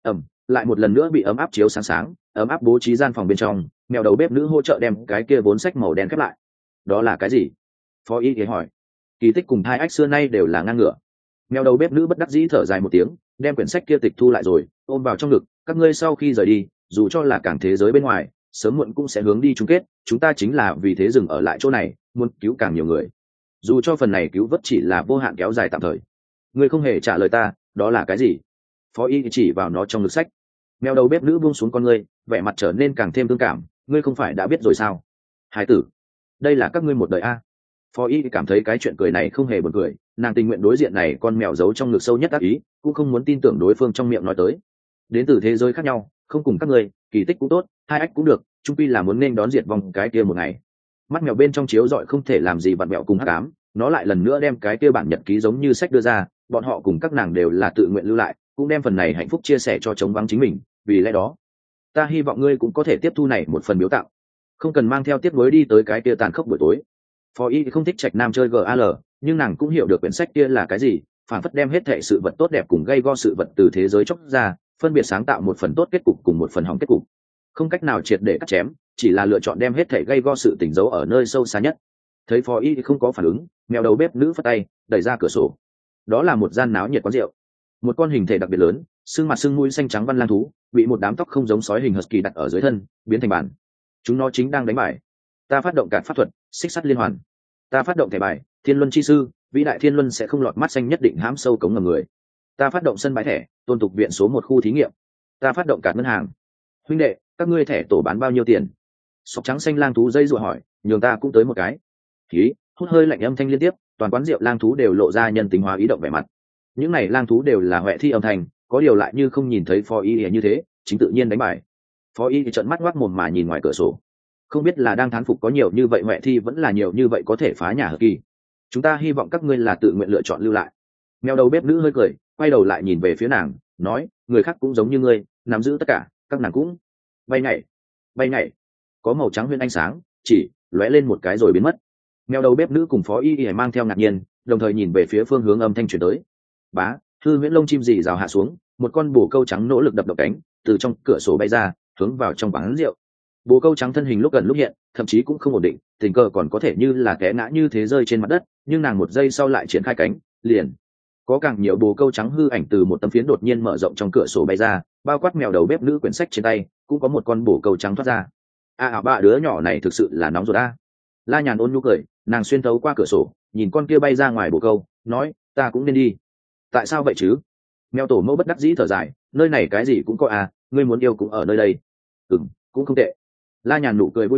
A: Lại một lần nữa bị ấm áp chiếu sáng sáng, ấm áp bố trí gian phòng bên trong, mèo đầu bếp nữ hỗ trợ đem cái kia vốn sách màu đen khép lại. Đó là cái gì? Phó Y ghé hỏi. Kỳ tích cùng hai ách xưa nay đều là ngang ngửa. Mèo đầu bếp nữ bất đắc dĩ thở dài một tiếng, đem quyển sách kia tịch thu lại rồi, ôm vào trong ngực. Các ngươi sau khi rời đi, dù cho là cảng thế giới bên ngoài, sớm muộn cũng sẽ hướng đi chung kết. Chúng ta chính là vì thế dừng ở lại chỗ này, muốn cứu càng nhiều người. Dù cho phần này cứu vớt chỉ là vô hạn kéo dài tạm thời. Ngươi không hề trả lời ta, đó là cái gì? Phó Y chỉ vào nó trong ngực sách. Mèo đầu bếp nữ buông xuống con ngươi, vẻ mặt trở nên càng thêm thương cảm. Ngươi không phải đã biết rồi sao? Hải tử, đây là các ngươi một đời a. Phó Y cảm thấy cái chuyện cười này không hề buồn cười, nàng tình nguyện đối diện này con mèo giấu trong ngực sâu nhất ác ý, cũng không muốn tin tưởng đối phương trong miệng nói tới. Đến từ thế giới khác nhau, không cùng các ngươi, kỳ tích cũng tốt, hai ách cũng được, chung quy là muốn nên đón diệt vong cái kia một ngày. Mắt mèo bên trong chiếu rọi không thể làm gì vặn mèo cùng hắc ám, nó lại lần nữa đem cái kia bản nhật ký giống như sách đưa ra, bọn họ cùng các nàng đều là tự nguyện lưu lại, cũng đem phần này hạnh phúc chia sẻ cho chống vắng chính mình, vì lẽ đó, ta hy vọng ngươi cũng có thể tiếp thu này một phần biếu tặng, không cần mang theo tiếc nuối đi tới cái kia tàn khốc buổi tối. Phó Y không thích trạch nam chơi gal, nhưng nàng cũng hiểu được quyển sách kia là cái gì, phản phất đem hết thệ sự vật tốt đẹp cùng gây go sự vật từ thế giới chóc ra, phân biệt sáng tạo một phần tốt kết cục cùng một phần hỏng kết cục, không cách nào triệt để cắt chém, chỉ là lựa chọn đem hết thệ gây go sự tình giấu ở nơi sâu xa nhất. Thấy Phó Y không có phản ứng, mèo đầu bếp nữ phất tay đẩy ra cửa sổ. Đó là một gian náo nhiệt quán rượu, một con hình thể đặc biệt lớn, xương mặt xương mũi xanh trắng văn lang thú bị một đám tóc không giống sói hình husky đặt ở dưới thân, biến thành bàn. Chúng nó chính đang đánh bài. Ta phát động card pháp thuật xích sắt liên hoàn. Ta phát động thẻ bài thiên luân chi sư, vĩ đại thiên luân sẽ không lọt mắt xanh nhất định hãm sâu cống ngầm người. Ta phát động sân bãi thẻ tôn tục viện số 1 khu thí nghiệm. Ta phát động card ngân hàng. Huynh đệ, các ngươi thẻ tổ bán bao nhiêu tiền? Sọc trắng xanh lang thú dây dụa hỏi, nhường ta cũng tới một cái. Khí hút hơi lạnh âm thanh liên tiếp, toàn quán rượu lang thú đều lộ ra nhân tính hóa ý động vẻ mặt. Những này lang thú đều là Huệ Thi âm thanh, có điều lại như không nhìn thấy Phó Y như thế, chính tự nhiên đánh bài. Phó Y thì trợn mắt ngoác mồm mà nhìn ngoài cửa sổ, không biết là đang thán phục có nhiều như vậy Huệ Thi vẫn là nhiều như vậy có thể phá nhà hợp kỳ. Chúng ta hy vọng các ngươi là tự nguyện lựa chọn lưu lại. Mèo đầu bếp nữ hơi cười, quay đầu lại nhìn về phía nàng, nói, người khác cũng giống như ngươi, nắm giữ tất cả, các nàng cũng bay nhảy, có màu trắng huyên ánh sáng, chỉ lóe lên một cái rồi biến mất. Mèo đầu bếp nữ cùng Phó Y mang theo ngạc nhiên, đồng thời nhìn về phía phương hướng âm thanh truyền tới. Bá, hư huyễn lông chim rì rào hạ xuống, một con bồ câu trắng nỗ lực đập động cánh, từ trong cửa sổ bay ra, hướng vào trong quán rượu. Bồ câu trắng thân hình lúc gần lúc hiện, thậm chí cũng không ổn định, tình cờ còn có thể như là té ngã như thế rơi trên mặt đất, nhưng nàng một giây sau lại triển khai cánh, liền có càng nhiều bồ câu trắng hư ảnh từ một tấm phiến đột nhiên mở rộng trong cửa sổ bay ra, bao quát mèo đầu bếp nữ quyển sách trên tay, cũng có một con bồ câu trắng thoát ra. Ba đứa nhỏ này thực sự là nóng ruột a. La Nhàn ôn nhu cười, nàng xuyên thấu qua cửa sổ, nhìn con kia bay ra ngoài bồ câu, nói, ta cũng nên đi. Tại sao vậy chứ? Mèo tổ mẫu bất đắc dĩ thở dài, nơi này cái gì cũng có à, ngươi muốn yêu cũng ở nơi đây. Cũng không tệ. La Nhàn nụ cười vui vẻ,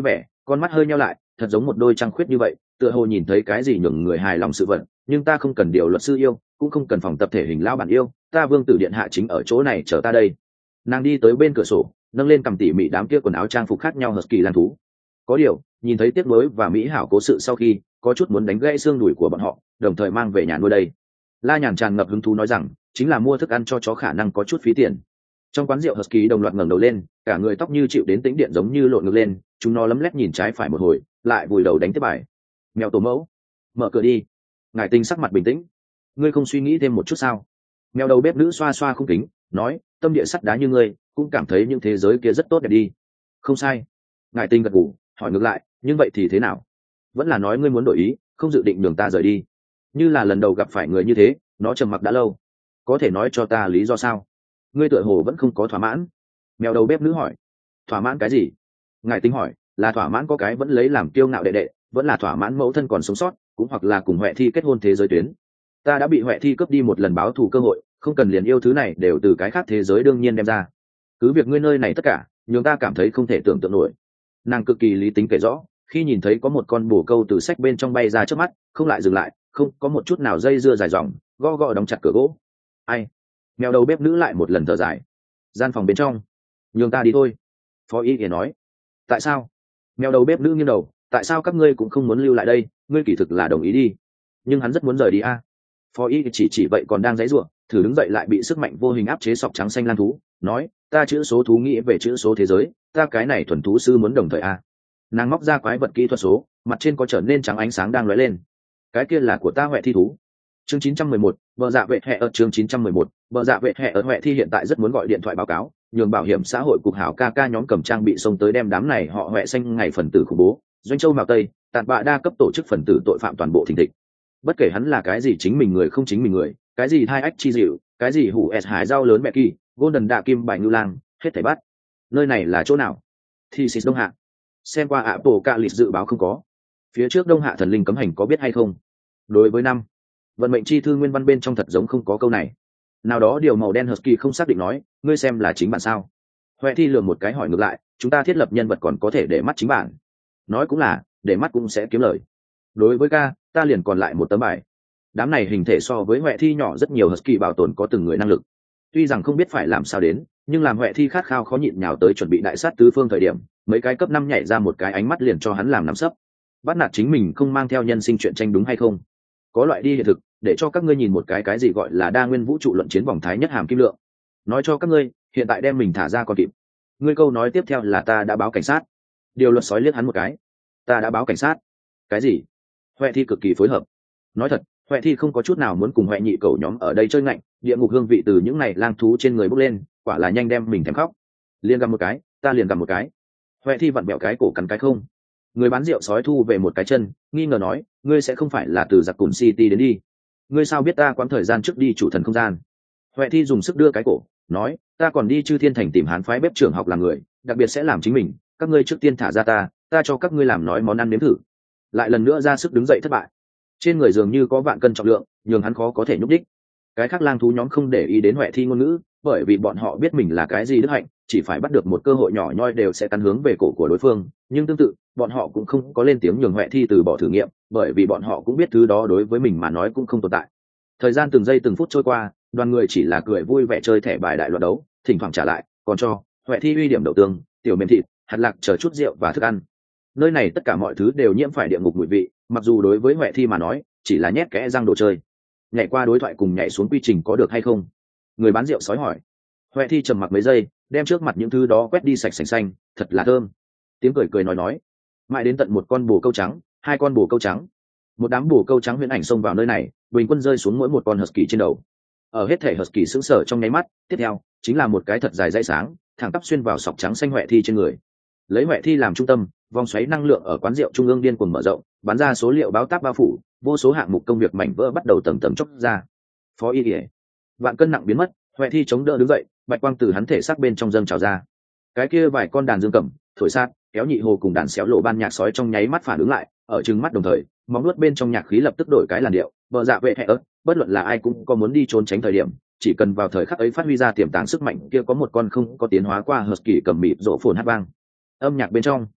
A: con mắt hơi nheo lại, thật giống một đôi trăng khuyết như vậy, tựa hồ nhìn thấy cái gì nhường người hài lòng sự vật. Nhưng ta không cần điều luật sư yêu, cũng không cần phòng tập thể hình lao bản yêu, ta vương tử điện hạ chính ở chỗ này chờ ta đây. Nàng đi tới bên cửa sổ, nâng lên cầm tỉ mỉ đám kia quần áo trang phục khác nhau husky lang thú. Có điều, nhìn thấy tiếc nuối và mỹ hảo cố sự sau khi, có chút muốn đánh gãy xương đùi của bọn họ, đồng thời mang về nhà nuôi đây. La Nhàn tràn ngập hứng thú nói rằng, chính là mua thức ăn cho chó khả năng có chút phí tiền. Trong quán rượu husky đồng loạt ngẩng đầu lên, cả người tóc như chịu đến tĩnh điện giống như lộn ngược lên, chúng nó lấm lét nhìn trái phải một hồi, lại vùi đầu đánh tiếp bài. Mèo tổ mẫu, mở cửa đi. Ngải Tinh sắc mặt bình tĩnh. Ngươi không suy nghĩ thêm một chút sao? Mèo đầu bếp nữ xoa xoa khung kính, nói, tâm địa sắt đá như ngươi, cũng cảm thấy những thế giới kia rất tốt đẹp đi. Không sai. Ngải Tinh gật gù, hỏi ngược lại, nhưng vậy thì thế nào? Vẫn là nói ngươi muốn đổi ý, không dự định nhường ta rời đi. Như là lần đầu gặp phải người như thế, nó trầm mặc đã lâu. Có thể nói cho ta lý do sao? Ngươi tựa hồ vẫn không có thỏa mãn. Mèo đầu bếp nữ hỏi. Thỏa mãn cái gì? Ngài Tinh hỏi, là thỏa mãn có cái vẫn lấy làm kiêu ngạo đệ đệ, vẫn là thỏa mãn mẫu thân còn sống sót, cũng hoặc là cùng Huệ Thi kết hôn thế giới tuyến. Ta đã bị Huệ Thi cướp đi một lần báo thù cơ hội, không cần liền yêu thứ này đều từ cái khác thế giới đương nhiên đem ra. Cứ việc ngươi nơi này tất cả, nhưng ta cảm thấy không thể tưởng tượng nổi. Nàng cực kỳ lý tính kể rõ, khi nhìn thấy có một con bồ câu từ sách bên trong bay ra trước mắt, không lại dừng lại, không có một chút nào dây dưa dài dòng, gõ gõ đóng chặt cửa gỗ. Ai? Mèo đầu bếp nữ lại một lần thở dài. Gian phòng bên trong, nhường ta đi thôi. Phó Y nói. Tại sao? Mèo đầu bếp nữ nghiêng đầu, tại sao các ngươi cũng không muốn lưu lại đây? Ngươi kỳ thực là đồng ý đi, nhưng hắn rất muốn rời đi a. Phó Y chỉ vậy còn đang giãy giụa, thử đứng dậy lại bị sức mạnh vô hình áp chế sọc trắng xanh lang thú, nói, ta chữ số thú nghĩ về chữ số thế giới, ta cái này thuần thú sư muốn đồng thời a. Nàng móc ra quái vật kỹ thuật số, mặt trên có trở nên trắng ánh sáng đang lóe lên. Cái kia là của ta Huệ Thi thú. Chương 911, vợ dạ vệ hệ ở chương 911, vợ dạ vệ hệ ở Huệ Thi hiện tại rất muốn gọi điện thoại báo cáo, nhường bảo hiểm xã hội cục hảo ca nhóm cầm trang bị xông tới đem đám này họ Huệ xanh ngày phần tử khủng bố, doanh châu mào tây, tàn bạ đa cấp tổ chức phần tử tội phạm toàn bộ thình thịch. Bất kể hắn là cái gì chính mình người không chính mình người, cái gì thai ách chi dịu, cái gì hủ s hải rau lớn mẹ kỳ, golden đạ kim bài ngưu lang, hết thảy bắt. Nơi này là chỗ nào? Thì xịt đông hạ. Xem qua Apple ca lịch dự báo không có. Phía trước đông hạ thần linh cấm hành có biết hay không? Đối với năm vận mệnh chi thư nguyên văn bên trong thật giống không có câu này. Nào đó điều màu đen husky không xác định nói, ngươi xem là chính bạn sao? Huệ Thi lườm một cái hỏi ngược lại, chúng ta thiết lập nhân vật còn có thể để mắt chính bạn. Nói cũng là, để mắt cũng sẽ kiếm lời. Đối với ca, ta liền còn lại một tấm bài. Đám này hình thể so với Huệ Thi nhỏ rất nhiều husky bảo tồn có từng người năng lực. Tuy rằng không biết phải làm sao đến, nhưng làm Huệ Thi khát khao khó nhịn nhào tới chuẩn bị đại sát tứ phương thời điểm, mấy cái cấp 5 nhảy ra một cái ánh mắt liền cho hắn làm nắm sấp. Bắt nạt chính mình không mang theo nhân sinh chuyện tranh đúng hay không? Có loại đi hiện thực, để cho các ngươi nhìn một cái gì gọi là đa nguyên vũ trụ luận chiến vòng thái nhất hàm kim lượng. Nói cho các ngươi, hiện tại đem mình thả ra còn kịp. Ngươi câu nói tiếp theo là ta đã báo cảnh sát. Điều luật sói liếc hắn một cái. Ta đã báo cảnh sát. Cái gì? Huệ Thi cực kỳ phối hợp. Nói thật, Huệ Thi không có chút nào muốn cùng Huệ Nhị cẩu nhóm ở đây chơi ngạnh, địa ngục hương vị từ những này lang thú trên người bốc lên, quả là nhanh đem mình thèm khóc. Liền gặm một cái, ta liền gặm một cái. Huệ Thi vặn bẹo cái cổ cắn cái không. Người bán rượu sói thu về một cái chân, nghi ngờ nói, ngươi sẽ không phải là từ giặc cùn city đến đi. Ngươi sao biết ta quãng thời gian trước đi chủ thần không gian? Huệ Thi dùng sức đưa cái cổ, nói, ta còn đi Chư Thiên Thành tìm Hán phái bếp trưởng học làm người, đặc biệt sẽ làm chính mình, các ngươi trước tiên thả ra ta cho các ngươi làm nói món ăn nếm thử. Lại lần nữa ra sức đứng dậy thất bại. Trên người dường như có vạn cân trọng lượng, nhường hắn khó có thể nhúc đích. Cái khác lang thú nhóm không để ý đến Huệ Thi ngôn ngữ, bởi vì bọn họ biết mình là cái gì đức hạnh, chỉ phải bắt được một cơ hội nhỏ nhoi đều sẽ cắn hướng về cổ của đối phương. Nhưng tương tự, bọn họ cũng không có lên tiếng nhường Huệ Thi từ bỏ thử nghiệm, bởi vì bọn họ cũng biết thứ đó đối với mình mà nói cũng không tồn tại. Thời gian từng giây từng phút trôi qua, đoàn người chỉ là cười vui vẻ chơi thẻ bài đại loạt đấu, thỉnh thoảng trả lại, còn cho Huệ Thi uy điểm đậu tương, tiểu mềm thịt, hạt lạc chờ chút rượu và thức ăn. Nơi này tất cả mọi thứ đều nhiễm phải địa ngục mùi vị, mặc dù đối với Huệ Thi mà nói, chỉ là nhét kẽ răng đồ chơi. Nhảy qua đối thoại cùng nhảy xuống quy trình có được hay không? Người bán rượu sói hỏi. Huệ Thi trầm mặc mấy giây, đem trước mặt những thứ đó quét đi sạch sành xanh, thật là thơm. Tiếng cười cười nói, mãi đến tận một con bồ câu trắng, hai con bồ câu trắng, một đám bồ câu trắng huyễn ảnh xông vào nơi này, bình quân rơi xuống mỗi một con husky trên đầu. Ở hết thể husky sững sờ trong nháy mắt, tiếp theo chính là một cái thật dài dãy sáng, thẳng tắp xuyên vào sọc trắng xanh Huệ Thi trên người. Lấy Huệ Thi làm trung tâm, vòng xoáy năng lượng ở quán rượu trung ương điên cuồng mở rộng, bắn ra số liệu báo táp bao phủ, vô số hạng mục công việc mảnh vỡ bắt đầu tầng tầng chốc ra. Phó Y, vạn cân nặng biến mất, Huệ Thi chống đỡ đứng dậy, bạch quang từ hắn thể xác bên trong dâng trào ra. Cái kia vài con đàn dương cầm, thổi sát, kéo nhị hồ cùng đàn xéo lộ ban nhạc sói trong nháy mắt phản ứng lại, ở trừng mắt đồng thời, móng nuốt bên trong nhạc khí lập tức đổi cái làn điệu, bờ dạ vệ hệ ớt, bất luận là ai cũng có muốn đi trốn tránh thời điểm, chỉ cần vào thời khắc ấy phát huy ra tiềm tàng sức mạnh kia có một con không có tiến hóa qua husky cầm mịt rộ phồn hát vang. Âm nhạc bên trong,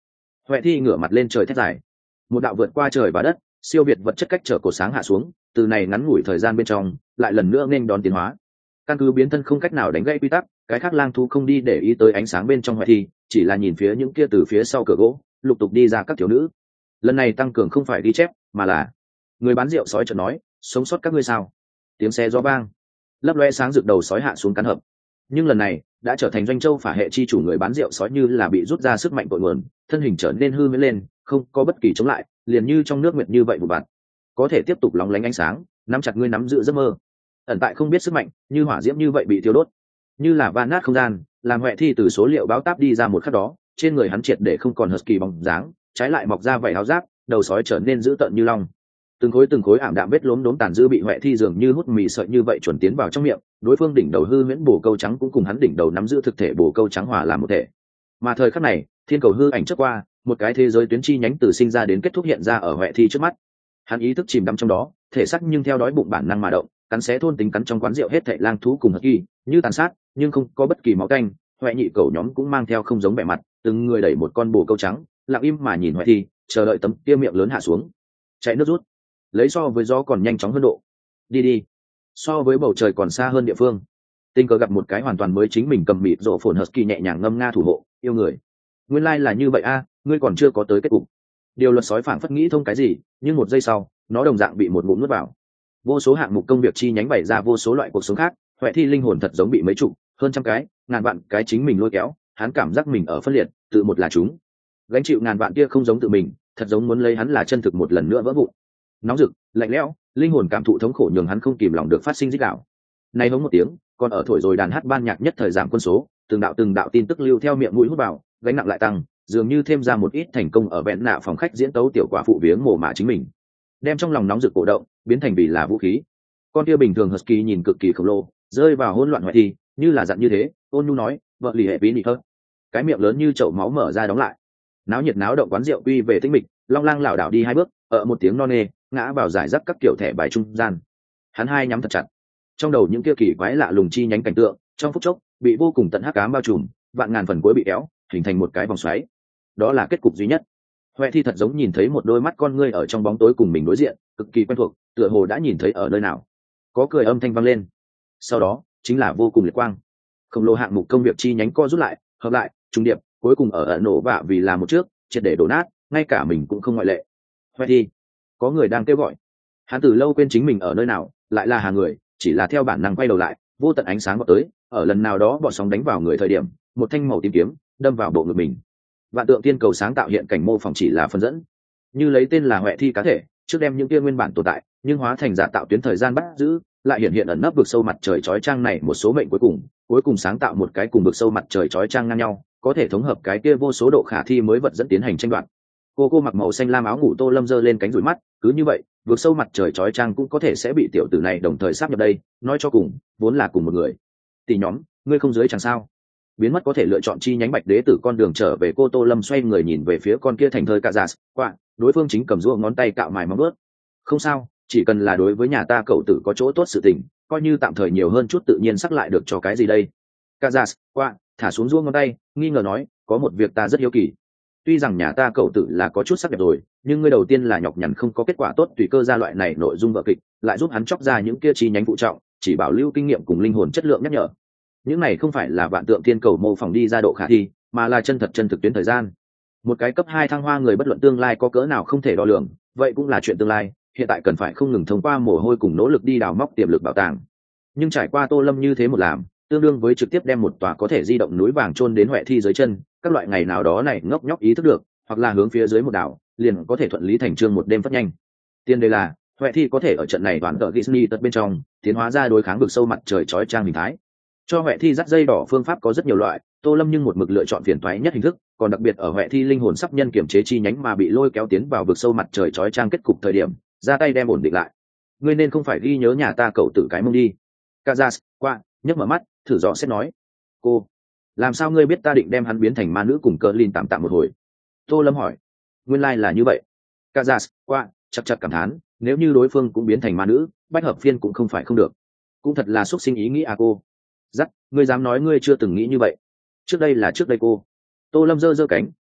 A: Huệ Thi ngửa mặt lên trời thét dài, một đạo vượt qua trời và đất, siêu việt vật chất cách trở cột sáng hạ xuống, từ này ngắn ngủi thời gian bên trong lại lần nữa nên đón tiến hóa. Căn cứ biến thân không cách nào đánh gãy quy tắc, cái khác lang thú không đi để ý tới ánh sáng bên trong Huệ Thi, chỉ là nhìn phía những kia từ phía sau cửa gỗ lục tục đi ra các thiếu nữ. Lần này tăng cường không phải ghi chép mà là người bán rượu sói chợt nói, sống sót các ngươi sao? Tiếng xe gió vang, lấp loe sáng rực đầu sói hạ xuống cắn hợp. Nhưng lần này đã trở thành doanh châu phả hệ chi chủ người bán rượu sói như là bị rút ra sức mạnh cội nguồn, thân hình trở nên hư miễn lên, không có bất kỳ chống lại, liền như trong nước nguyệt như vậy một bạt, có thể tiếp tục lóng lánh ánh sáng, nắm chặt ngươi nắm giữ giấc mơ. Ẩn tại không biết sức mạnh, như hỏa diễm như vậy bị thiêu đốt, như là van nát không gian, làm Huệ Thi từ số liệu báo táp đi ra một khắc đó, trên người hắn triệt để không còn husky bóng dáng, trái lại mọc ra vảy áo giáp, đầu sói trở nên dữ tợn như long. Từng khối ảm đạm vết lốm đốm tàn dư bị Huệ Thi dường như hút mì sợi như vậy chuẩn tiến vào trong miệng, đối phương đỉnh đầu hư huyễn bồ câu trắng cũng cùng hắn đỉnh đầu nắm giữ thực thể bồ câu trắng hòa làm một thể. Mà thời khắc này, thiên cầu hư ảnh chớp qua, một cái thế giới tuyến chi nhánh từ sinh ra đến kết thúc hiện ra ở Huệ Thi trước mắt. Hắn ý thức chìm đắm trong đó, thể xác nhưng theo đói bụng bản năng mà động, cắn xé thôn tính cắn trong quán rượu hết thảy lang thú cùng hất kỳ, như tàn sát, nhưng không có bất kỳ máu tanh. Huệ nhị cầu nhóm cũng mang theo không giống vẻ mặt, từng người đẩy một con bồ câu trắng, lặng im mà nhìn Huệ Thi, chờ đợi tấm kia miệng lớn hạ xuống. Chạy nước rút, lấy so với gió còn nhanh chóng hơn độ. Đi đi, so với bầu trời còn xa hơn địa phương. Tình cờ gặp một cái hoàn toàn mới chính mình cầm mịt rộ phồn husky nhẹ nhàng ngâm nga thủ hộ, yêu người. Nguyên lai là như vậy a, ngươi còn chưa có tới kết cục. Điều luật sói phảng phất nghĩ thông cái gì, nhưng một giây sau, nó đồng dạng bị một ngụm nuốt vào. Vô số hạng mục công việc chi nhánh bày ra vô số loại cuộc sống khác, Huệ Thi linh hồn thật giống bị mấy chục, hơn trăm cái, ngàn vạn cái chính mình lôi kéo, hắn cảm giác mình ở phân liệt, tự một là chúng. Gánh chịu ngàn vạn kia không giống tự mình, thật giống muốn lấy hắn là chân thực một lần nữa vỡ vụn. Nóng rực, lạnh lẽo, linh hồn cảm thụ thống khổ nhường hắn không kìm lòng được phát sinh rít gào. Này hống một tiếng, còn ở thổi rồi đàn hát ban nhạc nhất thời giảm quân số, từng đạo tin tức lưu theo miệng mũi hút vào, gánh nặng lại tăng, dường như thêm ra một ít thành công ở vẹn nạ phòng khách diễn tấu tiểu quả phụ viếng mồ mả chính mình, đem trong lòng nóng rực cổ động biến thành vì là vũ khí. Con kia bình thường husky nhìn cực kỳ khổng lồ, rơi vào hỗn loạn Huệ Thi, như là dặn như thế, ôn nhu nói, vợ lì hệ bí nị hơn. Cái miệng lớn như chậu máu mở ra đóng lại. Náo nhiệt náo động quán rượu quy về tĩnh mịch, long lang lảo đảo đi hai bước, ở một tiếng non nê, ngã vào giải rác các kiểu thẻ bài trung gian. Hắn hai nhắm thật chặt, trong đầu những kia kỳ quái lạ lùng chi nhánh cảnh tượng, trong phút chốc bị vô cùng tận hắc ám bao trùm, vạn ngàn phần cuối bị kéo, hình thành một cái vòng xoáy. Đó là kết cục duy nhất. Huệ Thi thật giống nhìn thấy một đôi mắt con ngươi ở trong bóng tối cùng mình đối diện, cực kỳ quen thuộc, tựa hồ đã nhìn thấy ở nơi nào. Có cười âm thanh vang lên. Sau đó, chính là vô cùng liệt quang. Khổng lồ hạng mục công việc chi nhánh co rút lại, hợp lại, trung điệp, cuối cùng ở nổ vạ vì là một trước, triệt để đổ nát, ngay cả mình cũng không ngoại lệ. Huệ Thi, có người đang kêu gọi. Hắn từ lâu quên chính mình ở nơi nào, lại là hàng người, chỉ là theo bản năng quay đầu lại, vô tận ánh sáng vọt tới, ở lần nào đó bọn sóng đánh vào người thời điểm, một thanh màu tím kiếm đâm vào bộ ngực mình. Vạn tượng tiên cầu sáng tạo hiện cảnh mô phỏng chỉ là phần dẫn, như lấy tên là Huệ Thi cá thể, trước đem những kia nguyên bản tồn tại nhưng hóa thành giả tạo tuyến thời gian bắt giữ, lại hiện ẩn nấp vực sâu mặt trời chói chang này một số mệnh cuối cùng sáng tạo một cái cùng vực sâu mặt trời chói chang ngang nhau, có thể thống hợp cái kia vô số độ khả thi mới vật dẫn tiến hành tranh đoạt. Cô mặc màu xanh lam áo ngủ Tô Lâm giơ lên cánh rủi mắt, cứ như vậy, vực sâu mặt trời chói chang cũng có thể sẽ bị tiểu tử này đồng thời sáp nhập đây, nói cho cùng, vốn là cùng một người. Tỷ nhóm, ngươi không dưới chẳng sao? Biến mất có thể lựa chọn chi nhánh bạch đế tử con đường trở về. Cô Tô Lâm xoay người nhìn về phía con kia thành thơi cạ giả qua, đối phương chính cầm rũa ngón tay cạo mài móng ướt. Không sao, chỉ cần là đối với nhà ta cậu tử có chỗ tốt sự tình, coi như tạm thời nhiều hơn chút tự nhiên sắc lại được cho cái gì đây. Cạ giả qua thả xuống rũa ngón tay, nghi ngờ nói, có một việc ta rất hiếu kỳ. Tuy rằng nhà ta cậu tử là có chút sắc đẹp rồi, nhưng ngươi đầu tiên là nhọc nhằn không có kết quả tốt tùy cơ ra loại này nội dung vở kịch, lại giúp hắn chóc ra những kia chi nhánh phụ trọng, chỉ bảo lưu kinh nghiệm cùng linh hồn chất lượng nhắc nhở. Những này không phải là vạn tượng thiên cầu mô phỏng đi ra độ khả thi, mà là chân thực tuyến thời gian. Một cái cấp 2 thăng hoa người bất luận tương lai có cỡ nào không thể đo lường, vậy cũng là chuyện tương lai, hiện tại cần phải không ngừng thông qua mồ hôi cùng nỗ lực đi đào móc tiềm lực bảo tàng. Nhưng trải qua Tô Lâm như thế một làm, tương đương với trực tiếp đem một tòa có thể di động núi vàng chôn đến Huệ Thi dưới chân, các loại ngày nào đó này ngốc nhóc ý thức được, hoặc là hướng phía dưới một đảo, liền có thể thuận lý thành chương một đêm phát nhanh. Tiên đây là Huệ Thi có thể ở trận này toàn cỡ Disney tật bên trong tiến hóa ra đối kháng vực sâu mặt trời chói chang hình thái. Cho Huệ Thi dắt dây đỏ phương pháp có rất nhiều loại, Tô Lâm nhưng một mực lựa chọn phiền toái nhất hình thức, còn đặc biệt ở Huệ Thi linh hồn sắp nhân kiểm chế chi nhánh mà bị lôi kéo tiến vào vực sâu mặt trời chói chang kết cục thời điểm, ra tay đem ổn định lại. Ngươi nên không phải ghi nhớ nhà ta cậu tử cái mông đi. Kazas, qua, nhấc mở mắt, thử dò xét nói. Cô, làm sao ngươi biết ta định đem hắn biến thành ma nữ cùng cờ lin tạm một hồi? Tô Lâm hỏi. Nguyên lai là như vậy. Kazas, qua, chặt cảm thán, nếu như đối phương cũng biến thành ma nữ, bách hợp phiên cũng không phải không được. Cũng thật là xúc sinh ý nghĩ à cô. Dắt, ngươi dám nói ngươi chưa từng nghĩ như vậy? Trước đây cô. Tô Lâm giơ cánh,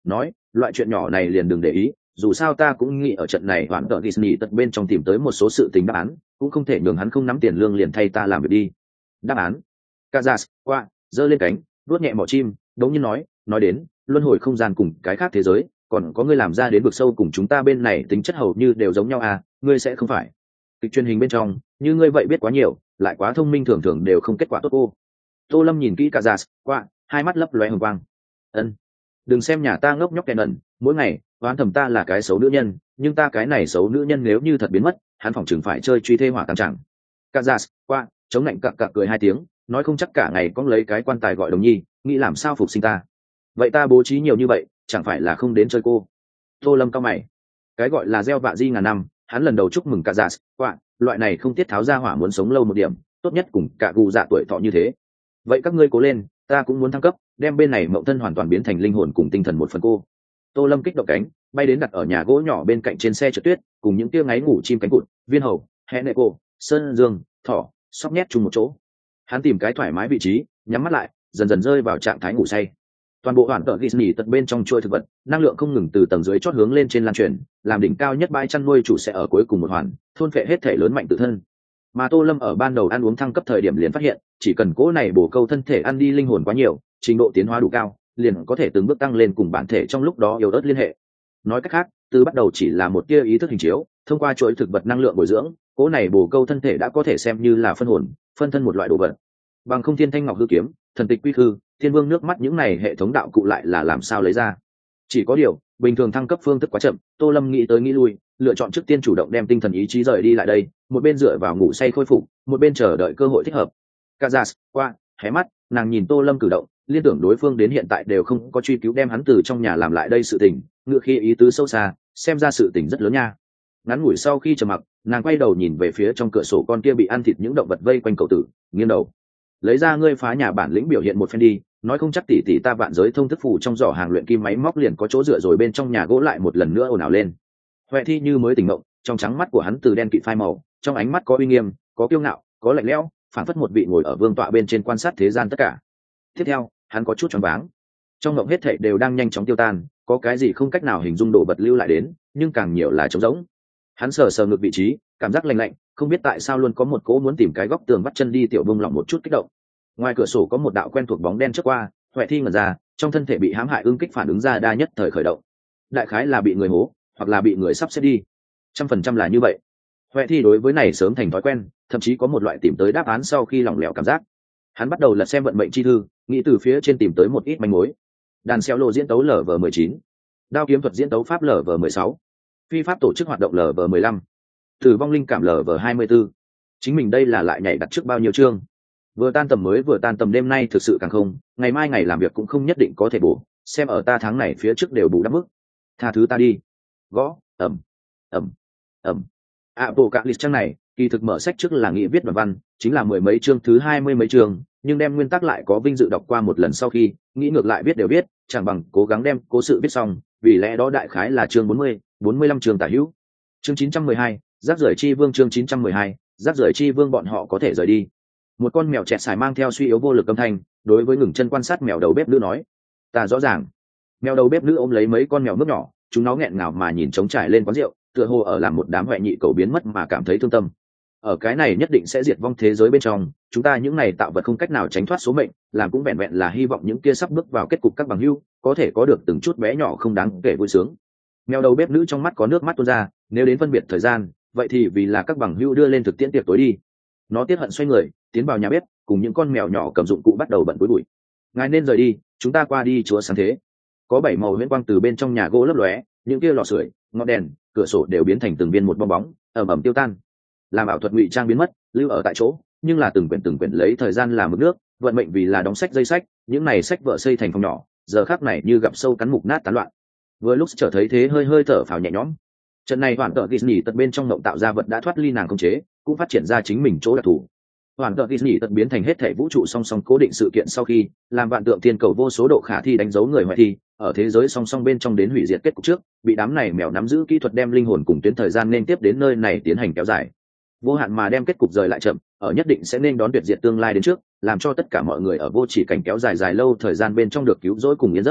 A: nói loại chuyện nhỏ này liền đừng để ý, dù sao ta cũng nghĩ ở trận này hoãn tợ Disney tận bên trong tìm tới một số sự tình đáp án, cũng không thể nhường hắn không nắm tiền lương liền thay ta làm việc đi. Đáp án? Kazas qua giơ lên cánh vuốt nhẹ mỏ chim, đống nhiên nói đến luân hồi không gian cùng cái khác thế giới, còn có ngươi làm ra đến vực sâu cùng chúng ta bên này tính chất hầu như đều giống nhau à, ngươi sẽ không phải kịch truyền hình bên trong như ngươi vậy biết quá nhiều lại quá thông minh, thường thường đều không kết quả tốt. Tô Lâm nhìn kỹ Kazas qua, hai mắt lấp lóe hồng quang. Ân, đừng xem nhà ta ngốc nhóc kèn ẩn, mỗi ngày oán thầm ta là cái xấu nữ nhân, nhưng ta cái này xấu nữ nhân nếu như thật biến mất, hắn phỏng chừng phải chơi truy thê hỏa tăng chẳng. Kazas qua chống lạnh cặc cặc cười hai tiếng, nói không chắc cả ngày con lấy cái quan tài gọi đồng nhi, nghĩ làm sao phục sinh ta. Vậy ta bố trí nhiều như vậy chẳng phải là không đến chơi cô? Tô Lâm cao mày, cái gọi là gieo vạ di ngàn năm, hắn lần đầu chúc mừng Kazas qua, loại này không tiết tháo ra hỏa muốn sống lâu một điểm, tốt nhất cùng cả gù dạ tuổi thọ như thế. Vậy các ngươi cố lên, ta cũng muốn thăng cấp, đem bên này mộng thân hoàn toàn biến thành linh hồn cùng tinh thần một phần cô. Tô Lâm kích động cánh bay đến đặt ở nhà gỗ nhỏ bên cạnh trên xe trượt tuyết, cùng những tia ngáy ngủ chim cánh cụt, viên hầu, hẹ nệ cô, sơn dương, thỏ, sóc nhét chung một chỗ. Hắn tìm cái thoải mái vị trí, nhắm mắt lại, dần dần rơi vào trạng thái ngủ say. Toàn bộ hoàn tợ Disney tận bên trong chuôi thực vật, năng lượng không ngừng từ tầng dưới chót hướng lên trên lan truyền, làm đỉnh cao nhất bãi chăn nuôi chủ sẽ ở cuối cùng một hoàn, thôn phệ hết thể lớn mạnh tự thân. Mà Tô Lâm ở ban đầu ăn uống thăng cấp thời điểm liền phát hiện, chỉ cần cỗ này bổ câu thân thể ăn đi linh hồn quá nhiều, trình độ tiến hóa đủ cao, liền có thể từng bước tăng lên cùng bản thể trong lúc đó yếu ớt liên hệ. Nói cách khác, từ bắt đầu chỉ là một tia ý thức hình chiếu, thông qua chuỗi thực vật năng lượng bồi dưỡng, cỗ này bổ câu thân thể đã có thể xem như là phân hồn, phân thân một loại đồ vật. Bằng không thiên thanh ngọc hư kiếm, thần tịch quy khư, thiên vương nước mắt những này hệ thống đạo cụ lại là làm sao lấy ra? Chỉ có điều, bình thường thăng cấp phương thức quá chậm, Tô Lâm nghĩ tới nghĩ lui, lựa chọn trước tiên chủ động đem tinh thần ý chí rời đi lại đây, một bên dựa vào ngủ say khôi phục, một bên chờ đợi cơ hội thích hợp. Kazas qua hé mắt, nàng nhìn Tô Lâm cử động, liên tưởng đối phương đến hiện tại đều không có truy cứu đem hắn từ trong nhà làm lại đây sự tình, ngựa khi ý tứ sâu xa, xem ra sự tình rất lớn nha. Ngắn ngủi sau khi trầm mặc, nàng quay đầu nhìn về phía trong cửa sổ con kia bị ăn thịt những động vật vây quanh cậu tử, nghiêng đầu, lấy ra ngươi phá nhà bản lĩnh biểu hiện một phen đi, nói không chắc tỷ tỷ ta vạn giới thông thức phủ trong giỏ hàng luyện kim máy móc liền có chỗ dựa rồi. Bên trong nhà gỗ lại một lần nữa ồn ào lên. Huệ Thi như mới tỉnh mộng, trong trắng mắt của hắn từ đen kịt phai màu, trong ánh mắt có uy nghiêm, có kiêu ngạo, có lạnh lẽo, phảng phất một vị ngồi ở vương tọa bên trên quan sát thế gian tất cả. Tiếp theo, hắn có chút choáng váng. Trong mộng hết thảy đều đang nhanh chóng tiêu tan, có cái gì không cách nào hình dung đồ vật lưu lại đến, nhưng càng nhiều là trống rỗng. Hắn sờ sờ ngược vị trí, cảm giác lạnh lạnh, không biết tại sao luôn có một cỗ muốn tìm cái góc tường bắt chân đi tiểu bông lỏng một chút kích động. Ngoài cửa sổ có một đạo quen thuộc bóng đen chớp qua, Huệ Thi ngẩn ra, trong thân thể bị hãm hại ưng kích phản ứng ra đa nhất thời khởi động. Đại khái là bị người hố, hoặc là bị người sắp xếp đi. 100% là như vậy. Huệ Thi đối với này sớm thành thói quen, thậm chí có một loại tìm tới đáp án sau khi lỏng lẻo cảm giác. Hắn bắt đầu lật xem vận mệnh chi thư, nghĩ từ phía trên tìm tới một ít manh mối. Đàn xeo lô diễn tấu LV19, đao kiếm thuật diễn tấu pháp LV16, phi pháp tổ chức hoạt động LV15, tử vong linh cảm LV24. Chính mình đây là lại nhảy đặt trước bao nhiêu chương? Vừa tan tầm mới vừa tan tầm đêm nay thực sự càng không, ngày mai ngày làm việc cũng không nhất định có thể bổ, xem ở ta tháng này phía trước đều bù đắp mức. Tha thứ ta đi. Gõ, ẩm, ẩm, ẩm. Bộ cạn lịch trang này, kỳ thực mở sách trước là nghĩ viết đoạn văn, chính là mười mấy chương thứ 20 mấy chương, nhưng đem nguyên tắc lại có vinh dự đọc qua một lần sau khi, nghĩ ngược lại viết đều viết, chẳng bằng cố gắng đem cố sự viết xong, vì lẽ đó đại khái là chương 40, 45 chương tả hữu. Chương 912, rác rưởi chi vương. Chương 912, rác rưởi chi vương. Bọn họ có thể rời đi. Một con mèo chẹt xài mang theo suy yếu vô lực âm thanh, đối với ngừng chân quan sát mèo đầu bếp nữ nói: ta rõ ràng. Mèo đầu bếp nữ ôm lấy mấy con mèo nước nhỏ, chúng nó nghẹn ngào mà nhìn trống trải lên quán rượu, tựa hồ ở làm một đám huệ nhị cầu biến mất mà cảm thấy thương tâm. Ở cái này nhất định sẽ diệt vong thế giới bên trong, chúng ta những này tạo vật không cách nào tránh thoát số mệnh, làm cũng vẹn vẹn là hy vọng những kia sắp bước vào kết cục các bằng hữu có thể có được từng chút bé nhỏ không đáng kể vui sướng. Mèo đầu bếp nữ trong mắt có nước mắt tuôn ra, nếu đến phân biệt thời gian, vậy thì vì là các bằng hữu đưa lên thực tiễn tiệc tối đi. Nó tiếc hận xoay người tiến vào nhà bếp, cùng những con mèo nhỏ cầm dụng cụ bắt đầu bận cuối bụi. Ngài nên rời đi, chúng ta qua đi chúa sáng thế. Có 7 màu huyễn quang từ bên trong nhà gỗ lấp lóe, những kia lò sưởi, ngọn đèn, cửa sổ đều biến thành từng viên một bong bóng, ẩm ẩm tiêu tan. Làm ảo thuật ngụy trang biến mất, lưu ở tại chỗ, nhưng là từng quyển lấy thời gian làm mực nước, vận mệnh vì là đóng sách dây sách, những này sách vợ xây thành phòng nhỏ, giờ khắc này như gặp sâu cắn mục nát tán loạn. Vừa lúc trở thấy thế hơi thở phào nhẹ nhõm. Trận này hoàn tợ Disney tật bên trong ngộng tạo ra vật đã thoát ly nàng khống chế, cũng phát triển ra chính mình chỗ đặc thù. Hoàn tợ Disney tật biến thành hết thể vũ trụ song song cố định sự kiện sau khi, làm vạn tượng thiên cầu vô số độ khả thi đánh dấu người hoại thi, ở thế giới song song bên trong đến hủy diệt kết cục trước, bị đám này mèo nắm giữ kỹ thuật đem linh hồn cùng tuyến thời gian nên tiếp đến nơi này tiến hành kéo dài. Vô hạn mà đem kết cục rời lại chậm, ở nhất định sẽ nên đón tuyệt diệt tương lai đến trước, làm cho tất cả mọi người ở vô chỉ cảnh kéo dài lâu thời gian bên trong được cứu rỗi cùng yên giấc.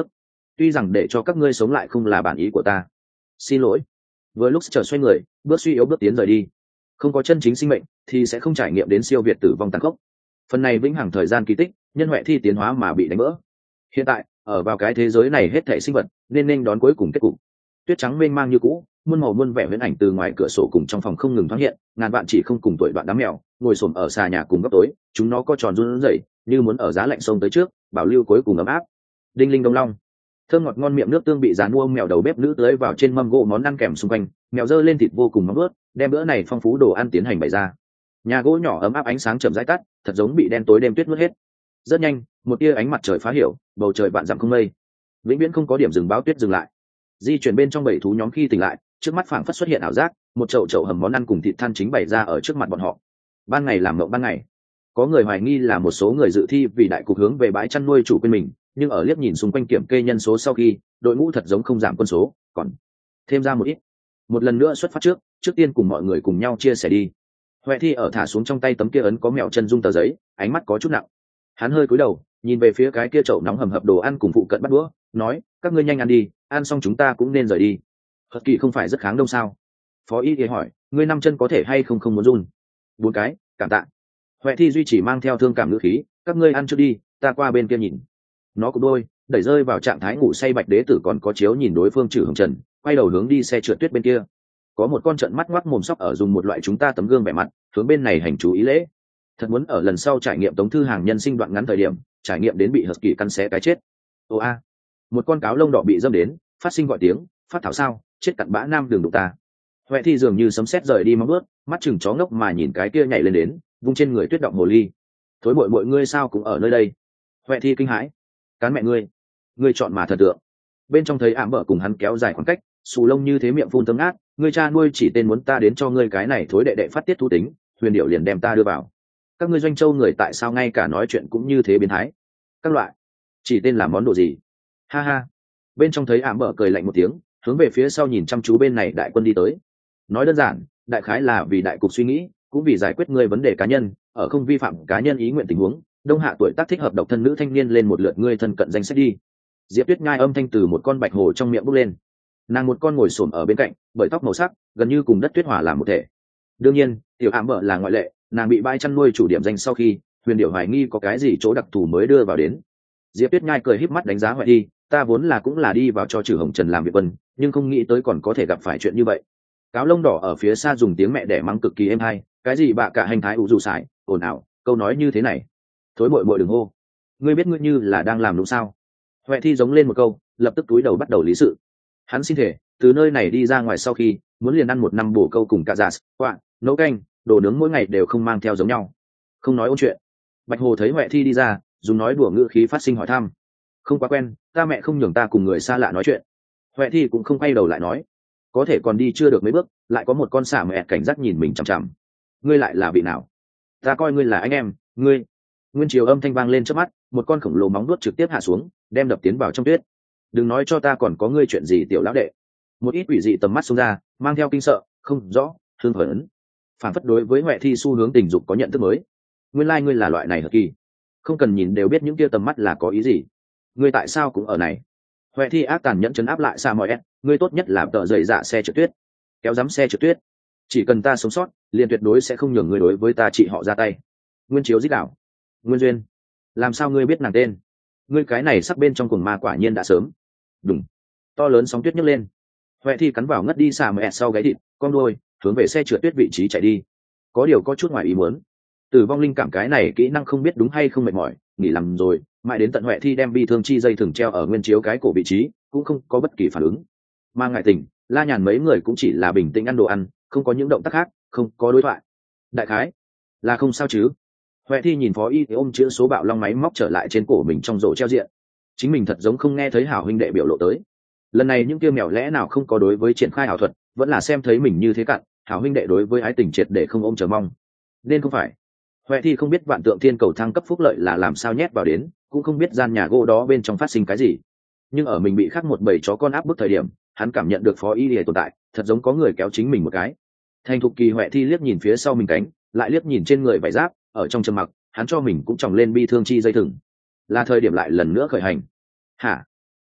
A: tuy rằng để cho các ngươi sống lại không là bản ý của ta. Xin lỗi. Vừa lúc chờ xoay người, bước suy yếu bước tiến rời đi. Không có chân chính sinh mệnh thì sẽ không trải nghiệm đến siêu việt tử vong tàn khốc. Phần này vĩnh hằng thời gian kỳ tích, nhân huệ thi tiến hóa mà bị đánh vỡ. Hiện tại, ở vào cái thế giới này hết thảy sinh vật nên đón cuối cùng kết cục. Tuyết trắng mênh mang như cũ, muôn màu muôn vẻ huyễn ảnh từ ngoài cửa sổ cùng trong phòng không ngừng thoáng hiện, ngàn vạn chỉ không cùng tuổi đoạn đám mèo ngồi xổm ở xà nhà cùng góc tối, chúng nó co tròn run rẩy như muốn ở giá lạnh sông tới trước, bảo lưu cuối cùng ấm áp. Đinh linh đông long, thơm ngọt ngon miệng nước tương bị dán mua mèo đầu bếp nữ tưới vào trên mâm gỗ món ăn kèm xung quanh, mèo dơ lên thịt vô cùng nóng bớt, đem bữa này phong phú đồ ăn tiến hành bày ra. Nhà gỗ nhỏ ấm áp ánh sáng chậm rãi tắt, thật giống bị đen tối đêm tuyết nuốt hết. Rất nhanh, một tia ánh mặt trời phá hiểu, bầu trời vạn dặm không mây, vĩnh viễn không có điểm dừng báo tuyết dừng lại. Di chuyển bên trong bảy thú nhóm khi tỉnh lại, trước mắt phảng phất xuất hiện ảo giác, một chậu hầm món ăn cùng thịt than chính bày ra ở trước mặt bọn họ. Ban ngày làm mộng ban ngày, có người hoài nghi là một số người dự thi vì đại cục hướng về bãi chăn nuôi chủ quên mình, nhưng ở liếc nhìn xung quanh kiểm kê nhân số sau khi, đội ngũ thật giống không giảm quân số, còn thêm ra một ít. Một lần nữa xuất phát trước tiên cùng mọi người cùng nhau chia sẻ đi. Huệ thi ở thả xuống trong tay tấm kia ấn có mèo chân dung tờ giấy, ánh mắt có chút nặng. Hắn hơi cúi đầu, nhìn về phía cái kia chậu nóng hầm hập đồ ăn cùng phụ cận bắt đũa, nói: các ngươi nhanh ăn đi, ăn xong chúng ta cũng nên rời đi. Hật Kỳ không phải rất kháng đông sao? Phó y thì hỏi: ngươi năm chân có thể hay không muốn run? 4 cái, cảm tạ. Huệ thi duy chỉ mang theo thương cảm ngữ khí: các ngươi ăn trước đi, ta qua bên kia nhìn. Nó cũng đôi đẩy rơi vào trạng thái ngủ say bạch đế tử còn có chiếu nhìn đối phương Trử Hồng Trần, quay đầu hướng đi xe trượt tuyết bên kia. Có một con trợn mắt ngoác mồm sóc ở dùng một loại chúng ta tấm gương vẻ mặt hướng bên này hành chú ý lễ. Thật muốn ở lần sau trải nghiệm tống thư hàng nhân sinh đoạn ngắn thời điểm trải nghiệm đến bị Hật Kỳ căn xé cái chết. Ô a, một con cáo lông đỏ bị dâm đến, phát sinh gọi tiếng: phát thảo sao, chết cặn bã nam đường đụng ta. Huệ thi dường như sấm sét rời đi móng bước, mắt chừng chó ngốc mà nhìn cái kia nhảy lên đến, vung trên người tuyết động hồ ly. Thối mọi ngươi sao cũng ở nơi đây? Huệ thi kinh hãi: cán mẹ ngươi chọn mà thần tượng. Bên trong thấy ảm bở cùng hắn kéo dài khoảng cách, xù lông như thế miệng phun tấm át, ngươi cha nuôi chỉ tên muốn ta đến cho ngươi cái này thối đệ đệ phát tiết thú tính, huyền điệu liền đem ta đưa vào. Các ngươi doanh châu người tại sao ngay cả nói chuyện cũng như thế biến thái? Các loại, chỉ tên là món đồ gì? Ha ha. Bên trong thấy ảm bở cười lạnh một tiếng, hướng về phía sau nhìn chăm chú bên này đại quân đi tới. Nói đơn giản, đại khái là vì đại cục suy nghĩ, cũng vì giải quyết ngươi vấn đề cá nhân, ở không vi phạm cá nhân ý nguyện tình huống, đông hạ tuổi tác thích hợp độc thân nữ thanh niên lên một lượt ngươi thân cận danh sách đi. Diệp Tuyết Nhai âm thanh từ một con bạch hồ trong miệng bốc lên. Nàng một con ngồi xổm ở bên cạnh, bởi tóc màu sắc gần như cùng đất tuyết hòa làm một thể. Đương nhiên, tiểu ảm bở là ngoại lệ, nàng bị bãi chăn nuôi chủ điểm danh sau khi huyền điệu hoài nghi có cái gì chỗ đặc thù mới đưa vào đến. Diệp Tuyết Nhai cười híp mắt đánh giá Huệ thi: ta vốn là cũng là đi vào cho Trử Hồng Trần làm việc quân, nhưng không nghĩ tới còn có thể gặp phải chuyện như vậy. Cáo lông đỏ ở phía xa dùng tiếng mẹ đẻ mắng cực kỳ êm hay: cái gì bạ cả hành thái ủ dù sải, ồn ào, câu nói như thế này. Thối bội đừng hô, ngươi biết ngươi như là đang làm đúng sao? Huệ thi giống lên một câu, lập tức túi đầu bắt đầu lý sự. Hắn xin thể từ nơi này đi ra ngoài sau khi muốn liền ăn 1 năm bổ câu cùng cả giả quạ nấu canh đồ nướng mỗi ngày đều không mang theo giống nhau. Không nói ôn chuyện. Bạch hồ thấy Huệ thi đi ra, dùng nói đùa ngữ khí phát sinh hỏi thăm: không quá quen, ta mẹ không nhường ta cùng người xa lạ nói chuyện. Huệ thi cũng không quay đầu lại nói: có thể còn đi chưa được mấy bước, lại có một con xả mẹ cảnh giác nhìn mình chằm chằm. Ngươi lại là vị nào? Ta coi ngươi là anh em. Ngươi. Nguyên chiều âm thanh vang lên trước mắt, một con khổng lồ móng vuốt trực tiếp hạ xuống, đem đập tiến vào trong tuyết. Đừng nói cho ta còn có ngươi chuyện gì tiểu lão đệ. Một ít quỷ dị tầm mắt xông ra, mang theo kinh sợ, không rõ, thương phấn. Phản phất đối với Huệ thi xu hướng tình dục có nhận thức mới. Nguyên lai ngươi là loại này Hật Kỳ. Không cần nhìn đều biết những kia tầm mắt là có ý gì. Ngươi tại sao cũng ở này? Huệ thi ác tàn nhẫn chấn áp lại xa mọi ép, ngươi tốt nhất là tợ dậy dạ xe trượt tuyết. Kéo dám xe trượt tuyết. Chỉ cần ta sống sót, liền tuyệt đối sẽ không nhường ngươi đối với ta trị họ ra tay. Nguyên chiếu dích đảo. Nguyên duyên, làm sao ngươi biết nàng tên? Ngươi cái này sắc bên trong cuồng ma quả nhiên đã sớm. Đùng, to lớn sóng tuyết nhấc lên. Huệ thi cắn vào ngất đi xà mẹ sau gáy thịt, con đuôi hướng về xe trượt tuyết vị trí chạy đi. Có điều có chút ngoài ý muốn. Tử vong linh cảm cái này kỹ năng không biết đúng hay không mệt mỏi, nghỉ làm rồi, mãi đến tận Huệ thi đem bi thương chi dây thừng treo ở nguyên chiếu cái cổ vị trí, cũng không có bất kỳ phản ứng. Mà ngại tình, La Nhàn mấy người cũng chỉ là bình tĩnh ăn đồ ăn, không có những động tác khác, không có đối thoại. Đại khái là không sao chứ? Huệ thi nhìn phó y thì ôm chữ số bạo long máy móc trở lại trên cổ mình trong rổ treo diện. Chính mình thật giống không nghe thấy hảo huynh đệ biểu lộ tới. Lần này những kia mèo lẽ nào không có đối với triển khai ảo thuật, vẫn là xem thấy mình như thế cặn, hảo huynh đệ đối với ái tình triệt để không ôm chờ mong. Nên không phải. Huệ thi không biết vạn tượng thiên cầu thăng cấp phúc lợi là làm sao nhét vào đến, cũng không biết gian nhà gỗ đó bên trong phát sinh cái gì. Nhưng ở mình bị khắc một bầy chó con áp bức thời điểm, hắn cảm nhận được phó y lìa tồn tại, thật giống có người kéo chính mình một cái. Thành thục kỳ Huệ thi liếc nhìn phía sau mình cánh, lại liếc nhìn trên người vải giáp, ở trong trầm mặc, hắn cho mình cũng tròng lên bi thương chi dây thừng. Là thời điểm lại lần nữa khởi hành. Hả?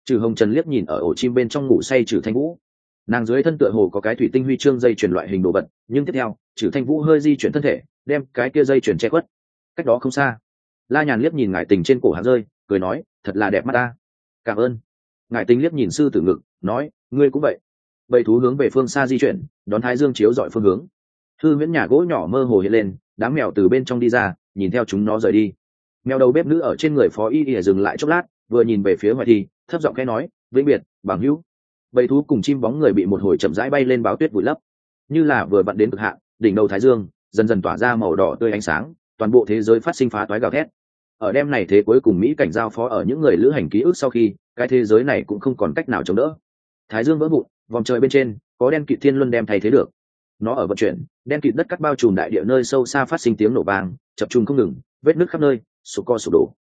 A: Trừ Hồng Trần liếc nhìn ở ổ chim bên trong ngủ say Trừ Thanh Vũ, nàng dưới thân tựa hồ có cái thủy tinh huy chương dây chuyền loại hình đồ vật, nhưng tiếp theo Trừ Thanh Vũ hơi di chuyển thân thể, đem cái kia dây chuyền che khuất. Cách đó không xa, La Nhàn liếc nhìn Ngải Tình trên cổ hắn rơi, cười nói, thật là đẹp mắt ta. Cảm ơn. Ngải Tình liếc nhìn sư tử ngực, nói, ngươi cũng vậy. Bầy thú hướng về phương xa di chuyển, đón thái dương chiếu dọi phương hướng. Hư huyễn nhà gỗ nhỏ mơ hồ hiện lên, đám mèo từ bên trong đi ra, nhìn theo chúng nó rời đi. Mèo đầu bếp nữ ở trên người Phó Y Y dừng lại chốc lát, vừa nhìn về phía Hoài Thi, thấp giọng khẽ nói, vĩnh biệt, bằng hữu. Bầy thú cùng chim bóng người bị một hồi chậm rãi bay lên báo tuyết vùi lấp, như là vừa vặn đến cực hạn, đỉnh đầu thái dương dần dần tỏa ra màu đỏ tươi ánh sáng, toàn bộ thế giới phát sinh phá toái gào thét. Ở đêm này thế cuối cùng Mỹ cảnh giao phó ở những người lữ hành ký ức sau khi, cái thế giới này cũng không còn cách nào chống đỡ. Thái dương vỡ vụn, vòng trời bên trên có đen kịt thiên luân đem thay thế được. Nó ở vận chuyển, đen kịt đất cắt bao trùm đại địa nơi sâu xa phát sinh tiếng nổ vang, chập trùng không ngừng, vết nứt khắp nơi, sụp đổ.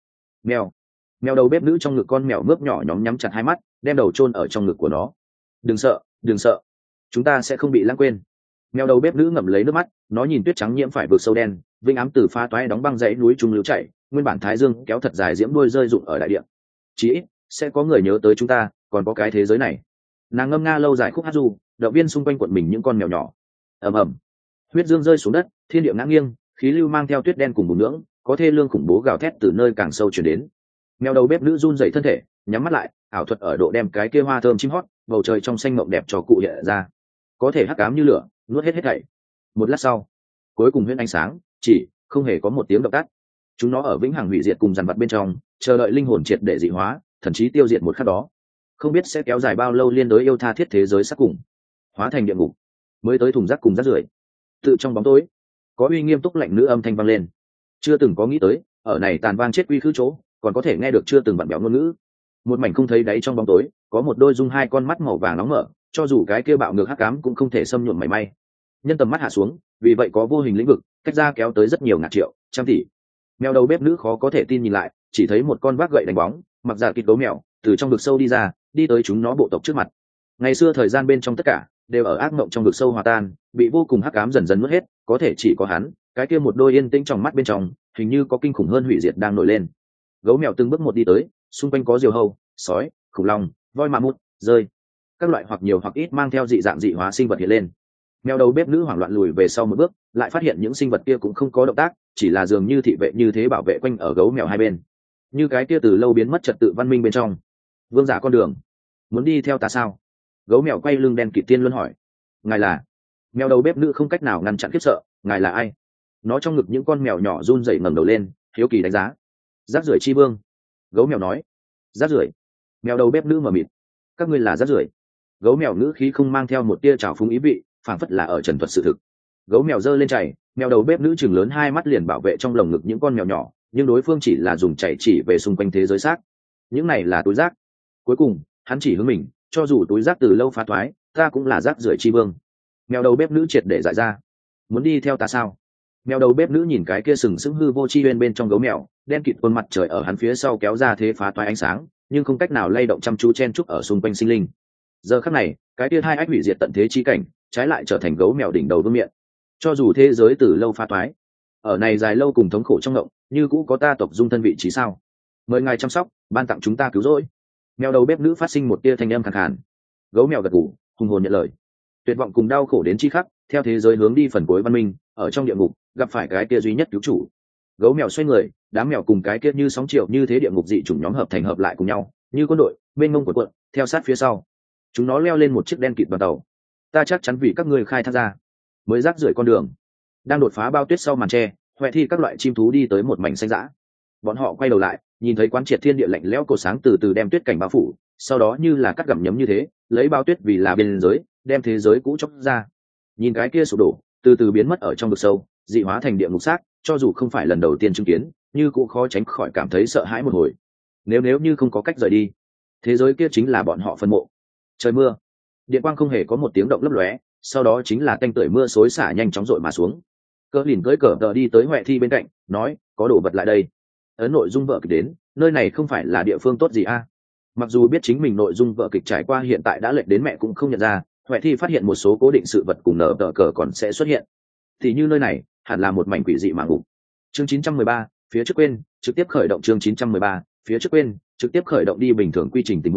A: Mèo đầu bếp nữ trong ngực con mèo mướp nhỏ nhóm nhắm chặt hai mắt, đem đầu chôn ở trong ngực của nó. Đừng sợ, chúng ta sẽ không bị lãng quên. Mèo đầu bếp nữ ngậm lấy nước mắt, nó nhìn tuyết trắng nhiễm phải vực sâu đen, vinh ám từ pha toái đóng băng dãy núi trung lưu chảy, nguyên bản thái dương kéo thật dài diễm đuôi rơi rụng ở đại địa. Chỉ ít sẽ có người nhớ tới chúng ta, còn có cái thế giới này. Nàng ngâm nga lâu dài khúc hát ru, động viên xung quanh quận mình những con mèo nhỏ. Ầm ầm, huyết dương rơi xuống đất, thiên địa ngã nghiêng, khí lưu mang theo tuyết đen cùng bùn nhưỡng, có thê lương khủng bố gào thét từ nơi càng sâu truyền đến. Mèo đầu bếp nữ run rẩy thân thể, nhắm mắt lại, ảo thuật ở độ đem cái kia hoa thơm chim hót, bầu trời trong xanh mộng đẹp cho cụ hiện ra. Có thể hắc ám như lửa, nuốt hết thảy. Một lát sau, cuối cùng huyễn ánh sáng, chỉ không hề có một tiếng động tắt. Chúng nó ở vĩnh hằng hủy diệt cùng dằn vặt bên trong, chờ đợi linh hồn triệt để dị hóa, thần trí tiêu diệt một khắc đó. Không biết sẽ kéo dài bao lâu liên đối yêu tha thiết thế giới sắc cùng, hóa thành địa ngục, mới tới thùng rác cùng rác rưởi. Tự trong bóng tối, có uy nghiêm túc lạnh nữ âm thanh vang lên. Chưa từng có nghĩ tới, ở này tàn vang chết quy khứ chỗ, còn có thể nghe được chưa từng vặn bẹo ngôn ngữ. Một mảnh không thấy đáy trong bóng tối, có một đôi dung hai con mắt màu vàng nóng mở, cho dù cái kia bạo ngược hắc ám cũng không thể xâm nhuộm mảy may. Nhân tầm mắt hạ xuống, vì vậy có vô hình lĩnh vực, cách ra kéo tới rất nhiều ngàn triệu, trăm tỷ. Mèo đầu bếp nữ khó có thể tin nhìn lại, chỉ thấy một con vác gậy đánh bóng, mặc giả kịch gấu mèo, từ trong vực sâu đi ra, đi tới chúng nó bộ tộc trước mặt. Ngày xưa thời gian bên trong tất cả đều ở ác mộng trong vực sâu hòa tan, bị vô cùng hắc ám dần dần nuốt hết, có thể chỉ có hắn, cái kia một đôi yên tĩnh trong mắt bên trong, hình như có kinh khủng hơn hủy diệt đang nổi lên. Gấu mèo từng bước một đi tới, xung quanh có diều hâu, sói, khủng long, voi mạ mút, rơi, các loại hoặc nhiều hoặc ít mang theo dị dạng dị hóa sinh vật hiện lên. Mèo đầu bếp nữ hoảng loạn lùi về sau một bước, lại phát hiện những sinh vật kia cũng không có động tác, chỉ là dường như thị vệ như thế bảo vệ quanh ở gấu mèo hai bên, như cái kia từ lâu biến mất trật tự văn minh bên trong. Vương giả con đường, muốn đi theo ta sao? Gấu mèo quay lưng đen kịt tiên luân hỏi. Ngài là? Mèo đầu bếp nữ không cách nào ngăn chặn khiếp sợ. Ngài là ai? Nó trong ngực những con mèo nhỏ run rẩy ngẩng đầu lên, hiếu kỳ đánh giá. Rác rưởi chi vương. Gấu mèo nói. Rác rưởi. Mèo đầu bếp nữ mở mịt. Các ngươi là rác rưởi. Gấu mèo ngữ khí không mang theo một tia trào phúng ý vị, phảng phất là ở trần thuật sự thực. Gấu mèo giơ lên chảy, mèo đầu bếp nữ chừng lớn hai mắt liền bảo vệ trong lồng ngực những con mèo nhỏ, nhưng đối phương chỉ là dùng chảy chỉ về xung quanh thế giới xác. Những này là túi rác. Cuối cùng hắn chỉ hướng mình, cho dù túi rác từ lâu phá thoái, ta cũng là rác rưởi chi vương. Mèo đầu bếp nữ triệt để dại ra. Muốn đi theo ta sao? Mèo đầu bếp nữ nhìn cái kia sừng sững hư vô chi bên trong gấu mèo, đen kịt khuôn mặt trời ở hắn phía sau kéo ra thế phá toái ánh sáng, nhưng không cách nào lay động chăm chú chen chúc ở xung quanh sinh linh. Giờ khắc này, cái kia hai ách hủy diệt tận thế chi cảnh, trái lại trở thành gấu mèo đỉnh đầu vương miện. Cho dù thế giới từ lâu phá toái, ở này dài lâu cùng thống khổ trong ngộng, như cũ có ta tộc dung thân vị trí sao? Mời ngài chăm sóc, ban tặng chúng ta cứu rỗi. Mèo đầu bếp nữ phát sinh một tia thanh âm khàn khàn. Gấu mèo gật gù, hùng hồn nhận lời. Tuyệt vọng cùng đau khổ đến chi khắc, theo thế giới hướng đi phần cuối văn minh, ở trong địa ngục gặp phải cái kia duy nhất cứu chủ. Gấu mèo xoay người, đám mèo cùng cái kia như sóng chiều như thế địa ngục dị chủng nhóm hợp thành hợp lại cùng nhau, như quân đội bên ngông của quận theo sát phía sau. Chúng nó leo lên một chiếc đen kịt đoàn tàu. Ta chắc chắn vì các ngươi khai thác ra mới rác rưởi con đường. Đang đột phá bao tuyết sau màn tre, Huệ Thi các loại chim thú đi tới một mảnh xanh dã. Bọn họ quay đầu lại, nhìn thấy quán triệt thiên địa lạnh lẽo cổ sáng từ từ đem tuyết cảnh bao phủ, sau đó như là cắt gặm nhấm như thế, lấy bao tuyết vì là biên giới, đem thế giới cũ chóc ra. Nhìn cái kia sụp đổ, từ từ biến mất ở trong vực sâu, dị hóa thành địa ngục xác, cho dù không phải lần đầu tiên chứng kiến, như cũng khó tránh khỏi cảm thấy sợ hãi một hồi. Nếu như không có cách rời đi, thế giới kia chính là bọn họ phân mộ. Trời mưa, điện quang không hề có một tiếng động lấp lóe, sau đó chính là tanh tưởi mưa xối xả nhanh chóng dội mà xuống. Cỡ lìn cưỡi cờ đờ đi tới Huệ Thi bên cạnh, nói, có đồ vật lại đây. Ấn nội dung vợ kịch đến, nơi này không phải là địa phương tốt gì a. Mặc dù biết chính mình nội dung vợ kịch trải qua hiện tại đã lệch đến mẹ cũng không nhận ra, Huệ Thi phát hiện một số cố định sự vật cùng nở tờ cờ còn sẽ xuất hiện. Thì như nơi này, hẳn là một mảnh quỷ dị mà ngục. Chương 913, phía trước quên, trực tiếp khởi động chương 913, phía trước quên, trực tiếp khởi động đi bình thường quy trình tình huống.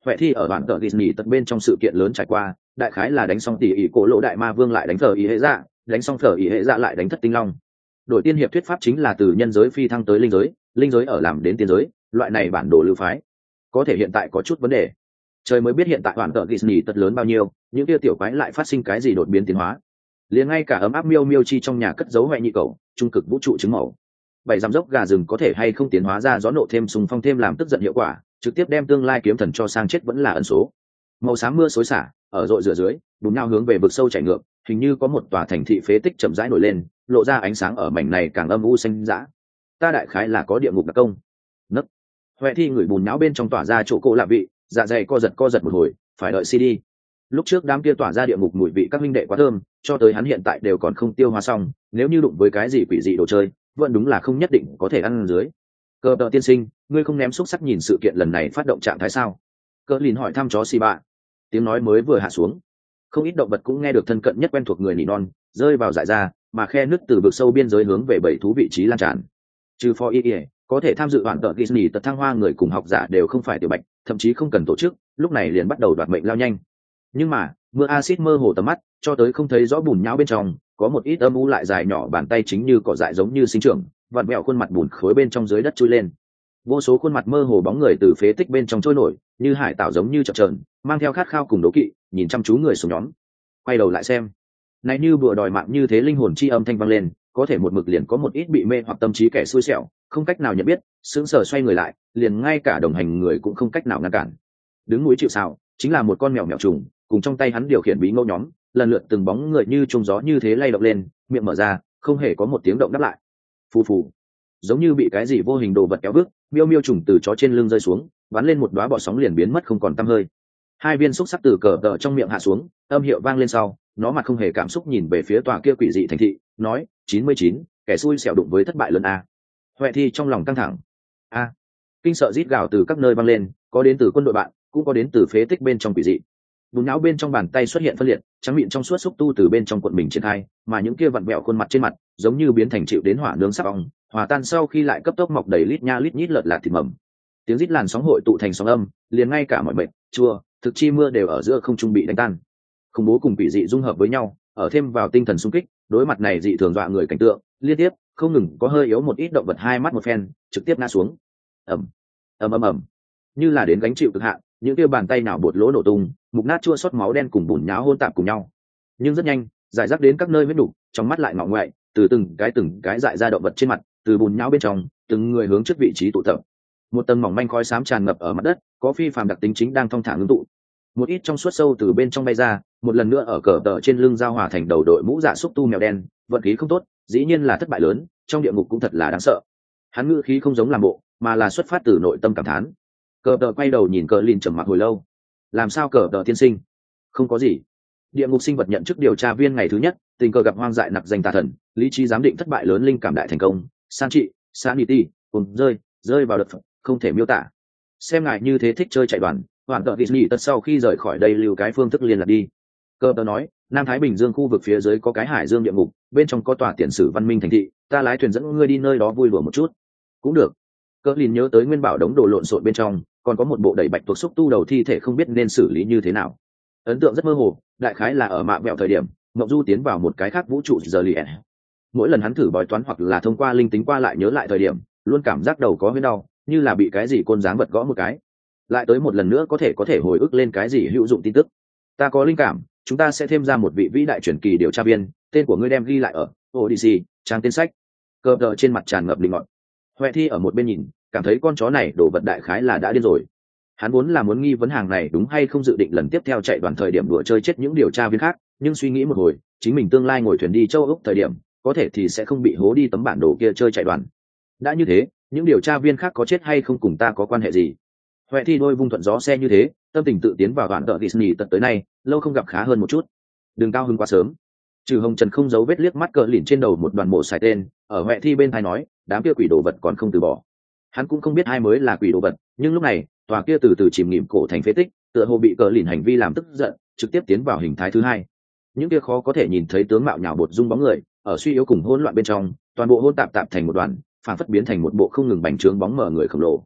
A: Huệ Thi ở đoạn tờ Disney tận bên trong sự kiện lớn trải qua, đại khái là đánh xong tỷ ỷ cổ lỗ đại ma vương lại đánh thờ ý hệ dạ, đánh xong thờ ý hệ dạ lại đánh thất tinh long. Đổi tiên hiệp thuyết pháp chính là từ nhân giới phi thăng tới linh giới ở làm đến tiên giới, loại này bản đồ lưu phái. Có thể hiện tại có chút vấn đề. Trời mới biết hiện tại đoạn tờ Disney tận lớn bao nhiêu, những kia tiểu quái lại phát sinh cái gì đột biến tiến hóa. Liền ngay cả ấm áp miêu miêu chi trong nhà cất giấu Huệ nhị cầu, trung cực vũ trụ trứng màu. Bảy giám dốc gà rừng có thể hay không tiến hóa ra gió nộ thêm sùng phong thêm làm tức giận hiệu quả, trực tiếp đem tương lai kiếm thần cho sang chết vẫn là ẩn số. Màu xám mưa xối xả ở rội rửa dưới đúng nhau hướng về vực sâu chảy ngược, hình như có một tòa thành thị phế tích chậm rãi nổi lên, lộ ra ánh sáng ở mảnh này càng âm u xanh dã. Ta đại khái là có địa ngục đặc công. Nấc. Huệ Thi người bùn nhão bên trong tỏa ra chỗ cô lạ vị, dạ dày co giật một hồi, phải đợi CD. Lúc trước đám kia tỏa ra địa ngục mùi vị các minh đệ quá thơm, cho tới hắn hiện tại đều còn không tiêu hóa xong, nếu như đụng với cái gì quỷ dị đồ chơi, vẫn đúng là không nhất định có thể ăn dưới. Cờ Tợ tiên sinh, ngươi không ném xúc sắc nhìn sự kiện lần này phát động trạng thái sao? Cờ Lìn hỏi thăm chó xì bạ. Tiếng nói mới vừa hạ xuống, không ít động vật cũng nghe được thân cận nhất quen thuộc người nỉ non, rơi vào dại ra, mà khe nứt từ vực sâu biên giới hướng về bảy thú vị trí lan tràn. Trừ For Ie, có thể tham dự hoàn tợ Disney tật thăng hoa người cùng học giả đều không phải tiểu bạch, thậm chí không cần tổ chức, lúc này liền bắt đầu đoạt mệnh lao nhanh. Nhưng mà mưa axit mơ hồ tầm mắt, cho tới không thấy rõ bùn nhão bên trong có một ít âm u lại dài nhỏ bàn tay chính như cỏ dại giống như sinh trưởng, vặn vẹo khuôn mặt bùn khối bên trong dưới đất chui lên. Vô số khuôn mặt mơ hồ bóng người từ phế tích bên trong trôi nổi, như hải tạo giống như chập chờn, mang theo khát khao cùng đố kỵ, nhìn chăm chú người xuống nhóm. Quay đầu lại xem, này như bùa đòi mạng như thế linh hồn chi âm thanh vang lên, có thể một mực liền có một ít bị mê hoặc tâm trí kẻ xui xẻo, không cách nào nhận biết, sững sờ xoay người lại, liền ngay cả đồng hành người cũng không cách nào ngăn cản. Đứng núi chịu sào, chính là một con mèo trùng, cùng trong tay hắn điều khiển bí ngẫu nhóm, lần lượt từng bóng người như trung gió như thế lay động lên, miệng mở ra, không hề có một tiếng động đáp lại. Phù phù, giống như bị cái gì vô hình đồ vật kéo bước, miêu trùng từ chó trên lưng rơi xuống, bắn lên một đóa bọ sóng liền biến mất không còn tăm hơi. Hai viên xúc sắc từ cờ tợ trong miệng hạ xuống, âm hiệu vang lên sau, nó mặt không hề cảm xúc nhìn về phía tòa kia quỷ dị thành thị, nói: 99, kẻ xui xẻo đụng với thất bại lớn a. Huệ Thi trong lòng căng thẳng. A. Kinh sợ rít gào từ các nơi vang lên, có đến từ quân đội bạn, cũng có đến từ phế tích bên trong quỷ dị. Bùn não bên trong bàn tay xuất hiện phân liệt, trắng miệng trong suốt xúc tu từ bên trong cuộn mình triển khai, mà những kia vặn vẹo khuôn mặt trên mặt, giống như biến thành chịu đến hỏa nướng sắp ong, hòa tan sau khi lại cấp tốc mọc đầy lít nha lít nhít lợt lạt thịt mầm. Tiếng rít làn sóng hội tụ thành sóng âm, liền ngay cả mọi mệt, chua, thực chi mưa đều ở giữa không trung bị đánh tan. Khủng bố cùng quỷ dị dung hợp với nhau, ở thêm vào tinh thần xung kích, đối mặt này dị thường dọa người cảnh tượng, liên tiếp, không ngừng có hơi yếu một ít động vật hai mắt một phen, trực tiếp ngã xuống. Ầm, ầm, như là đến gánh chịu cực hạn, những kia bàn tay nào bột lỗ nổ tung, mục nát chua xót máu đen cùng bùn nhão hôn tạp cùng nhau. Nhưng rất nhanh, giải rác đến các nơi huyết đủ, trong mắt lại ngọ ngoại, từ từng cái dại ra động vật trên mặt, từ bùn nhão bên trong, từng người hướng trước vị trí tụ tập. Một tầng mỏng manh khói xám tràn ngập ở mặt đất, có phi phàm đặc tính chính đang thong thả ngưng tụ. Một ít trong suốt sâu từ bên trong bay ra, một lần nữa ở cờ tờ trên lưng giao hòa thành đầu đội mũ dạ xúc tu mèo đen, vận khí không tốt, dĩ nhiên là thất bại lớn, trong địa ngục cũng thật là đáng sợ. Hắn ngữ khí không giống làm bộ, mà là xuất phát từ nội tâm cảm thán. Cờ tờ quay đầu nhìn cờ lìn trầm mặc hồi lâu. Làm sao cờ tờ tiên sinh? Không có gì. Địa ngục sinh vật nhận chức điều tra viên ngày thứ nhất, tình cờ gặp hoang dại nặc danh tà thần, lý trí giám định thất bại lớn linh cảm đại thành công, san trị, sanity, cùng rơi vào đợt không thể miêu tả. Xem ngài như thế thích chơi chạy đoàn, hoàn tợ Disney tất sau khi rời khỏi đây lưu cái phương thức liên lạc đi. Cơ tờ nói, Nam Thái Bình Dương khu vực phía dưới có cái hải dương địa ngục, bên trong có tòa tiền sử văn minh thành thị, ta lái thuyền dẫn ngươi đi nơi đó vui đùa một chút. Cũng được. Cơ lìn nhớ tới nguyên bảo đống đồ lộn xộn bên trong, còn có một bộ đầy bạch tuộc xúc tu đầu thi thể không biết nên xử lý như thế nào. Ấn tượng rất mơ hồ, đại khái là ở mạng mẹo thời điểm, Ngọc Du tiến vào một cái khác vũ trụ giờ liền. Mỗi lần hắn thử bói toán hoặc là thông qua linh tính qua lại nhớ lại thời điểm, luôn cảm giác đầu có huyết đau, như là bị cái gì côn dáng vật gõ một cái. Lại tới một lần nữa có thể hồi ức lên cái gì hữu dụng tin tức. Ta có linh cảm, chúng ta sẽ thêm ra một vị vĩ đại truyền kỳ điều tra viên, tên của ngươi đem ghi lại ở Odyssey, trang tên sách. Cơ đờ trên mặt tràn ngập linh ngọt. Huệ Thi ở một bên nhìn, cảm thấy con chó này đổ vật đại khái là đã điên rồi. Hắn vốn là muốn nghi vấn hàng này đúng hay không dự định lần tiếp theo chạy đoàn thời điểm đùa chơi chết những điều tra viên khác, nhưng suy nghĩ một hồi, chính mình tương lai ngồi thuyền đi châu Úc thời điểm, có thể thì sẽ không bị hố đi tấm bản đồ kia chơi chạy đoàn. Đã như thế, những điều tra viên khác có chết hay không cùng ta có quan hệ gì? Huệ Thi đôi vung thuận gió xe như thế, tâm tình tự tiến vào đoạn tợ Disney tận tới nay, lâu không gặp khá hơn một chút. Đừng cao hứng quá sớm. Trừ Hồng Trần không giấu vết liếc mắt cờ lỉnh trên đầu một đoàn mổ xài tên, ở Huệ Thi bên tai nói, đám kia quỷ đồ vật còn không từ bỏ. Hắn cũng không biết ai mới là quỷ đồ vật, nhưng lúc này, tòa kia từ từ chìm nghỉm cổ thành phế tích, tựa hồ bị cờ lỉnh hành vi làm tức giận, trực tiếp tiến vào hình thái thứ hai. Những kia khó có thể nhìn thấy tướng mạo nhào bột dung bóng người, ở suy yếu cùng hỗn loạn bên trong, toàn bộ hỗn tạp thành một đoàn, phản phất biến thành một bộ không ngừng bành trướng bóng mờ người khổng lồ.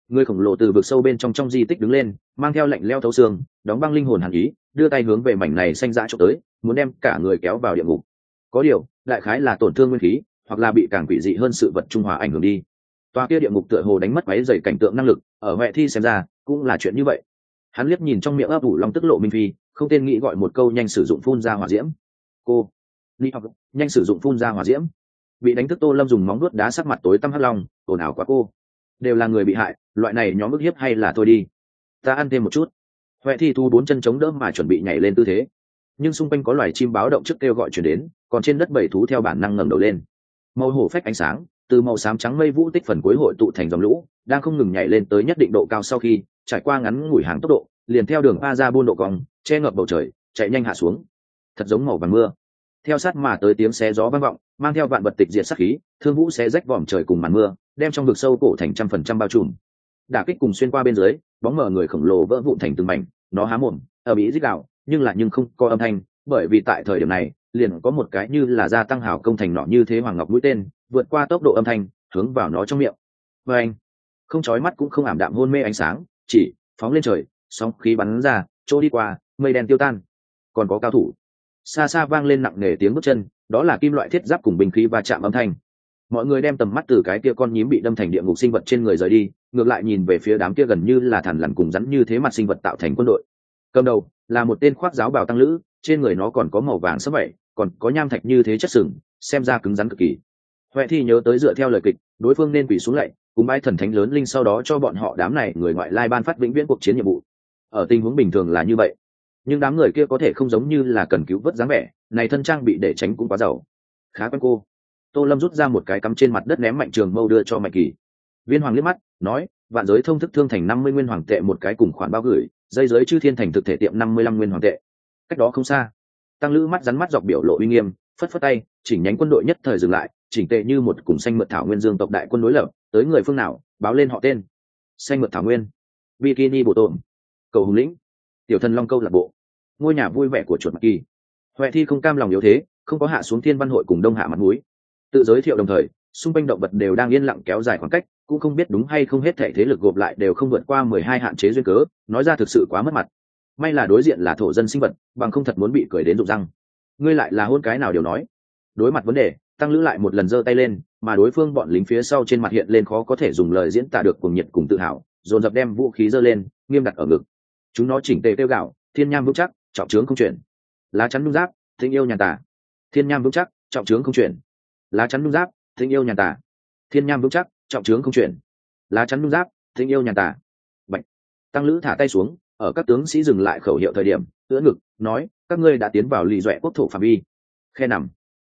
A: Người khổng lồ từ vực sâu bên trong di tích đứng lên, mang theo lạnh leo thấu xương, đóng băng linh hồn hàn ý, đưa tay hướng về mảnh này xanh dã trộm tới, muốn đem cả người kéo vào địa ngục. Có điều, đại khái là tổn thương nguyên khí, hoặc là bị càng quỷ dị hơn sự vật trung hòa ảnh hưởng đi. Tòa kia địa ngục tựa hồ đánh mất váy dày cảnh tượng năng lực, ở Huệ Thi xem ra, cũng là chuyện như vậy. Hắn liếc nhìn trong miệng ấp ủ long tức lộ minh phi, không tên nghĩ gọi một câu nhanh sử dụng phun ra hỏa diễm. Cô, đi học, nhanh sử dụng phun ra hỏa diễm. Bị đánh thức Tô Lâm dùng móng vuốt đá sắc mặt tối tăm hắc long, ồn ào quá cô. Đều là người bị hại, loại này nhóm ức hiếp hay là thôi đi. Ta ăn thêm một chút. Huệ Thi thu bốn chân chống đỡ mà chuẩn bị nhảy lên tư thế, nhưng xung quanh có loài chim báo động trước kêu gọi chuyển đến, còn trên đất bảy thú theo bản năng ngẩng đầu lên. Màu hổ phách ánh sáng từ màu xám trắng mây vũ tích phần cuối hội tụ thành dòng lũ, đang không ngừng nhảy lên tới nhất định độ cao, sau khi trải qua ngắn ngủi hàng tốc độ, liền theo đường pa ra buôn độ cong, che ngập bầu trời, chạy nhanh hạ xuống. Thật giống màu vàng mưa. Theo sát mà tới tiếng xé gió vang vọng, mang theo vạn vật tịch diệt sát khí, thương vũ xé rách vòm trời cùng màn mưa, đem trong vực sâu cổ thành 100% bao trùm. Đả kích cùng xuyên qua bên dưới, bóng mờ người khổng lồ vỡ vụn thành từng mảnh, nó há mồm, ở bị rít gào, nhưng không có âm thanh, bởi vì tại thời điểm này, liền có một cái như là gia tăng hào công thành nọ như thế hoàng ngọc mũi tên, vượt qua tốc độ âm thanh, hướng vào nó trong miệng. Và anh, không chói mắt cũng không ảm đạm hôn mê ánh sáng, chỉ phóng lên trời, sóng khí bắn ra, chỗ đi qua, mây đen tiêu tan. Còn có cao thủ. Xa xa vang lên nặng nề tiếng bước chân, đó là kim loại thiết giáp cùng binh khí va chạm âm thanh. Mọi người đem tầm mắt từ cái kia con nhím bị đâm thành địa ngục sinh vật trên người rời đi, ngược lại nhìn về phía đám kia gần như là thằn lằn cùng rắn như thế mặt sinh vật tạo thành quân đội. Cầm đầu là một tên khoác giáo bào tăng lữ, trên người nó còn có màu vàng sẫm vậy, còn có nham thạch như thế chất sừng, xem ra cứng rắn cực kỳ. Huệ Thi nhớ tới dựa theo lời kịch, đối phương nên quỳ xuống lạy, cùng bái thần thánh lớn linh, sau đó cho bọn họ đám này người ngoại lai ban phát vĩnh viễn cuộc chiến nhiệm vụ. Ở tình huống bình thường là như vậy, nhưng đám người kia có thể không giống như là cần cứu vớt dáng vẻ, này thân trang bị để tránh cũng quá giàu. Khá quen cô. Tô Lâm rút ra một cái cắm trên mặt đất ném Mạnh Trường Mâu đưa cho Mạnh Kỳ. Viên Hoàng liếc mắt, nói, vạn giới thông thức thương thành 50 nguyên hoàng tệ một cái cùng khoản bao gửi, dây giới chư thiên thành thực thể tiệm 55 nguyên hoàng tệ. Cách đó không xa, tăng lữ mắt rắn mắt dọc biểu lộ uy nghiêm, phất phất tay, chỉnh nhánh quân đội nhất thời dừng lại, chỉnh tề như một cùng xanh mượt thảo nguyên dương tộc đại quân đối lập, tới người phương nào, báo lên họ tên. Xanh mượt thảo nguyên, bikini bộ tổn, cầu hùng lĩnh, tiểu thần long câu lạc bộ, ngôi nhà vui vẻ của chuột Mặc Kỳ. Huệ Thi không cam lòng yếu thế, không có hạ xuống thiên văn hội cùng đông hạ mặt mũi, tự giới thiệu đồng thời, xung quanh động vật đều đang yên lặng kéo dài khoảng cách, cũng không biết đúng hay không hết thể thế lực gộp lại đều không vượt qua 12 hạn chế duyên cớ, nói ra thực sự quá mất mặt. May là đối diện là thổ dân sinh vật, bằng không thật muốn bị cười đến rụng răng. Ngươi lại là hôn cái nào đều nói. Đối mặt vấn đề, tăng lữ lại một lần giơ tay lên, mà đối phương bọn lính phía sau trên mặt hiện lên khó có thể dùng lời diễn tả được cuồng nhiệt cùng tự hào, dồn dập đem vũ khí giơ lên, nghiêm đặt ở ngực. Chúng nó chỉnh tề kêu gạo, thiên nham vững chắc, trọng trướng không chuyển. Lá chắn nhung giáp, tình yêu nhàn tả. Thiên nham vững chắc, trọng trướng không chuyển. Lá chắn nhung giáp, tình yêu nhàn tả. Thiên nham vững chắc, trọng trướng không chuyển. Lá chắn nhung giáp, tình yêu nhàn tả. Bạch. Tăng lữ thả tay xuống, ở các tướng sĩ dừng lại khẩu hiệu thời điểm, ưỡn ngực nói, các ngươi đã tiến vào lì doẹ quốc thổ phạm vi. Khe nằm.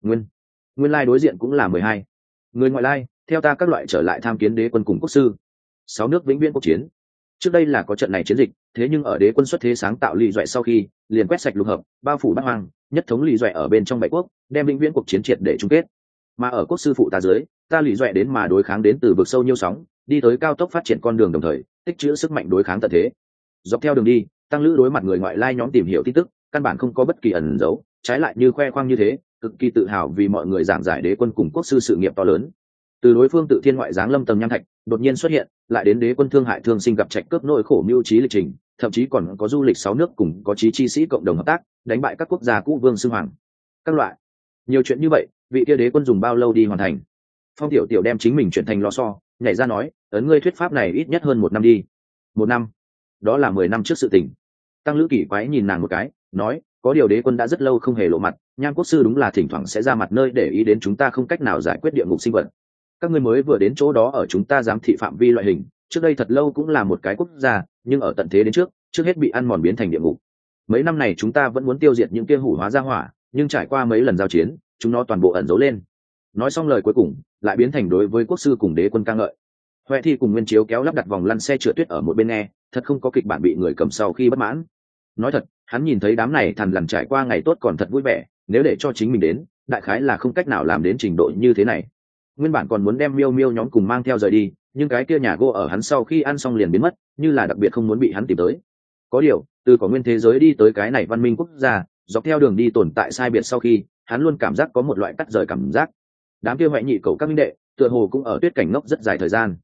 A: Nguyên lai đối diện cũng là 12. Người ngoại lai, theo ta các loại trở lại tham kiến đế quân cùng quốc sư. 6 nước vĩnh viễn quốc chiến. Trước đây là có trận này chiến dịch, thế nhưng ở đế quân xuất thế sáng tạo lì doẹ sau khi, liền quét sạch lục hợp, bao phủ bát hoang, nhất thống lì doẹ ở bên trong bảy quốc, đem vĩnh viễn cuộc chiến triệt để chung kết. Mà ở quốc sư phụ ta dưới, ta lì doẹ đến mà đối kháng đến từ vực sâu nhiêu sóng, đi tới cao tốc phát triển con đường đồng thời, tích trữ sức mạnh đối kháng tận thế. Dọc theo đường đi, tăng lữ đối mặt người ngoại lai nhóm tìm hiểu tin tức, căn bản không có bất kỳ ẩn giấu, trái lại như khoe khoang như thế, cực kỳ tự hào vì mọi người giảng giải đế quân cùng quốc sư sự nghiệp to lớn. Từ đối phương tự thiên ngoại giáng lâm tầng nham thạch đột nhiên xuất hiện, lại đến đế quân thương hại thương sinh gặp trạch cướp nỗi khổ mưu trí lịch trình, thậm chí còn có du lịch 6 nước cùng có chí chi sĩ cộng đồng hợp tác, đánh bại các quốc gia cũ vương xưng hoàng. Các loại nhiều chuyện như vậy, vị kia đế quân dùng bao lâu đi hoàn thành? Phong tiểu tiểu đem chính mình chuyển thành lò xo, nhảy ra nói, ấn ngươi thuyết pháp này ít nhất hơn 1 năm đi. 1 năm? Đó là 10 năm trước sự tình. Tăng lữ kỳ quái nhìn nàng một cái, nói, có điều đế quân đã rất lâu không hề lộ mặt, nham quốc sư đúng là thỉnh thoảng sẽ ra mặt nơi để ý đến chúng ta không cách nào giải quyết địa ngục sinh vật. Các ngươi mới vừa đến chỗ đó ở chúng ta giám thị phạm vi loại hình, trước đây thật lâu cũng là một cái quốc gia, nhưng ở tận thế đến trước hết bị ăn mòn biến thành địa ngục. Mấy năm này chúng ta vẫn muốn tiêu diệt những kia hủ hóa ra hỏa, nhưng trải qua mấy lần giao chiến, chúng nó toàn bộ ẩn giấu lên. Nói xong lời cuối cùng, lại biến thành đối với quốc sư cùng đế quân ca ngợi. Huệ Thi cùng Nguyên Chiếu kéo lắp đặt vòng lăn xe trượt tuyết ở một bên nghe, thật không có kịch bản bị người cầm sau khi bất mãn. Nói thật, hắn nhìn thấy đám này thằn lằn trải qua ngày tốt còn thật vui vẻ, nếu để cho chính mình đến, đại khái là không cách nào làm đến trình độ như thế này. Nguyên bản còn muốn đem miêu miêu nhóm cùng mang theo rời đi, nhưng cái kia nhà gỗ ở hắn sau khi ăn xong liền biến mất, như là đặc biệt không muốn bị hắn tìm tới. Có điều, từ có nguyên thế giới đi tới cái này văn minh quốc gia, dọc theo đường đi tồn tại sai biệt sau khi, hắn luôn cảm giác có một loại cắt rời cảm giác. Đám kia hoại nhị cậu các minh đệ, tựa hồ cũng ở tuyết cảnh ngốc rất dài thời gian.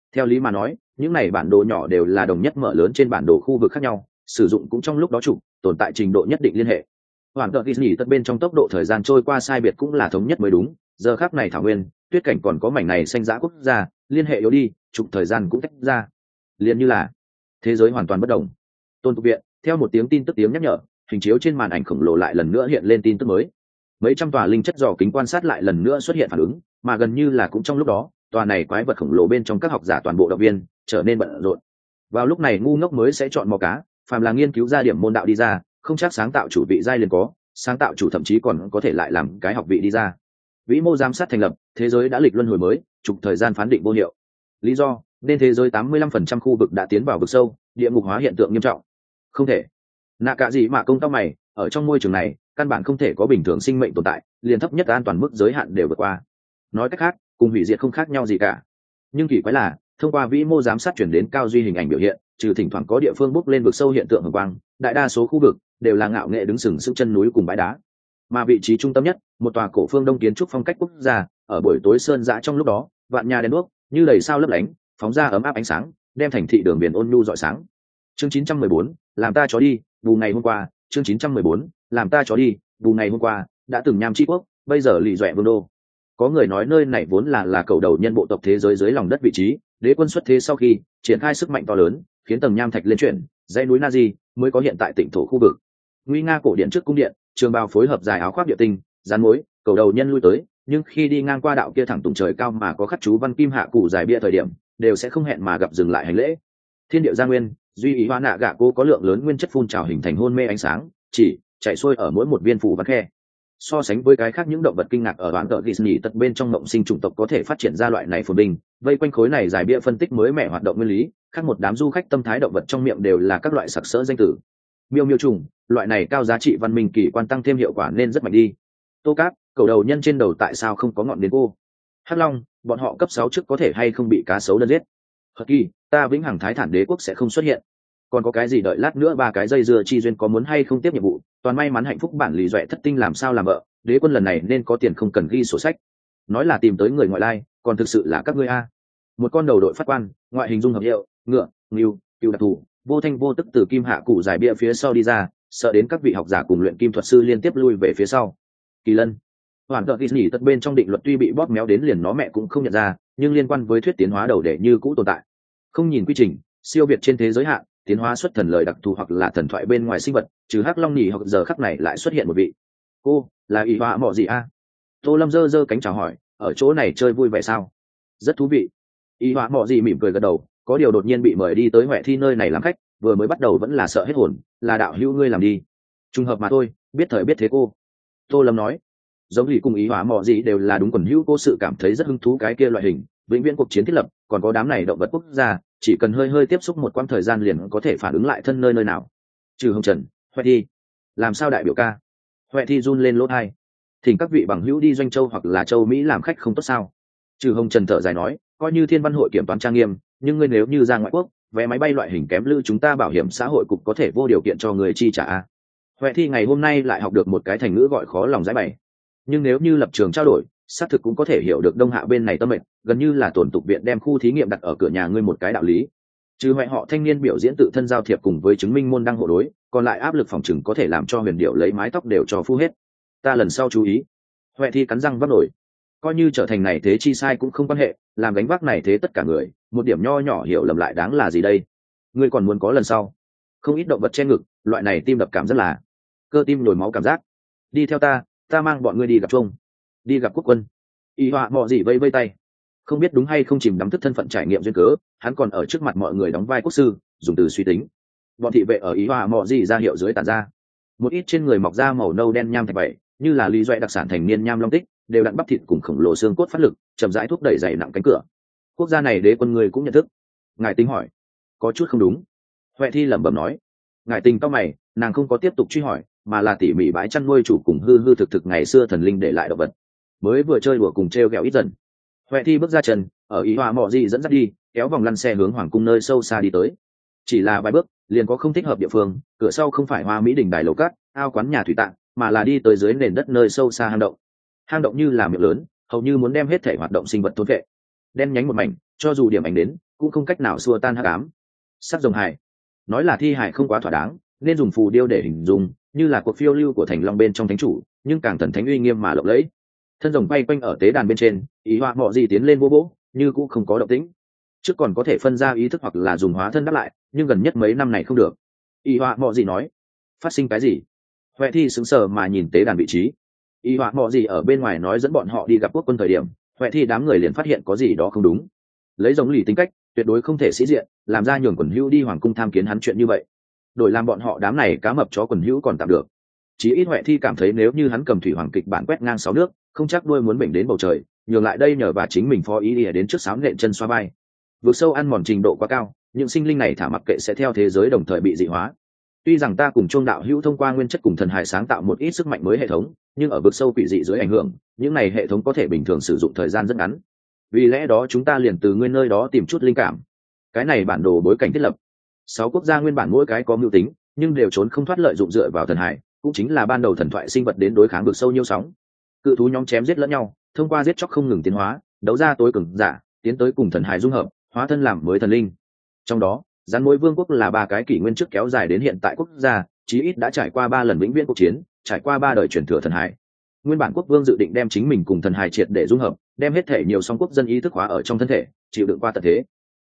A: Theo lý mà nói, những này bản đồ nhỏ đều là đồng nhất mở lớn trên bản đồ khu vực khác nhau, sử dụng cũng trong lúc đó chụp tồn tại trình độ nhất định liên hệ. Hoàn toàn Disney tất bên trong tốc độ thời gian trôi qua sai biệt cũng là thống nhất mới đúng. Giờ khắc này thảo nguyên, tuyết cảnh còn có mảnh này xanh dã quốc gia, liên hệ yếu đi, chụp thời gian cũng tách ra. Liên như là thế giới hoàn toàn bất đồng. Tôn tục viện, theo một tiếng tin tức tiếng nhắc nhở, hình chiếu trên màn ảnh khổng lồ lại lần nữa hiện lên tin tức mới. Mấy trăm tòa linh chất dò kính quan sát lại lần nữa xuất hiện phản ứng, mà gần như là cũng trong lúc đó, tòa này quái vật khổng lồ bên trong các học giả toàn bộ động viên trở nên bận rộn. Vào lúc này ngu ngốc mới sẽ chọn mò cá, phàm là nghiên cứu ra điểm môn đạo đi ra, không chắc sáng tạo chủ vị giai liền có, sáng tạo chủ thậm chí còn có thể lại làm cái học vị đi ra. Vĩ mô giám sát thành lập, thế giới đã lịch luân hồi mới, trục thời gian phán định vô hiệu. Lý do, nên thế giới 85% khu vực đã tiến vào vực sâu, địa ngục hóa hiện tượng nghiêm trọng. Không thể. Nạ cả gì mà công tao mày, ở trong môi trường này, căn bản không thể có bình thường sinh mệnh tồn tại, liền thấp nhất an toàn mức giới hạn đều vượt qua. Nói cách khác, cùng hủy diệt không khác nhau gì cả. Nhưng kỳ quái là, thông qua vĩ mô giám sát chuyển đến cao duy hình ảnh biểu hiện, trừ thỉnh thoảng có địa phương bốc lên vực sâu hiện tượng hồng quang, đại đa số khu vực đều là ngạo nghệ đứng sừng sững chân núi cùng bãi đá. Mà vị trí trung tâm nhất, một tòa cổ phương đông kiến trúc phong cách quốc gia, ở buổi tối sơn dã trong lúc đó, vạn nhà đèn đuốc như đầy sao lấp lánh, phóng ra ấm áp ánh sáng, đem thành thị đường biển ôn nhu rọi sáng. Chương 914, làm ta chó đi, bù ngày hôm qua, chương 914, làm ta chó đi, bù ngày hôm qua, đã từng nham chi quốc, bây giờ lì dọa vương đô. Có người nói nơi này vốn là cầu đầu nhân bộ tộc thế giới dưới lòng đất vị trí, đế quân xuất thế sau khi triển khai sức mạnh to lớn, khiến tầng nham thạch lên chuyển, dãy núi Nazi mới có hiện tại tỉnh thổ khu vực. Nguy nga cổ điện trước cung điện, trường bào phối hợp dài áo khoác địa tinh, dán mối, cầu đầu nhân lui tới, nhưng khi đi ngang qua đạo kia thẳng tùng trời cao mà có khắc chú văn kim hạ cụ dài bia thời điểm, đều sẽ không hẹn mà gặp dừng lại hành lễ. Thiên điệu gia nguyên, duy ý hoa nạ gạ cô có lượng lớn nguyên chất phun trào hình thành hôn mê ánh sáng, chỉ chạy xuôi ở mỗi một viên phủ văn khe. So sánh với cái khác những động vật kinh ngạc ở đoạn tờ Disney tật bên trong mộng sinh chủng tộc có thể phát triển ra loại này phồn bình, vây quanh khối này giải bia phân tích mới mẻ hoạt động nguyên lý, khác một đám du khách tâm thái động vật trong miệng đều là các loại sặc sỡ danh tử. Miêu miêu trùng, loại này cao giá trị văn minh kỳ quan tăng thêm hiệu quả nên rất mạnh đi. Tô Cáp, cầu đầu nhân trên đầu tại sao không có ngọn đến cô? Hắc Long, bọn họ cấp 6 trước có thể hay không bị cá sấu đơn giết? Hật Kỳ, ta vĩnh hằng thái thản đế quốc sẽ không xuất hiện. Còn có cái gì đợi lát nữa ba cái dây dưa chi duyên có muốn hay không tiếp nhiệm vụ, toàn may mắn hạnh phúc bản lì dọa thất tinh làm sao làm vợ, đế quân lần này nên có tiền không cần ghi sổ sách. Nói là tìm tới người ngoại lai, còn thực sự là các ngươi a. Một con đầu đội phát quan, ngoại hình dung hợp hiệu, ngựa, ngưu, cừu đặc thù, vô thanh vô tức từ kim hạ cụ giải bia phía sau đi ra, sợ đến các vị học giả cùng luyện kim thuật sư liên tiếp lui về phía sau. Kỳ lân, hoàn toàn Disney tất bên trong định luật tuy bị bóp méo đến liền nó mẹ cũng không nhận ra, nhưng liên quan với thuyết tiến hóa đầu để như cũ tồn tại. Không nhìn quy trình, siêu việt trên thế giới hạn, tiến hóa xuất thần lời đặc thù hoặc là thần thoại bên ngoài sinh vật, trừ hắc long nhì hoặc giờ khắc này lại xuất hiện một vị. Cô là y họa mọ gì a? Tô Lâm giơ cánh chào hỏi, ở chỗ này chơi vui vẻ sao? Rất thú vị. Y họa mọ gì mỉm cười gật đầu, có điều đột nhiên bị mời đi tới Huệ Thi nơi này làm khách, vừa mới bắt đầu vẫn là sợ hết hồn, là đạo hữu ngươi làm đi. Trùng hợp mà thôi, biết thời biết thế cô. Tô Lâm nói, giống như cùng ý hóa mọ gì đều là đúng quần hữu cô sự cảm thấy rất hứng thú cái kia loại hình, vĩnh viễn cuộc chiến thiết lập, còn có đám này động vật quốc gia, chỉ cần hơi tiếp xúc một quãng thời gian liền có thể phản ứng lại thân nơi nào. Trừ Hồng Trần, Huệ Thi, làm sao đại biểu ca? Huệ Thi run lên lỗ tai. Thỉnh các vị bằng hữu đi Doanh Châu hoặc là Châu Mỹ làm khách không tốt sao? Trừ Hồng Trần thở dài nói, coi như Thiên Văn hội kiểm toán trang nghiêm, nhưng ngươi nếu như ra ngoại quốc, vé máy bay loại hình kém lữ chúng ta bảo hiểm xã hội cục có thể vô điều kiện cho người chi trả a. Huệ Thi ngày hôm nay lại học được một cái thành ngữ gọi khó lòng giải bày. Nhưng nếu như lập trường trao đổi, xác thực cũng có thể hiểu được Đông Hạ bên này tâm mệnh, gần như là tổn tục viện đem khu thí nghiệm đặt ở cửa nhà ngươi một cái đạo lý. Trừ Huệ họ thanh niên biểu diễn tự thân giao thiệp cùng với chứng minh môn đăng hộ đối, còn lại áp lực phòng trừng có thể làm cho Huyền Điệu lấy mái tóc đều cho phu hết. Ta lần sau chú ý. Huệ Thi cắn răng vấp nổi. Coi như trở thành này thế chi sai cũng không quan hệ, làm gánh vác này thế tất cả người, một điểm nho nhỏ hiểu lầm lại đáng là gì đây? Ngươi còn muốn có lần sau? Không ít động vật che ngực, loại này tim đập cảm rất là cơ tim nhồi máu cảm giác. Đi theo ta mang bọn ngươi đi gặp Trung, đi gặp quốc quân. Y họa mọ gì vây tay, không biết đúng hay không chìm đắm thức thân phận trải nghiệm duyên cớ, hắn còn ở trước mặt mọi người đóng vai quốc sư, dùng từ suy tính. Bọn thị vệ ở Y họa mọ gì ra hiệu dưới tản ra, một ít trên người mọc da màu nâu đen nham thạch bảy, như là lý doẹ đặc sản thành niên nham long tích, đều đặn bắp thịt cùng khổng lồ xương cốt phát lực, chậm rãi thúc đẩy dày nặng cánh cửa. Quốc gia này đế quân người cũng nhận thức. Ngài tính hỏi, có chút không đúng. Huệ Thi lẩm bẩm nói. Ngài tình cao mày, nàng không có tiếp tục truy hỏi, mà là tỉ mỉ bãi chăn nuôi chủ cùng hư thực ngày xưa thần linh để lại động vật. Mới vừa chơi đùa cùng treo gẹo ít dần. Huệ Thi bước ra chân, ở ý hòa mọ gì dẫn dắt đi, kéo vòng lăn xe hướng hoàng cung nơi sâu xa đi tới. Chỉ là vài bước, liền có không thích hợp địa phương, cửa sau không phải Hoa Mỹ đình đài lầu cát, ao quán nhà thủy tạng, mà là đi tới dưới nền đất nơi sâu xa hang động. Hang động như là miệng lớn, hầu như muốn đem hết thể hoạt động sinh vật thôn vệ. Đen nhánh một mảnh, cho dù điểm ảnh đến, cũng không cách nào xua tan hắc ám. Sắc rồng hài, nói là thi hài không quá thỏa đáng, nên dùng phù điêu để hình dung, như là cuộc phiêu lưu của thành long bên trong thánh chủ, nhưng càng thần thánh uy nghiêm mà lộng lẫy. Thân rồng bay quanh ở tế đàn bên trên, ý họa mọ gì tiến lên vô vỗ, như cũng không có động tĩnh. Trước còn có thể phân ra ý thức hoặc là dùng hóa thân đáp lại, nhưng gần nhất mấy năm này không được. Ý họa mọ gì nói, phát sinh cái gì? Huệ Thi sững sờ mà nhìn tế đàn vị trí. Ý họa mọ gì ở bên ngoài nói dẫn bọn họ đi gặp quốc quân thời điểm, Huệ Thi đám người liền phát hiện có gì đó không đúng. Lấy giống lì tính cách, tuyệt đối không thể sĩ diện, làm ra nhường quần hữu đi hoàng cung tham kiến hắn chuyện như vậy. Đổi làm bọn họ đám này cá mập chó quần hữu còn tạm được. Chí ít Huệ Thi cảm thấy nếu như hắn cầm thủy hoàng kịch bản quét ngang 6 nước, không chắc đuôi muốn bệnh đến bầu trời, nhường lại đây nhờ và chính mình phó ý ỉa đến trước sáo nện chân xoa bay. Vượt sâu ăn mòn trình độ quá cao, những sinh linh này thả mặc kệ sẽ theo thế giới đồng thời bị dị hóa. Tuy rằng ta cùng Trung đạo hữu thông qua nguyên chất cùng thần hài sáng tạo một ít sức mạnh mới hệ thống, nhưng ở vực sâu quỷ dị dưới ảnh hưởng, những này hệ thống có thể bình thường sử dụng thời gian rất ngắn. Vì lẽ đó chúng ta liền từ nguyên nơi đó tìm chút linh cảm. Cái này bản đồ bối cảnh thiết lập. 6 quốc gia nguyên bản mỗi cái có mưu tính, nhưng đều trốn không thoát lợi dụng dựa vào thần hài, cũng chính là ban đầu thần thoại sinh vật đến đối kháng vực sâu nhiêu sóng. Cự thú nhóm chém giết lẫn nhau, thông qua giết chóc không ngừng tiến hóa, đấu ra tối cường giả, tiến tới cùng thần hài dung hợp, hóa thân làm mới thần linh. Trong đó, rắn mối vương quốc là 3 cái kỷ nguyên trước kéo dài đến hiện tại quốc gia, chí ít đã trải qua 3 lần vĩnh viễn cuộc chiến, trải qua 3 đời truyền thừa thần hải. Nguyên bản quốc vương dự định đem chính mình cùng thần hải triệt để dung hợp, đem hết thể nhiều song quốc dân ý thức hóa ở trong thân thể, chịu đựng qua tận thế.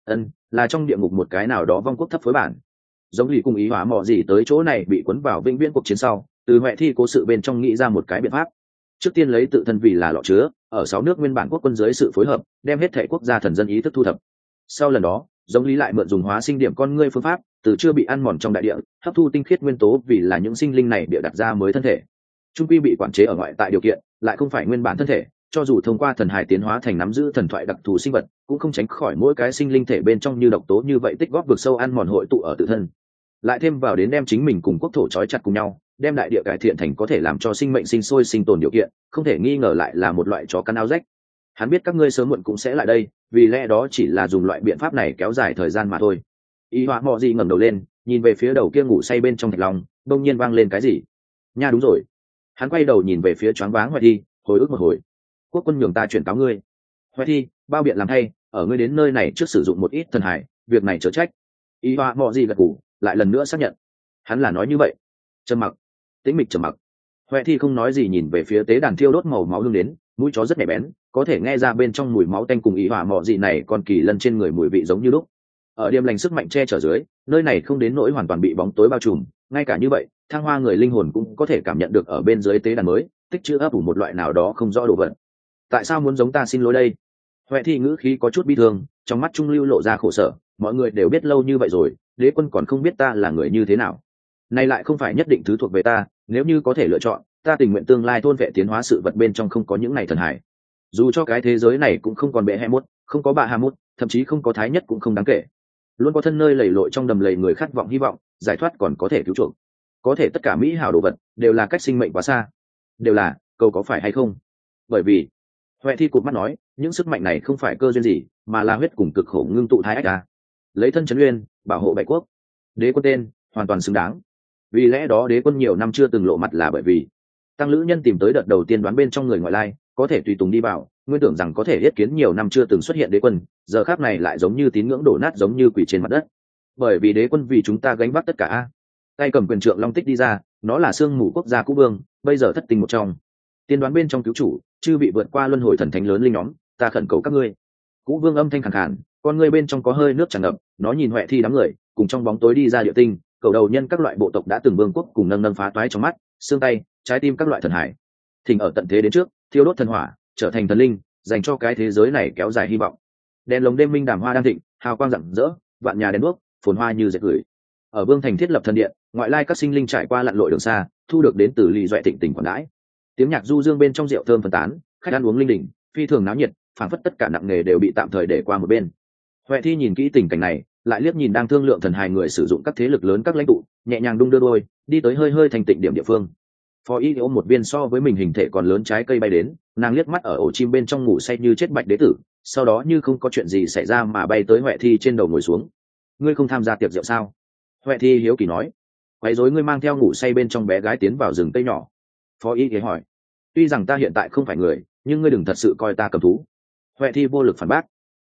A: Là trong địa ngục một cái nào đó vong quốc thấp phối bản. Giống lì cùng ý hóa mò gì tới chỗ này bị cuốn vào vĩnh viễn cuộc chiến sau, từ Huệ Thi cố sự bên trong nghĩ ra một cái biện pháp. Trước tiên lấy tự thân vì là lọ chứa, ở 6 nước nguyên bản quốc quân dưới sự phối hợp, đem hết thể quốc gia thần dân ý thức thu thập. Sau lần đó, giống lý lại mượn dùng hóa sinh điểm con ngươi phương pháp, từ chưa bị ăn mòn trong đại địa, hấp thu tinh khiết nguyên tố vì là những sinh linh này bịa đặt ra mới thân thể. Trung quy bị quản chế ở ngoại tại điều kiện, lại không phải nguyên bản thân thể, cho dù thông qua thần hài tiến hóa thành nắm giữ thần thoại đặc thù sinh vật, cũng không tránh khỏi mỗi cái sinh linh thể bên trong như độc tố như vậy tích góp vực sâu ăn mòn hội tụ ở tự thân. Lại thêm vào đến đem chính mình cùng quốc thổ trói chặt cùng nhau, đem đại địa cải thiện thành có thể làm cho sinh mệnh sinh sôi sinh tồn điều kiện, không thể nghi ngờ lại là một loại chó cắn áo rách. Hắn biết các ngươi sớm muộn cũng sẽ lại đây, vì lẽ đó chỉ là dùng loại biện pháp này kéo dài thời gian mà thôi. Y Họa Mọ Gì ngẩng đầu lên, nhìn về phía đầu kia ngủ say bên trong thạch long, đông nhiên vang lên cái gì? Nha đúng rồi. Hắn quay đầu nhìn về phía choáng váng Huệ Thi, hồi ức một hồi. Quốc quân nhường ta chuyển cáo ngươi. Huệ Thi, bao biện làm thay, ở ngươi đến nơi này trước sử dụng một ít thần hải, việc này chớ trách. Y Họa Mọ Gì gật gù, lại lần nữa xác nhận. Hắn là nói như vậy. Trầm mặc, tĩnh mịch trầm mặc. Huệ Thi không nói gì nhìn về phía tế đàn thiêu đốt màu máu hương đến, mũi chó rất nhạy bén, có thể nghe ra bên trong mùi máu tanh cùng ý hỏa mọ gì này còn kỳ lân trên người mùi vị giống như lúc. Ở điểm lành sức mạnh che chở dưới, nơi này không đến nỗi hoàn toàn bị bóng tối bao trùm, ngay cả như vậy, thăng hoa người linh hồn cũng có thể cảm nhận được ở bên dưới tế đàn mới, tích chứa ấp ủ một loại nào đó không rõ đồ vật. Tại sao muốn giống ta xin lỗi đây? Huệ Thi ngữ khí có chút bi thương, trong mắt trung lưu lộ ra khổ sở, mọi người đều biết lâu như vậy rồi, đế quân còn không biết ta là người như thế nào. Này lại không phải nhất định thứ thuộc về ta, nếu như có thể lựa chọn, ta tình nguyện tương lai thôn vệ tiến hóa sự vật bên trong không có những này thần hải. Dù cho cái thế giới này cũng không còn bệ hệ mốt, không có bà hà mốt, thậm chí không có thái nhất cũng không đáng kể. Luôn có thân nơi lầy lội trong đầm lầy người khát vọng hy vọng, giải thoát còn có thể cứu chuộc. Có thể tất cả mỹ hảo đồ vật đều là cách sinh mệnh quá xa, đều là câu có phải hay không. Bởi vì Huệ Thi cụp mắt nói, những sức mạnh này không phải cơ duyên gì, mà là huyết cùng cực khổ ngưng tụ thái ách à. Lấy thân trấn uyên, bảo hộ bảy quốc, đế quân tên hoàn toàn xứng đáng. Vì lẽ đó đế quân nhiều năm chưa từng lộ mặt là bởi vì Tăng Lữ Nhân tìm tới đợt đầu tiên đoán bên trong người ngoại lai, có thể tùy tùng đi vào, nguyên tưởng rằng có thể yết kiến nhiều năm chưa từng xuất hiện đế quân, giờ khác này lại giống như tín ngưỡng đổ nát giống như quỷ trên mặt đất. Bởi vì đế quân vì chúng ta gánh vác tất cả a. Tay cầm quyền trượng long tích đi ra, nó là xương mù quốc gia cũ vương, bây giờ thất tình một trong. Tiên đoán bên trong cứu chủ, chư bị vượt qua luân hồi thần thánh lớn linh nhóm, ta khẩn cầu các ngươi. Cũ vương âm thanh khàn khàn, con ngươi bên trong có hơi nước tràn ngập, nó nhìn Huệ Thi đám người, cùng trong bóng tối đi ra địa tinh, cầu đầu nhân các loại bộ tộc đã từng vương quốc cùng nâng nâng phá toái trong mắt, xương tay, trái tim các loại thần hải. Thỉnh ở tận thế đến trước, thiêu đốt thần hỏa, trở thành thần linh, dành cho cái thế giới này kéo dài hy vọng. Đèn lồng đêm minh đàm hoa đang thịnh, hào quang rạng rỡ, vạn nhà đèn đuốc, phồn hoa như dệt gửi. Ở vương thành thiết lập thần điện, ngoại lai các sinh linh trải qua lặn lội đường xa, thu được đến từ lì doẹ thịnh tình quảng đãi. Tiếng nhạc du dương bên trong rượu thơm phân tán, khách ăn uống linh đình, phi thường náo nhiệt, phảng phất tất cả nặng nghề đều bị tạm thời để qua một bên. Huệ Thi nhìn kỹ tình cảnh này, lại liếc nhìn đang thương lượng thần hài người sử dụng các thế lực lớn các lãnh tụ, nhẹ nhàng đung đưa đôi, đi tới hơi hơi thành tịnh điểm địa phương. Phó Y ôm một viên so với mình hình thể còn lớn trái cây bay đến, nàng liếc mắt ở ổ chim bên trong ngủ say như chết bạch đế tử, sau đó như không có chuyện gì xảy ra mà bay tới Huệ Thi trên đầu ngồi xuống. Ngươi không tham gia tiệc rượu sao? Huệ Thi hiếu kỳ nói. Quấy rối ngươi mang theo ngủ say bên trong bé gái tiến vào rừng cây nhỏ. Phó Y ghé hỏi. Tuy rằng ta hiện tại không phải người, nhưng ngươi đừng thật sự coi ta cầm thú. Huệ Thi vô lực phản bác.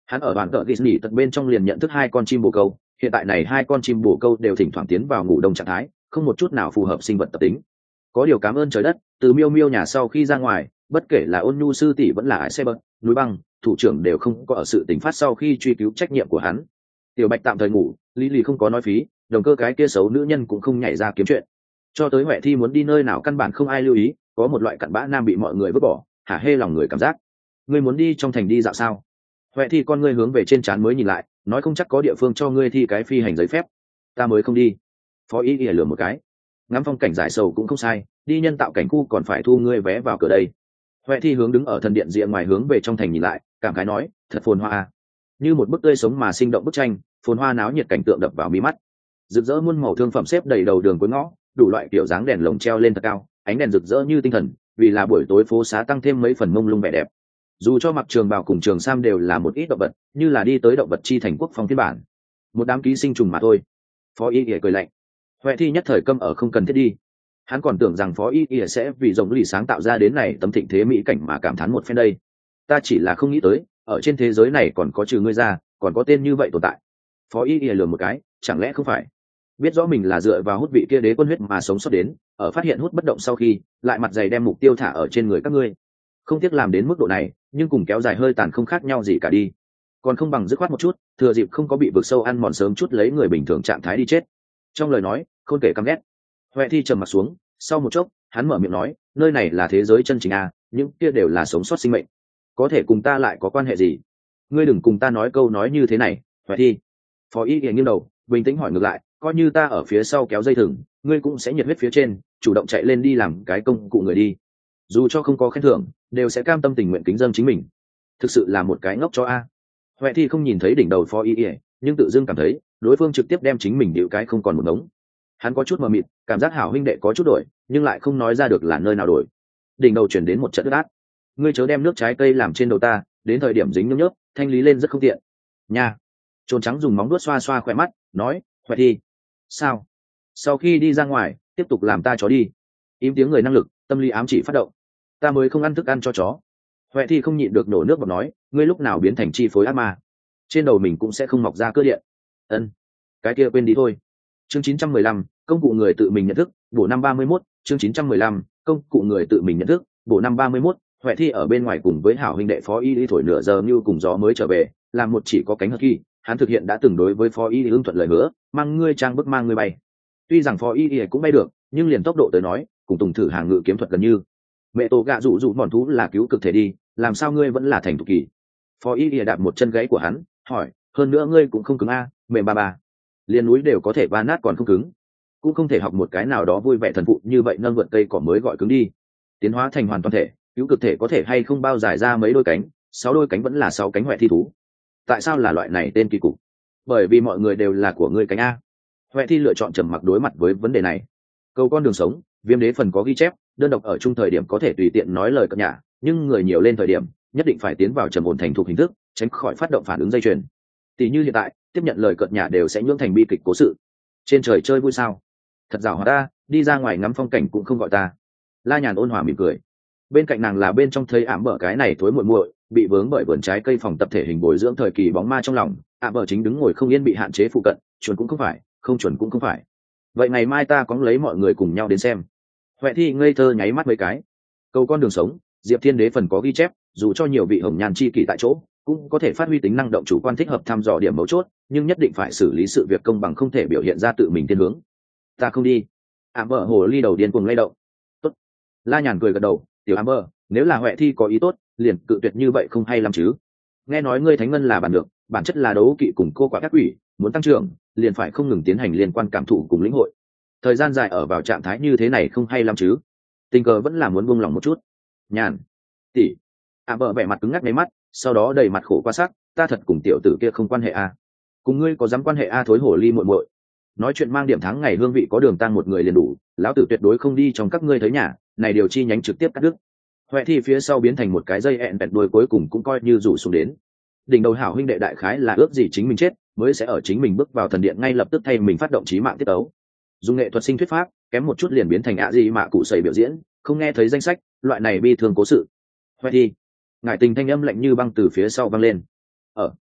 A: Hắn ở đoàn cờ Disney tận bên trong liền nhận thức hai con chim bồ câu, hiện tại này hai con chim bồ câu đều thỉnh thoảng tiến vào ngủ đông trạng thái, không một chút nào phù hợp sinh vật tập tính. Có điều cảm ơn trời đất, từ Miêu Miêu nhà sau khi ra ngoài, bất kể là Ôn Nhu sư tỷ vẫn là Ái Xe Bật, núi băng, thủ trưởng đều không có ở sự tình phát sau khi truy cứu trách nhiệm của hắn. Tiểu Bạch tạm thời ngủ, Lý Lì không có nói phí, đồng cơ cái kia xấu nữ nhân cũng không nhảy ra kiếm chuyện. Cho tới Huệ Thi muốn đi nơi nào căn bản không ai lưu ý, có một loại cặn bã nam bị mọi người vứt bỏ, hả hê lòng người cảm giác. Ngươi muốn đi trong thành đi dạo sao? Huệ Thi con ngươi hướng về trên trán mới nhìn lại, nói không chắc có địa phương cho ngươi thi cái phi hành giấy phép. Ta mới không đi. Phó Ý ỉa lừa một cái. Ngắm phong cảnh giải sầu cũng không sai, đi nhân tạo cảnh khu còn phải thu ngươi vé vào cửa đây. Huệ Thi hướng đứng ở thần điện rìa ngoài hướng về trong thành nhìn lại, cảm khái nói, thật phồn hoa, như một bức tươi sống mà sinh động bức tranh, phồn hoa náo nhiệt cảnh tượng đập vào mí mắt. Rực rỡ muôn màu thương phẩm xếp đầy đầu đường cuối ngõ, đủ loại kiểu dáng đèn lồng treo lên thật cao, ánh đèn rực rỡ như tinh thần, vì là buổi tối phố xá tăng thêm mấy phần mông lung vẻ đẹp. Dù cho mặc trường bào cùng trường sam đều là một ít động vật, như là đi tới động vật chi thành quốc phong phiên bản, một đám ký sinh trùng mà thôi. Phó Y ỉa cười lạnh. Huệ Thi nhất thời câm ở không cần thiết đi. Hắn còn tưởng rằng Phó Y ỉa sẽ vì rồng lì sáng tạo ra đến này tấm thịnh thế mỹ cảnh mà cảm thán một phen đây. Ta chỉ là không nghĩ tới, ở trên thế giới này còn có trừ ngươi ra, còn có tên như vậy tồn tại. Phó Y ỉa lừa một cái, chẳng lẽ không phải? Biết rõ mình là dựa vào hút vị kia đế quân huyết mà sống sót đến, ở phát hiện hút bất động sau khi, lại mặt dày đem mục tiêu thả ở trên người các ngươi. Không tiếc làm đến mức độ này, nhưng cùng kéo dài hơi tàn không khác nhau gì cả đi. Còn không bằng dứt khoát một chút, thừa dịp không có bị vực sâu ăn mòn sớm chút lấy người bình thường trạng thái đi chết. Trong lời nói, khôn kể căm ghét. Huệ Thi trầm mặt xuống, sau một chốc, hắn mở miệng nói, nơi này là thế giới chân chính à, những kia đều là sống sót sinh mệnh, có thể cùng ta lại có quan hệ gì? Ngươi đừng cùng ta nói câu nói như thế này, Huệ Thi. Phó Y nghiêng đầu, bình tĩnh hỏi ngược lại, coi như ta ở phía sau kéo dây thừng, ngươi cũng sẽ nhiệt huyết phía trên, chủ động chạy lên đi làm cái công cụ người đi. Dù cho không có khen thưởng, đều sẽ cam tâm tình nguyện kính dâng chính mình. Thực sự là một cái ngốc chó a. Huệ Thi không nhìn thấy đỉnh đầu Phó Y, nhưng tự dưng cảm thấy đối phương trực tiếp đem chính mình điệu cái không còn một ngống. Hắn có chút mờ mịt, cảm giác hảo huynh đệ có chút đổi, nhưng lại không nói ra được là nơi nào đổi. Đỉnh đầu chuyển đến một trận ướt át. Ngươi chớ đem nước trái cây làm trên đầu ta, đến thời điểm dính nhớp nhớp, thanh lý lên rất không tiện. Nha. Trồn trắng dùng móng vuốt xoa xoa khỏe mắt, nói, Huệ Thi. Sao? Sau khi đi ra ngoài, tiếp tục làm ta chó đi. Im tiếng người năng lực, tâm lý ám chỉ phát động. Ta mới không ăn thức ăn cho chó. Huệ Thi không nhịn được nổ nước bọt nói, ngươi lúc nào biến thành chi phối ác ma, trên đầu mình cũng sẽ không mọc ra cơ điện. Ân, cái kia quên đi thôi. Chương 915, công cụ người tự mình nhận thức, bổ năm 31, chương 915, công cụ người tự mình nhận thức, bổ năm 31. Huệ Thi ở bên ngoài cùng với hảo huynh đệ Phó Y đi thổi nửa giờ như cùng gió mới trở về, làm một chỉ có cánh hất kỳ, hắn thực hiện đã từng đối với Phó Y ưng thuận lời hứa, mang ngươi trang bức mang ngươi bay. Tuy rằng Phó Y cũng bay được, nhưng liền tốc độ tới nói, cùng Tùng thử hàng ngự kiếm thuật gần như. Mẹ tổ gạ dụ dụ mòn thú là cứu cực thể đi, làm sao ngươi vẫn là thành thục kỳ? Phó Y đạp một chân gãy của hắn, hỏi, hơn nữa ngươi cũng không cứng a, mềm ba. Liên núi đều có thể va nát còn không cứng, cũng không thể học một cái nào đó vui vẻ thần phụ như vậy nâng vượt cây cỏ mới gọi cứng đi. Tiến hóa thành hoàn toàn thể, cứu cực thể có thể hay không bao dài ra mấy đôi cánh, 6 đôi cánh vẫn là 6 cánh Huệ Thi thú. Tại sao là loại này tên kỳ cục? Bởi vì mọi người đều là của ngươi cánh a. Huệ Thi lựa chọn trầm mặc đối mặt với vấn đề này. Cầu con đường sống, Viêm Đế phần có ghi chép, đơn độc ở chung thời điểm có thể tùy tiện nói lời cợt nhả, nhưng người nhiều lên thời điểm, nhất định phải tiến vào trầm ổn thành thục hình thức, tránh khỏi phát động phản ứng dây chuyền. Tỷ như hiện tại, tiếp nhận lời cợt nhả đều sẽ nhưỡng thành bi kịch cố sự. Trên trời chơi vui sao? Thật giàu hòa ta, đi ra ngoài ngắm phong cảnh cũng không gọi ta. La Nhàn ôn hòa mỉm cười. Bên cạnh nàng là bên trong thấy ảm bở cái này thối muội muội, bị vướng bởi vườn trái cây phòng tập thể hình bồi dưỡng thời kỳ bóng ma trong lòng. Ảm bở chính đứng ngồi không yên bị hạn chế phụ cận, chuẩn cũng không phải, không chuẩn cũng không phải. Vậy ngày mai ta có lấy mọi người cùng nhau đến xem. Huệ Thi ngây thơ nháy mắt mấy cái. Cầu con đường sống, Diệp Thiên Đế phần có ghi chép, dù cho nhiều vị hồng nhan chi kỷ tại chỗ, cũng có thể phát huy tính năng động chủ quan thích hợp thăm dò điểm mấu chốt, nhưng nhất định phải xử lý sự việc công bằng, không thể biểu hiện ra tự mình thiên hướng. Ta không đi. Ảm bở hồ ly đầu điên cuồng lay động. Tốt. La Nhàn cười gật đầu, tiểu Ảm bở, nếu là Huệ Thi có ý tốt, liền cự tuyệt như vậy không hay lắm chứ. Nghe nói ngươi thánh ngân là bản được, bản chất là đấu kỵ cùng cô quả các quỷ, muốn tăng trưởng, liền phải không ngừng tiến hành liên quan cảm thụ cùng lĩnh hội. Thời gian dài ở vào trạng thái như thế này không hay lắm chứ. Tình cờ vẫn là muốn buông lòng một chút. Nhàn tỷ. Ảm bở vẻ mặt cứng ngắc mấy mắt, sau đó đầy mặt khổ qua sắc, ta thật cùng tiểu tử kia không quan hệ a. Cùng ngươi có dám quan hệ a thối hổ ly muội muội. Nói chuyện mang điểm tháng ngày hương vị có đường tăng một người liền đủ, lão tử tuyệt đối không đi trong các ngươi thấy nhà, này điều chi nhánh trực tiếp cắt đứt. Huệ Thi phía sau biến thành một cái dây ẹn bẹt đuôi cuối cùng cũng coi như rủ xuống đến. Đỉnh đầu hảo huynh đệ đại khái là ước gì chính mình chết, mới sẽ ở chính mình bước vào thần điện ngay lập tức thay mình phát động chí mạng tiết tấu. Dùng nghệ thuật sinh thuyết pháp, kém một chút liền biến thành ạ gì mà cụ sầy biểu diễn, không nghe thấy danh sách, loại này bi thương cố sự. Huệ Thi, ngải tình thanh âm lạnh như băng từ phía sau vang lên.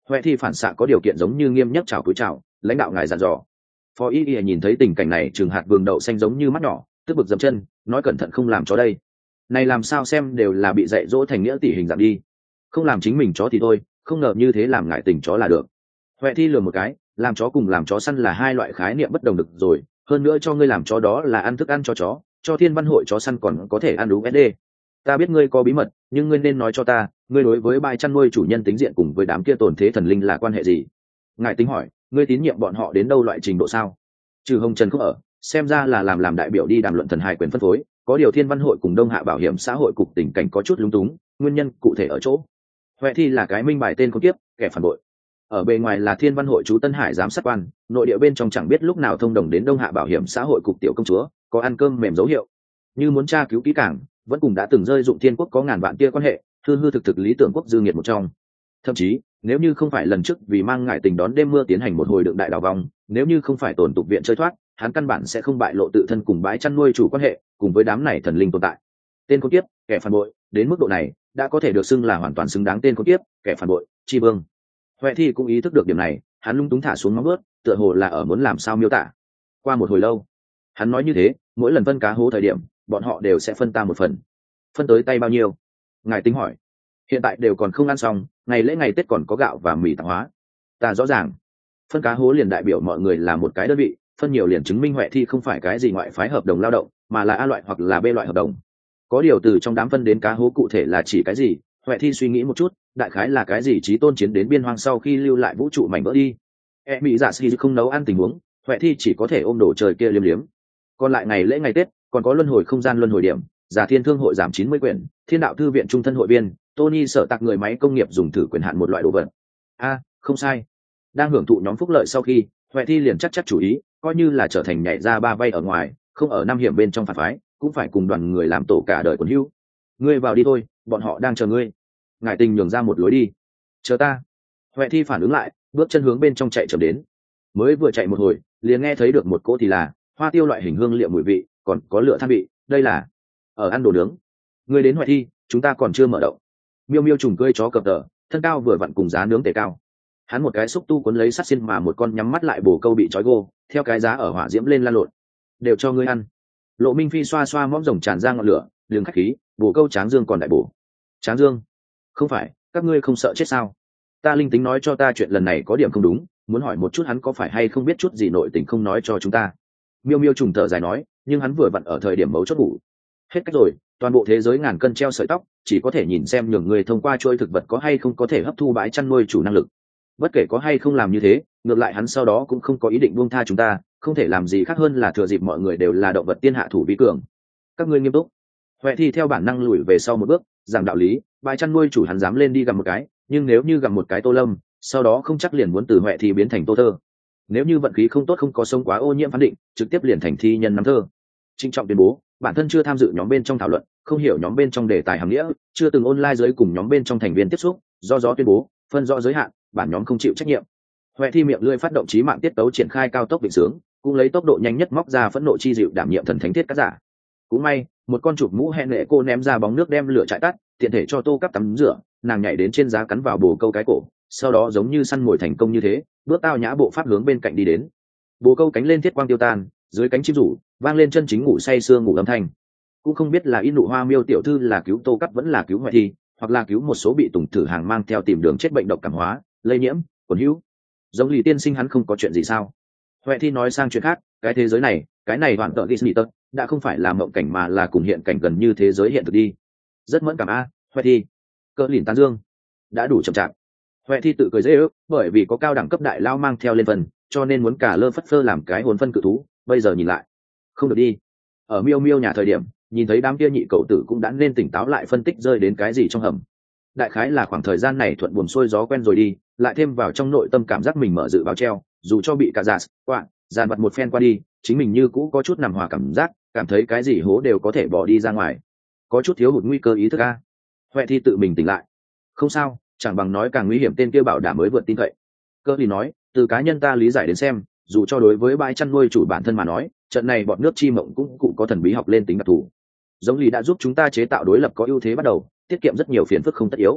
A: Huệ Thi phản xạ có điều kiện giống như nghiêm nhất chào cúi chào, lãnh đạo ngài dặn dò. Phó Y Y nhìn thấy tình cảnh này, trường hạt vườn đậu xanh giống như mắt nhỏ, tức bực dậm chân, nói cẩn thận không làm chó đây. Này làm sao xem đều là bị dạy dỗ thành nghĩa tỷ hình dạng đi. Không làm chính mình chó thì thôi, không ngờ như thế làm ngại tình chó là được. Huệ Thi lườm một cái, làm chó cùng làm chó săn là hai loại khái niệm bất đồng được rồi, hơn nữa cho ngươi làm chó đó là ăn thức ăn cho chó, cho Thiên Văn Hội chó săn còn có thể ăn USD. Ta biết ngươi có bí mật, nhưng ngươi nên nói cho ta, ngươi đối với bãi chăn nuôi chủ nhân tính diện cùng với đám kia tồn thế thần linh là quan hệ gì? Ngài tính hỏi, ngươi tín nhiệm bọn họ đến đâu loại trình độ sao? Trừ Hồng Trần không ở, xem ra là làm đại biểu đi đàm luận thần hài quyền phân phối, có điều Thiên Văn Hội cùng Đông Hạ Bảo hiểm xã hội cục tình cảnh có chút lúng túng, nguyên nhân cụ thể ở chỗ Huệ Thi là cái minh bài tên con tiếp, kẻ phản bội. Ở bề ngoài là Thiên Văn Hội chú Tân Hải giám sát quan, nội địa bên trong chẳng biết lúc nào thông đồng đến Đông Hạ Bảo hiểm xã hội cục tiểu công chúa, có ăn cơm mềm dấu hiệu. Như muốn tra cứu kỹ càng, vẫn cùng đã từng rơi dụng Thiên Quốc có ngàn vạn kia quan hệ, hư hư thực thực lý tưởng quốc dư nghiệt một trong. Thậm chí, nếu như không phải lần trước vì mang ngại tình đón đêm mưa tiến hành một hồi đượng đại đào vòng, nếu như không phải tổn tục viện chơi thoát, hắn căn bản sẽ không bại lộ tự thân cùng bãi chăn nuôi chủ quan hệ, cùng với đám này thần linh tồn tại. Tên con tiếp, kẻ phản bội, đến mức độ này, đã có thể được xưng là hoàn toàn xứng đáng tên con tiếp, kẻ phản bội, Chi Vương. Huệ Thi cũng ý thức được điểm này, hắn lung túng thả xuống móng vuốt, tựa hồ là ở muốn làm sao miêu tả. Qua một hồi lâu, hắn nói như thế, mỗi lần phân cá hố thời điểm, bọn họ đều sẽ phân ta một phần. Phân tới tay bao nhiêu? Ngài tính hỏi. Hiện tại đều còn không ăn xong, ngày lễ ngày Tết còn có gạo và mì tạp hóa. Ta rõ ràng. Phân cá hố liền đại biểu mọi người là một cái đơn vị, phân nhiều liền chứng minh Huệ Thi không phải cái gì ngoại phái hợp đồng lao động, mà là A loại hoặc là B loại hợp đồng. Có điều từ trong đám phân đến cá hố cụ thể là chỉ cái gì, Huệ Thi suy nghĩ một chút, đại khái là cái gì chí tôn chiến đến biên hoang sau khi lưu lại vũ trụ mảnh vỡ đi. Mỹ giả sĩ không nấu ăn tình huống, Huệ Thi chỉ có thể ôm đồ trời kia liếm liếm. Còn lại ngày lễ ngày Tết, còn có luân hồi không gian luân hồi điểm, Giả Thiên Thương hội giảm 90 quyển, Thiên đạo thư viện trung thân hội viên, Tony sở tạc người máy công nghiệp dùng thử quyền hạn một loại đồ vật. Không sai. Đang hưởng thụ nhóm phúc lợi sau khi, Huệ Thi liền chắc chủ ý, coi như là trở thành nhảy ra ba vay ở ngoài, không ở năm hiểm bên trong phản phái, cũng phải cùng đoàn người làm tổ cả đời quần hưu. Ngươi vào đi thôi, bọn họ đang chờ ngươi. Ngài Tình nhường ra một lối đi. Chờ ta. Huệ Thi phản ứng lại, bước chân hướng bên trong chạy chậm đến. Mới vừa chạy một hồi, liền nghe thấy được một cỗ thì là hoa tiêu loại hình hương liệu mùi vị, còn có lửa than vị, đây là ở ăn đồ nướng. Ngươi đến Huệ Thi, chúng ta còn chưa mở động. Miêu Miêu trùng cưỡi chó cập tờ, thân cao vừa vặn cùng giá nướng tề cao. Hắn một cái xúc tu cuốn lấy sắt xiên mà một con nhắm mắt lại bồ câu bị trói gô, theo cái giá ở hỏa diễm lên lan lộn. Đều cho ngươi ăn. Lộ Minh Phi xoa xoa mõm rồng tràn ra ngọn lửa, đường khách khí, bồ câu Tráng Dương còn đại bổ. Tráng Dương? Không phải, các ngươi không sợ chết sao? Ta linh tính nói cho ta chuyện lần này có điểm không đúng, muốn hỏi một chút hắn có phải hay không biết chút gì nội tình không nói cho chúng ta. Miêu Miêu trùng thở dài nói, nhưng hắn vừa vặn ở thời điểm mấu chốt ngủ. Hết cách rồi, toàn bộ thế giới ngàn cân treo sợi tóc, chỉ có thể nhìn xem nhường người thông qua trôi thực vật có hay không có thể hấp thu bãi chăn nuôi chủ năng lực. Bất kể có hay không làm như thế, ngược lại hắn sau đó cũng không có ý định buông tha chúng ta, không thể làm gì khác hơn là thừa dịp mọi người đều là động vật tiên hạ thủ vi cường. Các ngươi nghiêm túc. Huệ Thi theo bản năng lùi về sau một bước, giảng đạo lý, bãi chăn nuôi chủ hắn dám lên đi gặm một cái, nhưng nếu như gặm một cái Tô Lâm, sau đó không chắc liền muốn từ Huệ Thi biến thành Tô Thơ. Nếu như vận khí không tốt không có sông quá ô nhiễm phán định, trực tiếp liền thành thi nhân năm thơ. Trinh trọng tuyên bố, bản thân chưa tham dự nhóm bên trong thảo luận, không hiểu nhóm bên trong đề tài hàm nghĩa, chưa từng online dưới cùng nhóm bên trong thành viên tiếp xúc, do tuyên bố, phân rõ giới hạn, bản nhóm không chịu trách nhiệm. Huệ Thi miệng lưỡi phát động chí mạng tiết tấu triển khai cao tốc vịnh sướng, cũng lấy tốc độ nhanh nhất móc ra phẫn nộ chi dịu đảm nhiệm thần thánh thiết cắt giả. Cũng may, một con chụp mũ hẹn lệ cô ném ra bóng nước đem lửa chạy tắt, tiện thể cho Tô Cắp tắm rửa, nàng nhảy đến trên giá cắn vào bồ câu cái cổ, sau đó giống như săn mồi thành công như thế, bước tao nhã bộ pháp hướng bên cạnh đi đến. Bồ câu cánh lên thiết quang tiêu tan, dưới cánh chim rủ vang lên chân chính ngủ say sưa ngủ âm thanh. Cũng không biết là in nụ hoa miêu tiểu thư là cứu Tô Cắp vẫn là cứu Huệ Thi, hoặc là cứu một số bị tùng thử hàng mang theo tìm đường chết bệnh độc cảm hóa, lây nhiễm, quần hữu. Giống Lý tiên sinh hắn không có chuyện gì sao? Huệ Thi nói sang chuyện khác, cái thế giới này, cái này hoàn toàn Disney tật, đã không phải là mộng cảnh mà là cùng hiện cảnh gần như thế giới hiện thực đi. Rất mẫn cảm Huệ Thi. Cỡ lìn tán dương. Đã đủ chậm chạp. Huệ Thi tự cười dễ ước, bởi vì có cao đẳng cấp đại lao mang theo lên phần, cho nên muốn cả lơ phất phơ làm cái hồn phân cự thú, bây giờ nhìn lại, không được đi. Ở Miêu Miêu nhà thời điểm, nhìn thấy đám kia nhị cậu tử cũng đã nên tỉnh táo lại phân tích rơi đến cái gì trong hầm. Đại khái là khoảng thời gian này thuận buồm xuôi gió quen rồi đi, lại thêm vào trong nội tâm cảm giác mình mở dự báo treo, dù cho bị cả giả quạ dàn vặt một phen qua đi, chính mình như cũ có chút nằm hòa cảm giác, cảm thấy cái gì hố đều có thể bỏ đi ra ngoài, có chút thiếu hụt nguy cơ ý thức Huệ Thi tự mình tỉnh lại. Không sao, chẳng bằng nói càng nguy hiểm tên kia bảo đảm mới vượt tin cậy. Cơ thì nói, từ cá nhân ta lý giải đến xem, dù cho đối với bãi chăn nuôi chủ bản thân mà nói, trận này bọn nước chi mộng cũng cụ có thần bí học lên tính đặc thù. Giống Lý đã giúp chúng ta chế tạo đối lập có ưu thế bắt đầu, tiết kiệm rất nhiều phiền phức không tất yếu.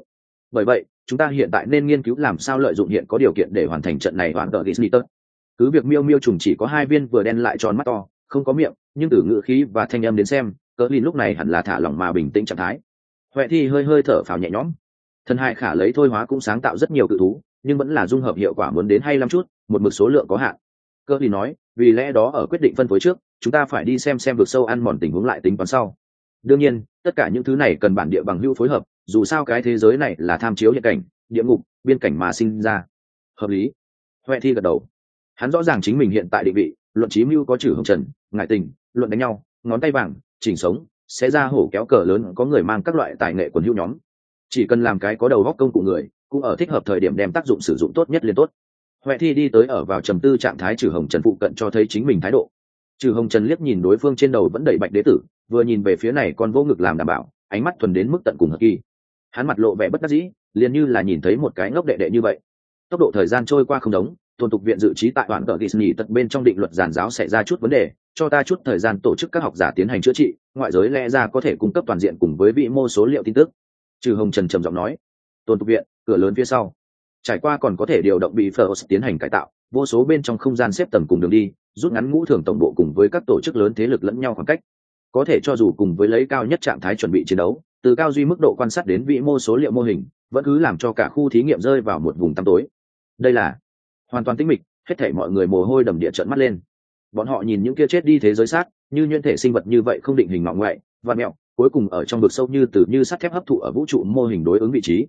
A: Bởi vậy chúng ta hiện tại nên nghiên cứu làm sao lợi dụng hiện có điều kiện để hoàn thành trận này hoàn tờ Disney. Cứ việc miêu miêu trùng chỉ có 2 viên vừa đen lại tròn mắt to, không có miệng, nhưng từ ngữ khí và thanh âm đến xem, cỡ lìn lúc này hẳn là thả lỏng mà bình tĩnh trạng thái. Huệ Thi hơi hơi thở phào nhẹ nhõm. Thần Hải Khả lấy thôi hóa cũng sáng tạo rất nhiều cự thú, nhưng vẫn là dung hợp hiệu quả muốn đến hay lắm chút, một mực số lượng có hạn. Cỡ lìn nói, vì lẽ đó ở quyết định phân phối trước, chúng ta phải đi xem vực sâu ăn mòn tình huống lại tính toán sau. Đương nhiên, tất cả những thứ này cần bản địa bằng hữu phối hợp, dù sao cái thế giới này là tham chiếu hiện cảnh, địa ngục, biên cảnh mà sinh ra. Hợp lý. Huệ Thi gật đầu. Hắn rõ ràng chính mình hiện tại định vị, luận chí mưu có chữ hồng trần, ngại tình, luận đánh nhau, ngón tay vàng, chỉnh sống, sẽ ra hổ kéo cờ lớn, có người mang các loại tài nghệ quần hữu nhóm. Chỉ cần làm cái có đầu góc công cụ người, cũng ở thích hợp thời điểm đem tác dụng sử dụng tốt nhất liên tốt. Huệ Thi đi tới ở vào trầm tư trạng thái Trừ Hồng Trần phụ cận cho thấy chính mình thái độ. Trừ Hồng Trần liếc nhìn đối phương trên đầu vẫn đẩy bạch đế tử, vừa nhìn về phía này còn vô ngực làm đảm bảo, ánh mắt thuần đến mức tận cùng hợp kỳ. Hắn mặt lộ vẻ bất đắc dĩ, liền như là nhìn thấy một cái ngốc đệ đệ như vậy. Tốc độ thời gian trôi qua không giống, Tôn tục viện dự trí tại đoạn tờ Disney tận bên trong định luật giàn giáo xảy ra chút vấn đề, cho ta chút thời gian tổ chức các học giả tiến hành chữa trị, ngoại giới lẽ ra có thể cung cấp toàn diện cùng với vĩ mô số liệu tin tức. Trừ Hồng Trần trầm giọng nói. Tôn tục viện, cửa lớn phía sau. Trải qua còn có thể điều động bị Phở tiến hành cải tạo, vô số bên trong không gian xếp tầng cùng đường đi, rút ngắn ngũ thường tổng bộ cùng với các tổ chức lớn thế lực lẫn nhau khoảng cách. Có thể cho dù cùng với lấy cao nhất trạng thái chuẩn bị chiến đấu, từ cao duy mức độ quan sát đến vĩ mô số liệu mô hình, vẫn cứ làm cho cả khu thí nghiệm rơi vào một vùng tăm tối. Đây là hoàn toàn tĩnh mịch, hết thảy mọi người mồ hôi đầm địa trợn mắt lên. Bọn họ nhìn những kia chết đi thế giới xác, như nhuyễn thể sinh vật như vậy không định hình ngọ ngoại, và mẹo, cuối cùng ở trong vực sâu như sắt thép hấp thụ ở vũ trụ mô hình đối ứng vị trí.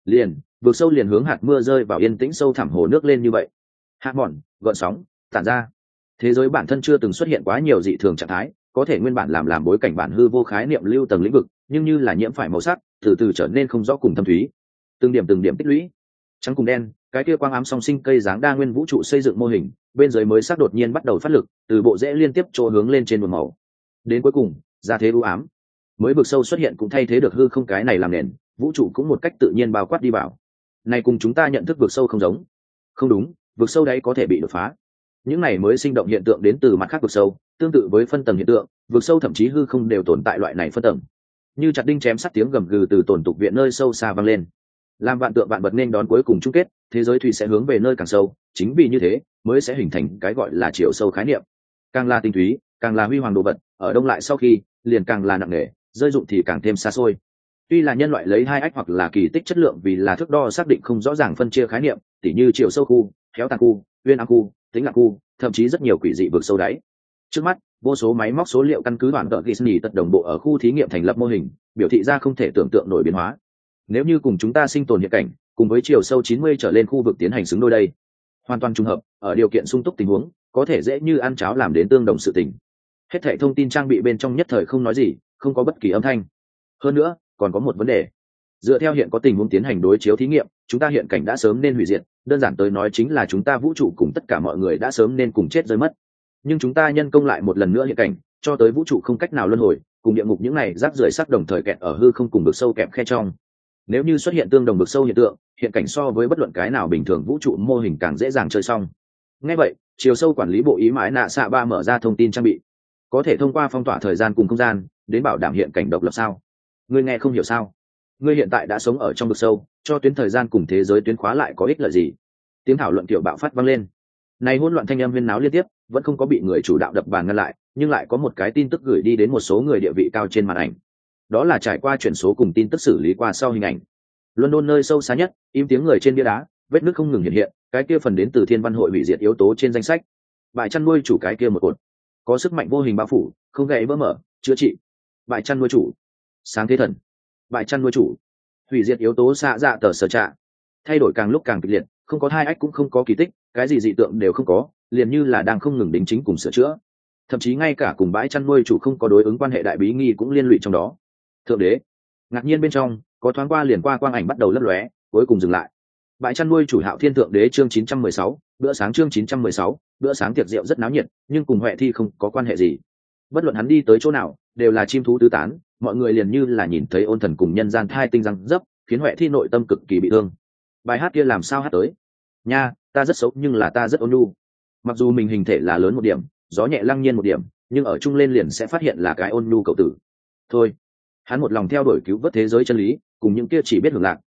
A: Vực sâu liền hướng hạt mưa rơi vào yên tĩnh sâu thẳm hồ nước lên như vậy. Hạt mòn, gợn sóng, tản ra. Thế giới bản thân chưa từng xuất hiện quá nhiều dị thường trạng thái, có thể nguyên bản làm bối cảnh bản hư vô khái niệm lưu tầng lĩnh vực, nhưng như là nhiễm phải màu sắc, từ từ trở nên không rõ cùng thâm thúy. Từng điểm tích lũy. Trắng cùng đen, cái kia quang ám song sinh cây dáng đa nguyên vũ trụ xây dựng mô hình, bên dưới mới sắc đột nhiên bắt đầu phát lực, từ bộ rễ liên tiếp chỗ hướng lên trên một màu. Đến cuối cùng, ra thế u ám. Mới vực sâu xuất hiện cũng thay thế được hư không cái này làm nền, vũ trụ cũng một cách tự nhiên bao quát đi vào. Này cùng chúng ta nhận thức vực sâu không giống. Không đúng, vực sâu đấy có thể bị đột phá. Những này mới sinh động hiện tượng đến từ mặt khác vực sâu, tương tự với phân tầng hiện tượng, vực sâu thậm chí hư không đều tồn tại loại này phân tầng. Như chặt đinh chém sắt tiếng gầm gừ từ tổn tục viện nơi sâu xa vang lên. Làm vạn tượng vạn vật nên đón cuối cùng chung kết, thế giới thủy sẽ hướng về nơi càng sâu, chính vì như thế mới sẽ hình thành cái gọi là chiều sâu khái niệm. Càng là tinh túy, càng là huy hoàng đồ vật, ở đông lại sau khi, liền càng là nặng nề, rơi dụng thì càng thêm xa xôi. Tuy là nhân loại lấy 2x hoặc là kỳ tích chất lượng vì là thước đo xác định không rõ ràng phân chia khái niệm, tỉ như chiều sâu khu, khéo tàn khu, uyên ám khu, tĩnh lặng khu, thậm chí rất nhiều quỷ dị vực sâu đáy. Trước mắt, vô số máy móc số liệu căn cứ đoạn tờ Disney tật đồng bộ ở khu thí nghiệm thành lập mô hình, biểu thị ra không thể tưởng tượng nổi biến hóa. Nếu như cùng chúng ta sinh tồn hiện cảnh, cùng với chiều sâu 90 trở lên khu vực tiến hành xứng đôi đây, hoàn toàn trùng hợp, ở điều kiện sung túc tình huống, có thể dễ như ăn cháo làm đến tương đồng sự tình. Hết thảy thông tin trang bị bên trong nhất thời không nói gì, không có bất kỳ âm thanh. Hơn nữa, còn có một vấn đề. Dựa theo hiện có tình huống tiến hành đối chiếu thí nghiệm, chúng ta hiện cảnh đã sớm nên hủy diệt, đơn giản tới nói chính là chúng ta vũ trụ cùng tất cả mọi người đã sớm nên cùng chết rơi mất. Nhưng chúng ta nhân công lại một lần nữa hiện cảnh, cho tới vũ trụ không cách nào luân hồi, cùng địa ngục những này rác rưởi sắc đồng thời kẹt ở hư không cùng vực sâu kẹp khe trong. Nếu như xuất hiện tương đồng vực sâu hiện tượng, hiện cảnh so với bất luận cái nào bình thường vũ trụ mô hình càng dễ dàng chơi xong. Nghe vậy, chiều sâu quản lý bộ ý mãi nạ xạ ba mở ra thông tin trang bị, có thể thông qua phong tỏa thời gian cùng không gian đến bảo đảm hiện cảnh độc lập sao? Ngươi nghe không hiểu sao? Ngươi hiện tại đã sống ở trong vực sâu, cho tuyến thời gian cùng thế giới tuyến khóa lại có ích lợi gì? Tiếng thảo luận kiểu bạo phát vang lên. Này hỗn loạn thanh âm huyên náo liên tiếp, vẫn không có bị người chủ đạo đập bàn ngăn lại, nhưng lại có một cái tin tức gửi đi đến một số người địa vị cao trên màn ảnh. Đó là trải qua chuyển số cùng tin tức xử lý qua sau hình ảnh. London nơi sâu xa nhất, im tiếng người trên bia đá, vết nước không ngừng hiện hiện, cái kia phần đến từ Thiên Văn hội hủy diệt yếu tố trên danh sách. Bãi chăn nuôi chủ cái kia một cột, có sức mạnh vô hình bao phủ, không gãy vỡ mở, chữa trị. Bãi chăn nuôi chủ, sáng thế thần. Bãi chăn nuôi chủ, hủy diệt yếu tố xạ dạ tờ sở trạ. Thay đổi càng lúc càng kịch liệt, không có hai ách cũng không có kỳ tích, cái gì dị tượng đều không có, liền như là đang không ngừng đính chính cùng sửa chữa. Thậm chí ngay cả cùng bãi chăn nuôi chủ không có đối ứng quan hệ đại bí nghi cũng liên lụy trong đó. Thượng đế, ngạc nhiên bên trong có thoáng qua liền qua quang ảnh bắt đầu lấp lóe, cuối cùng dừng lại. Bãi chăn nuôi chủ Hạo Thiên Thượng Đế chương 916, bữa sáng chương 916, bữa sáng tiệc rượu rất náo nhiệt, nhưng cùng Huệ Thi không có quan hệ gì. Bất luận hắn đi tới chỗ nào, đều là chim thú tứ tán, mọi người liền như là nhìn thấy ôn thần cùng nhân gian thai tinh răng dấp, khiến Huệ Thi nội tâm cực kỳ bị thương. Bài hát kia làm sao hát tới? Nha, ta rất xấu nhưng là ta rất ôn nhu. Mặc dù mình hình thể là lớn một điểm, gió nhẹ lăng nhiên một điểm, nhưng ở chung lên liền sẽ phát hiện là cái ôn nhu cậu tử. Thôi, hắn một lòng theo đuổi cứu vớt thế giới chân lý, cùng những kia chỉ biết hưởng lạc,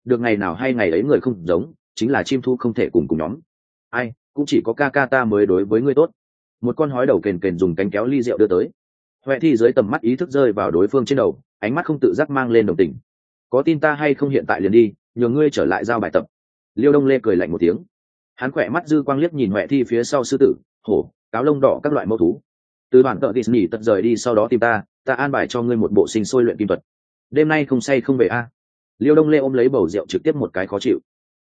A: được ngày nào hay ngày ấy người không giống, chính là chim thu không thể cùng nhóm. Ai cũng chỉ có ca ca ta mới đối với ngươi tốt. Một con hói đầu kền kền dùng cánh kéo ly rượu đưa tới. Huệ Thi dưới tầm mắt ý thức rơi vào đối phương trên đầu, ánh mắt không tự giác mang lên đồng tình. Có tin ta hay không hiện tại liền đi, nhờ ngươi trở lại giao bài tập. Liêu Đông Lê cười lạnh một tiếng. Hắn khỏe mắt dư quang liếc nhìn Huệ Thi phía sau sư tử, hổ, cáo lông đỏ các loại mẫu thú. Từ bản tợ Disney tật rời đi sau đó tìm ta an bài cho ngươi một bộ sinh sôi luyện kim thuật. Đêm nay không say không về a. Liêu Đông Lê ôm lấy bầu rượu trực tiếp một cái khó chịu.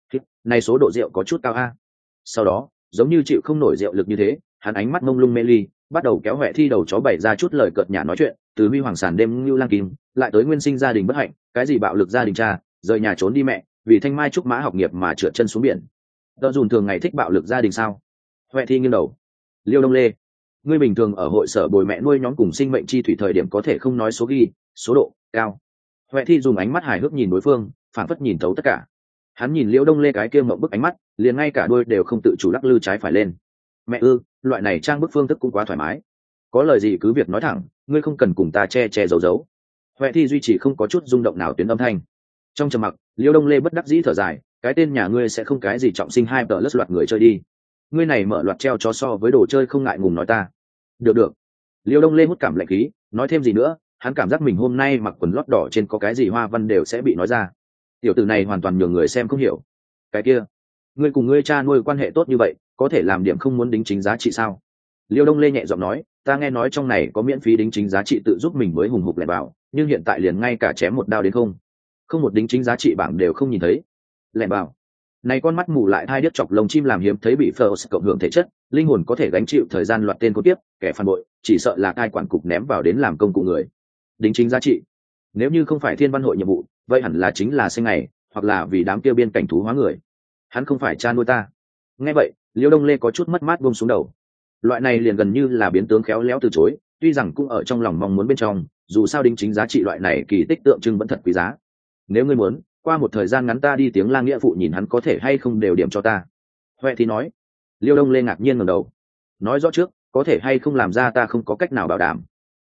A: Này số độ rượu có chút cao a. Sau đó, giống như chịu không nổi rượu lực như thế, hắn ánh mắt mông lung mê ly, bắt đầu kéo Huệ Thi đầu chó bày ra chút lời cợt nhả nói chuyện, từ huy hoàng sản đêm Ngưu Lang Kim, lại tới nguyên sinh gia đình bất hạnh, cái gì bạo lực gia đình cha, rời nhà trốn đi mẹ, vì thanh mai trúc mã học nghiệp mà trượt chân xuống biển. Đỡ dùn thường ngày thích bạo lực gia đình sao? Huệ Thi nghiêng đầu. Liêu Đông Lê, ngươi bình thường ở hội sở bồi mẹ nuôi nhóm cùng sinh mệnh chi thủy thời điểm có thể không nói số ghi, số độ cao. Huệ Thi dùng ánh mắt hài hước nhìn đối phương, phản phất nhìn thấu tất cả. Hắn nhìn Liêu Đông Lê cái kia mộng bức ánh mắt, liền ngay cả đuôi đều không tự chủ lắc lư trái phải lên. Mẹ ư, loại này trang bức phương thức cũng quá thoải mái. Có lời gì cứ việc nói thẳng, ngươi không cần cùng ta che che giấu giấu. Huệ Thi duy trì không có chút rung động nào tuyến âm thanh. Trong trầm mặc, Liêu Đông Lê bất đắc dĩ thở dài, cái tên nhà ngươi sẽ không cái gì trọng sinh hai tờ lất loạt người chơi đi. Ngươi này mở loạt treo cho so với đồ chơi không ngại ngùng nói ta. Được. Liêu Đông Lê hút cảm lạnh khí, nói thêm gì nữa, hắn cảm giác mình hôm nay mặc quần lót đỏ trên có cái gì hoa văn đều sẽ bị nói ra. Tiểu tử này hoàn toàn nhường người xem không hiểu. Cái kia, ngươi cùng ngươi cha nuôi quan hệ tốt như vậy, có thể làm điểm không muốn đính chính giá trị sao? Liêu Đông Lê nhẹ giọng nói, ta nghe nói trong này có miễn phí đính chính giá trị tự giúp mình mới hùng hục lẻ bảo, nhưng hiện tại liền ngay cả chém một đao đến không một đính chính giá trị bảng đều không nhìn thấy. Lẻ bảo, này con mắt mù lại hai điếc chọc lông chim làm hiếm thấy bị First cộng hưởng thể chất, linh hồn có thể gánh chịu thời gian loạt tên cốt tiếp, kẻ phản bội, chỉ sợ là cai quản cục ném vào đến làm công cụ người. Đính chính giá trị, nếu như không phải thiên văn hội nhiệm vụ, vậy hẳn là chính là sinh ngày, hoặc là vì đám kia biên cảnh thú hóa người. Hắn không phải cha nuôi ta. Nghe vậy, Liêu Đông Lê có chút mất mát buông xuống đầu. Loại này liền gần như là biến tướng khéo léo từ chối, tuy rằng cũng ở trong lòng mong muốn bên trong, dù sao đính chính giá trị loại này kỳ tích tượng trưng vẫn thật quý giá. Nếu ngươi muốn, qua một thời gian ngắn ta đi tiếng lang nghĩa phụ nhìn hắn có thể hay không đều điểm cho ta. Huệ Thi nói. Liêu Đông Lê ngạc nhiên ngẩng đầu. Nói rõ trước, có thể hay không làm ra ta không có cách nào bảo đảm.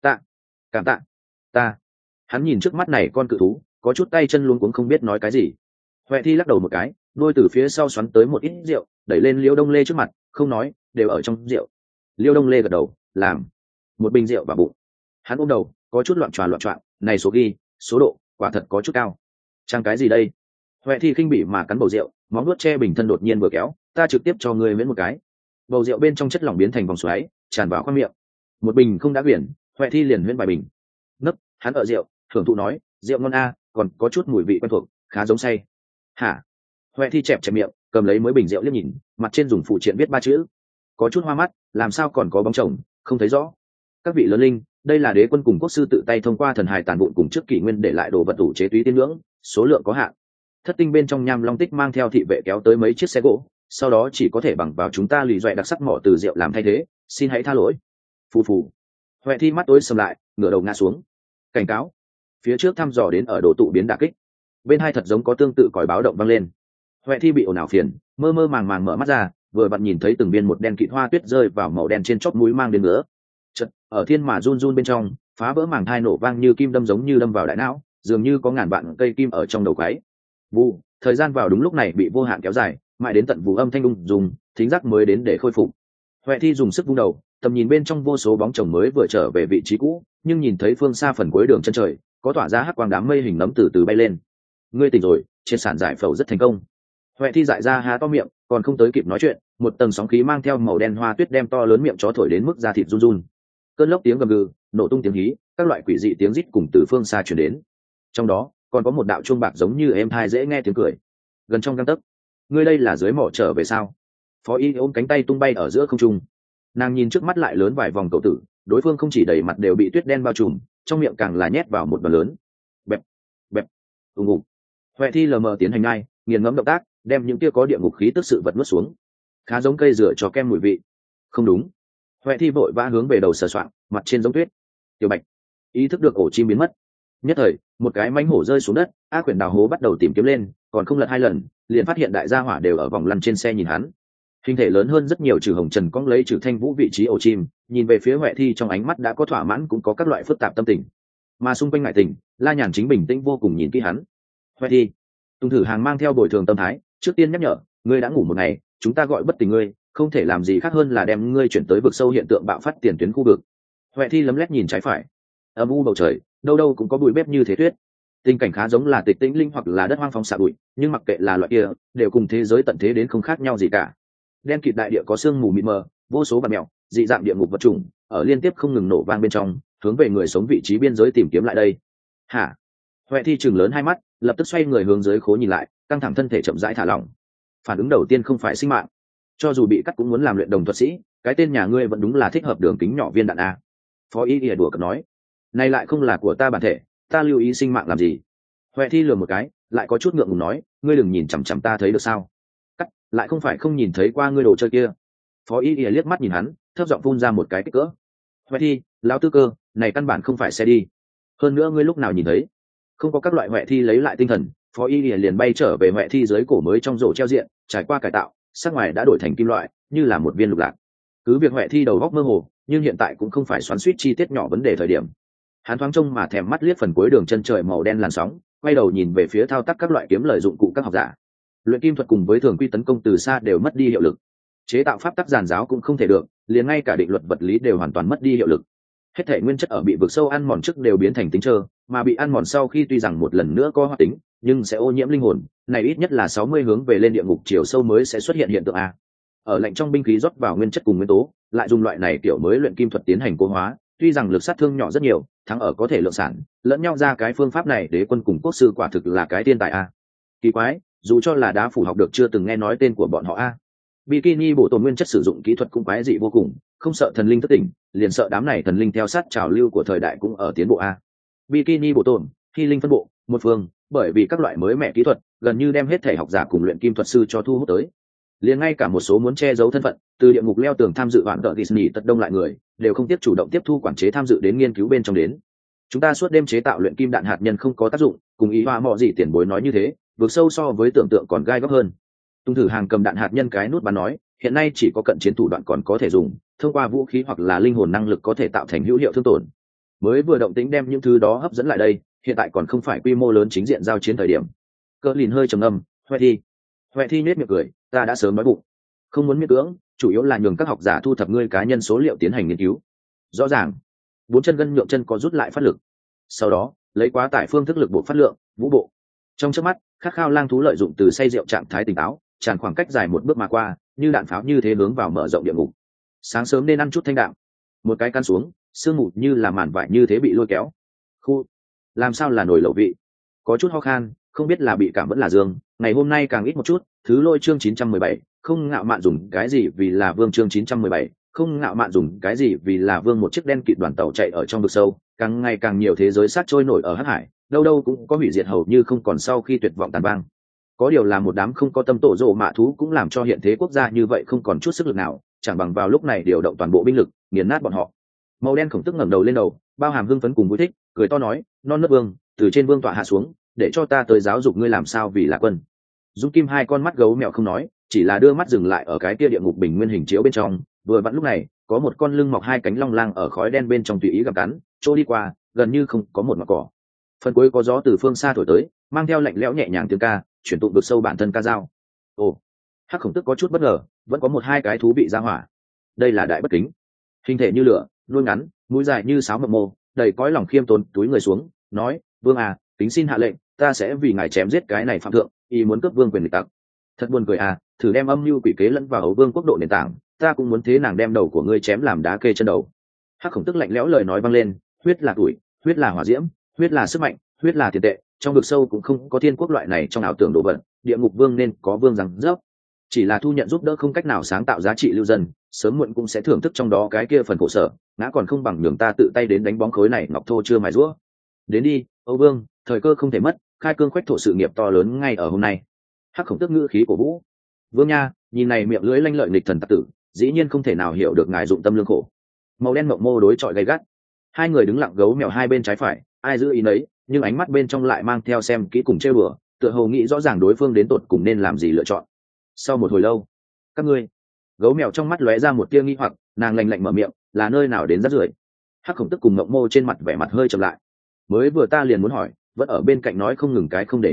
A: Cảm tạ. Ta. Hắn nhìn trước mắt này con cự thú, có chút tay chân luống cuống không biết nói cái gì. Huệ Thi lắc đầu một cái, nuôi từ phía sau xoắn tới một ít rượu, đẩy lên Liêu Đông Lê trước mặt, không nói, đều ở trong rượu. Liêu Đông Lê gật đầu, làm. Một bình rượu vào bụng. Hắn ôm đầu, có chút loạn choạng, này số ghi, số độ, quả thật có chút cao. Trang cái gì đây? Huệ Thi khinh bỉ mà cắn bầu rượu, móng nuốt che bình thân đột nhiên vừa kéo, ta trực tiếp cho ngươi miễn một cái. Bầu rượu bên trong chất lỏng biến thành vòng xoáy, tràn vào khoang miệng. Một bình không đã quyển, Huệ Thi liền huyễn bài bình. Nấc, hắn ở rượu, thưởng thụ nói, rượu ngon a, còn có chút mùi vị quen thuộc, khá giống say. Hả? Huệ Thi chẹp miệng, cầm lấy mới bình rượu liếc nhìn, mặt trên dùng phụ triện viết 3 chữ. Có chút hoa mắt, làm sao còn có bóng chồng, không thấy rõ. Các vị lớn linh, đây là đế quân cùng quốc sư tự tay thông qua thần hài tàn vụn cùng trước kỷ nguyên để lại đồ vật ủ chế túy tiên ngưỡng, số lượng có hạn. Thất tinh bên trong nham long tích mang theo thị vệ kéo tới mấy chiếc xe gỗ, sau đó chỉ có thể bằng vào chúng ta lì doẹ đặc sắc mỏ từ rượu làm thay thế, xin hãy tha lỗi. Phù. Huệ Thi mắt tối sầm lại, ngửa đầu ngã xuống. Cảnh cáo. Phía trước thăm dò đến ở đồ tụ biến đả kích. Bên hai thật giống có tương tự còi báo động vang lên. Huệ Thi bị ồn ào phiền, mơ màng mở mắt ra, vừa vặn nhìn thấy từng viên một đen kịt hoa tuyết rơi vào màu đen trên chóp mũi mang đến nữa. Chợt, ở thiên mà run bên trong, phá vỡ màng thai nổ vang như kim đâm giống như đâm vào đại não, dường như có ngàn vạn cây kim ở trong đầu quái. Vụ, thời gian vào đúng lúc này bị vô hạn kéo dài, mãi đến tận vụ âm thanh đung dùng, thính giác mới đến để khôi phục. Huệ Thi dùng sức vung đầu, tầm nhìn bên trong vô số bóng chồng mới vừa trở về vị trí cũ, nhưng nhìn thấy phương xa phần cuối đường chân trời, có tỏa ra hắc quang đám mây hình nấm từ từ bay lên. Ngươi tỉnh rồi, trên sản giải phẫu rất thành công. Huệ Thi dại ra há to miệng, còn không tới kịp nói chuyện, một tầng sóng khí mang theo màu đen hoa tuyết đem to lớn miệng chó thổi đến mức da thịt run. Cơn lốc tiếng gầm gừ, nổ tung tiếng hí, các loại quỷ dị tiếng rít cùng từ phương xa truyền đến. Trong đó, còn có một đạo chuông bạc giống như êm tai dễ nghe tiếng cười. Gần trong gang tấc. Ngươi đây là dưới mỏ trở về sao? Phó Y ôm cánh tay tung bay ở giữa không trung. Nàng nhìn trước mắt lại lớn vài vòng cậu tử, đối phương không chỉ đầy mặt đều bị tuyết đen bao trùm, trong miệng càng là nhét vào một bờ lớn. Bẹp, ùng ục. Huệ Thi lờ mờ tiến hành ngay, nghiền ngẫm động tác, đem những kia có địa ngục khí tức sự vật nuốt xuống. Khá giống cây rửa cho kem mùi vị. Không đúng. Huệ Thi vội vã hướng về đầu sờ soạng, mặt trên giống tuyết. Tiểu Bạch ý thức được ổ chim biến mất. Nhất thời, một cái mãnh hổ rơi xuống đất, ác quyển đào hố bắt đầu tìm kiếm lên, còn không lật 2 lần, liền phát hiện đại gia hỏa đều ở vòng lăn trên xe nhìn hắn. Hình thể lớn hơn rất nhiều, Trừ Hồng Trần cong lấy Trừ Thanh Vũ vị trí ổ chim, nhìn về phía Huệ Thi trong ánh mắt đã có thỏa mãn cũng có các loại phức tạp tâm tình. Mà xung quanh ngại tình, La Nhàn chính bình tĩnh vô cùng nhìn kỹ hắn. Huệ Thi, Tùng Thử Hàng mang theo bồi thường tâm thái, trước tiên nhắc nhở, ngươi đã ngủ một ngày, chúng ta gọi bất tỉnh ngươi, không thể làm gì khác hơn là đem ngươi chuyển tới vực sâu hiện tượng bạo phát tiền tuyến khu vực. Huệ Thi lấm lét nhìn trái phải, âm u bầu trời, đâu đâu cũng có bụi bếp như thế tuyết. Tình cảnh khá giống là Tịch Tĩnh Linh hoặc là đất hoang phóng xạ bụi, nhưng mặc kệ là loại kia, đều cùng thế giới tận thế đến không khác nhau gì cả. Đen kịt đại địa có sương mù mịt mờ, vô số vật mèo, dị dạng địa ngục vật trùng, ở liên tiếp không ngừng nổ vang bên trong, hướng về người sống vị trí biên giới tìm kiếm lại đây. Hả? Huệ Thi chừng lớn hai mắt, lập tức xoay người hướng dưới khố nhìn lại, căng thẳng thân thể chậm rãi thả lỏng. Phản ứng đầu tiên không phải sinh mạng, cho dù bị cắt cũng muốn làm luyện đồng thuật sĩ, cái tên nhà ngươi vẫn đúng là thích hợp đường kính nhỏ viên đạn a. Phó Y ỉa đùa cợt nói, này lại không là của ta bản thể, ta lưu ý sinh mạng làm gì? Huệ Thi lừa một cái, lại có chút ngượng ngùng nói, ngươi đừng nhìn chằm chằm ta thấy được sao? Cắt, lại không phải không nhìn thấy qua ngươi đồ chơi kia. Phó Y ỉa liếc mắt nhìn hắn, thấp giọng phun ra một cái kích cỡ. Huệ Thi, lão tư cơ, này căn bản không phải xe đi. Hơn nữa ngươi lúc nào nhìn thấy? Không có các loại. Huệ Thi lấy lại tinh thần, Phó Y ỉa liền bay trở về Huệ Thi dưới cổ mới trong rổ treo diện, trải qua cải tạo, sắc ngoài đã đổi thành kim loại, như là một viên lục lạc. Cứ việc Huệ Thi đầu góc mơ hồ, nhưng hiện tại cũng không phải xoắn xuýt chi tiết nhỏ vấn đề thời điểm. Hắn thoáng trông mà thèm mắt liếc phần cuối đường chân trời màu đen làn sóng, quay đầu nhìn về phía thao tác các loại kiếm lời dụng cụ các học giả. Luyện kim thuật cùng với thường quy tấn công từ xa đều mất đi hiệu lực, chế tạo pháp tắc giàn giáo cũng không thể được, liền ngay cả định luật vật lý đều hoàn toàn mất đi hiệu lực. Hết thể nguyên chất ở bị vực sâu ăn mòn trước đều biến thành tính trơ, mà bị ăn mòn sau khi tuy rằng một lần nữa có hoạt tính, nhưng sẽ ô nhiễm linh hồn, này ít nhất là 60 hướng về lên địa ngục chiều sâu mới sẽ xuất hiện hiện tượng a. Ở lạnh trong binh khí rót vào nguyên chất cùng nguyên tố, lại dùng loại này kiểu mới luyện kim thuật tiến hành cố hóa, tuy rằng lực sát thương nhỏ rất nhiều, thắng ở có thể lượng sản, lẫn nhau ra cái phương pháp này Đế quân cùng quốc sư quả thực là cái tiên tài a. Kỳ quái, dù cho là đá phủ học được chưa từng nghe nói tên của bọn họ a. Bikini bộ tồn nguyên chất sử dụng kỹ thuật cũng quái dị vô cùng, không sợ thần linh thất tỉnh, liền sợ đám này thần linh theo sát trào lưu của thời đại cũng ở tiến bộ a. Bikini bộ tồn, khi linh phân bộ, một phương, bởi vì các loại mới mẻ kỹ thuật, gần như đem hết thể học giả cùng luyện kim thuật sư cho thu hút tới. Liền ngay cả một số muốn che giấu thân phận, từ địa ngục leo tường tham dự hoạn tợ Disney tật đông lại người, đều không tiếp chủ động tiếp thu quản chế tham dự đến nghiên cứu bên trong đến. Chúng ta suốt đêm chế tạo luyện kim đạn hạt nhân không có tác dụng, cùng ý hoa mọ gì tiền bối nói như thế, vượt sâu so với tưởng tượng còn gai góc hơn. Tùng Thử Hàng cầm đạn hạt nhân cái nút bắn nói, hiện nay chỉ có cận chiến thủ đoạn còn có thể dùng, thông qua vũ khí hoặc là linh hồn năng lực có thể tạo thành hữu hiệu thương tổn. Mới vừa động tĩnh đem những thứ đó hấp dẫn lại đây, hiện tại còn không phải quy mô lớn chính diện giao chiến thời điểm. Cỡ lìn hơi trầm ngâm, Huệ Thi nết miệng cười, ta đã sớm nói bụng, không muốn miễn cưỡng, chủ yếu là nhường các học giả thu thập ngươi cá nhân số liệu tiến hành nghiên cứu. Rõ ràng, bốn chân gân nhượng chân có rút lại phát lực, sau đó lấy quá tải phương thức lực bộ phát lượng, vũ bộ. Trong chớp mắt, khát khao lang thú lợi dụng từ say rượu trạng thái tỉnh táo, tràn khoảng cách dài một bước mà qua, như đạn pháo như thế hướng vào mở rộng địa ngục. Sáng sớm nên ăn chút thanh đạm, một cái căn xuống, sương mù như là màn vải như thế bị lôi kéo. Khu, làm sao là nổi lẩu vị, có chút ho khan, không biết là bị cảm vẫn là dương. Ngày hôm nay càng ít một chút. Thứ Lôi chương 917, không ngạo mạn dùng cái gì vì là vương chương 917, không ngạo mạn dùng cái gì vì là vương. Một chiếc đen kịt đoàn tàu chạy ở trong vực sâu, càng ngày càng nhiều thế giới sát trôi nổi ở hắc hải, đâu đâu cũng có hủy diệt hầu như không còn sau khi tuyệt vọng tàn vang. Có điều là một đám không có tâm tổ rộ mạ thú cũng làm cho hiện thế quốc gia như vậy không còn chút sức lực nào, chẳng bằng vào lúc này điều động toàn bộ binh lực nghiền nát bọn họ. Màu đen khổng tức ngẩng đầu lên đầu, bao hàm hưng phấn cùng vui thích, cười to nói, non nớt vương, từ trên vương tọa hạ xuống, để cho ta tới giáo dục ngươi làm sao vì là quân. Dung Kim hai con mắt gấu mèo không nói, chỉ là đưa mắt dừng lại ở cái kia địa ngục bình nguyên hình chiếu bên trong. Vừa vặn lúc này, có một con lưng mọc hai cánh long lang ở khói đen bên trong tùy ý gặm cắn, trôi đi qua, gần như không có một mặt cỏ. Phần cuối có gió từ phương xa thổi tới, mang theo lạnh lẽo nhẹ nhàng tiếng ca, chuyển tụng được sâu bản thân ca dao. Ồ, hắc khổng tức có chút bất ngờ, vẫn có một hai cái thú vị ra hỏa. Đây là đại bất kính, hình thể như lửa, đuôi ngắn, mũi dài như sáo mập mô, đầy cõi lòng khiêm tốn, túi người xuống, nói, vương à, kính xin hạ lệnh, ta sẽ vì ngài chém giết cái này phạm thượng, ý muốn cướp vương quyền lịch tặc. Thật buồn cười à, thử đem âm mưu quỷ kế lẫn vào Ấu Vương quốc độ nền tảng, ta cũng muốn thế nàng đem đầu của ngươi chém làm đá kê chân đầu. Hắc khổng tức lạnh lẽo lời nói vang lên, huyết là tuổi, huyết là hỏa diễm, huyết là sức mạnh, huyết là tiền tệ, trong vực sâu cũng không có thiên quốc loại này trong ảo tưởng đồ vật, địa ngục vương nên có vương rằng dốc. Chỉ là thu nhận giúp đỡ không cách nào sáng tạo giá trị lưu dân, sớm muộn cũng sẽ thưởng thức trong đó cái kia phần khổ sở, ngã còn không bằng nhường ta tự tay đến đánh bóng khối này ngọc thô chưa mài rũa. Đến đi, Âu Vương, thời cơ không thể mất, khai cương khoách thổ sự nghiệp to lớn ngay ở hôm nay. Hắc khổng tức ngữ khí của vũ. Vương nha, nhìn này miệng lưỡi lanh lợi nghịch thần tặc tử, dĩ nhiên không thể nào hiểu được ngài dụng tâm lương khổ. Màu đen mộng mô đối chọi gay gắt, hai người đứng lặng gấu mèo hai bên trái phải, ai giữ ý nấy, nhưng ánh mắt bên trong lại mang theo xem kỹ cùng trêu đùa, tựa hồ nghĩ rõ ràng đối phương đến tột cùng nên làm gì lựa chọn. Sau một hồi lâu, các ngươi, gấu mèo trong mắt lóe ra một tia nghi hoặc, nàng lạnh lạnh mở miệng, là nơi nào đến rắt rưởi. Hắc khổng tức cùng mộng mô trên mặt vẻ mặt hơi trầm lại. Mới vừa ta liền muốn hỏi, vẫn ở bên cạnh nói không ngừng cái không để yên,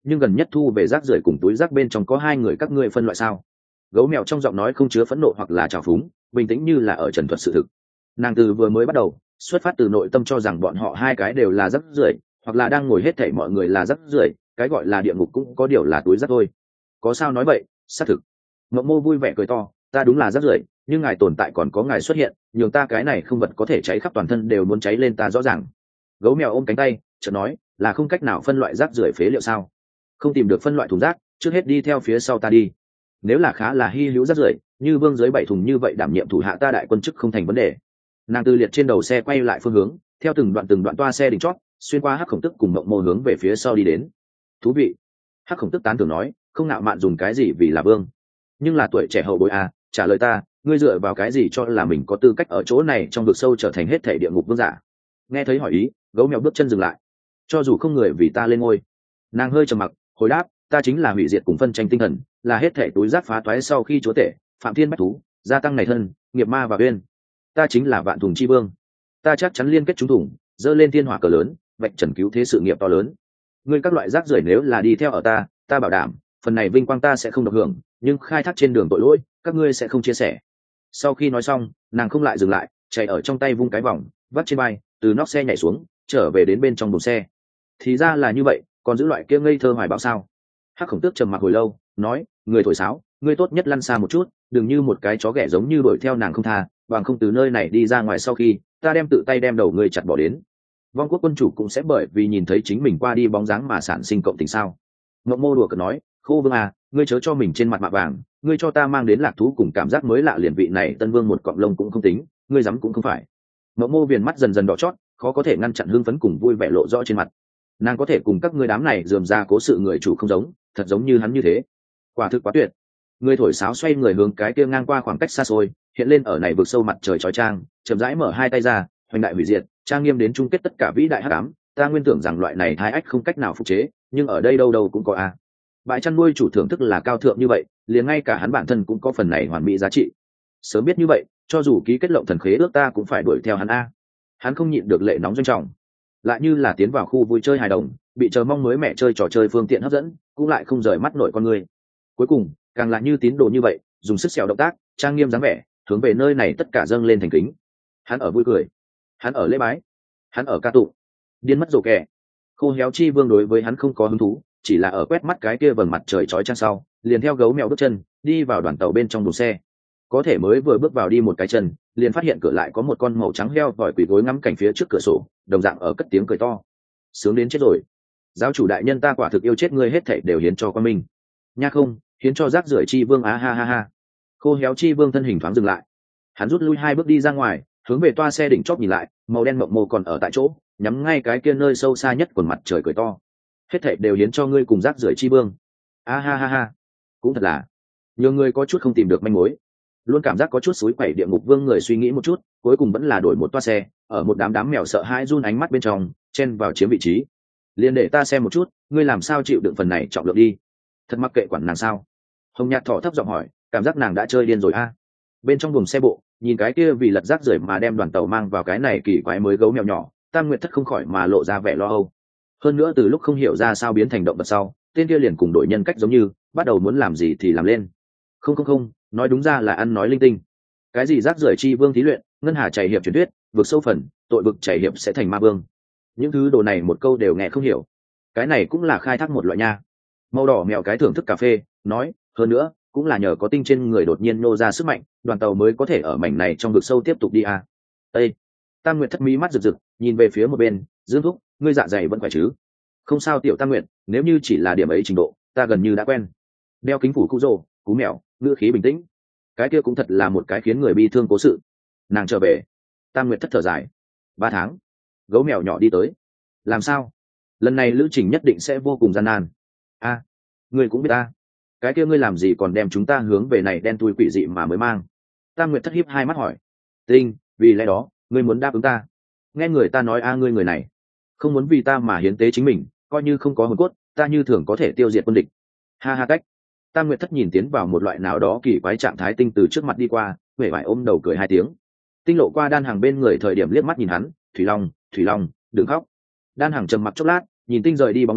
A: nhưng gần nhất thu về rác rưởi cùng túi rác bên trong có hai người các ngươi phân loại sao? Gấu mèo trong giọng nói không chứa phẫn nộ hoặc là trào phúng, bình tĩnh như là ở trần thuật sự thực. Nàng từ vừa mới bắt đầu xuất phát từ nội tâm cho rằng bọn họ hai cái đều là rác rưởi, hoặc là đang ngồi hết thảy mọi người là rác rưởi, cái gọi là địa ngục cũng có điều là túi rác thôi. Có sao nói vậy, xác thực. Mộng Mô vui vẻ cười to, ta đúng là rác rưởi, nhưng ngài tồn tại còn có ngài xuất hiện, nhường ta cái này không vật có thể cháy khắp toàn thân đều muốn cháy lên ta rõ ràng. Gấu mèo ôm cánh tay, chợt nói, là không cách nào phân loại rác rưởi phế liệu sao? Không tìm được phân loại thùng rác, trước hết đi theo phía sau ta đi. Nếu là khá là hy hữu rác rưởi, như vương giới 7 thùng như vậy đảm nhiệm thủ hạ ta đại quân chức không thành vấn đề. Nàng Tư liệt trên đầu xe quay lại phương hướng, theo từng đoạn toa xe đỉnh chót, xuyên qua Hắc Khổng Tức cùng Mộng Mô hướng về phía sau đi đến. Thú vị. Hắc Khổng Tức tán thưởng nói, không nạo mạn dùng cái gì vì là vương, nhưng là tuổi trẻ hậu bối à, trả lời ta, ngươi dựa vào cái gì cho là mình có tư cách ở chỗ này trong vực sâu trở thành hết thể địa ngục vương giả? Nghe thấy hỏi ý, gấu mèo bước chân dừng lại. Cho dù không người vì ta lên ngôi. Nàng hơi trầm mặc, hồi đáp, ta chính là hủy diệt cùng phân tranh tinh thần, là hết thể túi rác phá toái sau khi chúa tể, phạm thiên bách thú, gia tăng này thân, nghiệp ma và uyên. Ta chính là vạn thùng chi vương. Ta chắc chắn liên kết chúng thủng, dơ lên thiên hỏa cờ lớn, vạch trần cứu thế sự nghiệp to lớn. Ngươi các loại rác rưởi nếu là đi theo ở ta bảo đảm, phần này vinh quang ta sẽ không được hưởng, nhưng khai thác trên đường tội lỗi, các ngươi sẽ không chia sẻ. Sau khi nói xong, nàng không lại dừng lại, chạy ở trong tay vung cái vòng, vắt trên vai, từ nóc xe nhảy xuống, trở về đến bên trong buồng xe. Thì ra là như vậy, còn giữ loại kia ngây thơ hoài bão sao? Hắc Khổng Tước trầm mặc hồi lâu, nói, người thổi sáo, ngươi tốt nhất lăn xa một chút, đừng như một cái chó ghẻ giống như đuổi theo nàng không tha, bằng không từ nơi này đi ra ngoài sau khi ta đem tự tay đem đầu ngươi chặt bỏ đến. Vong quốc quân chủ cũng sẽ bởi vì nhìn thấy chính mình qua đi bóng dáng mà sản sinh cộng tình sao? Ngộng Mô đùa cợt nói, Khô Vương à, ngươi chớ cho mình trên mặt mạ vàng, ngươi cho ta mang đến lạc thú cùng cảm giác mới lạ liền vị này tân vương một cọng lông cũng không tính, ngươi dám cũng không phải. Ngộng Mô viền mắt dần dần đỏ chót, khó có thể ngăn chặn hưng phấn cùng vui vẻ lộ rõ trên mặt. Nàng có thể cùng các ngươi đám này dườm ra cố sự người chủ không giống, thật giống như hắn như thế, quả thực quá tuyệt. Ngươi thổi sáo xoay người hướng cái kia ngang qua khoảng cách xa xôi, hiện lên ở này vực sâu mặt trời chói chang, chậm rãi mở hai tay ra, hoành đại hủy diệt, trang nghiêm đến chung kết tất cả vĩ đại hắc ám. Ta nguyên tưởng rằng loại này thái ách không cách nào phục chế, nhưng ở đây đâu đâu cũng có a. Bãi chăn nuôi chủ thưởng thức là cao thượng như vậy, liền ngay cả hắn bản thân cũng có phần này hoàn mỹ giá trị. Sớm biết như vậy, cho dù ký kết lộng thần khế ước ta cũng phải đuổi theo hắn a. Hắn không nhịn được lệ nóng doanh trọng, lại như là tiến vào khu vui chơi hài đồng, bị chờ mong mới mẹ chơi trò chơi phương tiện hấp dẫn, cũng lại không rời mắt nổi con người. Cuối cùng, càng là như tín đồ như vậy, dùng sức xẻo động tác, trang nghiêm dáng vẻ, hướng về nơi này tất cả dâng lên thành kính. Hắn ở vui cười, hắn ở lễ bái, hắn ở ca tụng. Điên mất rồ kẻ. Khô Héo Chi Vương đối với hắn không có hứng thú, chỉ là ở quét mắt cái kia vầng mặt trời chói chang sau, liền theo gấu mèo bước chân đi vào đoàn tàu bên trong buồng xe. Có thể mới vừa bước vào đi một cái chân, liền phát hiện cửa lại có một con màu trắng heo vòi quỳ gối ngắm cảnh phía trước cửa sổ, đồng dạng ở cất tiếng cười to. Sướng đến chết rồi. Giáo chủ đại nhân, ta quả thực yêu chết ngươi, hết thảy đều hiến cho quan minh. Nha không, hiến cho rác rưởi Chi Vương á ha ha ha. Khô Héo Chi Vương thân hình thoáng dừng lại. Hắn rút lui 2 bước đi ra ngoài, hướng về toa xe đỉnh chóp nhìn lại, màu đen Mộng Mô còn ở tại chỗ, nhắm ngay cái kia nơi sâu xa nhất quần mặt trời cười to. Hết thảy đều hiến cho ngươi cùng rác rưởi Chi Vương. A ha ha ha. Cũng thật là, nhiều người có chút không tìm được manh mối, luôn cảm giác có chút suối quẩy địa ngục vương người suy nghĩ một chút, cuối cùng vẫn là đổi một toa xe, ở một đám mèo sợ hãi run ánh mắt bên trong chen vào chiếm vị trí. Liền để ta xem một chút, ngươi làm sao chịu đựng phần này trọng lượng đi. Thật mặc kệ quản nàng sao? Hồng Nhạt Thỏ thấp giọng hỏi, cảm giác nàng đã chơi điên rồi a. Bên trong buồng xe bộ, nhìn cái kia vì lật rác rưởi mà đem đoàn tàu mang vào cái này kỳ quái mới gấu mèo nhỏ, Tam Nguyệt Thất không khỏi mà lộ ra vẻ lo âu. Hơn nữa từ lúc không hiểu ra sao biến thành động vật sau, tên kia liền cùng đổi nhân cách giống như bắt đầu muốn làm gì thì làm lên. Không, nói đúng ra là ăn nói linh tinh. Cái gì rác rưởi Chi Vương thí luyện, ngân hà chảy hiệp truyền thuyết, vực sâu phần, tội vực chảy hiệp sẽ thành ma vương. Những thứ đồ này một câu đều nghe không hiểu. Cái này cũng là khai thác một loại nha. Màu đỏ mèo cái thưởng thức cà phê, nói, hơn nữa cũng là nhờ có tinh trên người đột nhiên nô ra sức mạnh, đoàn tàu mới có thể ở mảnh này trong vực sâu tiếp tục đi a. Ê! Tam Nguyệt Thất mí mắt rực rực, nhìn về phía một bên, Dương Thúc, ngươi dạ dày vẫn khỏe chứ? Không sao tiểu Tam Nguyệt, nếu như chỉ là điểm ấy trình độ, ta gần như đã quen. Đeo kính phủ cú rồ, cú mèo, ngữ khí bình tĩnh. Cái kia cũng thật là một cái khiến người bi thương cố sự. Nàng trở về. Tam Nguyệt Thất thở dài. 3 tháng. Gấu mèo nhỏ đi tới. Làm sao? Lần này lữ trình nhất định sẽ vô cùng gian nan. A, ngươi cũng biết ta. Cái kia ngươi làm gì còn đem chúng ta hướng về này đen thui quỷ dị mà mới mang? Tam Nguyệt Thất hiếp 2 mắt hỏi. Tinh, vì lẽ đó ngươi muốn đáp ứng ta? Nghe người ta nói ngươi người này không muốn vì ta mà hiến tế chính mình, coi như không có hồn cốt, ta như thường có thể tiêu diệt quân địch. Ha ha cách. Tam Nguyệt Thất nhìn tiến vào một loại nào đó kỳ quái trạng thái tinh từ trước mặt đi qua, huệ vải ôm đầu cười 2 tiếng. Tinh lộ qua Đan Hàng bên người thời điểm liếc mắt nhìn hắn, Thủy Long, đừng khóc. Đan Hàng trầm mặc chốc lát, nhìn Tinh rời đi bóng lưng,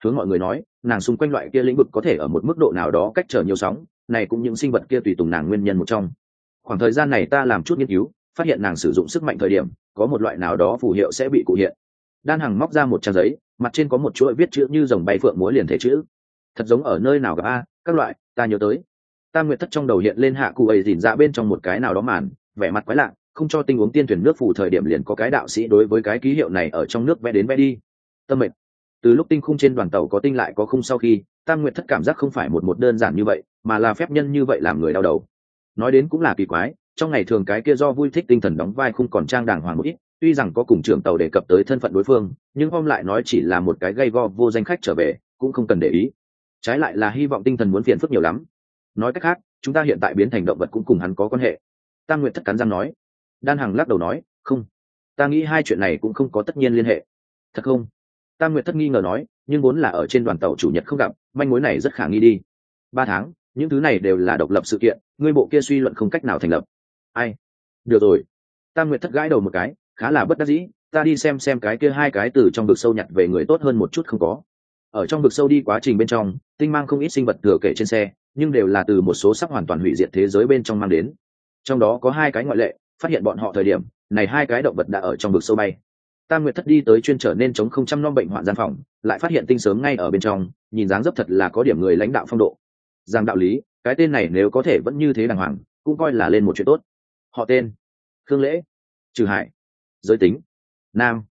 A: hướng mọi người nói nàng xung quanh loại kia lĩnh vực có thể ở một mức độ nào đó cách trở nhiều sóng, này cũng những sinh vật kia tùy tùng nàng nguyên nhân một trong. Khoảng thời gian này ta làm chút nghiên cứu, phát hiện nàng sử dụng sức mạnh thời điểm có một loại nào đó phù hiệu sẽ bị cụ hiện. Đan Hằng móc ra một trang giấy, mặt trên có một chuỗi viết chữ như rồng bay phượng múa liền thể chữ, thật giống ở nơi nào gặp a các loại, ta nhớ tới. Tam Nguyệt Thất trong đầu hiện lên hạ cụ ấy dỉn ra bên trong một cái nào đó màn, vẻ mặt quái lạ, không cho tinh uống tiên thuyền nước phù thời điểm liền có cái đạo sĩ đối với cái ký hiệu này ở trong nước vẽ đến vẽ đi. Tâm mệnh. Từ lúc tinh khung trên đoàn tàu có tinh lại có khung sau khi, Tam Nguyệt Thất cảm giác không phải một đơn giản như vậy, mà là phép nhân như vậy làm người đau đầu. Nói đến cũng là kỳ quái, trong ngày thường cái kia do vui thích tinh thần đóng vai khung còn trang đàng hoàng một ít, tuy rằng có cùng trưởng tàu đề cập tới thân phận đối phương, nhưng hôm lại nói chỉ là một cái gây go vô danh khách trở về, cũng không cần để ý. Trái lại là hy vọng tinh thần muốn phiền phức nhiều lắm. Nói cách khác, chúng ta hiện tại biến thành động vật cũng cùng hắn có quan hệ. Tam Nguyệt Thất cắn răng nói. Đan Hằng lắc đầu nói, không, ta nghĩ hai chuyện này cũng không có tất nhiên liên hệ. Thật không? Tam Nguyệt Thất nghi ngờ nói, nhưng vốn là ở trên đoàn tàu chủ nhật không gặp, manh mối này rất khả nghi đi. 3 tháng, những thứ này đều là độc lập sự kiện, ngươi bộ kia suy luận không cách nào thành lập. Ai? Được rồi. Tam Nguyệt Thất gãi đầu một cái, khá là bất đắc dĩ, ta đi xem cái kia hai cái từ trong vực sâu nhặt về người tốt hơn một chút không có. Ở trong vực sâu đi quá trình bên trong, tinh mang không ít sinh vật thừa kể trên xe, nhưng đều là từ một số sắp hoàn toàn hủy diệt thế giới bên trong mang đến. Trong đó có 2 cái ngoại lệ, phát hiện bọn họ thời điểm này 2 cái động vật đã ở trong vực sâu bay. Tam Nguyệt Thất đi tới chuyên trở nên chống không chăm nom bệnh hoạn gian phòng, lại phát hiện tinh sớm ngay ở bên trong, nhìn dáng dấp thật là có điểm người lãnh đạo phong độ. Giang đạo lý, cái tên này nếu có thể vẫn như thế đàng hoàng, cũng coi là lên một chuyện tốt. Họ tên: Khương Lễ, Trừ Hải, giới tính: nam,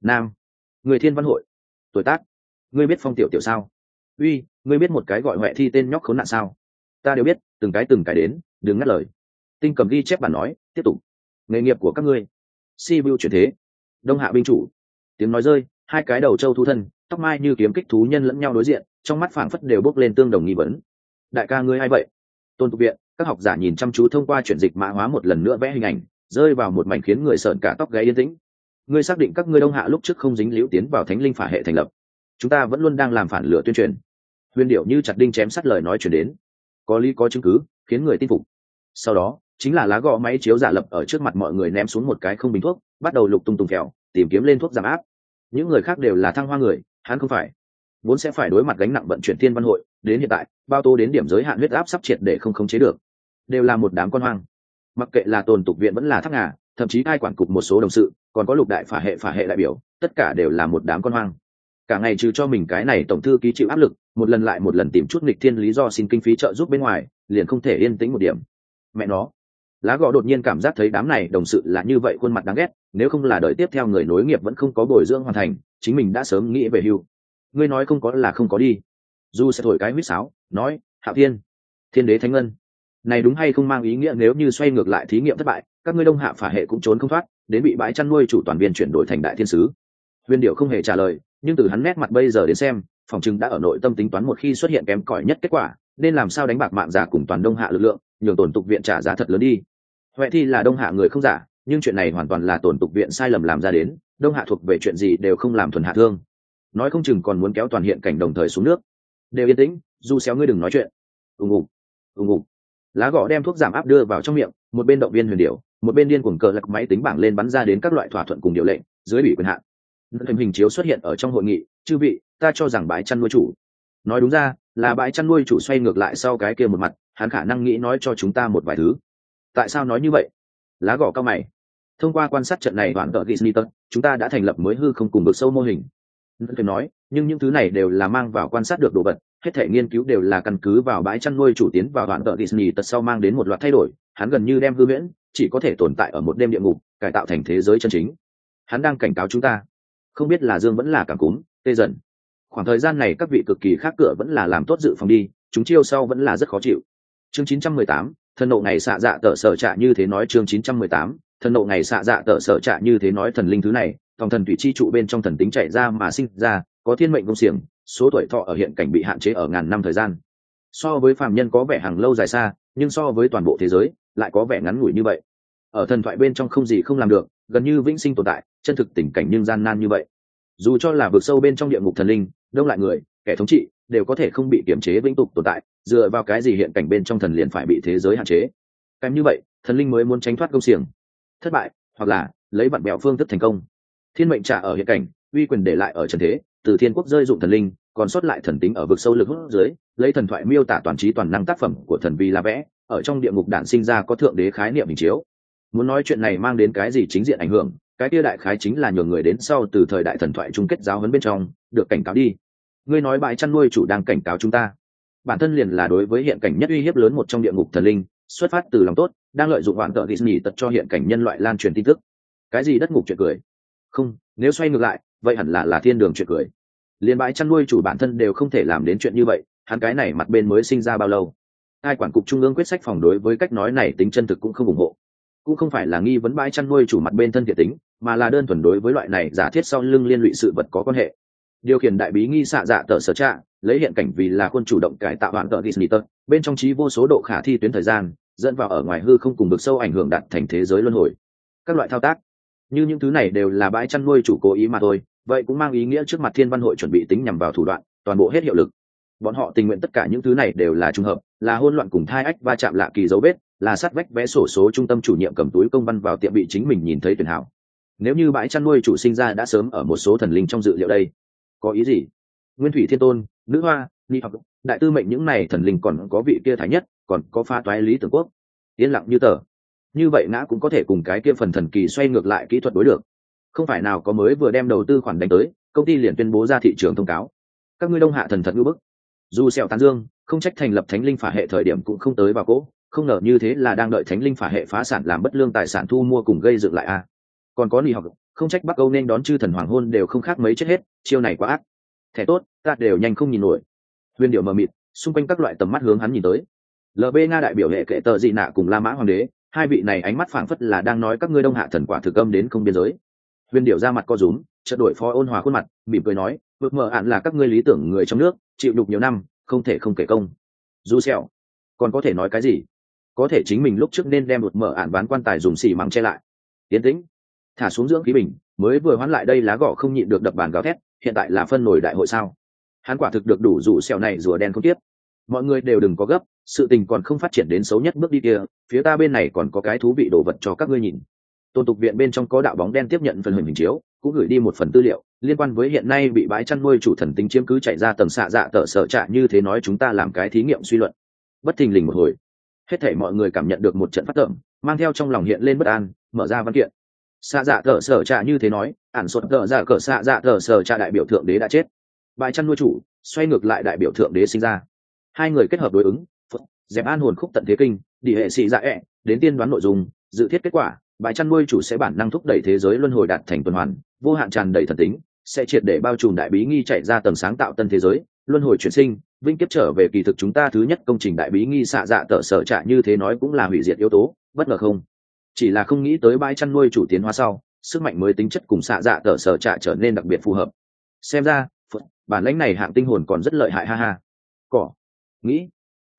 A: người Thiên Văn Hội, tuổi tác: ngươi biết Phong Tiểu Tiểu sao? Uy, ngươi biết một cái gọi Huệ Thi tên nhóc khốn nạn sao? Ta đều biết, từng cái đến, đừng ngắt lời. Tinh Cầm ghi chép bản nói, tiếp tục. Nghề nghiệp của các ngươi: Sibiu chuyển thế, Đông Hạ binh chủ. Tiếng nói rơi, 2 cái đầu trâu thu thân, tóc mai như kiếm kích thú nhân lẫn nhau đối diện, trong mắt phảng phất đều bốc lên tương đồng nghi vấn. Đại ca ngươi ai vậy? Tôn Tục Viện, các học giả nhìn chăm chú thông qua chuyển dịch mã hóa một lần nữa vẽ hình ảnh, rơi vào một mảnh khiến người sợn cả tóc gáy yên tĩnh. Ngươi xác định các ngươi Đông Hạ lúc trước không dính liễu tiến vào Thánh Linh Phả hệ thành lập? Chúng ta vẫn luôn đang làm phản lửa tuyên truyền. Huyền Điệu như chặt đinh chém sắt lời nói truyền đến, có lý có chứng cứ, khiến người tin phục. Sau đó, chính là lá gọ máy chiếu giả lập ở trước mặt mọi người ném xuống một cái không bình thuốc, bắt đầu lục tung phèo, tìm kiếm lên thuốc giảm áp. Những người khác đều là thăng hoa người, hắn không phải, vốn sẽ phải đối mặt gánh nặng vận chuyển Thiên Văn Hội, đến hiện tại, bao tô đến điểm giới hạn huyết áp sắp triệt để không khống chế được, đều là một đám con hoang. Mặc kệ là Tồn Tục Viện vẫn là Thác Ngà, thậm chí ai quản cục một số đồng sự, còn có Lục đại phả hệ đại biểu, tất cả đều là một đám con hoang. Cả ngày trừ cho mình cái này tổng thư ký chịu áp lực, một lần lại một lần tìm chút nghịch thiên lý do xin kinh phí trợ giúp bên ngoài, liền không thể yên tĩnh một điểm. Mẹ nó, lá gọ đột nhiên cảm giác thấy đám này đồng sự là như vậy khuôn mặt đáng ghét, nếu không là đợi tiếp theo người nối nghiệp vẫn không có bồi dưỡng hoàn thành, chính mình đã sớm nghĩ về hưu. Ngươi nói không có là không có đi. Du sẽ thổi cái huýt sáo, nói: Hạo Thiên, Thiên Đế Thánh Ngân, này đúng hay không mang ý nghĩa nếu như xoay ngược lại thí nghiệm thất bại, các ngươi Đông Hạ phả hệ cũng trốn không thoát, đến bị bãi chăn nuôi chủ toàn viên chuyển đổi thành đại thiên sứ. Huyền Điệu không hề trả lời, nhưng từ hắn nét mặt bây giờ đến xem, phòng trừng đã ở nội tâm tính toán một khi xuất hiện kém cỏi nhất kết quả, nên làm sao đánh bạc mạng giả cùng toàn Đông Hạ lực lượng, nhường Tồn Tục Viện trả giá thật lớn đi. Huệ Thi là Đông Hạ người không giả, nhưng chuyện này hoàn toàn là Tồn Tục Viện sai lầm làm ra đến, Đông Hạ thuộc về chuyện gì đều không làm thuần hạ thương, nói không chừng còn muốn kéo toàn hiện cảnh đồng thời xuống nước. Đều yên tĩnh, Du xéo ngươi đừng nói chuyện. Ùng ục. Lá gọ đem thuốc giảm áp đưa vào trong miệng, một bên động viên Huyền Điệu, một bên điên cuồng cờ lật máy tính bảng lên bắn ra đến các loại thỏa thuận cùng điều lệnh, dưới ủy quyền hạn. Hình chiếu xuất hiện ở trong hội nghị, chư vị, ta cho rằng bãi chăn nuôi chủ, nói đúng ra là bãi chăn nuôi chủ xoay ngược lại sau cái kia một mặt, hắn khả năng nghĩ nói cho chúng ta một vài thứ. Tại sao nói như vậy? Lá gọ cao mày. Thông qua quan sát trận này đoạn tờ Disney, chúng ta đã thành lập mới hư không cùng vực sâu mô hình. Tôi nói, nhưng những thứ này đều là mang vào quan sát được đồ vật, hết thể nghiên cứu đều là căn cứ vào bãi chăn nuôi chủ tiến vào đoạn tờ Disney tật sau mang đến một loạt thay đổi, hắn gần như đem hư huyễn chỉ có thể tồn tại ở một đêm địa ngục, cải tạo thành thế giới chân chính. Hắn đang cảnh cáo chúng ta, không biết là dương vẫn là cảm cúm, tê dần. Khoảng thời gian này các vị cực kỳ khác cửa vẫn là làm tốt dự phòng đi, chúng chiêu sau vẫn là rất khó chịu. Chương 918, thần nộ ngày xạ dạ tợ sở trạ như thế nói. Chương 918, thần nộ ngày xạ dạ tợ sở trạ như thế nói. Thần linh thứ này, tòng thần thủy chi trụ bên trong thần tính chạy ra mà sinh ra, có thiên mệnh công xiềng, số tuổi thọ ở hiện cảnh bị hạn chế ở ngàn năm thời gian. So với phàm nhân có vẻ hàng lâu dài xa, nhưng so với toàn bộ thế giới lại có vẻ ngắn ngủi như vậy. Ở thần thoại bên trong không gì không làm được, gần như vĩnh sinh tồn tại, chân thực tình cảnh nhưng gian nan như vậy. Dù cho là vượt sâu bên trong địa ngục thần linh, đông lại người, kẻ thống trị, đều có thể không bị kiểm chế vĩnh tục tồn tại, dựa vào cái gì hiện cảnh bên trong thần liền phải bị thế giới hạn chế? Kém như vậy, thần linh mới muốn tránh thoát công xiềng thất bại, hoặc là lấy vặn bẹo phương thức thành công. Thiên mệnh trả ở hiện cảnh, uy quyền để lại ở trần thế, từ thiên quốc rơi dụng thần linh, còn sót lại thần tính ở vực sâu lực hút dưới, lấy thần thoại miêu tả toàn trí toàn năng tác phẩm của thần vi là vẽ, ở trong địa ngục đản sinh ra có thượng đế khái niệm hình chiếu. Muốn nói chuyện này mang đến cái gì chính diện ảnh hưởng, cái kia đại khái chính là nhường người đến sau từ thời đại thần thoại chung kết giáo huấn bên trong được cảnh cáo đi. Ngươi nói bãi chăn nuôi chủ đang cảnh cáo chúng ta, bản thân liền là đối với hiện cảnh nhất uy hiếp lớn một trong địa ngục thần linh, xuất phát từ lòng tốt, đang lợi dụng hoạn tợ Disney tật cho hiện cảnh nhân loại lan truyền tin tức. Cái gì đất ngục chuyện cười? Không, nếu xoay ngược lại, vậy hẳn là thiên đường chuyện cười. Liên bãi chăn nuôi chủ bản thân đều không thể làm đến chuyện như vậy, hắn cái này mặt bên mới sinh ra bao lâu? Ai quản cục trung ương quyết sách phòng đối với cách nói này tính chân thực cũng không ủng hộ, cũng không phải là nghi vấn bãi chăn nuôi chủ mặt bên thân thiện tính, mà là đơn thuần đối với loại này giả thiết sau lưng liên lụy sự vật có quan hệ. Điều khiển đại bí nghi xạ dạ tợ sở trạ, lấy hiện cảnh vì là khuôn chủ động cải tạo hoạn tợ Disney tật, bên trong trí vô số độ khả thi tuyến thời gian, dẫn vào ở ngoài hư không cùng vực sâu ảnh hưởng đạt thành thế giới luân hồi. Các loại thao tác, như những thứ này đều là bãi chăn nuôi chủ cố ý mà thôi, vậy cũng mang ý nghĩa trước mặt thiên văn hội chuẩn bị tính nhằm vào thủ đoạn, toàn bộ hết hiệu lực. Bọn họ tình nguyện tất cả những thứ này đều là trùng hợp, là hỗn loạn cùng thai ách va chạm lạ kỳ dấu vết, là sát vách vẽ sổ số trung tâm chủ nhiệm cầm túi công văn vào tiệm bị chính mình nhìn thấy tuyển hảo. Nếu như bãi chăn nuôi chủ sinh ra đã sớm ở một số thần linh trong dự liệu đây, có ý gì? Nguyên thủy thiên tôn, nữ hoa, ni học, đại tư mệnh những này thần linh, còn có vị kia thái nhất, còn có pha toái lý tưởng quốc, yên lặng như tờ. Như vậy ngã cũng có thể cùng cái kia phần thần kỳ xoay ngược lại kỹ thuật đối được. Không phải nào có mới vừa đem đầu tư khoản đánh tới, công ty liền tuyên bố ra thị trường thông cáo. Các ngươi đông hạ thần thật ngư bức. Dù sẹo tán dương, không trách thành lập thánh linh phả hệ thời điểm cũng không tới vào cỗ, không ngờ như thế là đang đợi thánh linh phả hệ phá sản làm bất lương tài sản thu mua cùng gây dựng lại a. Còn có ni học, không trách Bắc Âu nên đón chư thần hoàng hôn đều không khác mấy chết hết, chiêu này quá ác. Thẻ tốt, ta đều nhanh không nhìn nổi. Huyền điệu mờ mịt, xung quanh các loại tầm mắt hướng hắn nhìn tới. LB Nga đại biểu hệ kệ tờ dị nạ cùng La Mã hoàng đế, hai vị này ánh mắt phảng phất là đang nói các ngươi đông hạ thần quả thực âm đến không biên giới. Huyền điệu ra mặt co rúm, chợt đổi phó ôn hòa khuôn mặt, mỉm cười nói, vực mở ạn là các ngươi lý tưởng người trong nước, chịu nhục nhiều năm, không thể không kể công. Du sẹo, còn có thể nói cái gì? Có thể chính mình lúc trước nên đem vực mở ạn bán quan tài dùng xì măng che lại. Tiến tĩnh, thả xuống dưỡng khí bình, mới vừa hoán lại đây lá gọ không nhịn được đập bàn gào thét, hiện tại là phân nổi đại hội sao? Hắn quả thực được đủ dụ sẹo này rùa đen không tiếp. Mọi người đều đừng có gấp, sự tình còn không phát triển đến xấu nhất bước đi kia, phía ta bên này còn có cái thú vị đồ vật cho các ngươi nhìn. Tôn tục viện bên trong có đạo bóng đen tiếp nhận phần hình chiếu, cũng gửi đi một phần tư liệu liên quan với hiện nay bị bãi chăn nuôi chủ thần tính chiếm cứ chạy ra tầng xạ dạ tờ sở trạ, như thế nói chúng ta làm cái thí nghiệm suy luận. Bất thình lình một hồi, hết thảy mọi người cảm nhận được một trận phát tởm, mang theo trong lòng hiện lên bất an, mở ra văn kiện. Xạ dạ tờ sở trạ như thế nói, ản sột tờ dạ cờ xạ dạ tờ sở trạ đại biểu thượng đế đã chết, bãi chăn nuôi chủ xoay ngược lại đại biểu thượng đế sinh ra. Hai người kết hợp đối ứng, dẹp an hồn khúc tận thế kinh, đi hệ sĩ dạ đến tiên đoán nội dung, dự thiết kết quả, bãi chăn nuôi chủ sẽ bản năng thúc đẩy thế giới luân hồi đạt thành tuần hoàn, vô hạn tràn đầy thần tính, sẽ triệt để bao trùm đại bí nghi chạy ra tầng sáng tạo tân thế giới, luân hồi chuyển sinh, vinh kiếp trở về kỳ thực chúng ta thứ nhất công trình đại bí nghi xạ dạ tờ sở trạ như thế nói cũng là hủy diệt yếu tố, bất ngờ không? Chỉ là không nghĩ tới bãi chăn nuôi chủ tiến hóa sau, sức mạnh mới tính chất cùng xạ dạ tờ sở trạ trở nên đặc biệt phù hợp. Xem ra, bản lãnh này hạng tinh hồn còn rất lợi hại ha ha. Cỏ, nghĩ,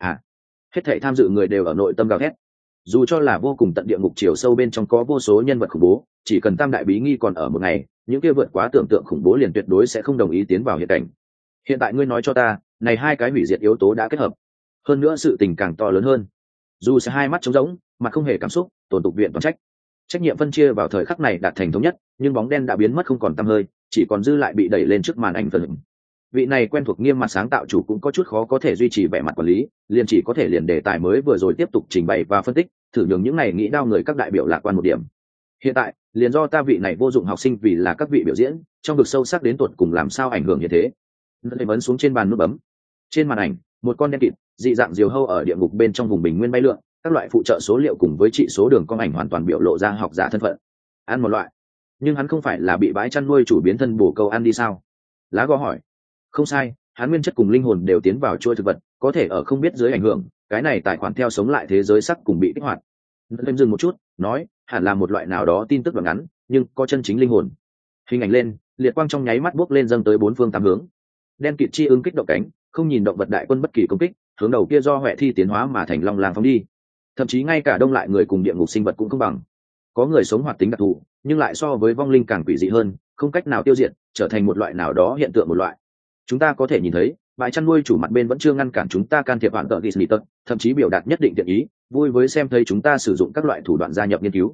A: hết thảy tham dự người đều ở nội tâm gào thét. Dù cho là vô cùng tận địa ngục chiều sâu bên trong có vô số nhân vật khủng bố, chỉ cần tam đại bí nghi còn ở một ngày, những kia vượt quá tưởng tượng khủng bố liền tuyệt đối sẽ không đồng ý tiến vào hiện cảnh. Hiện tại ngươi nói cho ta, này hai cái hủy diệt yếu tố đã kết hợp, hơn nữa sự tình càng to lớn hơn. Dù sẽ hai mắt trống rỗng, mặt không hề cảm xúc, tổn tục viện toàn trách nhiệm phân chia vào thời khắc này đạt thành thống nhất, nhưng bóng đen đã biến mất không còn tăm hơi, chỉ còn dư lại bị đẩy lên trước màn ảnh phần. Vị này quen thuộc nghiêm mặt sáng tạo chủ cũng có chút khó có thể duy trì vẻ mặt quản lý, liền chỉ có thể liền đề tài mới vừa rồi tiếp tục trình bày và phân tích, thử nhường những này nghĩ đau người các đại biểu lạc quan một điểm. Hiện tại liền do ta vị này vô dụng học sinh vì là các vị biểu diễn trong vực sâu sắc đến tuột cùng làm sao ảnh hưởng như thế. Nơi vấn xuống trên bàn nút bấm, trên màn ảnh một con đen kịt dị dạng diều hâu ở địa ngục bên trong vùng bình nguyên bay lượn, các loại phụ trợ số liệu cùng với trị số đường cong ảnh hoàn toàn biểu lộ ra học giả thân phận. Ăn một loại, nhưng hắn không phải là bị bãi chăn nuôi chủ biến thân bổ câu ăn đi sao? Lá gò hỏi. Không sai, hắn nguyên chất cùng linh hồn đều tiến vào chuôi thực vật, có thể ở không biết dưới ảnh hưởng, cái này tài khoản theo sống lại thế giới sắc cùng bị kích hoạt. Lên dừng một chút, nói, hẳn là một loại nào đó tin tức đoạn ngắn, nhưng có chân chính linh hồn. Hình ảnh lên, liệt quang trong nháy mắt bốc lên dâng tới bốn phương tám hướng. Đen kịt chi ứng kích động cánh, không nhìn động vật đại quân bất kỳ công kích, hướng đầu kia do huệ thi tiến hóa mà thành long lang phóng đi. Thậm chí ngay cả đông lại người cùng địa ngục sinh vật cũng không bằng. Có người sống hoạt tính đặc thù, nhưng lại so với vong linh càng quỷ dị hơn, không cách nào tiêu diệt, trở thành một loại nào đó hiện tượng một loại. Chúng ta có thể nhìn thấy, bãi chăn nuôi chủ mặt bên vẫn chưa ngăn cản chúng ta can thiệp hoàn tợ Disney tật, thậm chí biểu đạt nhất định thiện ý, vui với xem thấy chúng ta sử dụng các loại thủ đoạn gia nhập nghiên cứu.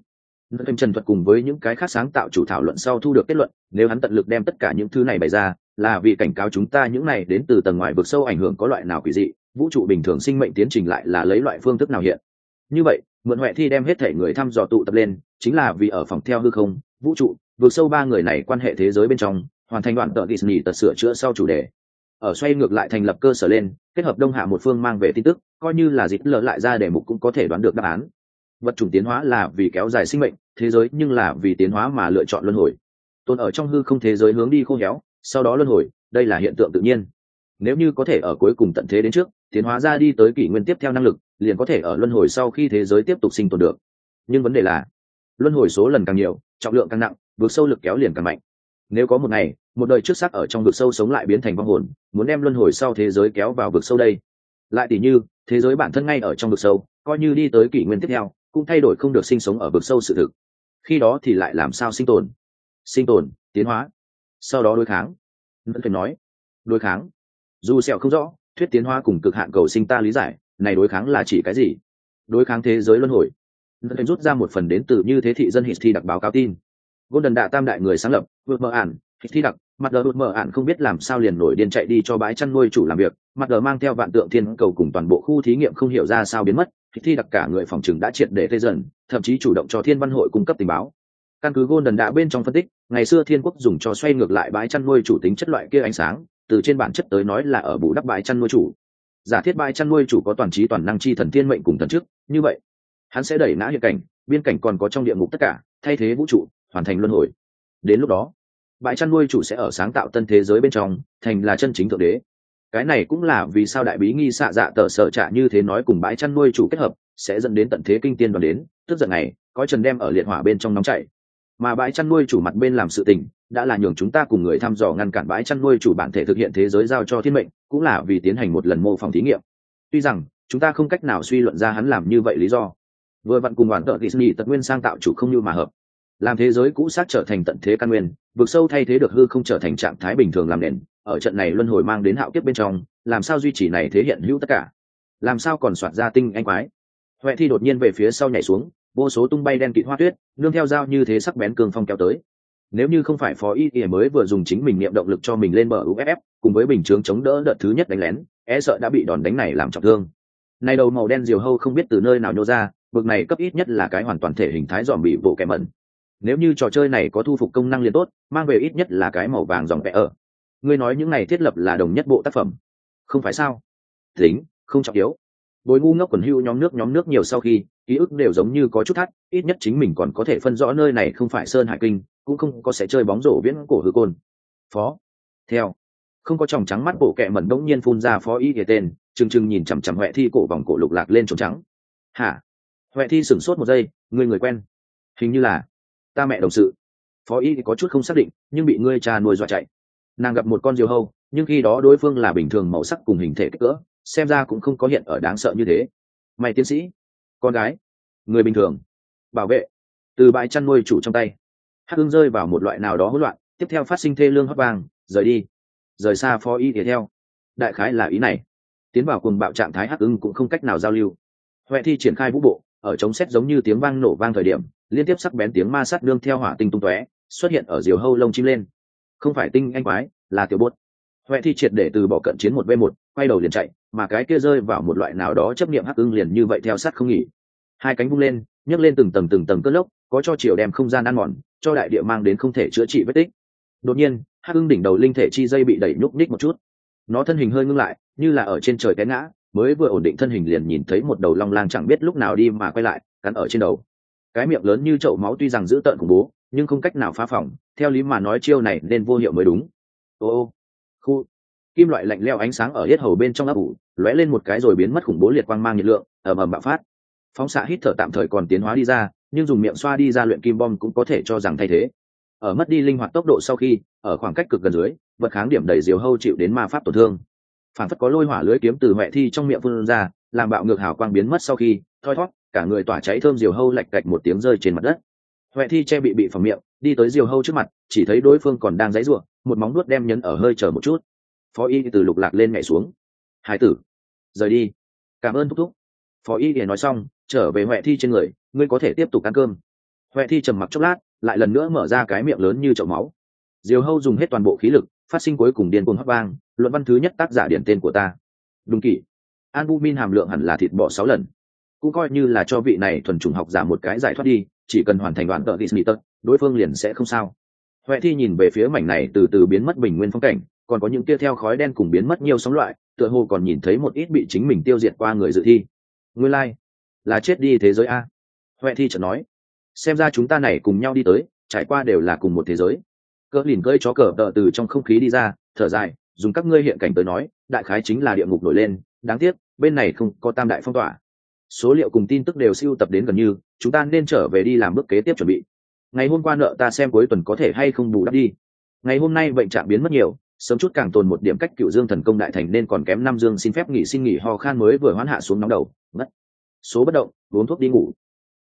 A: Thêm trần thuật cùng với những cái khác sáng tạo chủ thảo luận sau thu được kết luận, nếu hắn tận lực đem tất cả những thứ này bày ra, là vì cảnh cáo chúng ta những này đến từ tầng ngoài vực sâu ảnh hưởng có loại nào quỷ dị, vũ trụ bình thường sinh mệnh tiến trình lại là lấy loại phương thức nào hiện. Như vậy, mượn Huệ Thi đem hết thể người thăm dò tụ tập lên, chính là vì ở phòng theo hư không, vũ trụ, vực sâu ba người này quan hệ thế giới bên trong, hoàn thành đoạn tờ Disney tật sửa chữa sau chủ đề. Ở xoay ngược lại thành lập cơ sở lên, kết hợp đông hạ một phương mang về tin tức, coi như là dịch lỡ lại ra đề mục cũng có thể đoán được đáp án. Vật chủng tiến hóa là vì kéo dài sinh mệnh, thế giới nhưng là vì tiến hóa mà lựa chọn luân hồi. Tồn ở trong hư không thế giới hướng đi khô héo, sau đó luân hồi, đây là hiện tượng tự nhiên. Nếu như có thể ở cuối cùng tận thế đến trước, tiến hóa ra đi tới kỷ nguyên tiếp theo năng lực, liền có thể ở luân hồi sau khi thế giới tiếp tục sinh tồn được. Nhưng vấn đề là, luân hồi số lần càng nhiều, trọng lượng càng nặng, vượt sâu lực kéo liền càng mạnh. Nếu có một ngày, một đời trước xác ở trong vực sâu sống lại biến thành vong hồn, muốn đem luân hồi sau thế giới kéo vào vực sâu đây. Lại tỷ như, thế giới bản thân ngay ở trong vực sâu, coi như đi tới kỷ nguyên tiếp theo, cũng thay đổi không được sinh sống ở vực sâu sự thực. Khi đó thì lại làm sao sinh tồn? Sinh tồn, tiến hóa, sau đó đối kháng. Vẫn phải nói, đối kháng. Dù sẹo không rõ, thuyết tiến hóa cùng cực hạn cầu sinh ta lý giải, này đối kháng là chỉ cái gì? Đối kháng thế giới luân hồi. Vẫn rút ra một phần đến từ như thế thị dân hít thi đặc báo cáo tin. Golden Đạ tam đại người sáng lập, vượt mở ản, hít thi đặc, mặt đờ vượt mở ản không biết làm sao liền nổi điên chạy đi cho bãi chăn nuôi chủ làm việc, mặt đờ mang theo vạn tượng thiên cầu cùng toàn bộ khu thí nghiệm không hiểu ra sao biến mất, hít thi đặc cả người phòng trừng đã triệt để tê dần, thậm chí chủ động cho Thiên Văn hội cung cấp tình báo. Căn cứ Golden Đạ bên trong phân tích, ngày xưa Thiên Quốc dùng cho xoay ngược lại bãi chăn nuôi chủ tính chất loại kia ánh sáng, từ trên bản chất tới nói là ở bù đắp bãi chăn nuôi chủ. Giả thiết bãi chăn nuôi chủ có toàn trí toàn năng chi thần thiên mệnh cùng thần chức, như vậy, hắn sẽ đẩy ngã hiện cảnh, biên cảnh còn có trong địa ngục tất cả, thay thế vũ trụ, hoàn thành luân hồi. Đến lúc đó, bãi chăn nuôi chủ sẽ ở sáng tạo tân thế giới bên trong, thành là chân chính thượng đế. Cái này cũng là vì sao đại bí nghi xạ dạ tờ sợ trả như thế nói cùng bãi chăn nuôi chủ kết hợp, sẽ dẫn đến tận thế kinh tiên đoàn đến, tức giận này, có trần đem ở liệt hỏa bên trong nóng chảy. Mà bãi chăn nuôi chủ mặt bên làm sự tình, đã là nhường chúng ta cùng người thăm dò ngăn cản bãi chăn nuôi chủ bản thể thực hiện thế giới giao cho thiên mệnh, cũng là vì tiến hành một lần mô phỏng thí nghiệm. Tuy rằng, chúng ta không cách nào suy luận ra hắn làm như vậy lý do. Vừa vặn cùng hoàn tợ Disney tật nguyên sang tạo chủ không như mà hợp. Làm thế giới cũ xác trở thành tận thế căn nguyên, vực sâu thay thế được hư không trở thành trạng thái bình thường làm nền, ở trận này luân hồi mang đến hạo kiếp bên trong, làm sao duy trì này thế hiện hữu tất cả? Làm sao còn soạt ra tinh anh quái? Huệ Thi đột nhiên về phía sau nhảy xuống, vô số tung bay đen kịt hoa tuyết, nương theo dao như thế sắc bén cường phong kéo tới. Nếu như không phải Phó Y Y mới vừa dùng chính mình niệm động lực cho mình lên bờ UFF, cùng với bình chướng chống đỡ đợt thứ nhất đánh lén, e sợ đã bị đòn đánh này làm trọng thương. Này đầu màu đen diều hâu không biết từ nơi nào nhô ra, bực này cấp ít nhất là cái hoàn toàn thể hình thái dòm bị bộ kẻ mẩn. Nếu như trò chơi này có thu phục công năng liền tốt, mang về ít nhất là cái màu vàng dòng vẽ ở. Ngươi nói những này thiết lập là đồng nhất bộ tác phẩm, không phải sao? Tính, không trọng yếu. Bối ngu ngốc quần hưu nhóm nước nhiều sau khi, ký ức đều giống như có chút thắt, ít nhất chính mình còn có thể phân rõ nơi này không phải Sơn Hải Kinh, cũng không có sẽ chơi bóng rổ viễn cổ hư côn. Phó. Theo. Không có tròng trắng mắt bộ kẹ mẩn đống nhiên phun ra Phó Y kể tên, chừng nhìn chằm chằm Huệ Thi cổ vòng cổ lục lạc lên trống trắng. Hả? Huệ Thi sửng sốt một giây, người quen. Hình như là ta mẹ đồng sự. Phó Y có chút không xác định, nhưng bị ngươi cha nuôi dọa chạy. Nàng gặp một con diều hâu, nhưng khi đó đối phương là bình thường màu sắc cùng hình thể kích cỡ, xem ra cũng không có hiện ở đáng sợ như thế. Mày tiến sĩ, con gái, người bình thường, bảo vệ, từ bãi chăn nuôi chủ trong tay. Hắc Ưng rơi vào một loại nào đó hỗn loạn, tiếp theo phát sinh thê lương hót vang, rời đi, rời xa Phó Y tiếp theo. Đại khái là ý này. Tiến vào cùng bạo trạng thái Hắc Ưng cũng không cách nào giao lưu. Huệ Thi triển khai vũ bộ, ở chống sét giống như tiếng vang nổ vang thời điểm, liên tiếp sắc bén tiếng ma sát nương theo hỏa tinh tung tóe, xuất hiện ở diều hâu lông chim lên. Không phải tinh anh quái, là tiểu bốt. Huệ Thi triệt để từ bỏ cận chiến 1v1, quay đầu liền chạy, mà cái kia rơi vào một loại nào đó chấp niệm Hắc Ưng liền như vậy theo sát không nghỉ. Hai cánh vung lên, nhấc lên từng tầng cơn lốc, có cho chiều đem không gian ăn mòn, cho đại địa mang đến không thể chữa trị vết tích. Đột nhiên, Hắc Ưng đỉnh đầu linh thể chi dây bị đẩy nhúc nhích một chút. Nó thân hình hơi ngưng lại, như là ở trên trời té ngã, mới vừa ổn định thân hình liền nhìn thấy một đầu long lang chẳng biết lúc nào đi mà quay lại, cắn ở trên đầu. Cái miệng lớn như chậu máu tuy rằng dữ tợn khủng bố, nhưng không cách nào phá phỏng, theo lý mà nói chiêu này nên vô hiệu mới đúng. Ô, khu kim loại lạnh lẽo ánh sáng ở yết hầu bên trong ấp ủ, lóe lên một cái rồi biến mất khủng bố liệt quang mang nhiệt lượng, ầm ầm bạo phát. Phóng xạ hít thở tạm thời còn tiến hóa đi ra, nhưng dùng miệng xoa đi ra luyện kim bom cũng có thể cho rằng thay thế. Ở mất đi linh hoạt tốc độ sau khi, ở khoảng cách cực gần dưới, vật kháng điểm đầy diều hâu chịu đến ma pháp tổn thương. Phản phất có lôi hỏa lưới kiếm từ Huệ Thi trong miệng phun ra, làm bạo ngược hào quang biến mất sau khi, thoi thoát, cả người tỏa cháy thơm diều hâu lạch cạch một tiếng rơi trên mặt đất. Huệ Thi che bị phòng miệng, đi tới diều hâu trước mặt, chỉ thấy đối phương còn đang giãy giụa, một móng nuốt đem nhấn ở hơi chờ một chút. Phó Y từ lục lạc lên nhảy xuống. Hải tử, rời đi. Cảm ơn thúc thúc. Phó Y nói xong, trở về Huệ Thi trên người, ngươi có thể tiếp tục ăn cơm. Huệ Thi trầm mặc chốc lát, lại lần nữa mở ra cái miệng lớn như chậu máu. Diều Hâu dùng hết toàn bộ khí lực, phát sinh cuối cùng điên cuồng hót vang, luận văn thứ nhất tác giả điển tên của ta. Đúng kỷ. Albumin hàm lượng hẳn là thịt bò 6 lần. Cũng coi như là cho vị này thuần chủng học giả một cái giải thoát đi, chỉ cần hoàn thành đoạn tợ Disney tật, đối phương liền sẽ không sao. Huệ Thi nhìn về phía mảnh này từ từ biến mất bình nguyên phong cảnh, còn có những kia theo khói đen cùng biến mất nhiều sóng loại, tựa hồ còn nhìn thấy một ít bị chính mình tiêu diệt qua người dự thi. Nguyên lai, là chết đi thế giới a. Huệ Thi chợt nói, xem ra chúng ta này cùng nhau đi tới, trải qua đều là cùng một thế giới. Cỡ lìn cơi chó cờ tợ từ trong không khí đi ra, thở dài, dùng các ngươi hiện cảnh tới nói, đại khái chính là địa ngục nổi lên, đáng tiếc, bên này không có tam đại phong tỏa. Số liệu cùng tin tức đều siêu tập đến gần như, chúng ta nên trở về đi làm bước kế tiếp chuẩn bị. Ngày hôm qua nợ ta xem cuối tuần có thể hay không bù đắp đi. Ngày hôm nay bệnh trạng biến mất nhiều, sớm chút càng tồn một điểm cách Cựu Dương thần công đại thành nên còn kém 5 dương xin phép nghỉ ho khan mới vừa hoán hạ xuống nóng đầu, ngất. Số bất động, uống thuốc đi ngủ.